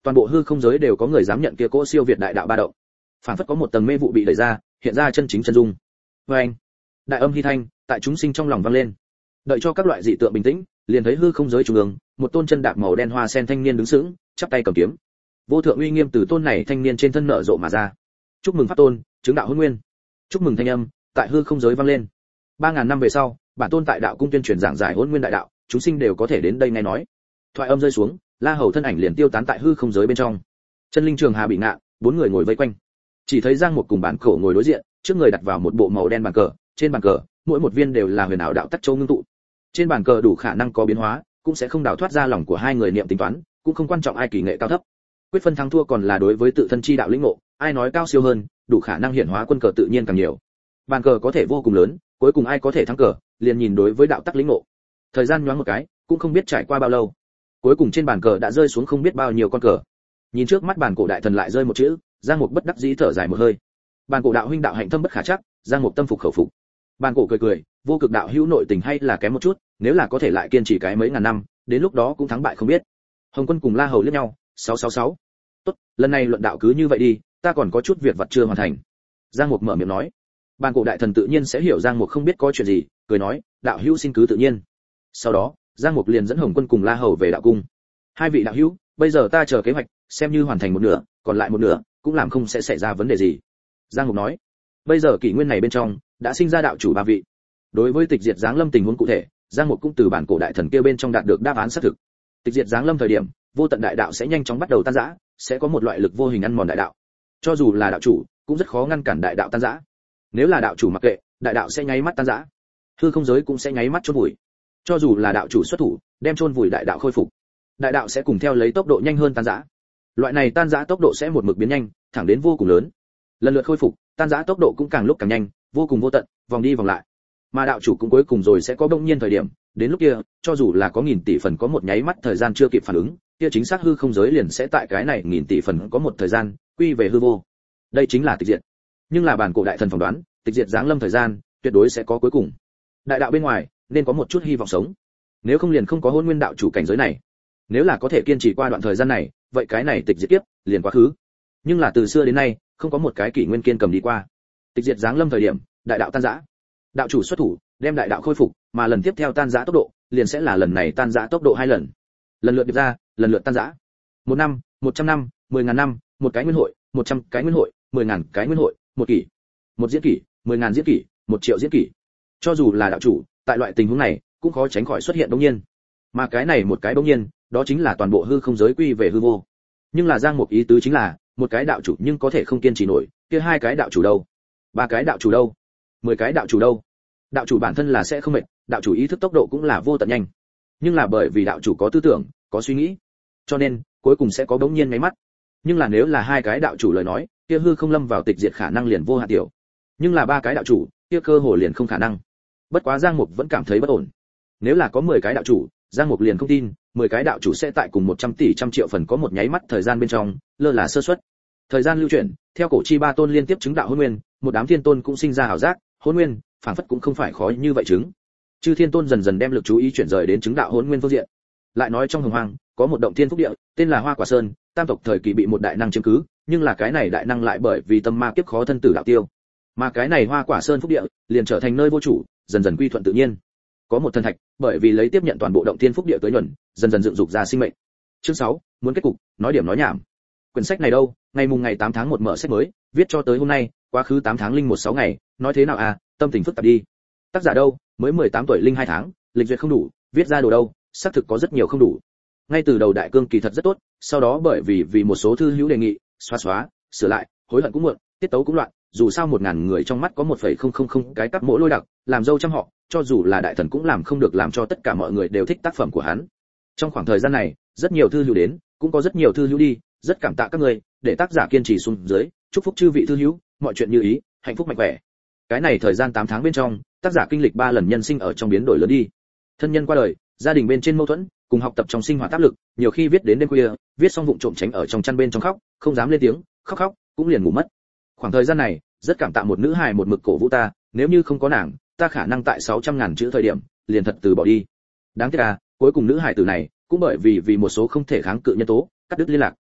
toàn bộ hư không giới đều có người dám nhận kia cỗ siêu việt đại đạo ba động. Phản phất có một tầng mê vụ bị đẩy ra, hiện ra chân chính chân dung. Và anh, đại âm hy thanh tại chúng sinh trong lòng vang lên. Đợi cho các loại dị tượng bình tĩnh, liền thấy hư không giới trung ương, một tôn chân đạp màu đen hoa sen thanh niên đứng sững, chắp tay cầm kiếm. Vô thượng uy nghiêm từ tôn này thanh niên trên thân nở rộ mà ra. Chúc mừng pháp tôn, chứng đạo hôn nguyên. Chúc mừng thanh âm tại hư không giới vang lên. ba ngàn năm về sau, bản tôn tại đạo cung tuyên truyền giảng giải hôn nguyên đại đạo, chúng sinh đều có thể đến đây nghe nói. Thoại âm rơi xuống, La Hầu thân ảnh liền tiêu tán tại hư không giới bên trong. Chân linh trường hà bị ngạ, bốn người ngồi vây quanh. Chỉ thấy Giang Mục cùng bản cổ ngồi đối diện, trước người đặt vào một bộ màu đen bàn cờ, trên bàn cờ, mỗi một viên đều là huyền ảo đạo tắc châu ngưng tụ. Trên bàn cờ đủ khả năng có biến hóa, cũng sẽ không đảo thoát ra lòng của hai người niệm tính toán, cũng không quan trọng ai kỳ nghệ cao thấp. Quyết phân thắng thua còn là đối với tự thân chi đạo lĩnh ngộ, ai nói cao siêu hơn, đủ khả năng hiển hóa quân cờ tự nhiên càng nhiều. Bàn cờ có thể vô cùng lớn, cuối cùng ai có thể thắng cờ, liền nhìn đối với đạo tắc lĩnh ngộ. Thời gian nhoáng một cái, cũng không biết trải qua bao lâu. Cuối cùng trên bàn cờ đã rơi xuống không biết bao nhiêu con cờ. Nhìn trước mắt bàn cổ đại thần lại rơi một chữ, Giang Mục bất đắc dĩ thở dài một hơi. Bàn cổ đạo huynh đạo hạnh thâm bất khả trắc, Giang Mục tâm phục khẩu phục. Bàn cổ cười cười, vô cực đạo hữu nội tình hay là kém một chút, nếu là có thể lại kiên trì cái mấy ngàn năm, đến lúc đó cũng thắng bại không biết. Hồng Quân cùng La Hầu liếc nhau, sáu sáu sáu. Tốt, lần này luận đạo cứ như vậy đi, ta còn có chút việc vặt chưa hoàn thành. Giang Mục mở miệng nói. Bàn cổ đại thần tự nhiên sẽ hiểu Giang Mục không biết có chuyện gì, cười nói, đạo hữu xin cứ tự nhiên. Sau đó, Giang Mục liền dẫn Hồng Quân cùng La Hầu về đạo cung. Hai vị đạo hữu, bây giờ ta chờ kế hoạch, xem như hoàn thành một nửa, còn lại một nửa, cũng làm không sẽ xảy ra vấn đề gì. Giang Mục nói. Bây giờ kỷ nguyên này bên trong, đã sinh ra đạo chủ ba vị. Đối với tịch diệt giáng lâm tình huống cụ thể, Giang Mục cũng từ bản cổ đại thần kia bên trong đạt được đáp án xác thực. Tịch diệt giáng lâm thời điểm, vô tận đại đạo sẽ nhanh chóng bắt đầu tan rã, sẽ có một loại lực vô hình ăn mòn đại đạo. Cho dù là đạo chủ, cũng rất khó ngăn cản đại đạo tan rã. Nếu là đạo chủ mặc kệ, đại đạo sẽ nháy mắt tan rã. Hư không giới cũng sẽ nháy mắt chôn vùi. Cho dù là đạo chủ xuất thủ, đem chôn vùi đại đạo khôi phục, đại đạo sẽ cùng theo lấy tốc độ nhanh hơn tan rã. Loại này tan rã tốc độ sẽ một mực biến nhanh, thẳng đến vô cùng lớn. Lần lượt khôi phục, tan rã tốc độ cũng càng lúc càng nhanh, vô cùng vô tận, vòng đi vòng lại. Mà đạo chủ cũng cuối cùng rồi sẽ có bỗng nhiên thời điểm, đến lúc kia, cho dù là có nghìn tỷ phần có một nháy mắt thời gian chưa kịp phản ứng, kia chính xác hư không giới liền sẽ tại cái này nghìn tỷ phần có một thời gian quy về hư vô. Đây chính là tịch diệt. Nhưng là bản cổ đại thần phỏng đoán, tịch diệt giáng lâm thời gian, tuyệt đối sẽ có cuối cùng. Đại đạo bên ngoài, nên có một chút hy vọng sống. Nếu không liền không có hôn nguyên đạo chủ cảnh giới này. Nếu là có thể kiên trì qua đoạn thời gian này, vậy cái này tịch diệt kiếp liền quá khứ. Nhưng là từ xưa đến nay, không có một cái kỷ nguyên kiên cầm đi qua. Tịch diệt giáng lâm thời điểm, đại đạo tan rã. Đạo chủ xuất thủ, đem đại đạo khôi phục, mà lần tiếp theo tan rã tốc độ, liền sẽ là lần này tan rã tốc độ hai lần. Lần lượt điệp ra, lần lượt tan rã. Một năm, một trăm năm, mười ngàn năm, một cái nguyên hội, một trăm cái nguyên hội, mười ngàn cái nguyên hội, một kỷ, một diễn kỷ, mười ngàn diễn kỷ, một triệu diễn kỷ. Cho dù là đạo chủ, tại loại tình huống này, cũng khó tránh khỏi xuất hiện đột nhiên. Mà cái này một cái đột nhiên, đó chính là toàn bộ hư không giới quy về hư vô. Nhưng là Giang Mục ý tứ chính là, một cái đạo chủ nhưng có thể không kiên trì nổi, kia hai cái đạo chủ đâu? Ba cái đạo chủ đâu? Mười cái đạo chủ đâu? Đạo chủ bản thân là sẽ không mệt, đạo chủ ý thức tốc độ cũng là vô tận nhanh. Nhưng là bởi vì đạo chủ có tư tưởng, có suy nghĩ, cho nên cuối cùng sẽ có đống nhiên mấy mắt. Nhưng là nếu là hai cái đạo chủ lời nói, kia hư không lâm vào tịch diệt khả năng liền vô hạn tiểu. Nhưng là ba cái đạo chủ, kia cơ hồ liền không khả năng. Bất quá Giang Mục vẫn cảm thấy bất ổn. Nếu là có mười cái đạo chủ, Giang Mục liền không tin, mười cái đạo chủ sẽ tại cùng một trăm tỷ trăm triệu phần có một nháy mắt thời gian bên trong, lơ là sơ suất. Thời gian lưu chuyển, theo cổ chi ba tôn liên tiếp chứng đạo hôn nguyên, một đám thiên tôn cũng sinh ra hảo giác, hôn nguyên, phảng phất cũng không phải khó như vậy chứng. Chư thiên tôn dần dần đem lực chú ý chuyển rời đến chứng đạo hôn nguyên phương diện. Lại nói trong hồng hoang, có một động thiên phúc địa, tên là Hoa Quả Sơn, tam tộc thời kỳ bị một đại năng chiếm cứ, nhưng là cái này đại năng lại bởi vì tâm ma kiếp khó thân tử đạo tiêu. Mà cái này Hoa Quả Sơn phúc địa, liền trở thành nơi vô chủ, dần dần quy thuận tự nhiên. Có một thần thạch, bởi vì lấy tiếp nhận toàn bộ động thiên phúc địa tới nhuần, dần dần dựng dục ra sinh mệnh. Chương sáu, muốn kết cục, nói điểm nói nhảm. Quyển sách này đâu, ngày mùng ngày tám tháng một mở sách mới, viết cho tới hôm nay, quá khứ tám tháng linh một sáu ngày, nói thế nào à, tâm tình phức tạp đi. Tác giả đâu, mới mười tám tuổi linh hai tháng, lịch duyệt không đủ, viết ra đồ đâu, xác thực có rất nhiều không đủ. Ngay từ đầu đại cương kỳ thật rất tốt, sau đó bởi vì vì một số thư hữu đề nghị, xóa xóa, sửa lại, hối hận cũng muộn, tiết tấu cũng loạn, dù sao một ngàn người trong mắt có một phẩy không không không cái cắp mỗi lôi đặc, làm dâu trăm họ, cho dù là đại thần cũng làm không được làm cho tất cả mọi người đều thích tác phẩm của hắn. Trong khoảng thời gian này, rất nhiều thư hữu đến, cũng có rất nhiều thư hữu đi, rất cảm tạ các người, để tác giả kiên trì xuống dưới, chúc phúc chư vị thư hữu, mọi chuyện như ý, hạnh phúc mạnh khỏe. Cái này thời gian tám tháng bên trong, tác giả kinh lịch ba lần nhân sinh ở trong biến đổi lớn đi. Thân nhân qua đời, gia đình bên trên mâu thuẫn, cùng học tập trong sinh hoạt áp lực, nhiều khi viết đến đêm khuya, viết xong vụng trộm tránh ở trong chăn bên trong khóc, không dám lên tiếng, khóc khóc, cũng liền ngủ mất. Khoảng thời gian này, rất cảm tạ một nữ hài một mực cổ vũ ta, nếu như không có nàng, ta khả năng tại sáu trăm ngàn chữ thời điểm, liền thật từ bỏ đi. Đáng tiếc à, cuối cùng nữ hài tử này, cũng bởi vì vì một số không thể kháng cự nhân tố, cắt đứt liên lạc.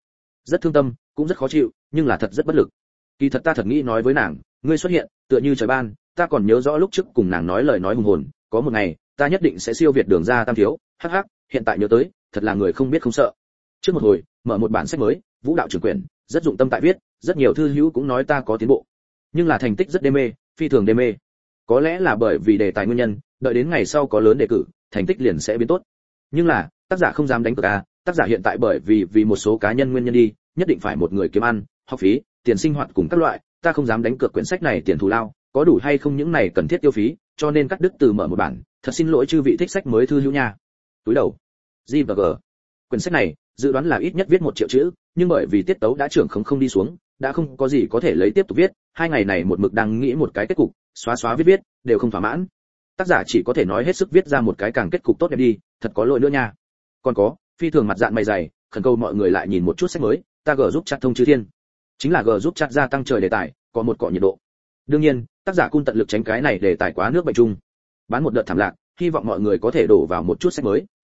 Rất thương tâm, cũng rất khó chịu, nhưng là thật rất bất lực. Kỳ thật ta thật nghĩ nói với nàng, ngươi xuất hiện, tựa như trời ban, ta còn nhớ rõ lúc trước cùng nàng nói lời nói hùng hồn, có một ngày, ta nhất định sẽ siêu việt Đường Ra Tam thiếu, hắc hắc, hiện tại nhớ tới, thật là người không biết không sợ. Trước một hồi, mở một bản sách mới, Vũ đạo trưởng quyển, rất dụng tâm tại viết, rất nhiều thư hữu cũng nói ta có tiến bộ. Nhưng là thành tích rất đê mê, phi thường đê mê. Có lẽ là bởi vì đề tài nguyên nhân, đợi đến ngày sau có lớn đề cử, thành tích liền sẽ biến tốt. Nhưng là, tác giả không dám đánh cược à, tác giả hiện tại bởi vì vì một số cá nhân nguyên nhân đi, nhất định phải một người kiếm ăn, học phí, tiền sinh hoạt cùng các loại, ta không dám đánh cược quyển sách này tiền thù lao, có đủ hay không những này cần thiết tiêu phí, cho nên cắt đứt từ mở một bản, thật xin lỗi chư vị thích sách mới thư hữu nha. Túi đầu. G và G. Quyển sách này, dự đoán là ít nhất viết một triệu chữ, nhưng bởi vì tiết tấu đã trưởng không không đi xuống, đã không có gì có thể lấy tiếp tục viết, hai ngày này một mực đang nghĩ một cái kết cục, xóa xóa viết viết, đều không thỏa mãn. Tác giả chỉ có thể nói hết sức viết ra một cái càng kết cục tốt đẹp đi, thật có lỗi nữa nha. Còn có, phi thường mặt dạn mày dày, khẩn cầu mọi người lại nhìn một chút sách mới, ta gờ giúp chat thông chư thiên. Chính là gờ giúp chat gia tăng trời đề tài, có một cọ nhiệt độ. Đương nhiên, tác giả cung tận lực tránh cái này đề tài quá nước bệnh chung. Bán một đợt thảm lạc, hy vọng mọi người có thể đổ vào một chút sách mới.